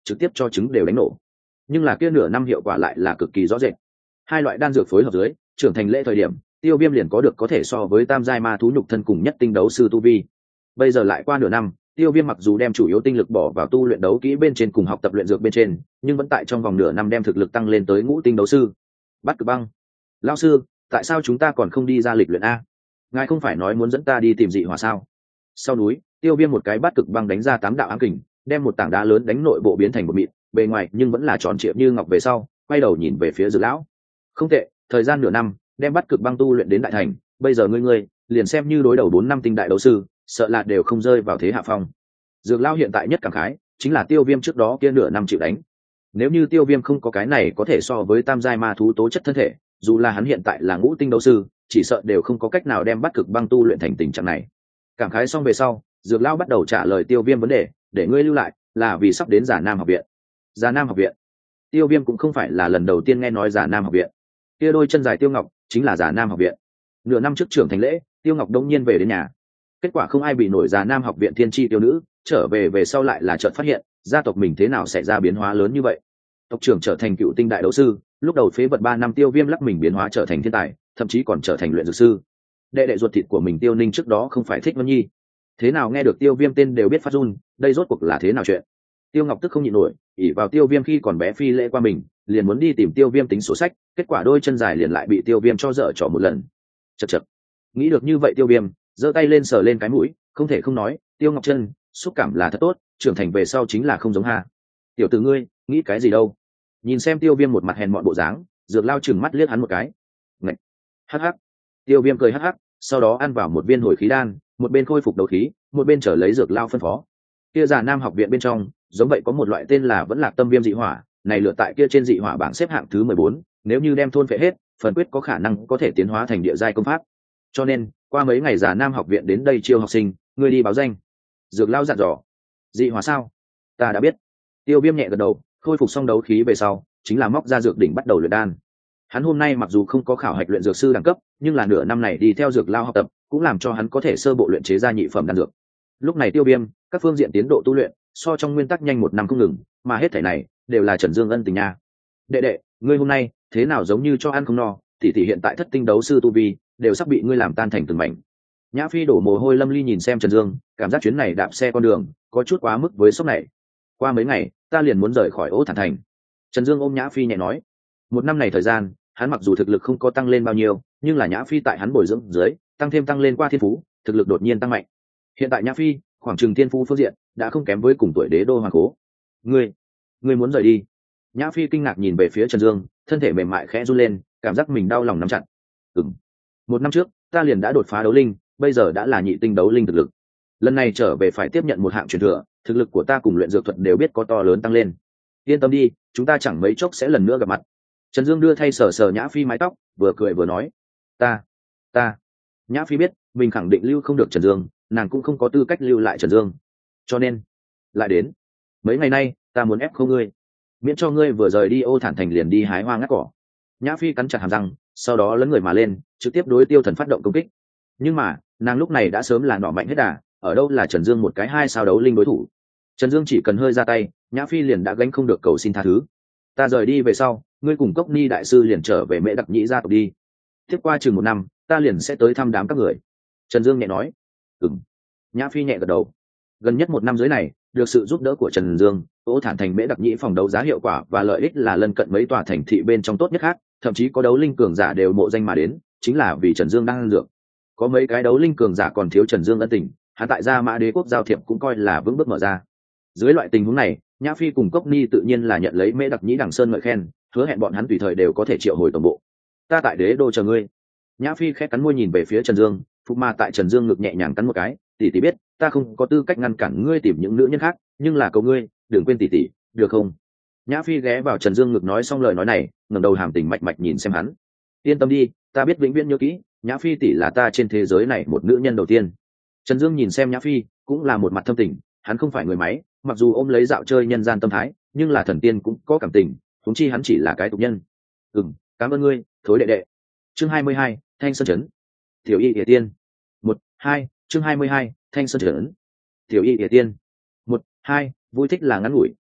trực tiếp cho trứng đều đánh nổ. Nhưng là kia nửa năm hiệu quả lại là cực kỳ rõ rệt. Hai loại đan dược phối hợp dưới, trưởng thành lễ thời điểm, Tiêu Viêm liền có được có thể so với tam giai ma thú nhục thân cùng nhất tinh đấu sư tu vi. Bây giờ lại qua nửa năm, Tiêu Viêm mặc dù đem chủ yếu tinh lực bỏ vào tu luyện đấu kỹ bên trên cùng học tập luyện dược bên trên, nhưng vẫn tại trong vòng nửa năm đem thực lực tăng lên tới ngũ tinh đấu sư. Bắt Cực Băng, lão sư, tại sao chúng ta còn không đi ra lịch luyện a? Ngài không phải nói muốn dẫn ta đi tìm dị hỏa sao? Sau núi, Tiêu Viêm một cái Bắt Cực Băng đánh ra tám đạo ám kình, đem một tảng đá lớn đánh nội bộ biến thành một mịn, bề ngoài nhưng vẫn là tròn trịa như ngọc. Về sau, quay đầu nhìn về phía Dược lão. Không tệ, thời gian nửa năm, đem Bắt Cực Băng tu luyện đến đại thành, bây giờ ngươi ngươi, liền xem như đối đầu bốn năm tinh đại đấu sư, sợ là đều không rơi vào thế hạ phong. Dược lão hiện tại nhất cảm khái, chính là Tiêu Viêm trước đó kia nửa năm chịu đánh. Nếu như Tiêu Viêm không có cái này có thể so với tam giai ma thú tố chất thân thể, dù là hắn hiện tại là ngũ tinh đấu sư, chỉ sợ đều không có cách nào đem Bắt Cực Băng tu luyện thành tình trạng này. Cảm khái xong về sau, Dược lão bắt đầu trả lời Tiêu Viêm vấn đề, để ngươi lưu lại, là vì sắp đến Già Nam học viện. Già Nam học viện? Tiêu Viêm cũng không phải là lần đầu tiên nghe nói Già Nam học viện. Kia đôi chân dài Tiêu Ngọc chính là Già Nam học viện. Nửa năm trước trưởng thành lễ, Tiêu Ngọc đông nhiên về đến nhà. Kết quả không ai bị nổi Già Nam học viện thiên chi tiêu nữ, trở về về sau lại là chợt phát hiện, gia tộc mình thế nào xảy ra biến hóa lớn như vậy. Tộc trưởng trở thành cựu tinh đại đấu sư, lúc đầu phế vật ba năm Tiêu Viêm lắc mình biến hóa trở thành thiên tài, thậm chí còn trở thành luyện dược sư. Đệ đệ ruột thịt của mình Tiêu Ninh trước đó không phải Thích Vân Nhi, thế nào nghe được Tiêu Viêm tên đều biết phát run, đây rốt cuộc là thế nào chuyện? Tiêu Ngọc tức không nhịn nổi, ỷ vào Tiêu Viêm khi còn bé phi lễ qua mình, liền muốn đi tìm Tiêu Viêm tính sổ sách, kết quả đôi chân dài liền lại bị Tiêu Viêm cho dở trò một lần. Chậc chậc. Nghĩ được như vậy Tiêu Viêm giơ tay lên sờ lên cái mũi, không thể không nói, Tiêu Ngọc chân, xúc cảm là thật tốt, trưởng thành về sau chính là không giống ha. Tiểu tử ngươi, nghĩ cái gì đâu? Nhìn xem Tiêu Viêm một mặt hèn mọn bộ dáng, Dược Lao chừng mắt liếc hắn một cái. Ngậy. Hắc hắc. Tiêu Viêm cười hắc hắc, sau đó ăn vào một viên hồi khí đan, một bên khôi phục đấu khí, một bên trở lấy Dược Lao phân phó. Kia Già Nam học viện bên trong, giống vậy có một loại tên là Vẫn Lạc Tâm Viêm dị hỏa, này lựa tại kia trên dị hỏa bảng xếp hạng thứ mười bốn, nếu như đem thôn phệ hết, phần quyết có khả năng có thể tiến hóa thành địa giai công pháp. Cho nên, qua mấy ngày Già Nam học viện đến đây chiêu học sinh, ngươi đi báo danh. Dược Lao dặn dò. Dị hỏa sao? Ta đã biết. Tiêu Viêm nhẹ gật đầu, khôi phục xong đấu khí về sau, chính là móc ra dược đỉnh bắt đầu luyện đan. Hắn hôm nay mặc dù không có khảo hạch luyện dược sư đẳng cấp, nhưng là nửa năm này đi theo Dược Lao học tập, cũng làm cho hắn có thể sơ bộ luyện chế ra nhị phẩm đan dược. Lúc này Tiêu Viêm, các phương diện tiến độ tu luyện, so trong nguyên tắc nhanh một năm không ngừng, mà hết thảy này đều là Trần Dương ân tình nha. Đệ đệ, ngươi hôm nay thế nào giống như cho ăn không no, tỷ tỷ hiện tại thất tinh đấu sư tu vi, đều sắp bị ngươi làm tan thành từng mảnh. Nhã Phi đổ mồ hôi lâm ly nhìn xem Trần Dương, cảm giác chuyến này đạp xe con đường có chút quá mức với sốc này. Qua mấy ngày, ta liền muốn rời khỏi Ô Thản Thành. Trần Dương ôm Nhã Phi nhẹ nói. Một năm này thời gian, hắn mặc dù thực lực không có tăng lên bao nhiêu, nhưng là Nhã Phi tại hắn bồi dưỡng dưới, tăng thêm tăng lên qua thiên phú, thực lực đột nhiên tăng mạnh. Hiện tại Nhã Phi, khoảng chừng thiên phú phương diện, đã không kém với cùng tuổi đế đô hoàng cố. Ngươi, ngươi muốn rời đi? Nhã Phi kinh ngạc nhìn về phía Trần Dương, thân thể mềm mại khẽ run lên, cảm giác mình đau lòng nắm chặt. Ừm, một năm trước, ta liền đã đột phá đấu linh, bây giờ đã là nhị tinh đấu linh thực lực. Lần này trở về phải tiếp nhận một hạng truyền thừa, thực lực của ta cùng luyện dược thuật đều biết có to lớn tăng lên. Yên tâm đi, chúng ta chẳng mấy chốc sẽ lần nữa gặp mặt. Trần Dương đưa thay sờ sờ Nhã Phi mái tóc, vừa cười vừa nói. Ta, ta. Nhã Phi biết, mình khẳng định lưu không được Trần Dương, nàng cũng không có tư cách lưu lại Trần Dương. Cho nên, lại đến. Mấy ngày nay, ta muốn ép không ngươi. Miễn cho ngươi vừa rời đi Ô Thản Thành liền đi hái hoa ngắt cỏ. Nhã Phi cắn chặt hàm răng, sau đó lấn người mà lên, trực tiếp đối Tiêu Thần phát động công kích. Nhưng mà, nàng lúc này đã sớm là nỏ mạnh hết đà, ở đâu là Trần Dương một cái hai sao đấu linh đối thủ. Trần Dương chỉ cần hơi ra tay, Nhã Phi liền đã gánh không được, cầu xin tha thứ. Ta rời đi về sau, ngươi cùng Cốc Ni đại sư liền trở về Mễ Đặc Nhĩ gia tộc đi. Tiếp qua chừng một năm, ta liền sẽ tới thăm đám các người. Trần Dương nhẹ nói. Ừm. Nhã Phi nhẹ gật đầu. Gần nhất một năm dưới này, được sự giúp đỡ của Trần Dương, Ô Thản Thành Mễ Đặc Nhĩ phòng đấu giá hiệu quả và lợi ích là lân cận mấy tòa thành thị bên trong tốt nhất khác, thậm chí có đấu linh cường giả đều mộ danh mà đến, chính là vì Trần Dương đang ăn dược. Có mấy cái đấu linh cường giả còn thiếu Trần Dương ân tình, hắn tại Gia Mã Đế quốc giao thiệp cũng coi là vững bước mở ra. Dưới loại tình huống này, Nhã Phi cùng Cốc Ni tự nhiên là nhận lấy Mễ Đặc Nhĩ Đằng Sơn ngợi khen, hứa hẹn bọn hắn tùy thời đều có thể triệu hồi tổng bộ. Ta tại Đế đô chờ ngươi. Nhã Phi khẽ cắn môi nhìn về phía Trần Dương, Phục Ma tại Trần Dương ngực nhẹ nhàng cắn một cái, tỷ tỷ biết, ta không có tư cách ngăn cản ngươi tìm những nữ nhân khác, nhưng là cầu ngươi, đừng quên tỷ tỷ, được không? Nhã Phi ghé vào Trần Dương ngực nói xong lời nói này, ngẩng đầu hàm tình mạch mạch nhìn xem hắn. Yên tâm đi, ta biết vĩnh viễn nhớ kỹ, Nhã Phi tỷ là ta trên thế giới này một nữ nhân đầu tiên. Trần Dương nhìn xem Nhã Phi, cũng là một mặt thâm tình, hắn không phải người máy, mặc dù ôm lấy dạo chơi nhân gian tâm thái, nhưng là thần tiên cũng có cảm tình, huống chi hắn chỉ là cái tục nhân. Ừm, cảm ơn ngươi, thối đệ đệ. Chương hai mươi hai, Thanh Sơn trấn. Tiểu Y Điệp Tiên. một, hai, chương hai mươi hai, Thanh Sơn trấn. Tiểu Y Điệp Tiên. một, hai, vui thích là ngắn ngủi,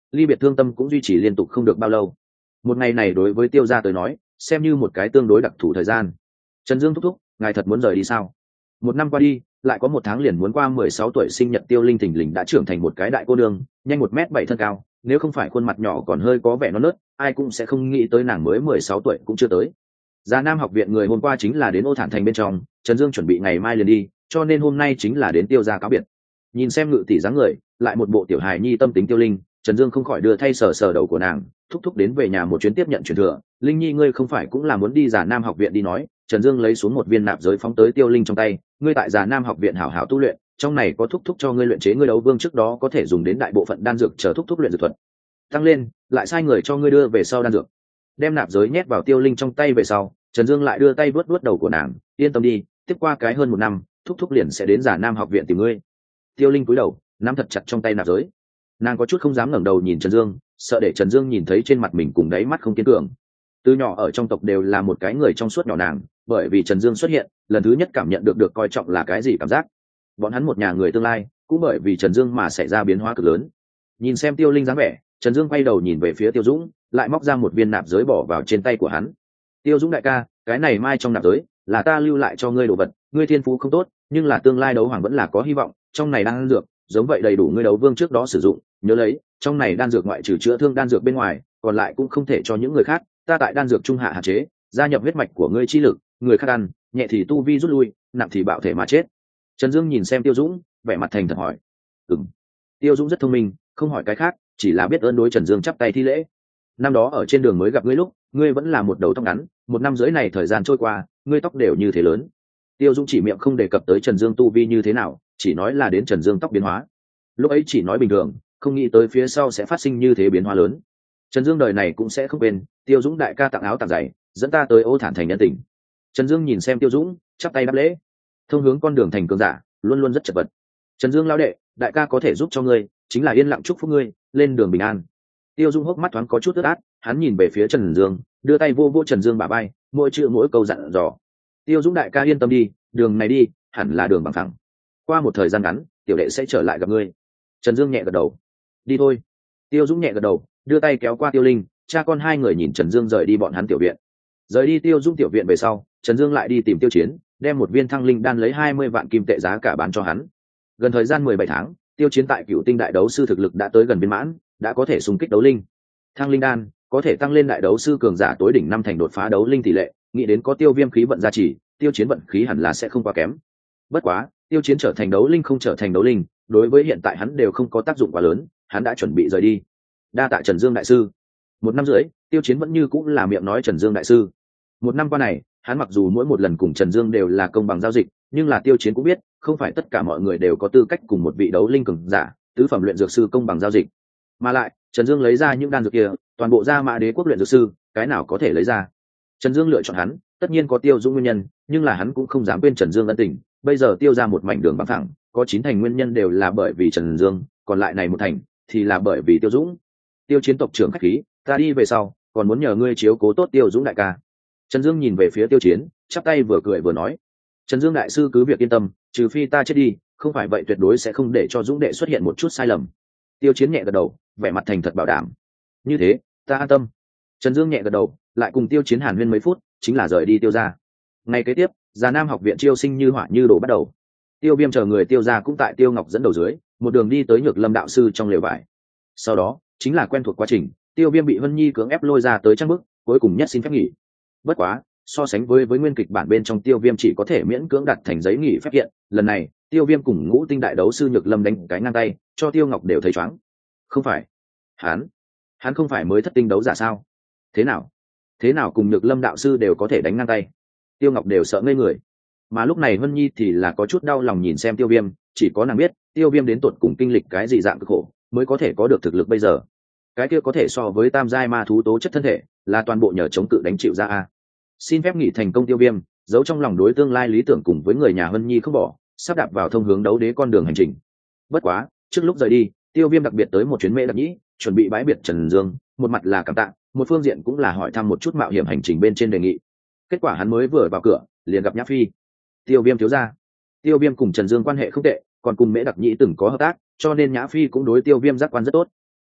ly biệt thương tâm cũng duy trì liên tục không được bao lâu. Một ngày này đối với Tiêu gia tới nói xem như một cái tương đối đặc thù thời gian. Trần Dương thúc thúc, ngài thật muốn rời đi sao? Một năm qua đi, lại có một tháng liền muốn qua mười sáu tuổi sinh nhật Tiêu Linh thình lình đã trưởng thành một cái đại cô nương, nhanh một mét bảy thân cao, nếu không phải khuôn mặt nhỏ còn hơi có vẻ non nớt, ai cũng sẽ không nghĩ tới nàng mới mười sáu tuổi cũng chưa tới. Già Nam học viện người hôm qua chính là đến Ô Thản thành bên trong, Trần Dương chuẩn bị ngày mai liền đi, cho nên hôm nay chính là đến Tiêu gia cáo biệt. Nhìn xem Ngự tỷ dáng người, lại một bộ tiểu hài nhi tâm tính Tiêu Linh, Trần Dương không khỏi đưa thay sờ sờ đầu của nàng, thúc thúc đến về nhà một chuyến tiếp nhận truyền thừa. Linh nhi ngươi không phải cũng là muốn đi Già Nam học viện đi nói. Trần Dương lấy xuống một viên nạp giới phóng tới Tiêu Linh trong tay, ngươi tại Già Nam học viện hảo hảo tu luyện, trong này có thúc thúc cho ngươi luyện chế ngươi đấu vương trước đó có thể dùng đến đại bộ phận đan dược chờ thúc thúc luyện dược thuật tăng lên, lại sai người cho ngươi đưa về sau đan dược. Đem nạp giới nhét vào Tiêu Linh trong tay về sau, Trần Dương lại đưa tay vuốt vuốt đầu của nàng, yên tâm đi, tiếp qua cái hơn một năm, thúc thúc liền sẽ đến Già Nam học viện tìm ngươi. Tiêu Linh cúi đầu, nắm thật chặt trong tay nạp giới. Nàng có chút không dám ngẩng đầu nhìn Trần Dương, sợ để Trần Dương nhìn thấy trên mặt mình cùng đáy mắt không kiên cường. Từ nhỏ ở trong tộc đều là một cái người trong suốt nhỏ nàng, bởi vì Trần Dương xuất hiện, lần thứ nhất cảm nhận được được coi trọng là cái gì cảm giác. Bọn hắn một nhà người tương lai, cũng bởi vì Trần Dương mà xảy ra biến hóa cực lớn. Nhìn xem Tiêu Linh dáng vẻ, Trần Dương quay đầu nhìn về phía Tiêu Dũng, lại móc ra một viên nạp giới bỏ vào trên tay của hắn. Tiêu Dũng đại ca, cái này mai trong nạp giới là ta lưu lại cho ngươi đồ vật, ngươi thiên phú không tốt, nhưng là tương lai đấu hoàng vẫn là có hy vọng, trong này đan dược, giống vậy đầy đủ ngươi đấu vương trước đó sử dụng, nhớ lấy, trong này đan dược ngoại trừ chữa thương đan dược bên ngoài, còn lại cũng không thể cho những người khác, ta tại đan dược trung hạ hạn chế, gia nhập huyết mạch của ngươi chi lực, người khác ăn, nhẹ thì tu vi rút lui, nặng thì bạo thể mà chết. Trần Dương nhìn xem Tiêu Dũng, vẻ mặt thành thật hỏi. Ừm. Tiêu Dũng rất thông minh, không hỏi cái khác, chỉ là biết ơn đối Trần Dương chắp tay thi lễ. Năm đó ở trên đường mới gặp ngươi lúc, ngươi vẫn là một đầu tóc ngắn, một năm rưỡi này thời gian trôi qua, ngươi tóc đều như thế lớn. Tiêu Dũng chỉ miệng không đề cập tới Trần Dương tu vi như thế nào, chỉ nói là đến Trần Dương tóc biến hóa. Lúc ấy chỉ nói bình thường, không nghĩ tới phía sau sẽ phát sinh như thế biến hóa lớn. Trần Dương đời này cũng sẽ không quên, Tiêu Dũng đại ca tặng áo tặng giày, dẫn ta tới Ô Thản thành nhân tình. Trần Dương nhìn xem Tiêu Dũng, chắp tay đáp lễ. Thông hướng con đường thành cường giả, luôn luôn rất chật vật. Trần Dương lão đệ, đại ca có thể giúp cho ngươi, chính là yên lặng chúc phúc ngươi, lên đường bình an. Tiêu Dũng hốc mắt thoáng có chút ướt át, hắn nhìn về phía Trần Dương, đưa tay vô vô Trần Dương bả vai, mỗi chữ mỗi câu dặn dò. Tiêu Dũng đại ca yên tâm đi, đường này đi, hẳn là đường bằng phẳng. Qua một thời gian ngắn, tiểu đệ sẽ trở lại gặp ngươi. Trần Dương nhẹ gật đầu. Đi thôi. Tiêu Dũng nhẹ gật đầu, đưa tay kéo qua Tiêu Linh, cha con hai người nhìn Trần Dương rời đi bọn hắn tiểu viện. Rời đi Tiêu Dũng tiểu viện về sau, Trần Dương lại đi tìm Tiêu Chiến, đem một viên thăng linh đan lấy hai mươi vạn kim tệ giá cả bán cho hắn. Gần thời gian mười bảy tháng, Tiêu Chiến tại Cửu Tinh đại đấu sư thực lực đã tới gần viên mãn, đã có thể xung kích đấu linh. Thăng linh đan có thể tăng lên đại đấu sư cường giả tối đỉnh năm thành đột phá đấu linh tỷ lệ, nghĩ đến có Tiêu Viêm khí vận gia trì, Tiêu Chiến vận khí hẳn là sẽ không quá kém. Bất quá, Tiêu Chiến trở thành đấu linh không trở thành đấu linh, đối với hiện tại hắn đều không có tác dụng quá lớn, hắn đã chuẩn bị rời đi. Đa tạ Trần Dương đại sư. Một năm rưỡi, Tiêu Chiến vẫn như cũng là miệng nói Trần Dương đại sư. Một năm qua này, hắn mặc dù mỗi một lần cùng Trần Dương đều là công bằng giao dịch, nhưng là Tiêu Chiến cũng biết, không phải tất cả mọi người đều có tư cách cùng một vị đấu linh cường giả, tứ phẩm luyện dược sư công bằng giao dịch. Mà lại, Trần Dương lấy ra những đan dược kia, toàn bộ ra Mã Đế quốc luyện dược sư, cái nào có thể lấy ra. Trần Dương lựa chọn hắn, tất nhiên có Tiêu Dũng nguyên nhân, nhưng là hắn cũng không dám quên Trần Dương ân tình, bây giờ Tiêu ra một mảnh đường bằng thẳng, có chín thành nguyên nhân đều là bởi vì Trần Dương, còn lại này một thành thì là bởi vì Tiêu Dũng. Tiêu Chiến tộc trưởng khách khí, ta đi về sau, còn muốn nhờ ngươi chiếu cố tốt Tiêu Dũng đại ca. Trần Dương nhìn về phía Tiêu Chiến, chắp tay vừa cười vừa nói. Trần Dương đại sư cứ việc yên tâm, trừ phi ta chết đi, không phải vậy tuyệt đối sẽ không để cho Dũng đệ xuất hiện một chút sai lầm. Tiêu Chiến nhẹ gật đầu, vẻ mặt thành thật bảo đảm. Như thế, ta an tâm. Trần Dương nhẹ gật đầu, lại cùng Tiêu Chiến hàn huyên mấy phút, chính là rời đi Tiêu ra. Ngày kế tiếp, Già Nam học viện chiêu sinh như hỏa như đổ bắt đầu. Tiêu Viêm chờ người Tiêu ra cũng tại Tiêu Ngọc dẫn đầu dưới, một đường đi tới Nhược Lâm đạo sư trong lều vải. Sau đó, chính là quen thuộc quá trình, Tiêu Viêm bị Vân Nhi cưỡng ép lôi ra tới trang bức, cuối cùng nhất xin phép nghỉ. Bất quá, so sánh với với nguyên kịch bản bên trong Tiêu Viêm chỉ có thể miễn cưỡng đặt thành giấy nghỉ phép hiện, lần này, Tiêu Viêm cùng Ngũ Tinh đại đấu sư Nhược Lâm đánh cái ngang tay, cho Tiêu Ngọc đều thấy chóng. Không phải, hắn, hắn không phải mới thất tinh đấu giả sao? Thế nào? Thế nào cùng Nhược Lâm đạo sư đều có thể đánh ngang tay? Tiêu Ngọc đều sợ ngây người. Mà lúc này Vân Nhi thì là có chút đau lòng nhìn xem Tiêu Viêm, chỉ có nàng biết, Tiêu Viêm đến tột cùng kinh lịch cái gì dạng cực khổ, mới có thể có được thực lực bây giờ. Cái kia có thể so với tam giai ma thú tố chất thân thể, là toàn bộ nhờ chống cự đánh chịu ra a. Xin phép nghỉ thành công Tiêu Viêm, giấu trong lòng đối tương lai lý tưởng cùng với người nhà Vân Nhi không bỏ, sắp đạp vào thông hướng đấu đế con đường hành trình. Bất quá, trước lúc rời đi, Tiêu Viêm đặc biệt tới một chuyến Mễ Đặc Nhĩ, chuẩn bị bãi biệt Trần Dương, một mặt là cảm tạ, một phương diện cũng là hỏi thăm một chút mạo hiểm hành trình bên trên đề nghị. Kết quả hắn mới vừa vào cửa, liền gặp Nhã Phi. Tiêu Viêm thiếu gia. Tiêu Viêm cùng Trần Dương quan hệ không tệ, còn cùng Mễ Đặc Nhĩ từng có hợp tác, cho nên Nhã Phi cũng đối Tiêu Viêm giác quan rất tốt.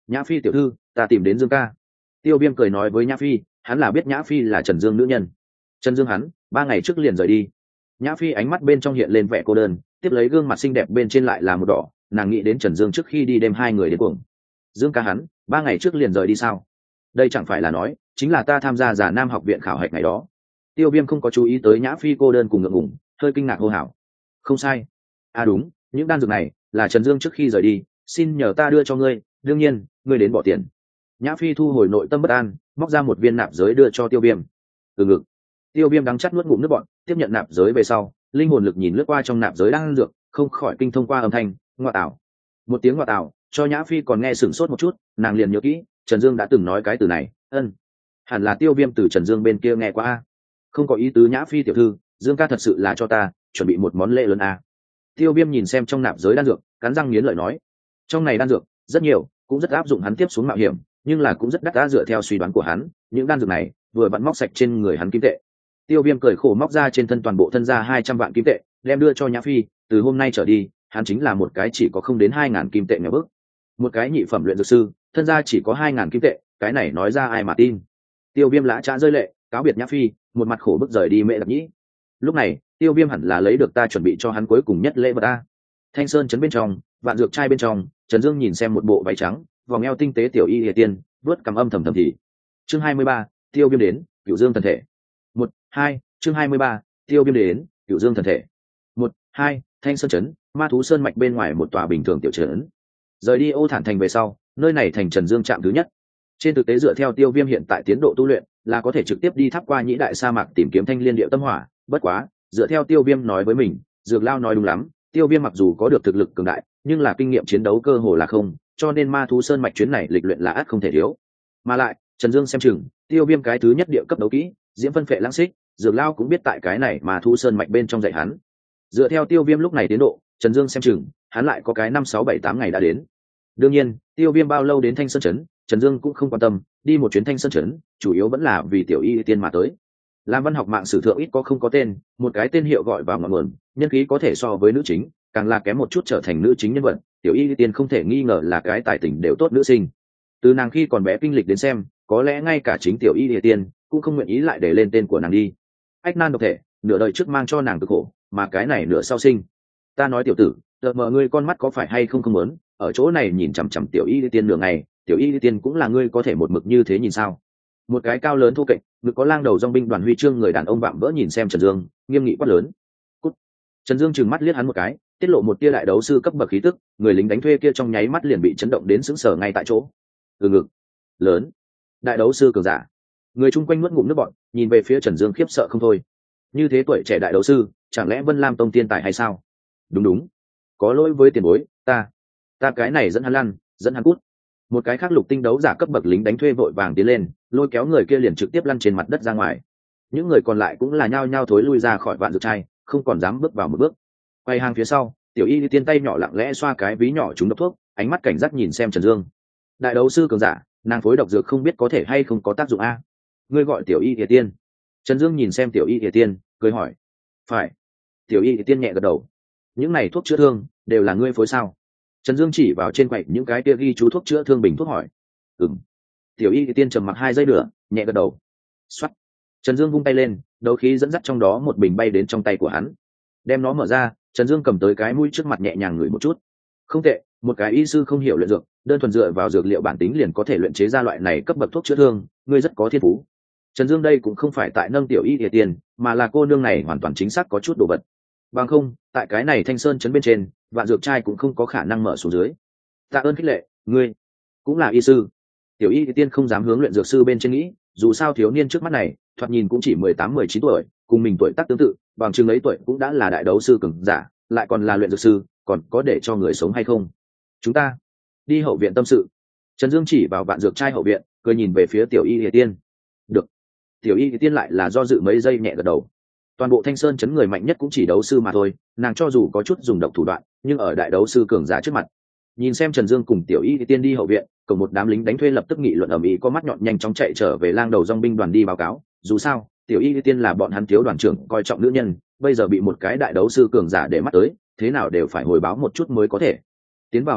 Nhã Phi tiểu thư, ta tìm đến Dương ca. Tiêu Viêm cười nói với Nhã Phi, hắn là biết Nhã Phi là Trần Dương nữ nhân. Trần Dương hắn ba ngày trước liền rời đi. Nhã Phi ánh mắt bên trong hiện lên vẻ cô đơn, tiếp lấy gương mặt xinh đẹp bên trên lại là một đỏ, nàng nghĩ đến Trần Dương trước khi đi đêm hai người đến cuồng. Dương ca hắn ba ngày trước liền rời đi sao? Đây chẳng phải là nói chính là ta tham gia Già Nam học viện khảo hạch ngày đó. Tiêu Viêm không có chú ý tới Nhã Phi cô đơn cùng ngượng ngùng, hơi kinh ngạc hô hào. Không sai. À đúng, những đan dược này là Trần Dương trước khi rời đi, xin nhờ ta đưa cho ngươi, đương nhiên, ngươi đến bỏ tiền. Nhã Phi thu hồi nội tâm bất an, móc ra một viên nạp giới đưa cho Tiêu Viêm. Từ ngực. Tiêu Viêm đắng chắt nuốt ngụm nước bọt, tiếp nhận nạp giới về sau, linh hồn lực nhìn lướt qua trong nạp giới đan dược, không khỏi kinh thông qua âm thanh, ngoại tảo. Một tiếng ngoại tảo, cho Nhã Phi còn nghe sửng sốt một chút, nàng liền nhớ kỹ, Trần Dương đã từng nói cái từ này, ân. Hẳn là Tiêu Viêm từ Trần Dương bên kia nghe qua a. Không có ý tứ Nhã Phi tiểu thư, Dương ca thật sự là cho ta chuẩn bị một món lễ lớn a. Tiêu Viêm nhìn xem trong nạp giới đan dược, cắn răng nghiến lợi nói, trong này đan dược rất nhiều, cũng rất áp dụng hắn tiếp xuống mạo hiểm, nhưng là cũng rất đắt giá dựa theo suy đoán của hắn, những đan dược này vừa vặn móc sạch trên người hắn kim tệ. Tiêu Viêm cười khổ móc ra trên thân toàn bộ thân ra hai trăm vạn kim tệ, đem đưa cho Nhã Phi, từ hôm nay trở đi, hắn chính là một cái chỉ có không đến hai ngàn kim tệ nghèo bức. Một cái nhị phẩm luyện dược sư, thân ra chỉ có hai ngàn kim tệ, cái này nói ra ai mà tin. Tiêu Viêm lã chã rơi lệ, cáo biệt Nhã Phi, một mặt khổ bức rời đi Mễ Đặc Nhĩ. Lúc này, Tiêu Viêm hẳn là lấy được ta chuẩn bị cho hắn cuối cùng nhất lễ vật ta. Thanh Sơn trấn bên trong, vạn dược trai bên trong, Trần Dương nhìn xem một bộ váy trắng, vòng eo tinh tế tiểu y liệt tiên, vớt cầm âm thầm thầm thì. Chương hai mươi ba, Tiêu Viêm đến, Cửu Dương thần thể. Một, hai, chương hai mươi ba, Tiêu Viêm đến, Cửu Dương thần thể. Một, hai, Thanh Sơn trấn, ma thú sơn mạch bên ngoài một tòa bình thường tiểu trấn. Rời đi Ô Thản thành về sau, nơi này thành Trần Dương trạm thứ nhất. Trên thực tế dựa theo Tiêu Viêm hiện tại tiến độ tu luyện, là có thể trực tiếp đi tháp qua nhĩ đại sa mạc tìm kiếm thanh liên điệu tâm hỏa, bất quá, dựa theo Tiêu Viêm nói với mình, Dược Lao nói đúng lắm, Tiêu Viêm mặc dù có được thực lực cường đại, nhưng là kinh nghiệm chiến đấu cơ hồ là không, cho nên ma thú sơn mạch chuyến này lịch luyện là ắt không thể thiếu. Mà lại, Trần Dương xem chừng, Tiêu Viêm cái thứ nhất địa cấp đấu kỹ, Diễm phân phệ lãng xích, Dược Lao cũng biết tại cái này ma thú sơn mạch bên trong dạy hắn. Dựa theo Tiêu Viêm lúc này tiến độ, Trần Dương xem chừng, hắn lại có cái năm sáu bảy tám ngày đã đến. Đương nhiên, Tiêu Viêm bao lâu đến Thanh Sơn trấn, Trần Dương cũng không quan tâm, đi một chuyến Thanh Sơn trấn, chủ yếu vẫn là vì tiểu y tiên mà tới. Làm văn học mạng sử thượng ít có không có tên, một cái tên hiệu gọi vào ngọn nguồn, nhân khí có thể so với nữ chính, càng là kém một chút trở thành nữ chính nhân vật, tiểu y tiên không thể nghi ngờ là cái tài tình đều tốt nữ sinh. Từ nàng khi còn bé kinh lịch đến xem, có lẽ ngay cả chính tiểu y tiên cũng không nguyện ý lại để lên tên của nàng đi. Ách nan độc thể, nửa đời trước mang cho nàng cực khổ, mà cái này nửa sau sinh. Ta nói tiểu tử, đợt mở ngươi con mắt có phải hay không không muốn, ở chỗ này nhìn chằm chằm tiểu y tiên nửa ngày, tiểu y tiên cũng là ngươi có thể một mực như thế nhìn sao? Một cái cao lớn thô kệch, ngực có lang đầu dòng binh đoàn huy chương người đàn ông vạm vỡ nhìn xem Trần Dương, nghiêm nghị quát lớn. Cút. Trần Dương trừng mắt liếc hắn một cái, tiết lộ một tia đại đấu sư cấp bậc khí tức, người lính đánh thuê kia trong nháy mắt liền bị chấn động đến sững sờ ngay tại chỗ. Từ ngực lớn, đại đấu sư cường giả. Người chung quanh nuốt ngụm nước bọt, nhìn về phía Trần Dương khiếp sợ không thôi. Như thế tuổi trẻ đại đấu sư, chẳng lẽ Vân Lam tông tiên tài hay sao? Đúng đúng, có lỗi với tiền bối, ta, ta cái này dẫn hắn lăn, dẫn hắn cút. Một cái khác lục tinh đấu giả cấp bậc lính đánh thuê vội vàng tiến lên, lôi kéo người kia liền trực tiếp lăn trên mặt đất ra ngoài. Những người còn lại cũng là nhao nhao thối lui ra khỏi vạn dược trai, không còn dám bước vào một bước. Quay hàng phía sau, tiểu y tiên tay nhỏ lặng lẽ xoa cái ví nhỏ trúng độc thuốc, ánh mắt cảnh giác nhìn xem Trần Dương. Đại đấu sư cường giả, nàng phối độc dược không biết có thể hay không có tác dụng a. Ngươi gọi tiểu y tiên. Trần Dương nhìn xem tiểu y tiên, cười hỏi. Phải. Tiểu y tiên nhẹ gật đầu. Những này thuốc chữa thương đều là ngươi phối sao? Trần Dương chỉ vào trên quầy những cái kia ghi chú thuốc chữa thương bình thuốc hỏi. Ừm. Tiểu y tiên trầm mặc hai giây nữa, nhẹ gật đầu. Xoát. Trần Dương vung tay lên, đấu khí dẫn dắt trong đó một bình bay đến trong tay của hắn. Đem nó mở ra, Trần Dương cầm tới cái mũi trước mặt nhẹ nhàng ngửi một chút. Không tệ, một cái y sư không hiểu luyện dược, đơn thuần dựa vào dược liệu bản tính liền có thể luyện chế ra loại này cấp bậc thuốc chữa thương, ngươi rất có thiên phú. Trần Dương đây cũng không phải tại nâng tiểu y địa tiền, mà là cô nương này hoàn toàn chính xác có chút đồ vật. Bằng không, tại cái này Thanh Sơn trấn bên trên, vạn dược trai cũng không có khả năng mở xuống dưới. Tạ ơn khích lệ, ngươi cũng là y sư. Tiểu y tiên không dám hướng luyện dược sư bên trên nghĩ, dù sao thiếu niên trước mắt này, thoạt nhìn cũng chỉ mười tám mười chín tuổi, cùng mình tuổi tác tương tự, bằng chừng ấy tuổi cũng đã là đại đấu sư cường giả, lại còn là luyện dược sư, còn có để cho người sống hay không? Chúng ta đi hậu viện tâm sự. Trần Dương chỉ vào vạn dược trai hậu viện, cười nhìn về phía tiểu y tiên. Được. Tiểu y tiên lại là do dự mấy giây nhẹ gật đầu. Toàn bộ Thanh Sơn trấn người mạnh nhất cũng chỉ đấu sư mà thôi, nàng cho dù có chút dùng độc thủ đoạn, nhưng ở đại đấu sư cường giả trước mặt. Nhìn xem Trần Dương cùng tiểu y tiên đi hậu viện, cùng một đám lính đánh thuê lập tức nghị luận ầm ĩ, có mắt nhọn nhanh chóng chạy trở về lang đầu dòng binh đoàn đi báo cáo. Dù sao, tiểu y tiên là bọn hắn thiếu đoàn trưởng coi trọng nữ nhân, bây giờ bị một cái đại đấu sư cường giả để mắt tới, thế nào đều phải hồi báo một chút mới có thể. Tiến vào hậu viện,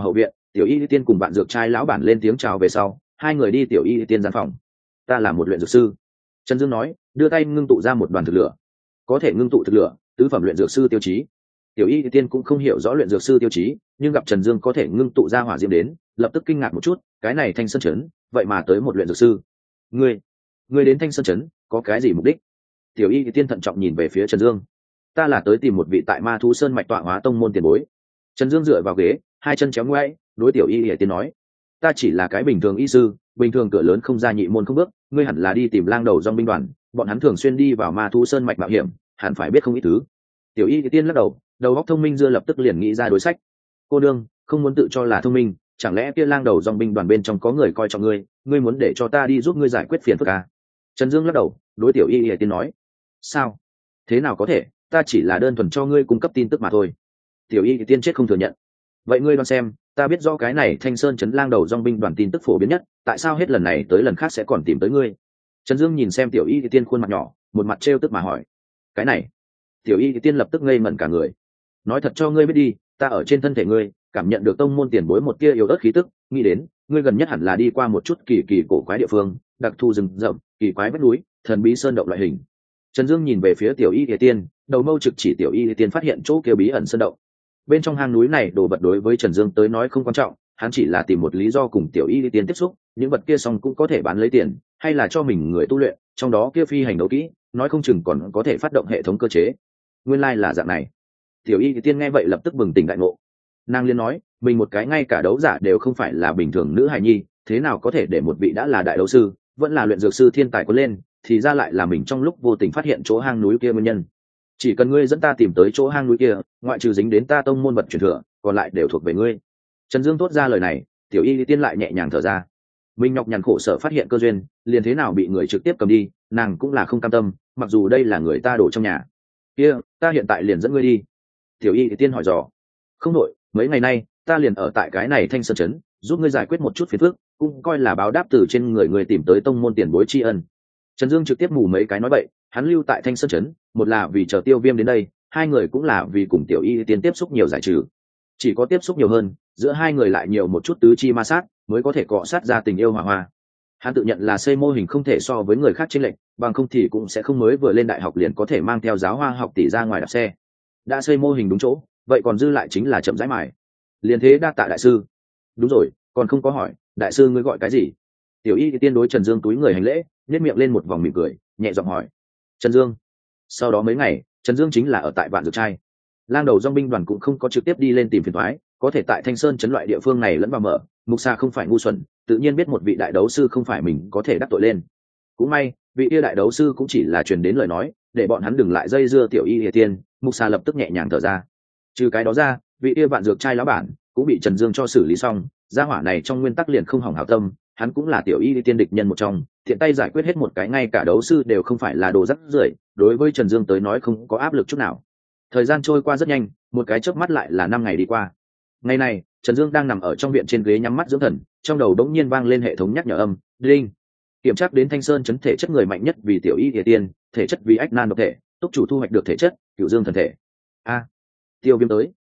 Tiểu Y Tiên cùng bạn dược trai lão bản lên tiếng chào về sau, hai người đi Tiểu Y Tiên gian phòng. Ta là một luyện dược sư, Trần Dương nói, đưa tay ngưng tụ ra một đoàn thực lửa. Có thể ngưng tụ thực lửa, tứ phẩm luyện dược sư tiêu chí. Tiểu Y Tiên cũng không hiểu rõ luyện dược sư tiêu chí, nhưng gặp Trần Dương có thể ngưng tụ ra hỏa diễm đến, lập tức kinh ngạc một chút, cái này Thanh Sơn trấn, vậy mà tới một luyện dược sư. Ngươi, ngươi đến Thanh Sơn trấn, có cái gì mục đích? Tiểu Y Tiên thận trọng nhìn về phía Trần Dương. Ta là tới tìm một vị tại Ma Thú Sơn mạch tọa hóa tông môn tiền bối. Trần Dương dựa vào ghế, hai chân chéo ngoáy, đối Tiểu Y Tiên nói, ta chỉ là cái bình thường y sư, bình thường cửa lớn không ra nhị môn không bước, ngươi hẳn là đi tìm lang đầu dòng binh đoàn, bọn hắn thường xuyên đi vào Ma Thú Sơn mạch mạo hiểm, hẳn phải biết không ít thứ. Tiểu Y Tiên lắc đầu, đầu óc thông minh dưa lập tức liền nghĩ ra đối sách. Cô đương, không muốn tự cho là thông minh, chẳng lẽ kia lang đầu dòng binh đoàn bên trong có người coi trọng ngươi, ngươi muốn để cho ta đi giúp ngươi giải quyết phiền phức à? Trần Dương lắc đầu, đối Tiểu Y Tiên nói, sao? Thế nào có thể, ta chỉ là đơn thuần cho ngươi cung cấp tin tức mà thôi. Tiểu Y Tiên chết không thừa nhận. Vậy ngươi đoán xem, ta biết rõ cái này Thanh Sơn trấn lang đầu dòng binh đoàn tin tức phổ biến nhất, tại sao hết lần này tới lần khác sẽ còn tìm tới ngươi? Trần Dương nhìn xem Tiểu Y Tiên khuôn mặt nhỏ, một mặt trêu tức mà hỏi, cái này? Tiểu Y Tiên lập tức ngây ngẩn cả người. Nói thật cho ngươi biết đi, ta ở trên thân thể ngươi cảm nhận được tông môn tiền bối một kia yếu ớt khí tức, nghĩ đến ngươi gần nhất hẳn là đi qua một chút kỳ kỳ cổ quái địa phương, đặc thù rừng rậm, kỳ quái vách núi, thần bí sơn động loại hình. Trần Dương nhìn về phía Tiểu Y Tiên, đầu mâu trực chỉ Tiểu Y Tiên phát hiện chỗ kia bí ẩn sơn động. Bên trong hang núi này đồ vật đối với Trần Dương tới nói không quan trọng, hắn chỉ là tìm một lý do cùng Tiểu Y Tiên tiếp xúc, những vật kia xong cũng có thể bán lấy tiền, hay là cho mình người tu luyện, trong đó kia phi hành đấu kỹ, nói không chừng còn có thể phát động hệ thống cơ chế. Nguyên lai là dạng này. Tiểu Y Tiên nghe vậy lập tức bừng tỉnh đại ngộ. Nàng liên nói, mình một cái ngay cả đấu giả đều không phải là bình thường nữ hài nhi, thế nào có thể để một vị đã là đại đấu sư, vẫn là luyện dược sư thiên tài có lên, thì ra lại là mình trong lúc vô tình phát hiện chỗ hang núi kia nguyên nhân. Chỉ cần ngươi dẫn ta tìm tới chỗ hang núi kia, ngoại trừ dính đến ta tông môn vật truyền thừa, còn lại đều thuộc về ngươi. Trần Dương thốt ra lời này, Tiểu Y Tiên lại nhẹ nhàng thở ra. Mình nhọc nhằn khổ sở phát hiện cơ duyên, liền thế nào bị người trực tiếp cầm đi, nàng cũng là không cam tâm, mặc dù đây là người ta đổ trong nhà. Kia, ta hiện tại liền dẫn ngươi đi. Tiểu Y Tiên hỏi dò. Không đổi, mấy ngày nay ta liền ở tại cái này Thanh Sơn trấn, giúp ngươi giải quyết một chút phiền phức, cũng coi là báo đáp từ trên người người tìm tới tông môn tiền bối tri ân. Trần Dương trực tiếp mù mấy cái nói bậy, hắn lưu tại Thanh Sơn trấn, một là vì chờ Tiêu Viêm đến đây, hai người cũng là vì cùng Tiểu Y Tiên tiếp xúc nhiều giải trừ. Chỉ có tiếp xúc nhiều hơn, giữa hai người lại nhiều một chút tứ chi ma sát, mới có thể cọ sát ra tình yêu hòa hoa. Hắn tự nhận là xây mô hình không thể so với người khác chênh lệch, bằng không thì cũng sẽ không mới vừa lên đại học liền có thể mang theo giáo hoa học tỷ ra ngoài đạp xe. Đã xây mô hình đúng chỗ, vậy còn dư lại chính là chậm rãi mài. Liền thế đa tạ đại sư. Đúng rồi, còn không có hỏi, đại sư ngươi gọi cái gì? Tiểu Y Tiên đối Trần Dương túi người hành lễ, nhếch miệng lên một vòng mỉm cười, nhẹ giọng hỏi. Trần Dương. Sau đó mấy ngày, Trần Dương chính là ở tại Vạn Dược Trai. Lang đầu dòng binh đoàn cũng không có trực tiếp đi lên tìm phiền toái, có thể tại Thanh Sơn trấn loại địa phương này lẫn vào mở, Mục Sa không phải ngu xuẩn, tự nhiên biết một vị đại đấu sư không phải mình có thể đắc tội lên. Cũng may, vị kia đại đấu sư cũng chỉ là truyền đến lời nói, để bọn hắn đừng lại dây dưa Tiểu Y Tiên, Mục Sa lập tức nhẹ nhàng thở ra. Trừ cái đó ra, vị kia Vạn Dược Trai lão bản cũng bị Trần Dương cho xử lý xong, gia hỏa này trong nguyên tắc liền không hỏng hảo tâm, hắn cũng là Tiểu Y Tiên địch nhân một trong, thiện tay giải quyết hết một cái ngay cả đấu sư đều không phải là đồ rắc rưởi, đối với Trần Dương tới nói không có áp lực chút nào. Thời gian trôi qua rất nhanh, một cái chớp mắt lại là năm ngày đi qua. Ngày này, Trần Dương đang nằm ở trong viện trên ghế nhắm mắt dưỡng thần, trong đầu đống nhiên vang lên hệ thống nhắc nhở âm, đinh. Kiểm tra đến Thanh Sơn trấn thể chất người mạnh nhất vì Tiểu Y Tiên, thể chất vì ách nan độc thể, túc chủ thu hoạch được thể chất Cửu Dương thần thể. A, Tiêu Viêm tới.